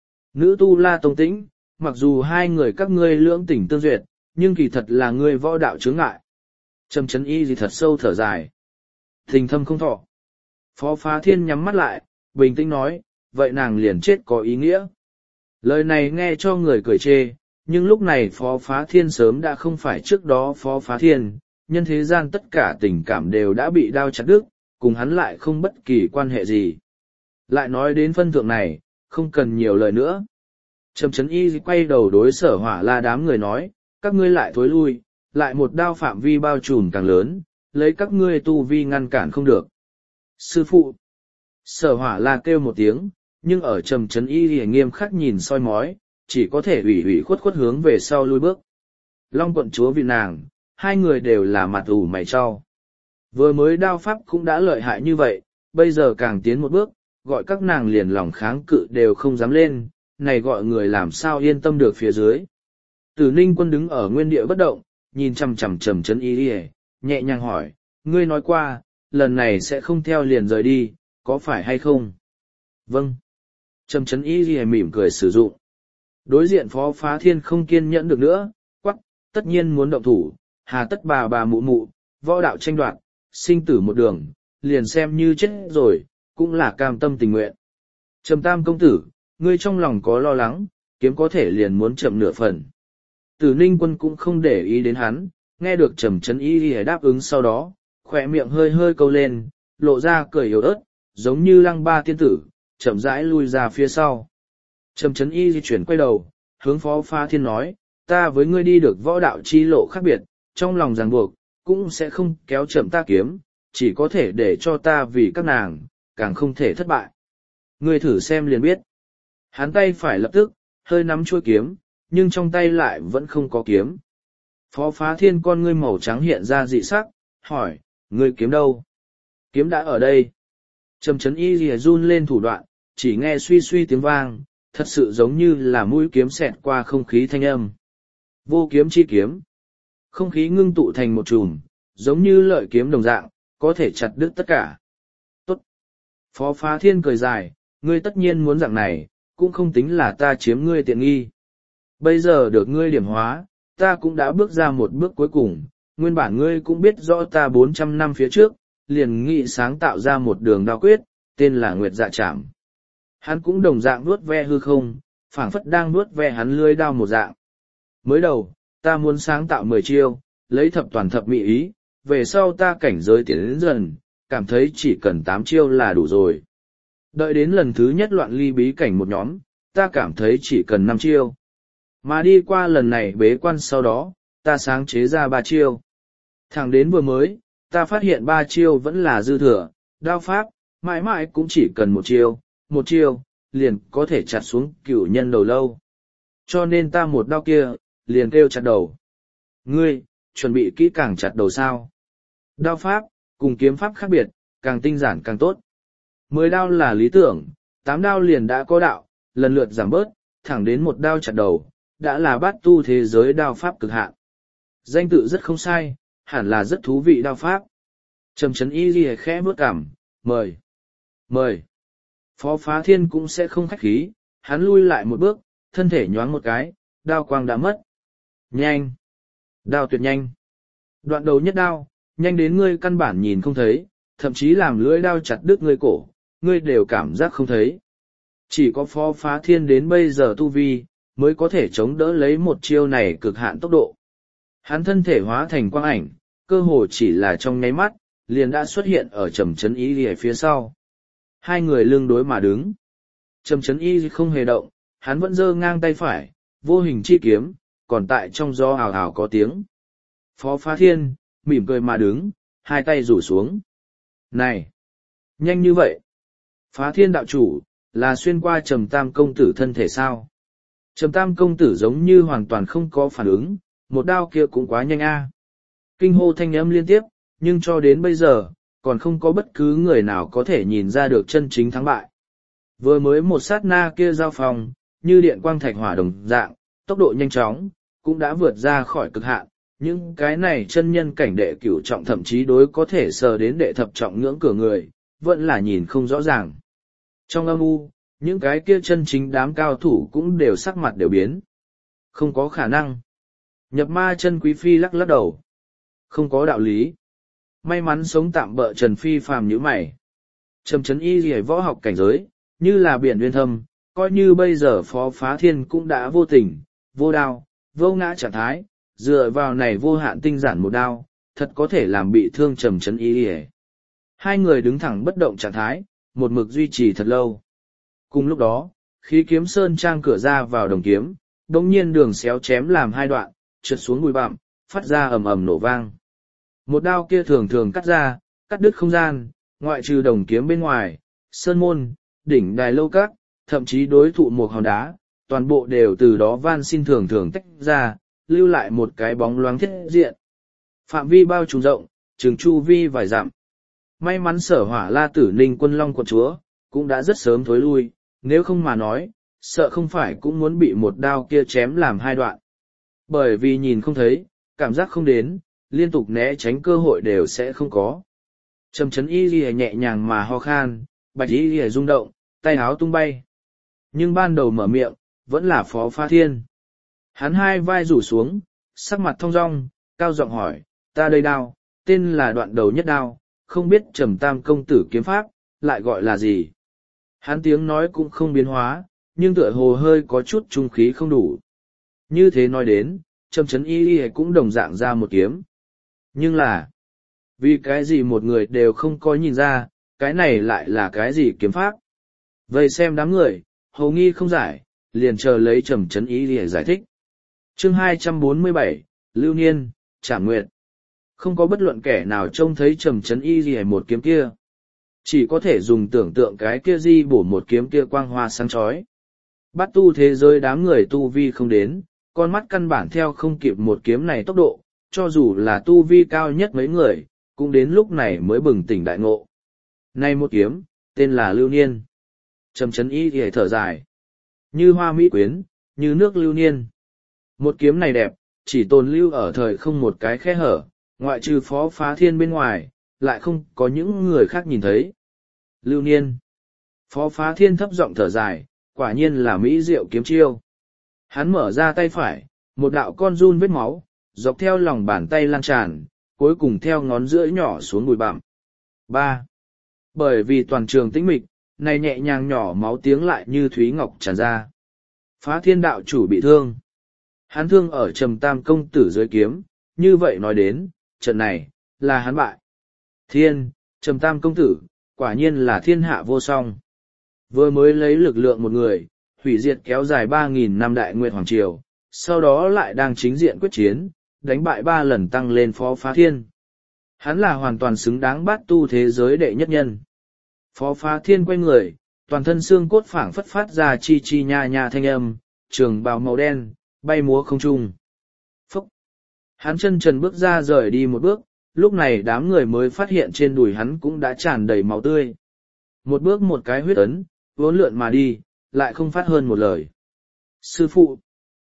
S1: nữ tu La Tông Tĩnh, mặc dù hai người các ngươi lưỡng tình tương duyệt, nhưng kỳ thật là ngươi võ đạo chướng ngại. Trầm Chấn Y gì thật sâu thở dài. Tình thâm không thọ. Phó Phá Thiên nhắm mắt lại, bình tĩnh nói, vậy nàng liền chết có ý nghĩa. Lời này nghe cho người cười chê, nhưng lúc này Phó Phá Thiên sớm đã không phải trước đó Phó Phá Thiên, nhân thế gian tất cả tình cảm đều đã bị đao chặt đứt, cùng hắn lại không bất kỳ quan hệ gì. Lại nói đến phân thượng này, không cần nhiều lời nữa. Trầm Chấn Y quay đầu đối Sở Hỏa La đám người nói, các ngươi lại thối lui, lại một đao phạm vi bao trùm càng lớn, lấy các ngươi tu vi ngăn cản không được. Sư phụ! Sở Hỏa La kêu một tiếng, nhưng ở Trầm Chấn Y nghiêm khắc nhìn soi mói, chỉ có thể ủy ủy khuất khuất hướng về sau lui bước. Long quận chúa vì nàng, hai người đều là mặt ủ mày cho. Vừa mới đao pháp cũng đã lợi hại như vậy, bây giờ càng tiến một bước, gọi các nàng liền lòng kháng cự đều không dám lên, này gọi người làm sao yên tâm được phía dưới. Tử Ninh Quân đứng ở nguyên địa bất động, nhìn chằm chằm Trầm Chấn Y, nhẹ nhàng hỏi, ngươi nói qua, lần này sẽ không theo liền rời đi, có phải hay không? Vâng. Trầm Chấn Y mỉm cười sử dụng. Đối diện Phó Phá Thiên không kiên nhẫn được nữa, quắc, tất nhiên muốn động thủ, hà tất bà mụ mụ, võ đạo tranh đoạt, sinh tử một đường, liền xem như chết rồi, cũng là cam tâm tình nguyện. Trầm Tam công tử, ngươi trong lòng có lo lắng, kiếm có thể liền muốn chậm nửa phần. Tử Ninh Quân cũng không để ý đến hắn, nghe được Trầm Chấn Y đáp ứng sau đó, khỏe miệng hơi hơi câu lên, lộ ra cười yếu ớt, giống như Lăng Ba tiên tử, chậm rãi lui ra phía sau. Trầm Chấn Y di chuyển quay đầu, hướng Phó Phá Thiên nói, ta với ngươi đi được võ đạo chi lộ khác biệt, trong lòng ràng buộc, cũng sẽ không kéo chậm ta kiếm, chỉ có thể để cho ta vì các nàng, càng không thể thất bại. Ngươi thử xem liền biết. Hắn tay phải lập tức, hơi nắm chuôi kiếm, nhưng trong tay lại vẫn không có kiếm. Phó Phá Thiên con ngươi màu trắng hiện ra dị sắc, hỏi, ngươi kiếm đâu? Kiếm đã ở đây. Trầm Chấn Y lìa run lên thủ đoạn, chỉ nghe suy suy tiếng vang, thật sự giống như là mũi kiếm xẹt qua không khí thanh âm. Vô kiếm chi kiếm. Không khí ngưng tụ thành một chùm, giống như lợi kiếm đồng dạng, có thể chặt đứt tất cả. Tốt. Phó Phá Thiên cười dài, ngươi tất nhiên muốn dạng này, cũng không tính là ta chiếm ngươi tiện nghi. Bây giờ được ngươi điểm hóa, ta cũng đã bước ra một bước cuối cùng, nguyên bản ngươi cũng biết rõ ta 400 năm phía trước, liền nghị sáng tạo ra một đường đao quyết, tên là Nguyệt Dạ Trảm. Hắn cũng đồng dạng nuốt ve hư không, phảng phất đang nuốt ve hắn lưới đao một dạng. Mới đầu, ta muốn sáng tạo 10 chiêu, lấy thập toàn thập mỹ ý, về sau ta cảnh giới tiến đến dần, cảm thấy chỉ cần 8 chiêu là đủ rồi. Đợi đến lần thứ nhất loạn ly bí cảnh một nhóm, ta cảm thấy chỉ cần 5 chiêu. Mà đi qua lần này bế quan sau đó, ta sáng chế ra 3 chiêu. Thẳng đến vừa mới, ta phát hiện 3 chiêu vẫn là dư thừa, đao pháp, mãi mãi cũng chỉ cần một chiêu, liền có thể chặt xuống cửu nhân đầu lâu. Cho nên ta một đao kia, liền kêu chặt đầu. Ngươi, chuẩn bị kỹ càng chặt đầu sao? Đao pháp, cùng kiếm pháp khác biệt, càng tinh giản càng tốt. 10 đao là lý tưởng, 8 đao liền đã có đạo, lần lượt giảm bớt, thẳng đến một đao chặt đầu, đã là bát tu thế giới đao pháp cực hạn. Danh tự rất không sai, hẳn là rất thú vị đao pháp. Trầm Chấn Y lìa khẽ bước cảm, mời. Phó Phá Thiên cũng sẽ không khách khí, hắn lui lại một bước, thân thể nhoáng một cái, đao quang đã mất. Nhanh! Đao tuyệt nhanh! Đoạn đầu nhất đao, nhanh đến ngươi căn bản nhìn không thấy, thậm chí làm lưỡi đao chặt đứt ngươi cổ, ngươi đều cảm giác không thấy. Chỉ có Phó Phá Thiên đến bây giờ tu vi, mới có thể chống đỡ lấy một chiêu này cực hạn tốc độ. Hắn thân thể hóa thành quang ảnh, cơ hồ chỉ là trong nháy mắt, liền đã xuất hiện ở Trầm Chấn Y lìa phía sau. Hai người lưng đối mà đứng. Trầm Chấn Y không hề động, hắn vẫn giơ ngang tay phải, vô hình chi kiếm, còn tại trong gió ào ào có tiếng. Phó Phá Thiên, mỉm cười mà đứng, hai tay rủ xuống. Này! Nhanh như vậy! Phá Thiên đạo chủ, là xuyên qua Trầm Tam công tử thân thể sao? Trầm Tam công tử giống như hoàn toàn không có phản ứng, một đao kia cũng quá nhanh a. Kinh hô thanh âm liên tiếp, nhưng cho đến bây giờ, còn không có bất cứ người nào có thể nhìn ra được chân chính thắng bại. Vừa mới một sát na kia giao phòng, như điện quang thạch hỏa đồng dạng, tốc độ nhanh chóng, cũng đã vượt ra khỏi cực hạn. Những cái này chân nhân cảnh đệ cửu trọng thậm chí đối có thể sờ đến đệ thập trọng ngưỡng cửa người, vẫn là nhìn không rõ ràng. Trong âm u, những cái kia chân chính đám cao thủ cũng đều sắc mặt đều biến. Không có khả năng. Nhập Ma Chân Quý Phi lắc lắc đầu. Không có đạo lý. May mắn sống tạm bợ Trần Phi phàm nhíu mày. Trầm Chấn Y lìa võ học cảnh giới, như là biển uyên thâm, coi như bây giờ Phó Phá Thiên cũng đã vô tình, vô đao, vô ngã trạng thái, dựa vào này vô hạn tinh giản một đao, thật có thể làm bị thương Trầm Chấn Y lìa. Hai người đứng thẳng bất động trạng thái, một mực duy trì thật lâu. Cùng lúc đó, khí kiếm sơn trang cửa ra vào đồng kiếm, đột nhiên đường xéo chém làm hai đoạn, trượt xuống bụi bặm, phát ra ầm ầm nổ vang. Một đao kia thường thường cắt ra, cắt đứt không gian, ngoại trừ đồng kiếm bên ngoài, sơn môn, đỉnh đài lâu các, thậm chí đối thụ một hòn đá, toàn bộ đều từ đó van xin thường thường tách ra, lưu lại một cái bóng loáng thiết diện. Phạm vi bao trùm rộng, trường chu vi vài dặm. May mắn Sở Hỏa La Tử Ninh Quân Long quận chúa, cũng đã rất sớm thối lui, nếu không mà nói, sợ không phải cũng muốn bị một đao kia chém làm hai đoạn. Bởi vì nhìn không thấy, cảm giác không đến, liên tục né tránh cơ hội đều sẽ không có. Trầm Chấn Y lìa nhẹ nhàng mà ho khan, bạch y lìa rung động, tay áo tung bay. Nhưng ban đầu mở miệng, vẫn là Phó Phá Thiên. Hắn hai vai rủ xuống, sắc mặt thong dong, cao giọng hỏi, ta đây đao, tên là Đoạn Đầu Nhất Đao, không biết Trầm Tam công tử kiếm pháp, lại gọi là gì. Hắn tiếng nói cũng không biến hóa, nhưng tựa hồ hơi có chút trung khí không đủ. Như thế nói đến, Trầm Chấn Y lìa cũng đồng dạng ra một kiếm. Nhưng là, vì cái gì một người đều không có nhìn ra, cái này lại là cái gì kiếm pháp. Vậy xem đám người, hầu nghi không giải, liền chờ lấy Trầm Chấn Y lìa giải thích. Chương 247, Lưu Niên, Trảm Nguyệt. Không có bất luận kẻ nào trông thấy Trầm Chấn Y lìa một kiếm kia. Chỉ có thể dùng tưởng tượng cái kia di bổ một kiếm kia quang hoa sáng chói. Bắt tu thế giới đám người tu vi không đến, con mắt căn bản theo không kịp một kiếm này tốc độ, cho dù là tu vi cao nhất mấy người, cũng đến lúc này mới bừng tỉnh đại ngộ. Nay một kiếm, tên là Lưu Niên. Trầm chấn y thì thở dài. Như hoa mỹ quyến, như nước lưu niên. Một kiếm này đẹp, chỉ tồn lưu ở thời không một cái khe hở, ngoại trừ Phó Phá Thiên bên ngoài, lại không có những người khác nhìn thấy. Lưu Niên. Phó Phá Thiên thấp giọng thở dài, quả nhiên là mỹ diệu kiếm chiêu. Hắn mở ra tay phải, một đạo con run vết máu, dọc theo lòng bàn tay lan tràn, cuối cùng theo ngón giữa nhỏ xuống bụi bặm. 3. Bởi vì toàn trường tĩnh mịch, này nhẹ nhàng nhỏ máu tiếng lại như thúy ngọc tràn ra. Phá Thiên đạo chủ bị thương. Hắn thương ở Trầm Tam công tử dưới kiếm, như vậy nói đến, trận này, là hắn bại. Thiên, Trầm Tam công tử, quả nhiên là thiên hạ vô song. Vừa mới lấy lực lượng một người, hủy diệt kéo dài 3.000 năm đại nguyệt hoàng triều, sau đó lại đang chính diện quyết chiến, đánh bại 3 lần tăng lên Phó Phá Thiên. Hắn là hoàn toàn xứng đáng bát tu thế giới đệ nhất nhân. Phó Phá Thiên quay người, toàn thân xương cốt phảng phất phát ra chi chi nha nha thanh âm, trường bào màu đen, bay múa không trung. Phúc! Hắn chân trần bước ra rời đi một bước, lúc này đám người mới phát hiện trên đùi hắn cũng đã tràn đầy máu tươi. Một bước một cái huyết ấn, vốn lượn mà đi, lại không phát hơn một lời. Sư phụ!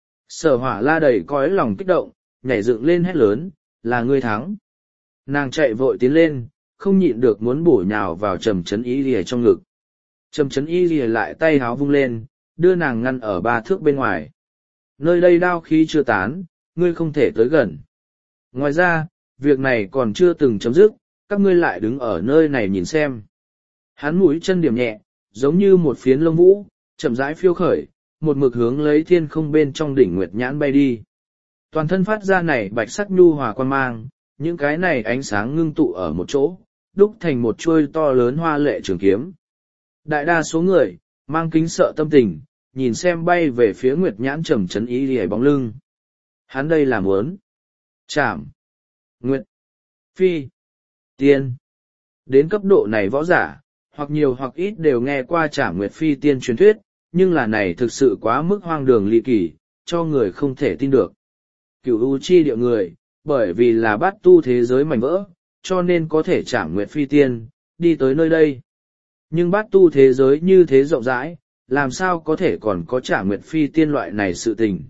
S1: Sở Hỏa La đầy cõi lòng kích động, nhảy dựng lên hét lớn, là ngươi thắng. Nàng chạy vội tiến lên, không nhịn được muốn bổ nhào vào Trầm Chấn Y Lìa trong ngực. Trầm Chấn Y Lìa lại tay háo vung lên, đưa nàng ngăn ở 3 thước bên ngoài. Nơi đây đao khí chưa tán, ngươi không thể tới gần. Ngoài ra, việc này còn chưa từng chấm dứt, các ngươi lại đứng ở nơi này nhìn xem. Hắn mũi chân điểm nhẹ, giống như một phiến lông vũ, chậm rãi phiêu khởi, một mực hướng lấy thiên không bên trong đỉnh nguyệt nhãn bay đi. Toàn thân phát ra này bạch sắc nhu hòa quan mang, những cái này ánh sáng ngưng tụ ở một chỗ, đúc thành một chuôi to lớn hoa lệ trường kiếm. Đại đa số người, mang kính sợ tâm tình, nhìn xem bay về phía nguyệt nhãn Trầm Chấn Y Lìa bóng lưng. Hắn đây là muốn chạm nguyệt phi tiên. Đến cấp độ này võ giả, hoặc nhiều hoặc ít đều nghe qua chạm nguyệt phi tiên truyền thuyết, nhưng là này thực sự quá mức hoang đường ly kỳ, cho người không thể tin được. Cửu U chi địa người, bởi vì là bát tu thế giới mảnh vỡ, cho nên có thể chạm nguyệt phi tiên, đi tới nơi đây. Nhưng bát tu thế giới như thế rộng rãi, làm sao có thể còn có chạm nguyệt phi tiên loại này sự tình.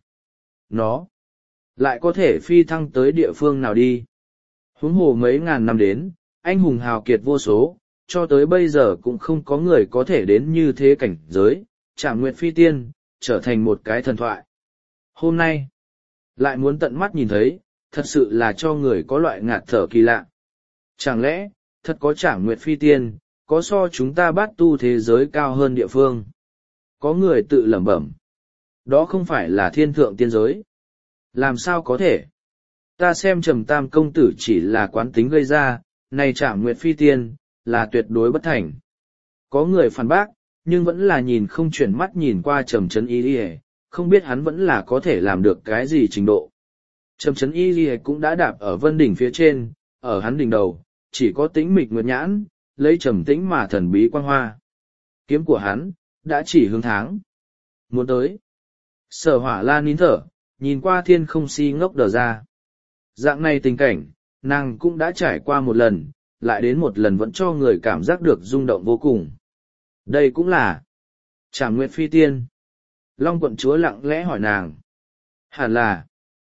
S1: Nó lại có thể phi thăng tới địa phương nào đi. Huống hồ mấy ngàn năm đến, anh hùng hào kiệt vô số, cho tới bây giờ cũng không có người có thể đến như thế cảnh giới, chạm nguyệt phi tiên, trở thành một cái thần thoại. Hôm nay, lại muốn tận mắt nhìn thấy, thật sự là cho người có loại ngạt thở kỳ lạ. Chẳng lẽ, thật có chạm nguyệt phi tiên, có so chúng ta bát tu thế giới cao hơn địa phương? Có người tự lẩm bẩm. Đó không phải là thiên thượng tiên giới. Làm sao có thể? Ta xem Trầm Tam công tử chỉ là quán tính gây ra, này chạm nguyệt phi tiên, là tuyệt đối bất thành. Có người phản bác, nhưng vẫn là nhìn không chuyển mắt nhìn qua Trầm Chấn Y Lìa, không biết hắn vẫn là có thể làm được cái gì trình độ. Trầm Chấn Y Lìa cũng đã đạp ở vân đỉnh phía trên, ở hắn đỉnh đầu, chỉ có tĩnh mịch nguyệt nhãn, lấy trầm tĩnh mà thần bí quang hoa. Kiếm của hắn, đã chỉ hướng tháng. Muốn tới. Sở Hỏa La nín thở, nhìn qua thiên không si ngốc đờ ra. Dạng này tình cảnh, nàng cũng đã trải qua một lần, lại đến một lần vẫn cho người cảm giác được rung động vô cùng. Đây cũng là Trảm Nguyệt Phi Tiên. Long quận chúa lặng lẽ hỏi nàng. Hẳn là.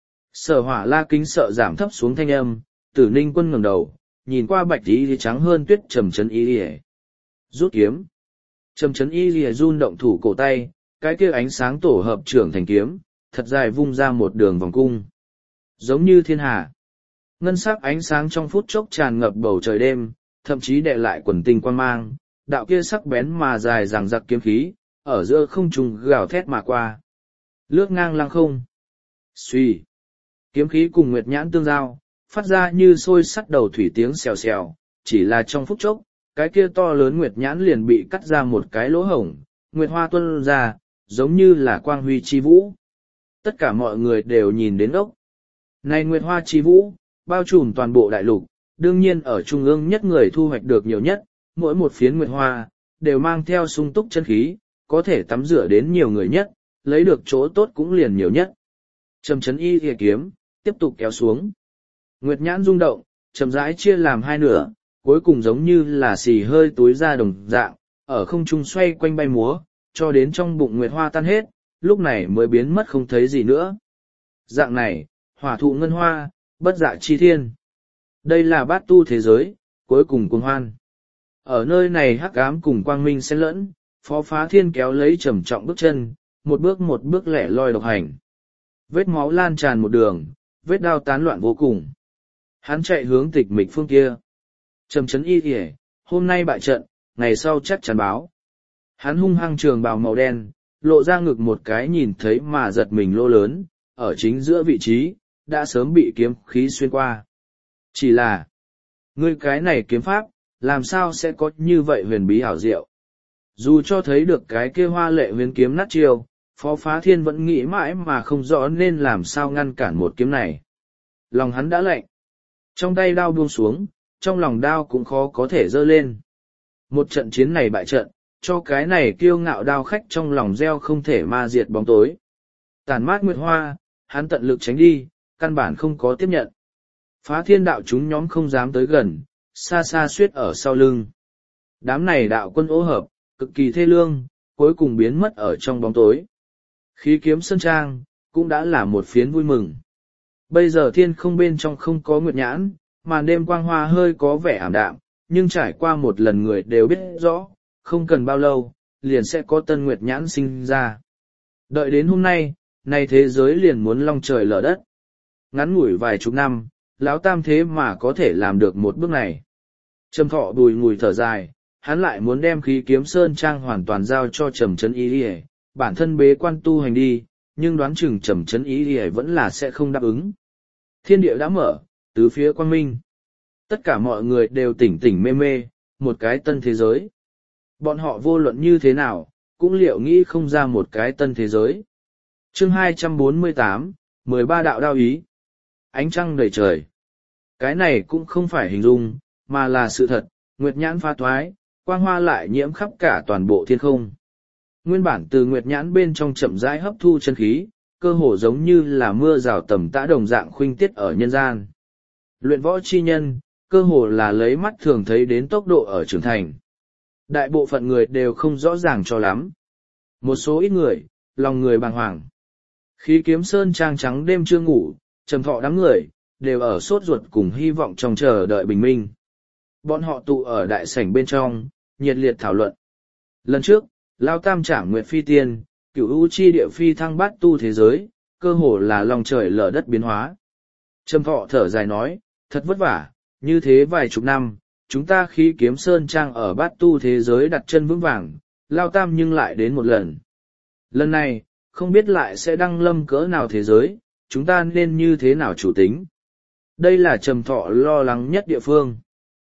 S1: Sở Hỏa La kính sợ giảm thấp xuống thanh âm, Tử Ninh Quân ngẩng đầu, nhìn qua bạch y trắng hơn tuyết Trầm Chấn Y Lìa. Rút kiếm. Trầm Chấn Y Lìa run động thủ cổ tay, cái kia ánh sáng tổ hợp trưởng thành kiếm, thật dài vung ra một đường vòng cung. Giống như thiên hà. Ngân sắc ánh sáng trong phút chốc tràn ngập bầu trời đêm, thậm chí đè lại quần tinh quang mang, đạo kia sắc bén mà dài dằng dặc kiếm khí, ở giữa không trung gào thét mà qua. Lướt ngang lăng không. Xuy. Kiếm khí cùng nguyệt nhãn tương giao, phát ra như sôi sắt đầu thủy tiếng xèo xèo, chỉ là trong phút chốc, cái kia to lớn nguyệt nhãn liền bị cắt ra một cái lỗ hổng, nguyệt hoa tuôn ra, giống như là quang huy chi vũ. Tất cả mọi người đều nhìn đến ốc. Này nguyệt hoa chi vũ, bao trùm toàn bộ đại lục, đương nhiên ở trung ương nhất người thu hoạch được nhiều nhất, mỗi một phiến nguyệt hoa, đều mang theo sung túc chân khí, có thể tắm rửa đến nhiều người nhất, lấy được chỗ tốt cũng liền nhiều nhất. Trầm chấn y thìa kiếm, tiếp tục kéo xuống. Nguyệt nhãn rung động, chậm rãi chia làm hai nửa, cuối cùng giống như là xì hơi túi ra đồng dạng, ở không trung xoay quanh bay múa, cho đến trong bụng nguyệt hoa tan hết, lúc này mới biến mất không thấy gì nữa. Dạng này, hỏa thụ ngân hoa, bất dạ chi thiên. Đây là bát tu thế giới, cuối cùng cuồng hoan. Ở nơi này hắc ám cùng quang minh xen lẫn, Phó Phá Thiên kéo lấy trầm trọng bước chân, một bước lẻ loi độc hành. Vết máu lan tràn một đường, vết đao tán loạn vô cùng. Hắn chạy hướng Tịch Mịch phương kia. Trầm chấn y kìa, hôm nay bại trận, ngày sau chắc chắn báo. Hắn hung hăng trường bào màu đen, lộ ra ngực một cái nhìn thấy mà giật mình lô lớn, ở chính giữa vị trí, đã sớm bị kiếm khí xuyên qua. Chỉ là, ngươi cái này kiếm pháp, làm sao sẽ có như vậy huyền bí hảo diệu. Dù cho thấy được cái kia hoa lệ huyền kiếm nát chiêu, Phó Phá Thiên vẫn nghĩ mãi mà không rõ nên làm sao ngăn cản một kiếm này. Lòng hắn đã lạnh. Trong tay đao buông xuống, trong lòng đao cũng khó có thể dơ lên. Một trận chiến này bại trận, cho cái này kiêu ngạo đao khách trong lòng gieo không thể ma diệt bóng tối. Tản mát nguyệt hoa, hắn tận lực tránh đi, căn bản không có tiếp nhận. Phá Thiên đạo chúng nhóm không dám tới gần, xa xa suýt ở sau lưng. Đám này đạo quân ô hợp, cực kỳ thê lương, cuối cùng biến mất ở trong bóng tối. Khí kiếm sơn trang, cũng đã là một phiến vui mừng. Bây giờ thiên không bên trong không có nguyệt nhãn, màn đêm quang hoa hơi có vẻ ảm đạm, nhưng trải qua một lần người đều biết rõ, không cần bao lâu, liền sẽ có tân nguyệt nhãn sinh ra. Đợi đến hôm nay, nay thế giới liền muốn long trời lở đất. Ngắn ngủi vài chục năm, lão tam thế mà có thể làm được một bước này. Trầm Thọ bùi ngùi thở dài, hắn lại muốn đem khí kiếm sơn trang hoàn toàn giao cho Trầm Chấn Y Lìa, bản thân bế quan tu hành đi, nhưng đoán chừng Trầm Chấn Y Lìa vẫn là sẽ không đáp ứng. Thiên địa đã mở, tứ phía quang minh. Tất cả mọi người đều tỉnh tỉnh mê mê, một cái tân thế giới. Bọn họ vô luận như thế nào, cũng liệu nghĩ không ra một cái tân thế giới. Chương 248, 13 đạo đao ý. Ánh trăng đầy trời. Cái này cũng không phải hình dung, mà là sự thật, nguyệt nhãn pha thoái, quang hoa lại nhiễm khắp cả toàn bộ thiên không. Nguyên bản từ nguyệt nhãn bên trong chậm rãi hấp thu chân khí, cơ hồ giống như là mưa rào tầm tã đồng dạng khuynh tiết ở nhân gian. Luyện võ chi nhân, cơ hồ là lấy mắt thường thấy đến tốc độ ở trưởng thành. Đại bộ phận người đều không rõ ràng cho lắm. Một số ít người, lòng người bàng hoàng. Khí kiếm sơn trang trắng đêm chưa ngủ, Trầm Thọ đám người, đều ở sốt ruột cùng hy vọng trong chờ đợi bình minh. Bọn họ tụ ở đại sảnh bên trong, nhiệt liệt thảo luận. Lần trước, Lao Tam Trảm Nguyệt Phi Tiên, Cửu U Chi Địa Phi thăng bát tu thế giới, cơ hồ là lòng trời lở đất biến hóa. Trầm Thọ thở dài nói, thật vất vả, như thế vài chục năm, chúng ta khí kiếm sơn trang ở bát tu thế giới đặt chân vững vàng, Lao Tam nhưng lại đến một lần. Lần này, không biết lại sẽ đăng lâm cỡ nào thế giới, chúng ta nên như thế nào chủ tính. Đây là Trầm Thọ lo lắng nhất địa phương.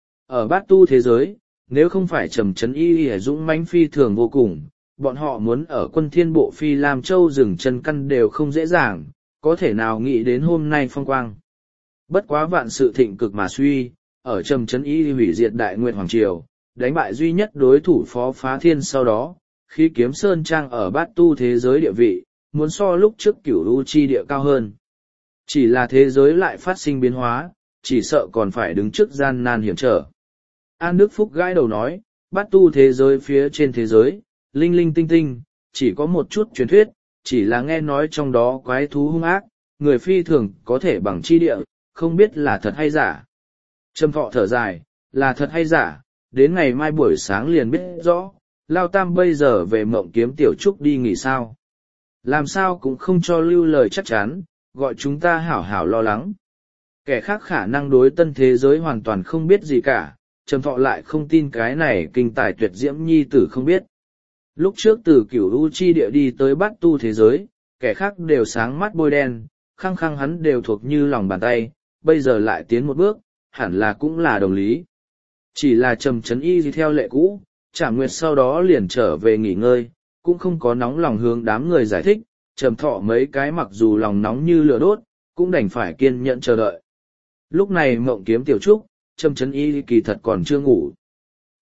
S1: Ở bát tu thế giới, nếu không phải Trầm Chấn Y dũng mãnh phi thường vô cùng, bọn họ muốn ở Quân Thiên Bộ Phi Lam Châu dừng chân căn đều không dễ dàng, có thể nào nghĩ đến hôm nay phong quang. Bất quá vạn sự thịnh cực mà suy, ở Trầm Chấn Y hủy diệt Đại Nguyệt Hoàng Triều, đánh bại duy nhất đối thủ Phó Phá Thiên sau đó, khí kiếm sơn trang ở bát tu thế giới địa vị, muốn so lúc trước Cửu U Chi Địa cao hơn. Chỉ là thế giới lại phát sinh biến hóa, chỉ sợ còn phải đứng trước gian nan hiểm trở. An Đức Phúc gãi đầu nói, bát tu thế giới phía trên thế giới, linh linh tinh tinh, chỉ có một chút truyền thuyết, chỉ là nghe nói trong đó quái thú hung ác, người phi thường có thể bằng chi địa, không biết là thật hay giả. Trầm Thọ thở dài, là thật hay giả, đến ngày mai buổi sáng liền biết rõ, Lao Tam bây giờ về Mộng Kiếm Tiểu Trúc đi nghỉ sao. Làm sao cũng không cho lưu lời chắc chắn, gọi chúng ta hảo hảo lo lắng. Kẻ khác khả năng đối tân thế giới hoàn toàn không biết gì cả, Trầm Thọ lại không tin cái này kinh tài tuyệt diễm nhi tử không biết. Lúc trước từ Cửu U Chi Địa đi tới bát tu thế giới, kẻ khác đều sáng mắt bôi đen, khăng khăng hắn đều thuộc như lòng bàn tay, bây giờ lại tiến một bước, hẳn là cũng là đồng lý. Chỉ là Trầm Chấn Y theo lệ cũ, Trảm Nguyệt sau đó liền trở về nghỉ ngơi, cũng không có nóng lòng hướng đám người giải thích, Trầm Thọ mấy cái mặc dù lòng nóng như lửa đốt, cũng đành phải kiên nhẫn chờ đợi. Lúc này Mộng Kiếm Tiểu Trúc, Trầm Chấn Y kỳ thật còn chưa ngủ.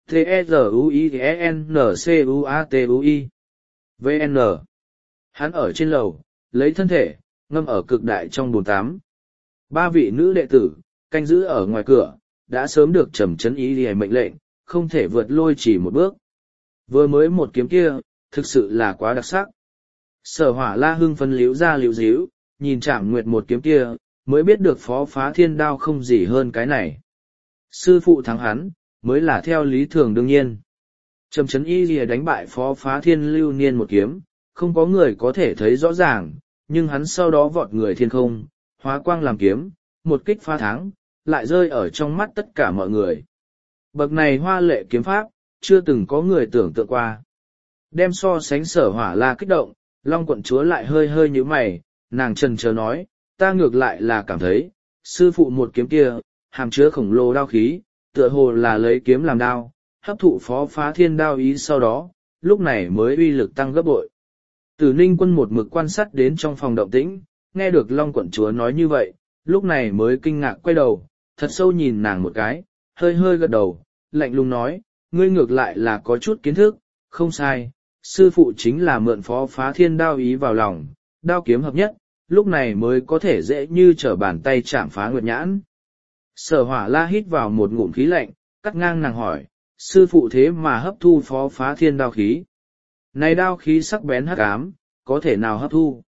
S1: T-E-Z-U-I-N-C-U-A-T-U-I. VN. Hắn ở trên lầu, lấy thân thể, ngâm ở cực đại trong bồn tắm. Ba vị nữ đệ tử, canh giữ ở ngoài cửa, đã sớm được Trầm Chấn Y Lìa mệnh lệnh, không thể vượt lôi chỉ một bước. Vừa mới một kiếm kia, thực sự là quá đặc sắc. Sở Hỏa La hưng phấn líu ra líu díu, nhìn Trảm Nguyệt một kiếm kia, mới biết được Phó Phá Thiên đao không gì hơn cái này. Sư phụ thắng hắn, mới là theo lý thường đương nhiên. Trầm Chấn Y Lìa đánh bại Phó Phá Thiên lưu niên một kiếm, không có người có thể thấy rõ ràng, nhưng hắn sau đó vọt người thiên không, hóa quang làm kiếm, một kích phá thắng, lại rơi ở trong mắt tất cả mọi người. Bậc này hoa lệ kiếm pháp, chưa từng có người tưởng tượng qua. Đem so sánh Sở Hỏa La kích động, Long quận chúa lại hơi hơi nhíu mày, nàng chần chờ nói, ta ngược lại là cảm thấy, sư phụ một kiếm kia, hàm chứa khổng lồ đao khí, tựa hồ là lấy kiếm làm đao, hấp thụ Phó Phá Thiên đao ý sau đó, lúc này mới uy lực tăng gấp bội. Tử Ninh Quân một mực quan sát đến trong phòng động tĩnh, nghe được Long quận chúa nói như vậy, lúc này mới kinh ngạc quay đầu, thật sâu nhìn nàng một cái, hơi hơi gật đầu, lạnh lùng nói, ngươi ngược lại là có chút kiến thức, không sai, sư phụ chính là mượn Phó Phá Thiên đao ý vào lòng, đao kiếm hợp nhất, lúc này mới có thể dễ như trở bàn tay chạm phá Nguyệt Nhãn. Sở Hỏa La hít vào một ngụm khí lạnh, cắt ngang nàng hỏi, sư phụ thế mà hấp thu Phó Phá Thiên đao khí. Này đao khí sắc bén hắc ám, có thể nào hấp thu?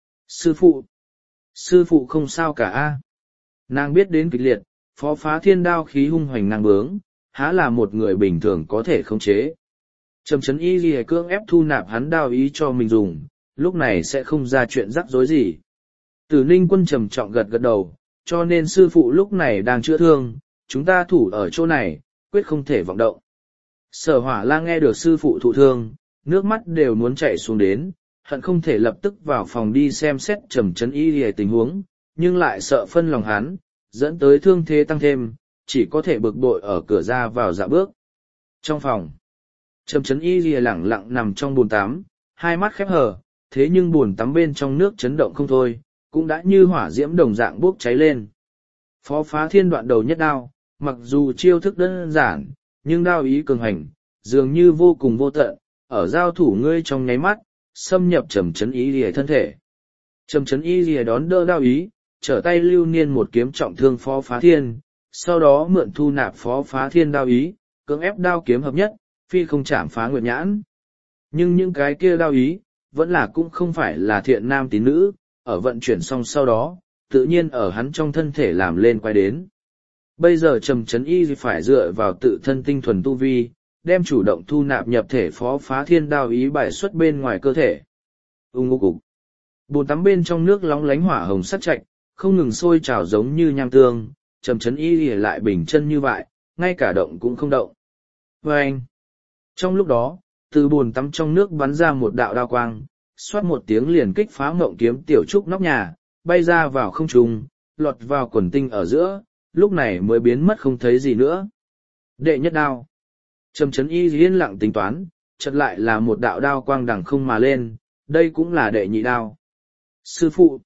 S1: Sư phụ không sao cả a. Nàng biết đến kịch liệt, Phó Phá Thiên đao khí hung hoành ngang bướng, há là một người bình thường có thể khống chế. Trầm Chấn Y Lìa cưỡng ép thu nạp hắn đao ý cho mình dùng, lúc này sẽ không ra chuyện rắc rối gì. Tử Ninh Quân trầm trọng gật gật đầu, cho nên sư phụ lúc này đang chữa thương, chúng ta thủ ở chỗ này, quyết không thể vọng động. Sở Hỏa La nghe được sư phụ thụ thương, nước mắt đều muốn chảy xuống đến, hận không thể lập tức vào phòng đi xem xét Trầm Chấn Y Lìa tình huống, nhưng lại sợ phân lòng hắn, dẫn tới thương thế tăng thêm, chỉ có thể bực bội ở cửa ra vào dạ bước. Trong phòng, Trầm Chấn Y Lìa lẳng lặng nằm trong bồn tắm, hai mắt khép hờ, thế nhưng bồn tắm bên trong nước chấn động không thôi, cũng đã như hỏa diễm đồng dạng bốc cháy lên. Phó Phá Thiên đoạn đầu nhất đao, mặc dù chiêu thức đơn giản, nhưng đao ý cường hành, dường như vô cùng vô tận, ở giao thủ ngươi trong nháy mắt, xâm nhập Trầm Chấn Y Lìa thân thể. Trầm Chấn Y Lìa đón đỡ đao ý, trở tay lưu niên một kiếm trọng thương Phó Phá Thiên, sau đó mượn thu nạp Phó Phá Thiên đao ý, cưỡng ép đao kiếm hợp nhất, phi không chạm phá Nguyệt Nhãn. Nhưng những cái kia đao ý, vẫn là cũng không phải là thiện nam tín nữ, ở vận chuyển xong sau đó, tự nhiên ở hắn trong thân thể làm lên quay đến. Bây giờ Trầm Chấn Y phải dựa vào tự thân tinh thuần tu vi, đem chủ động thu nạp nhập thể Phó Phá Thiên đao ý bài xuất bên ngoài cơ thể. Ngô cục. Bồn tắm bên trong nước lóng lánh hỏa hồng sắc chạch, không ngừng sôi trào giống như nham tương, Trầm Chấn Y lại bình chân như vậy, ngay cả động cũng không động. Vâng! Trong lúc đó, từ bồn tắm trong nước bắn ra một đạo đao quang, xoát một tiếng liền kích phá ngộng kiếm tiểu trúc nóc nhà, bay ra vào không trung, lọt vào quần tinh ở giữa, lúc này mới biến mất không thấy gì nữa. Đệ nhất đao. Trầm Chấn Y yên lặng tính toán, chợt lại là một đạo đao quang đằng không mà lên, đây cũng là đệ nhị đao. Sư phụ.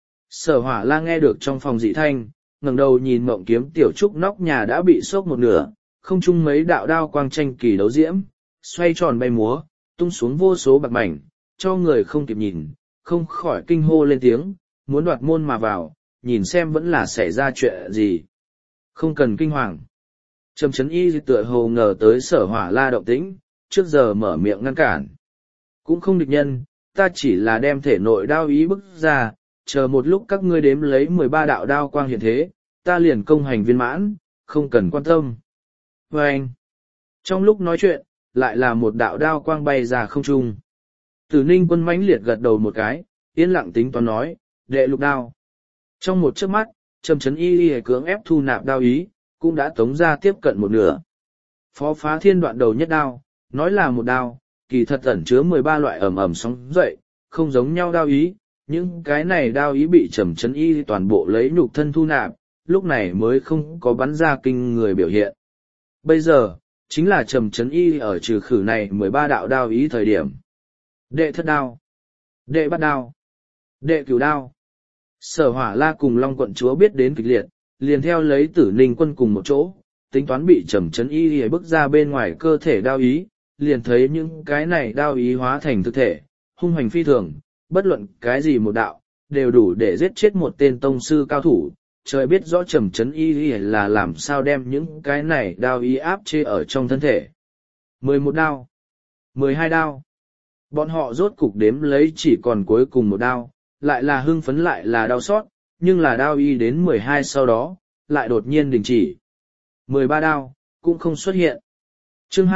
S1: Sở Hỏa La nghe được trong phòng dị thanh, ngẩng đầu nhìn mộng kiếm tiểu trúc nóc nhà đã bị xốc một nửa, không trung mấy đạo đao quang tranh kỳ đấu diễm, xoay tròn bay múa, tung xuống vô số bạc mảnh, cho người không kịp nhìn, không khỏi kinh hô lên tiếng, muốn đoạt môn mà vào, nhìn xem vẫn là xảy ra chuyện gì. Không cần kinh hoàng. Trầm Chấn Y tựa hồ ngờ tới Sở Hỏa La động tĩnh, trước giờ mở miệng ngăn cản. Cũng không địch nhân, ta chỉ là đem thể nội đao ý bức ra, chờ một lúc các ngươi đếm lấy 13 đạo đao quang hiện thế, ta liền công hành viên mãn, không cần quan tâm. Và anh, trong lúc nói chuyện, lại là một đạo đao quang bay ra không trung. Tử Ninh Quân mãnh liệt gật đầu một cái, yên lặng tính toán nói, đệ lục đao. Trong một chớp mắt, Trầm Chấn Y cưỡng ép thu nạp đao ý, cũng đã tống ra tiếp cận một nửa. Phó Phá Thiên đoạn đầu nhất đao, nói là một đao, kỳ thật ẩn chứa 13 loại ầm ầm sóng dậy, không giống nhau đao ý, những cái này đao ý bị Trầm Chấn Y toàn bộ lấy nhục thân thu nạp, lúc này mới không có bắn ra kinh người biểu hiện. Bây giờ, chính là Trầm Chấn Y ở trừ khử này 13 đạo đao ý thời điểm. Đệ thất đao, đệ bát đao, đệ cửu đao. Sở Hỏa La cùng Long quận chúa biết đến kịch liệt, liền theo lấy Tử Ninh Quân cùng một chỗ, tính toán bị trầm trấn y lìa bước ra bên ngoài cơ thể đao ý, liền thấy những cái này đao ý hóa thành thực thể, hung hành phi thường, bất luận cái gì một đạo, đều đủ để giết chết một tên tông sư cao thủ. Trời biết rõ trầm trấn y lìa là làm sao đem những cái này đao ý áp chế ở trong thân thể. 11 đao, 12 đao. Bọn họ rốt cục đếm lấy chỉ còn cuối cùng một đao, lại là hưng phấn lại là đau xót, nhưng là đao y đến 12 sau đó, lại đột nhiên đình chỉ. 13 đao, cũng không xuất hiện. Chương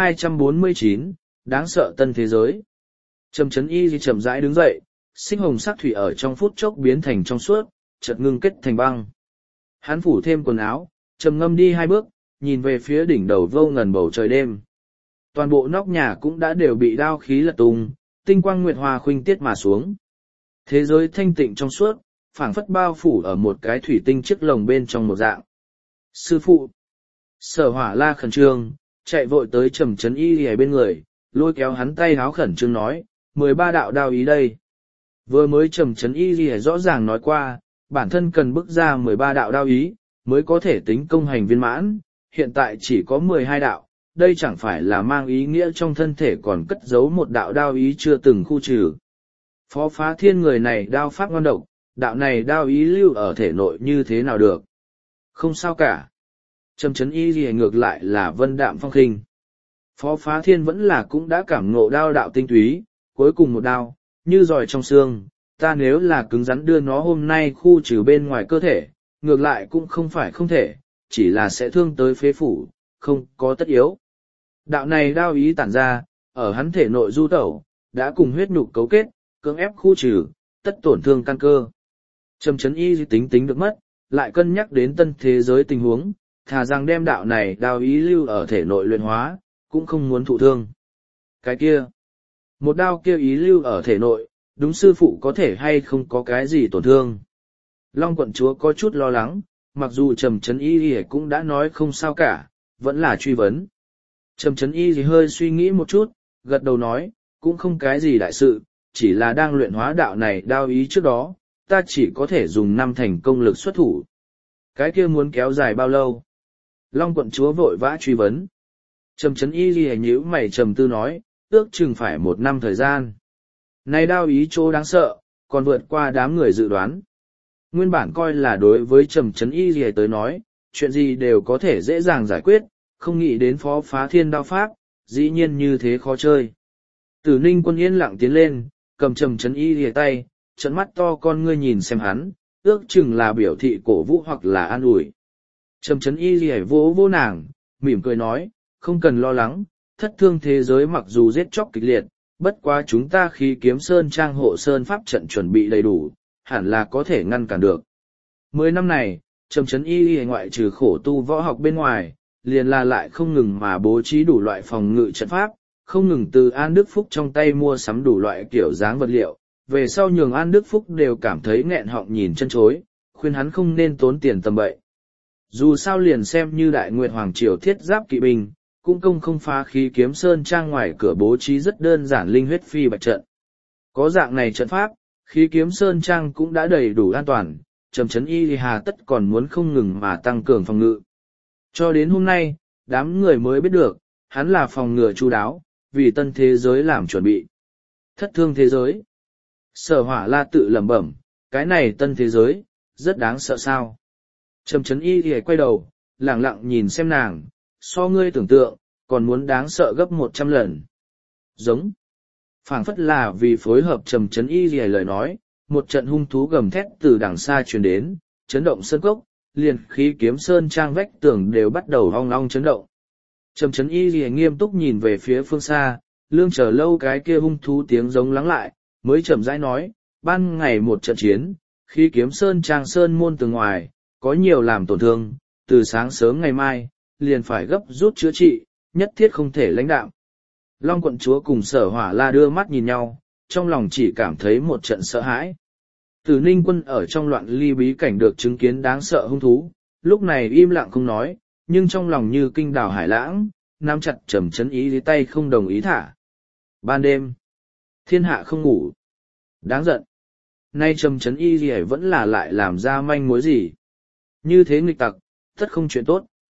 S1: 249, đáng sợ tân thế giới. Trầm trấn y chậm rãi đứng dậy, xích hồng sắc thủy ở trong phút chốc biến thành trong suốt, chợt ngưng kết thành băng. Hắn phủ thêm quần áo, trầm ngâm đi 2 bước, nhìn về phía đỉnh đầu vô ngần bầu trời đêm. Toàn bộ nóc nhà cũng đã đều bị đao khí lật tung, tinh quang nguyệt hoa khuynh tiết mà xuống. Thế giới thanh tịnh trong suốt, phảng phất bao phủ ở một cái thủy tinh chiếc lồng bên trong một dạng. Sư phụ! Sở Hỏa La khẩn trương, chạy vội tới trầm trấn y lìa bên người, lôi kéo hắn tay háo khẩn trương nói, 13 đạo đao ý đây. Vừa mới trầm trấn y lìa rõ ràng nói qua, bản thân cần bước ra 13 đạo đao ý, mới có thể tính công hành viên mãn, hiện tại chỉ có 12 đạo, đây chẳng phải là mang ý nghĩa trong thân thể còn cất giấu một đạo đao ý chưa từng khu trừ. Phó Phá Thiên người này đao pháp ngon độc, đạo này đao ý lưu ở thể nội như thế nào được? Không sao cả. Trầm trấn y gì ngược lại là vân đạm phong khinh. Phó Phá Thiên vẫn là cũng đã cảm ngộ đao đạo tinh túy, cuối cùng một đao, như giỏi trong xương, ta nếu là cứng rắn đưa nó hôm nay khu trừ bên ngoài cơ thể, ngược lại cũng không phải không thể, chỉ là sẽ thương tới phế phủ, không có tất yếu. Đạo này đao ý tản ra, ở hắn thể nội du tẩu, đã cùng huyết nhục cấu kết, cưỡng ép khu trừ, tất tổn thương căn cơ. Trầm trấn y tính được mất, lại cân nhắc đến tân thế giới tình huống, thà rằng đem đạo này đao ý lưu ở thể nội luyện hóa, cũng không muốn thụ thương. Cái kia, một đao kia ý lưu ở thể nội, đúng sư phụ có thể hay không có cái gì tổn thương. Long quận chúa có chút lo lắng, mặc dù trầm trấn y cũng đã nói không sao cả, vẫn là truy vấn. Trầm trấn y hơi suy nghĩ một chút, gật đầu nói, cũng không cái gì đại sự, chỉ là đang luyện hóa đạo này đao ý trước đó, ta chỉ có thể dùng 5 thành công lực xuất thủ. Cái kia muốn kéo dài bao lâu? Long quận chúa vội vã truy vấn. Trầm trấn y ghi nhíu mày trầm tư nói, ước chừng phải 1 năm thời gian. Này đao ý chỗ đáng sợ, còn vượt qua đám người dự đoán. Nguyên bản coi là đối với trầm trấn y ghi tới nói, chuyện gì đều có thể dễ dàng giải quyết, không nghĩ đến Phó Phá Thiên đao pháp, dĩ nhiên như thế khó chơi. Tử Ninh Quân yên lặng tiến lên, cầm trầm trấn y ghi tay, trận mắt to con ngươi nhìn xem hắn, ước chừng là biểu thị cổ vũ hoặc là an ủi. Trầm trấn y ghi vỗ vỗ nàng, mỉm cười nói, không cần lo lắng, thất thương thế giới mặc dù giết chóc kịch liệt, bất quá chúng ta khi kiếm sơn trang hộ sơn pháp trận chuẩn bị đầy đủ, hẳn là có thể ngăn cản được. 10 năm này, trầm trấn y ngoại trừ khổ tu võ học bên ngoài, liền là lại không ngừng mà bố trí đủ loại phòng ngự trận pháp, không ngừng từ An Đức Phúc trong tay mua sắm đủ loại kiểu dáng vật liệu, về sau nhường An Đức Phúc đều cảm thấy nghẹn họng nhìn chân chối, khuyên hắn không nên tốn tiền tầm bậy. Dù sao liền xem như Đại Nguyệt Hoàng Triều thiết giáp kỵ binh, cũng không phá khí kiếm sơn trang ngoài cửa bố trí rất đơn giản linh huyết phi bạch trận. Có dạng này trận pháp, khí kiếm sơn trang cũng đã đầy đủ an toàn, trầm trấn y hà tất còn muốn không ngừng mà tăng cường phòng ngự. Cho đến hôm nay, đám người mới biết được, hắn là phòng ngừa chu đáo, vì tân thế giới làm chuẩn bị. Thất thương thế giới. Sở Hỏa La tự lẩm bẩm, cái này tân thế giới, rất đáng sợ sao. Trầm trấn y thì quay đầu, lẳng lặng nhìn xem nàng, so ngươi tưởng tượng, còn muốn đáng sợ gấp 100 lần. Giống. Phảng phất là vì phối hợp trầm trấn y thì lời nói, một trận hung thú gầm thét từ đằng xa truyền đến, chấn động sơn cốc, liền khí kiếm sơn trang vách tường đều bắt đầu ong ong chấn động. Trầm trấn y thì nghiêm túc nhìn về phía phương xa, lương chờ lâu cái kia hung thú tiếng giống lắng lại, mới chậm rãi nói, ban ngày một trận chiến, khí kiếm sơn trang sơn môn từ ngoài, có nhiều làm tổn thương, từ sáng sớm ngày mai, liền phải gấp rút chữa trị, nhất thiết không thể lãnh đạm. Long quận chúa cùng Sở Hỏa La đưa mắt nhìn nhau, trong lòng chỉ cảm thấy một trận sợ hãi. Tử Ninh Quân ở trong loạn ly bí cảnh được chứng kiến đáng sợ hung thú, lúc này im lặng không nói, nhưng trong lòng như kinh đảo hải lãng, nắm chặt trầm trấn ý dưới tay không đồng ý thả. Ban đêm, thiên hạ không ngủ. Đáng giận. Nay trầm trấn y gì vẫn là lại làm ra manh mối gì. Như thế nghịch tặc, tất không chuyện tốt.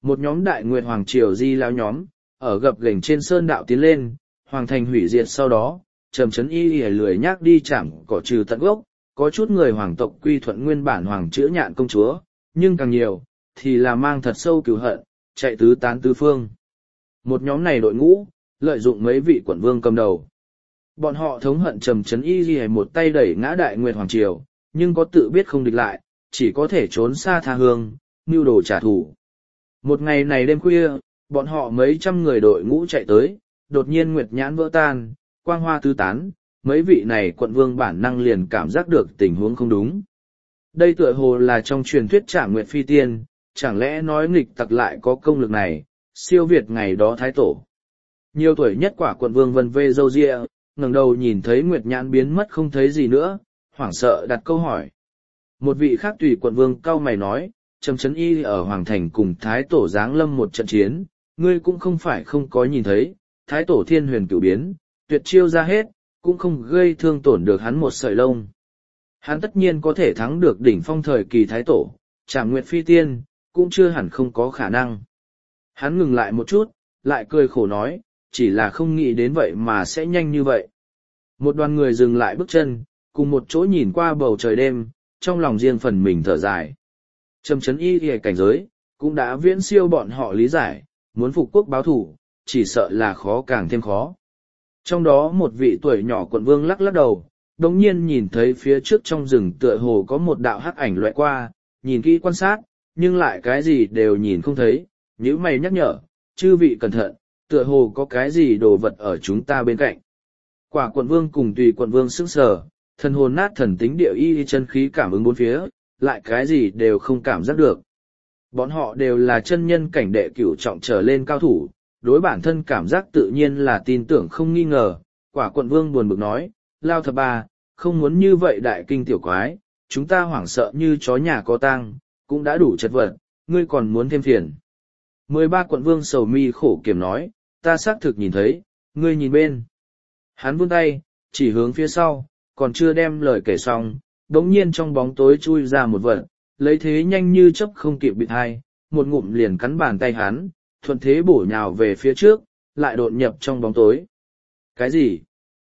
S1: Một nhóm Đại Nguyệt Hoàng Triều di lão nhóm, ở gập ghềnh trên sơn đạo tiến lên, hoàng thành hủy diệt sau đó, Trầm Chấn Y lười nhác đi chạm cỏ trừ tận gốc, có chút người hoàng tộc quy thuận nguyên bản hoàng chữa nhạn công chúa, nhưng càng nhiều, thì là mang thật sâu cừu hận, chạy tứ tán tứ phương. Một nhóm này đội ngũ, lợi dụng mấy vị quận vương cầm đầu. Bọn họ thống hận Trầm Chấn Y một tay đẩy ngã Đại Nguyệt Hoàng Triều, nhưng có tự biết không địch lại, chỉ có thể trốn xa tha hương, mưu đồ trả thù. Một ngày này đêm khuya, bọn họ mấy trăm người đội ngũ chạy tới, đột nhiên nguyệt nhãn vỡ tan, quang hoa tứ tán, mấy vị này quận vương bản năng liền cảm giác được tình huống không đúng. Đây tựa hồ là trong truyền thuyết Trảm Nguyệt Phi Tiên, chẳng lẽ nói nghịch tặc lại có công lực này, siêu việt ngày đó thái tổ. Nhiều tuổi nhất quả quận vương vân vê râu ria, ngẩng đầu nhìn thấy nguyệt nhãn biến mất không thấy gì nữa, hoảng sợ đặt câu hỏi. Một vị khác tùy quận vương cau mày nói, Trầm Chấn Y ở Hoàng Thành cùng thái tổ giáng lâm một trận chiến, ngươi cũng không phải không có nhìn thấy, thái tổ thiên huyền cửu biến, tuyệt chiêu ra hết, cũng không gây thương tổn được hắn một sợi lông. Hắn tất nhiên có thể thắng được đỉnh phong thời kỳ thái tổ, Trảm Nguyệt Phi Tiên, cũng chưa hẳn không có khả năng. Hắn ngừng lại một chút, lại cười khổ nói, chỉ là không nghĩ đến vậy mà sẽ nhanh như vậy. Một đoàn người dừng lại bước chân, cùng một chỗ nhìn qua bầu trời đêm, trong lòng riêng phần mình thở dài. Trầm Chấn Y thì cảnh giới, cũng đã viễn siêu bọn họ lý giải, muốn phục quốc báo thủ, chỉ sợ là khó càng thêm khó. Trong đó một vị tuổi nhỏ quận vương lắc lắc đầu, đồng nhiên nhìn thấy phía trước trong rừng tựa hồ có một đạo hắc ảnh loại qua, nhìn kỹ quan sát, nhưng lại cái gì đều nhìn không thấy, nhíu mày nhắc nhở, chư vị cẩn thận, tựa hồ có cái gì đồ vật ở chúng ta bên cạnh. Quả quận vương cùng tùy quận vương sững sờ, thần hồn nát thần tính địa y chân khí cảm ứng bốn phía, lại cái gì đều không cảm giác được. Bọn họ đều là chân nhân cảnh đệ cửu trọng trở lên cao thủ, đối bản thân cảm giác tự nhiên là tin tưởng không nghi ngờ. Quả quận vương buồn bực nói, Lao Thập Ba, không muốn như vậy đại kinh tiểu quái, chúng ta hoảng sợ như chó nhà có tang, cũng đã đủ chật vật, ngươi còn muốn thêm phiền. 13 quận vương sầu mi khổ kiểm nói, ta xác thực nhìn thấy, ngươi nhìn bên. Hắn vươn tay, chỉ hướng phía sau, còn chưa đem lời kể xong, đống nhiên trong bóng tối chui ra một vật, lấy thế nhanh như chớp không kịp bịt hai, một ngụm liền cắn bàn tay hắn, thuận thế bổ nhào về phía trước, lại đột nhập trong bóng tối. Cái gì?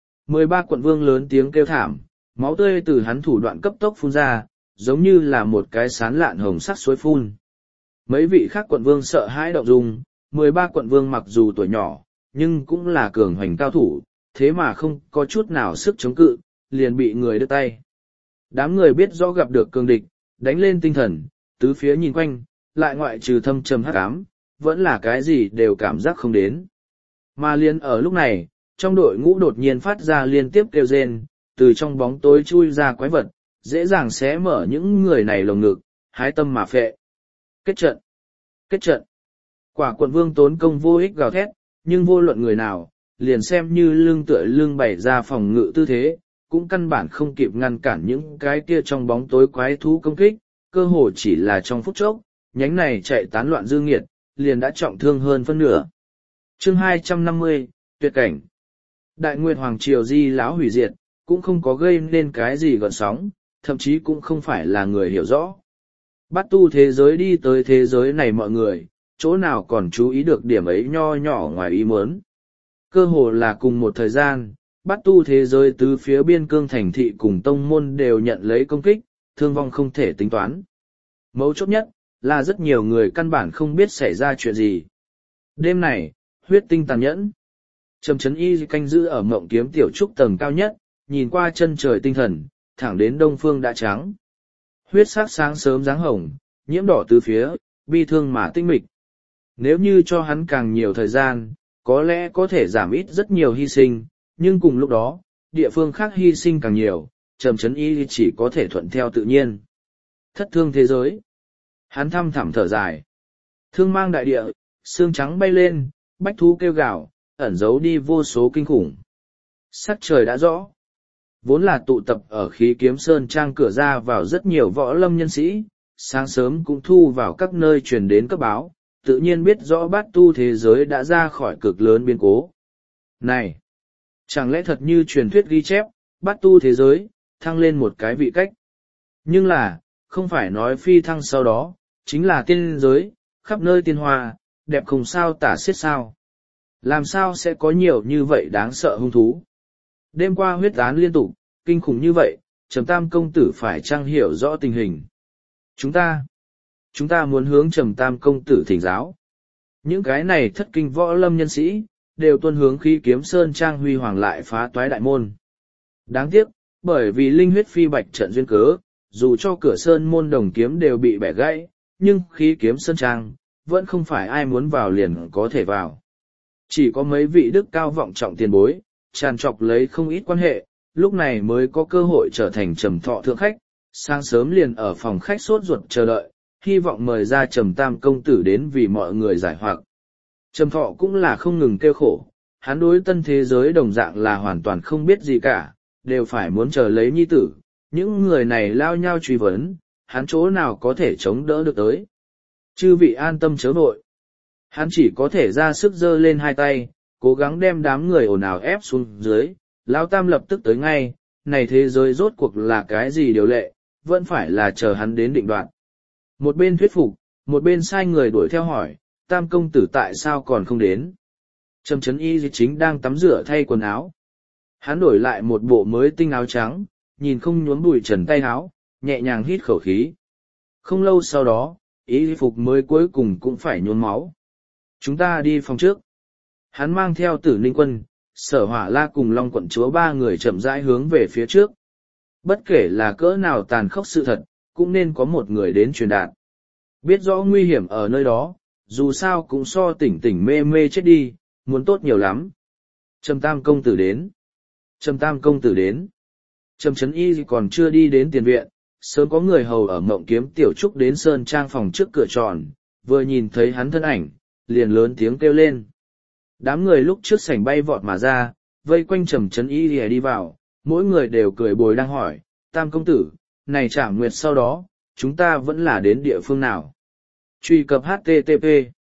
S1: 13 quận vương lớn tiếng kêu thảm, máu tươi từ hắn thủ đoạn cấp tốc phun ra, giống như là một cái sán lạn hồng sắc suối phun. Mấy vị khác quận vương sợ hãi động dung, 13 quận vương mặc dù tuổi nhỏ, nhưng cũng là cường hoành cao thủ, thế mà không có chút nào sức chống cự, liền bị người đứt tay. Đám người biết rõ gặp được cường địch, đánh lên tinh thần, tứ phía nhìn quanh, lại ngoại trừ thâm trầm hắc ám, vẫn là cái gì đều cảm giác không đến. Mà liền ở lúc này, trong đội ngũ đột nhiên phát ra liên tiếp kêu rên, từ trong bóng tối chui ra quái vật, dễ dàng xé mở những người này lồng ngực, hái tâm mà phệ. Kết trận! Kết trận! Quả quận vương tốn công vô ích gào thét, nhưng vô luận người nào, liền xem như lưng tựa lưng bày ra phòng ngự tư thế, cũng căn bản không kịp ngăn cản những cái kia trong bóng tối quái thú công kích, cơ hồ chỉ là trong phút chốc, nhánh này chạy tán loạn dư nghiệt, liền đã trọng thương hơn phân nửa. Chương 250, tuyệt cảnh. Đại Nguyệt Hoàng Triều di lão hủy diệt, cũng không có gây nên cái gì gợn sóng, thậm chí cũng không phải là người hiểu rõ. Bắt tu thế giới đi tới thế giới này mọi người, chỗ nào còn chú ý được điểm ấy nho nhỏ ngoài ý muốn. Cơ hồ là cùng một thời gian, bắt tu thế giới từ phía biên cương thành thị cùng tông môn đều nhận lấy công kích, thương vong không thể tính toán. Mấu chốt nhất, là rất nhiều người căn bản không biết xảy ra chuyện gì. Đêm này, huyết tinh tàn nhẫn. Trầm Chấn Y canh giữ ở Mộng Kiếm tiểu trúc tầng cao nhất, nhìn qua chân trời tinh thần, thẳng đến đông phương đã trắng. Huyết sắc sáng sớm dáng hồng, nhiễm đỏ tứ phía, bi thương mà tinh mịch. Nếu như cho hắn càng nhiều thời gian, có lẽ có thể giảm ít rất nhiều hy sinh, nhưng cùng lúc đó, địa phương khác hy sinh càng nhiều, Trầm Chấn Y chỉ có thể thuận theo tự nhiên. Thất thương thế giới. Hắn thăm thẳm thở dài. Thương mang đại địa, xương trắng bay lên, bách thú kêu gào, ẩn giấu đi vô số kinh khủng. Sắc trời đã rõ. Vốn là tụ tập ở Khí Kiếm Sơn trang cửa ra vào rất nhiều võ lâm nhân sĩ, sáng sớm cũng thu vào các nơi truyền đến cấp báo, tự nhiên biết rõ bát tu thế giới đã ra khỏi cực lớn biến cố. Này! Chẳng lẽ thật như truyền thuyết ghi chép, bát tu thế giới, thăng lên một cái vị cách. Nhưng là, không phải nói phi thăng sau đó, chính là tiên giới, khắp nơi tiên hoa, đẹp không sao tả xiết sao. Làm sao sẽ có nhiều như vậy đáng sợ hung thú? Đêm qua huyết án liên tục, kinh khủng như vậy, Trầm Tam công tử phải chăng hiểu rõ tình hình? Chúng ta muốn hướng Trầm Tam công tử thỉnh giáo. Những cái này thất kinh võ lâm nhân sĩ, đều tuân hướng Khí Kiếm Sơn trang huy hoàng lại phá toái đại môn. Đáng tiếc, bởi vì linh huyết phi bạch trận duyên cớ, dù cho cửa sơn môn đồng kiếm đều bị bẻ gãy, nhưng Khí Kiếm Sơn trang, vẫn không phải ai muốn vào liền có thể vào. Chỉ có mấy vị đức cao vọng trọng tiền bối, tràn trọc lấy không ít quan hệ, lúc này mới có cơ hội trở thành Trầm Thọ thượng khách, sáng sớm liền ở phòng khách sốt ruột chờ đợi, hy vọng mời ra Trầm Tam công tử đến vì mọi người giải hoặc. Trầm Thọ cũng là không ngừng kêu khổ, hắn đối tân thế giới đồng dạng là hoàn toàn không biết gì cả, đều phải muốn chờ lấy nhi tử, những người này lao nhau truy vấn, hắn chỗ nào có thể chống đỡ được tới. Chư vị an tâm chớ vội. Hắn chỉ có thể ra sức giơ lên hai tay, cố gắng đem đám người ồn ào ép xuống dưới, Lão Tam lập tức tới ngay, này thế giới rốt cuộc là cái gì điều lệ, vẫn phải là chờ hắn đến định đoạt. Một bên thuyết phục, một bên sai người đuổi theo hỏi, Tam công tử tại sao còn không đến? Trầm Chấn Y chính đang tắm rửa thay quần áo. Hắn đổi lại một bộ mới tinh áo trắng, nhìn không nhuốm bụi trần tay áo, nhẹ nhàng hít khẩu khí. Không lâu sau đó, y phục mới cuối cùng cũng phải nhuốm máu. Chúng ta đi phòng trước. Hắn mang theo Tử Ninh Quân, Sở Hỏa La cùng Long quận chúa ba người chậm rãi hướng về phía trước. Bất kể là cỡ nào tàn khốc sự thật, cũng nên có một người đến truyền đạt. Biết rõ nguy hiểm ở nơi đó, dù sao cũng so tỉnh tỉnh mê mê chết đi, muốn tốt nhiều lắm. Trầm Tam công tử đến. Trầm Tam công tử đến. Trầm Chấn Y còn chưa đi đến tiền viện, sớm có người hầu ở Mộng Kiếm Tiểu Trúc đến sơn trang phòng trước cửa tròn, vừa nhìn thấy hắn thân ảnh, liền lớn tiếng kêu lên. Đám người lúc trước sảnh bay vọt mà ra, vây quanh Trầm Chấn Y đi vào, mỗi người đều cười bồi đang hỏi, Tam công tử, này Trảm Nguyệt sau đó, chúng ta vẫn là đến địa phương nào? Truy cập HTTP.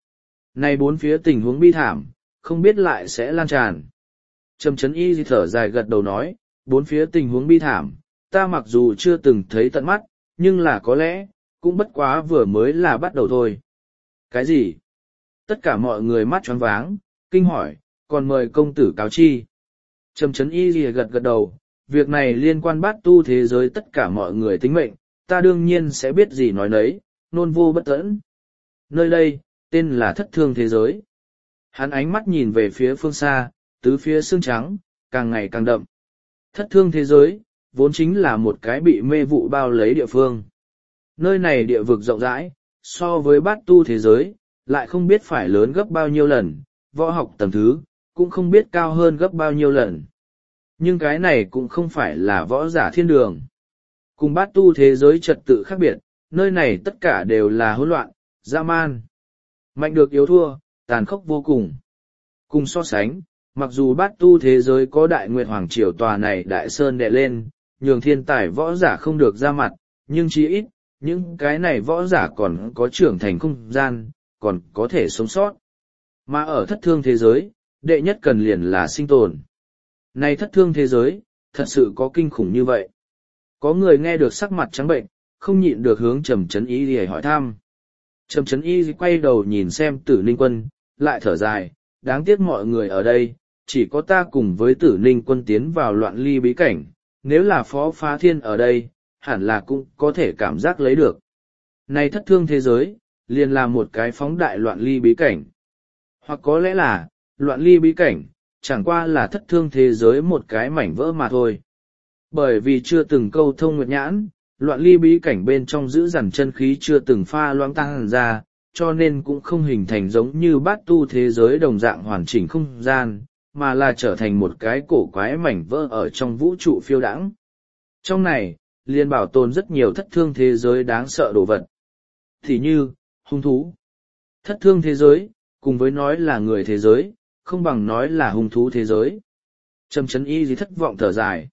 S1: Này bốn phía tình huống bi thảm, không biết lại sẽ lan tràn. Trầm Chấn Y thở dài gật đầu nói, bốn phía tình huống bi thảm, ta mặc dù chưa từng thấy tận mắt, nhưng là có lẽ, cũng bất quá vừa mới là bắt đầu thôi. Cái gì? Tất cả mọi người mắt choáng váng, kinh hỏi, còn mời công tử cáo chi. Trầm Chấn Y gật gật đầu, việc này liên quan bát tu thế giới tất cả mọi người tính mệnh, ta đương nhiên sẽ biết gì nói nấy, nôn vô bất tẫn. Nơi đây, tên là Thất Thương thế giới. Hắn ánh mắt nhìn về phía phương xa, tứ phía xương trắng, càng ngày càng đậm. Thất Thương thế giới, vốn chính là một cái bị mê vụ bao lấy địa phương. Nơi này địa vực rộng rãi, so với bát tu thế giới, lại không biết phải lớn gấp bao nhiêu lần, võ học tầng thứ, cũng không biết cao hơn gấp bao nhiêu lần. Nhưng cái này cũng không phải là võ giả thiên đường. Cùng bát tu thế giới trật tự khác biệt, nơi này tất cả đều là hỗn loạn, dã man. Mạnh được yếu thua, tàn khốc vô cùng. Cùng so sánh, mặc dù bát tu thế giới có đại nguyệt hoàng triều tòa này đại sơn đè lên, nhường thiên tài võ giả không được ra mặt, nhưng chí ít, những cái này võ giả còn có trưởng thành không gian, còn có thể sống sót. Mà ở Thất Thương thế giới, đệ nhất cần liền là sinh tồn. Này Thất Thương thế giới, thật sự có kinh khủng như vậy. Có người nghe được sắc mặt trắng bệnh, không nhịn được hướng Trầm Chấn Y để hỏi thăm. Trầm Chấn Y quay đầu nhìn xem Tử Ninh Quân, lại thở dài, đáng tiếc mọi người ở đây, chỉ có ta cùng với Tử Ninh Quân tiến vào loạn ly bí cảnh, nếu là Phó Phá Thiên ở đây, hẳn là cũng có thể cảm giác lấy được. Này Thất Thương thế giới, liền là một cái phóng đại loạn ly bí cảnh. Hoặc có lẽ là, loạn ly bí cảnh, chẳng qua là Thất Thương thế giới một cái mảnh vỡ mà thôi. Bởi vì chưa từng câu thông nguyệt nhãn, loạn ly bí cảnh bên trong giữ dằn chân khí chưa từng pha loãng tăng ra, cho nên cũng không hình thành giống như bát tu thế giới đồng dạng hoàn chỉnh không gian, mà là trở thành một cái cổ quái mảnh vỡ ở trong vũ trụ phiêu đãng. Trong này, liền bảo tồn rất nhiều thất thương thế giới đáng sợ đồ vật. Thì như, hung thú. Thất thương thế giới, cùng với nói là người thế giới, không bằng nói là hung thú thế giới. Trầm Chấn Y gì thất vọng thở dài.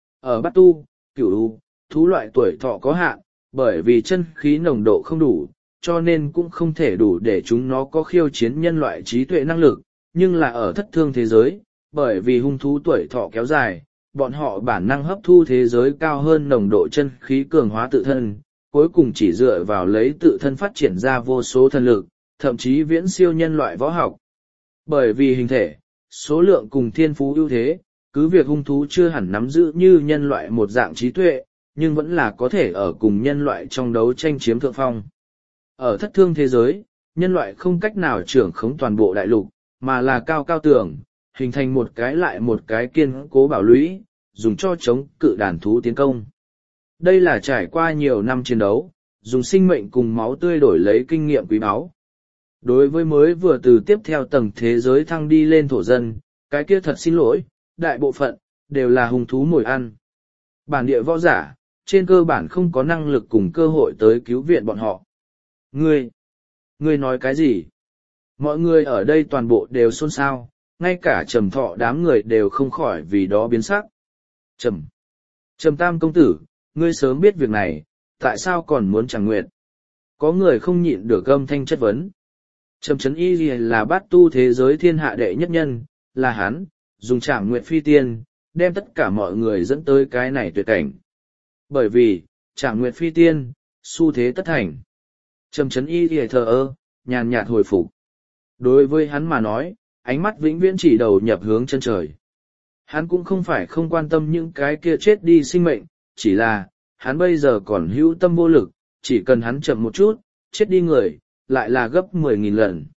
S1: Ở bát tu, cửu u, thú loại tuổi thọ có hạn, bởi vì chân khí nồng độ không đủ, cho nên cũng không thể đủ để chúng nó có khiêu chiến nhân loại trí tuệ năng lực, nhưng là ở thất thương thế giới, bởi vì hung thú tuổi thọ kéo dài, bọn họ bản năng hấp thu thế giới cao hơn nồng độ chân khí cường hóa tự thân, cuối cùng chỉ dựa vào lấy tự thân phát triển ra vô số thần lực, thậm chí viễn siêu nhân loại võ học. Bởi vì hình thể, số lượng cùng thiên phú ưu thế, cứ việc hung thú chưa hẳn nắm giữ như nhân loại một dạng trí tuệ, nhưng vẫn là có thể ở cùng nhân loại trong đấu tranh chiếm thượng phong. Ở thất thương thế giới, nhân loại không cách nào trưởng khống toàn bộ đại lục, mà là cao cao tường, hình thành một cái lại một cái kiên cố bảo lũy, dùng cho chống cự đàn thú tiến công. Đây là trải qua nhiều năm chiến đấu, dùng sinh mệnh cùng máu tươi đổi lấy kinh nghiệm quý báu. Đối với mới vừa từ tiếp theo tầng thế giới thăng đi lên thổ dân, cái kia thật xin lỗi, đại bộ phận, đều là hung thú mồi ăn. Bản địa võ giả, trên cơ bản không có năng lực cùng cơ hội tới cứu viện bọn họ. Ngươi nói cái gì? Mọi người ở đây toàn bộ đều xôn xao, ngay cả Trầm Thọ đám người đều không khỏi vì đó biến sắc. Trầm Tam công tử, ngươi sớm biết việc này, tại sao còn muốn Tràng Nguyệt? Có người không nhịn được âm thanh chất vấn. Trầm Trấn Y là bát tu thế giới thiên hạ đệ nhất nhân, là hắn, dùng Tràng Nguyệt phi tiên, đem tất cả mọi người dẫn tới cái này tuyệt cảnh. Bởi vì, Tràng Nguyệt phi tiên, xu thế tất thành. Trầm Trấn Y thờ ơ, nhàn nhạt hồi phục. Đối với hắn mà nói, ánh mắt vĩnh viễn chỉ đầu nhập hướng chân trời. Hắn cũng không phải không quan tâm những cái kia chết đi sinh mệnh, chỉ là, hắn bây giờ còn hữu tâm vô lực, chỉ cần hắn chậm một chút, chết đi người, lại là gấp 10.000 lần.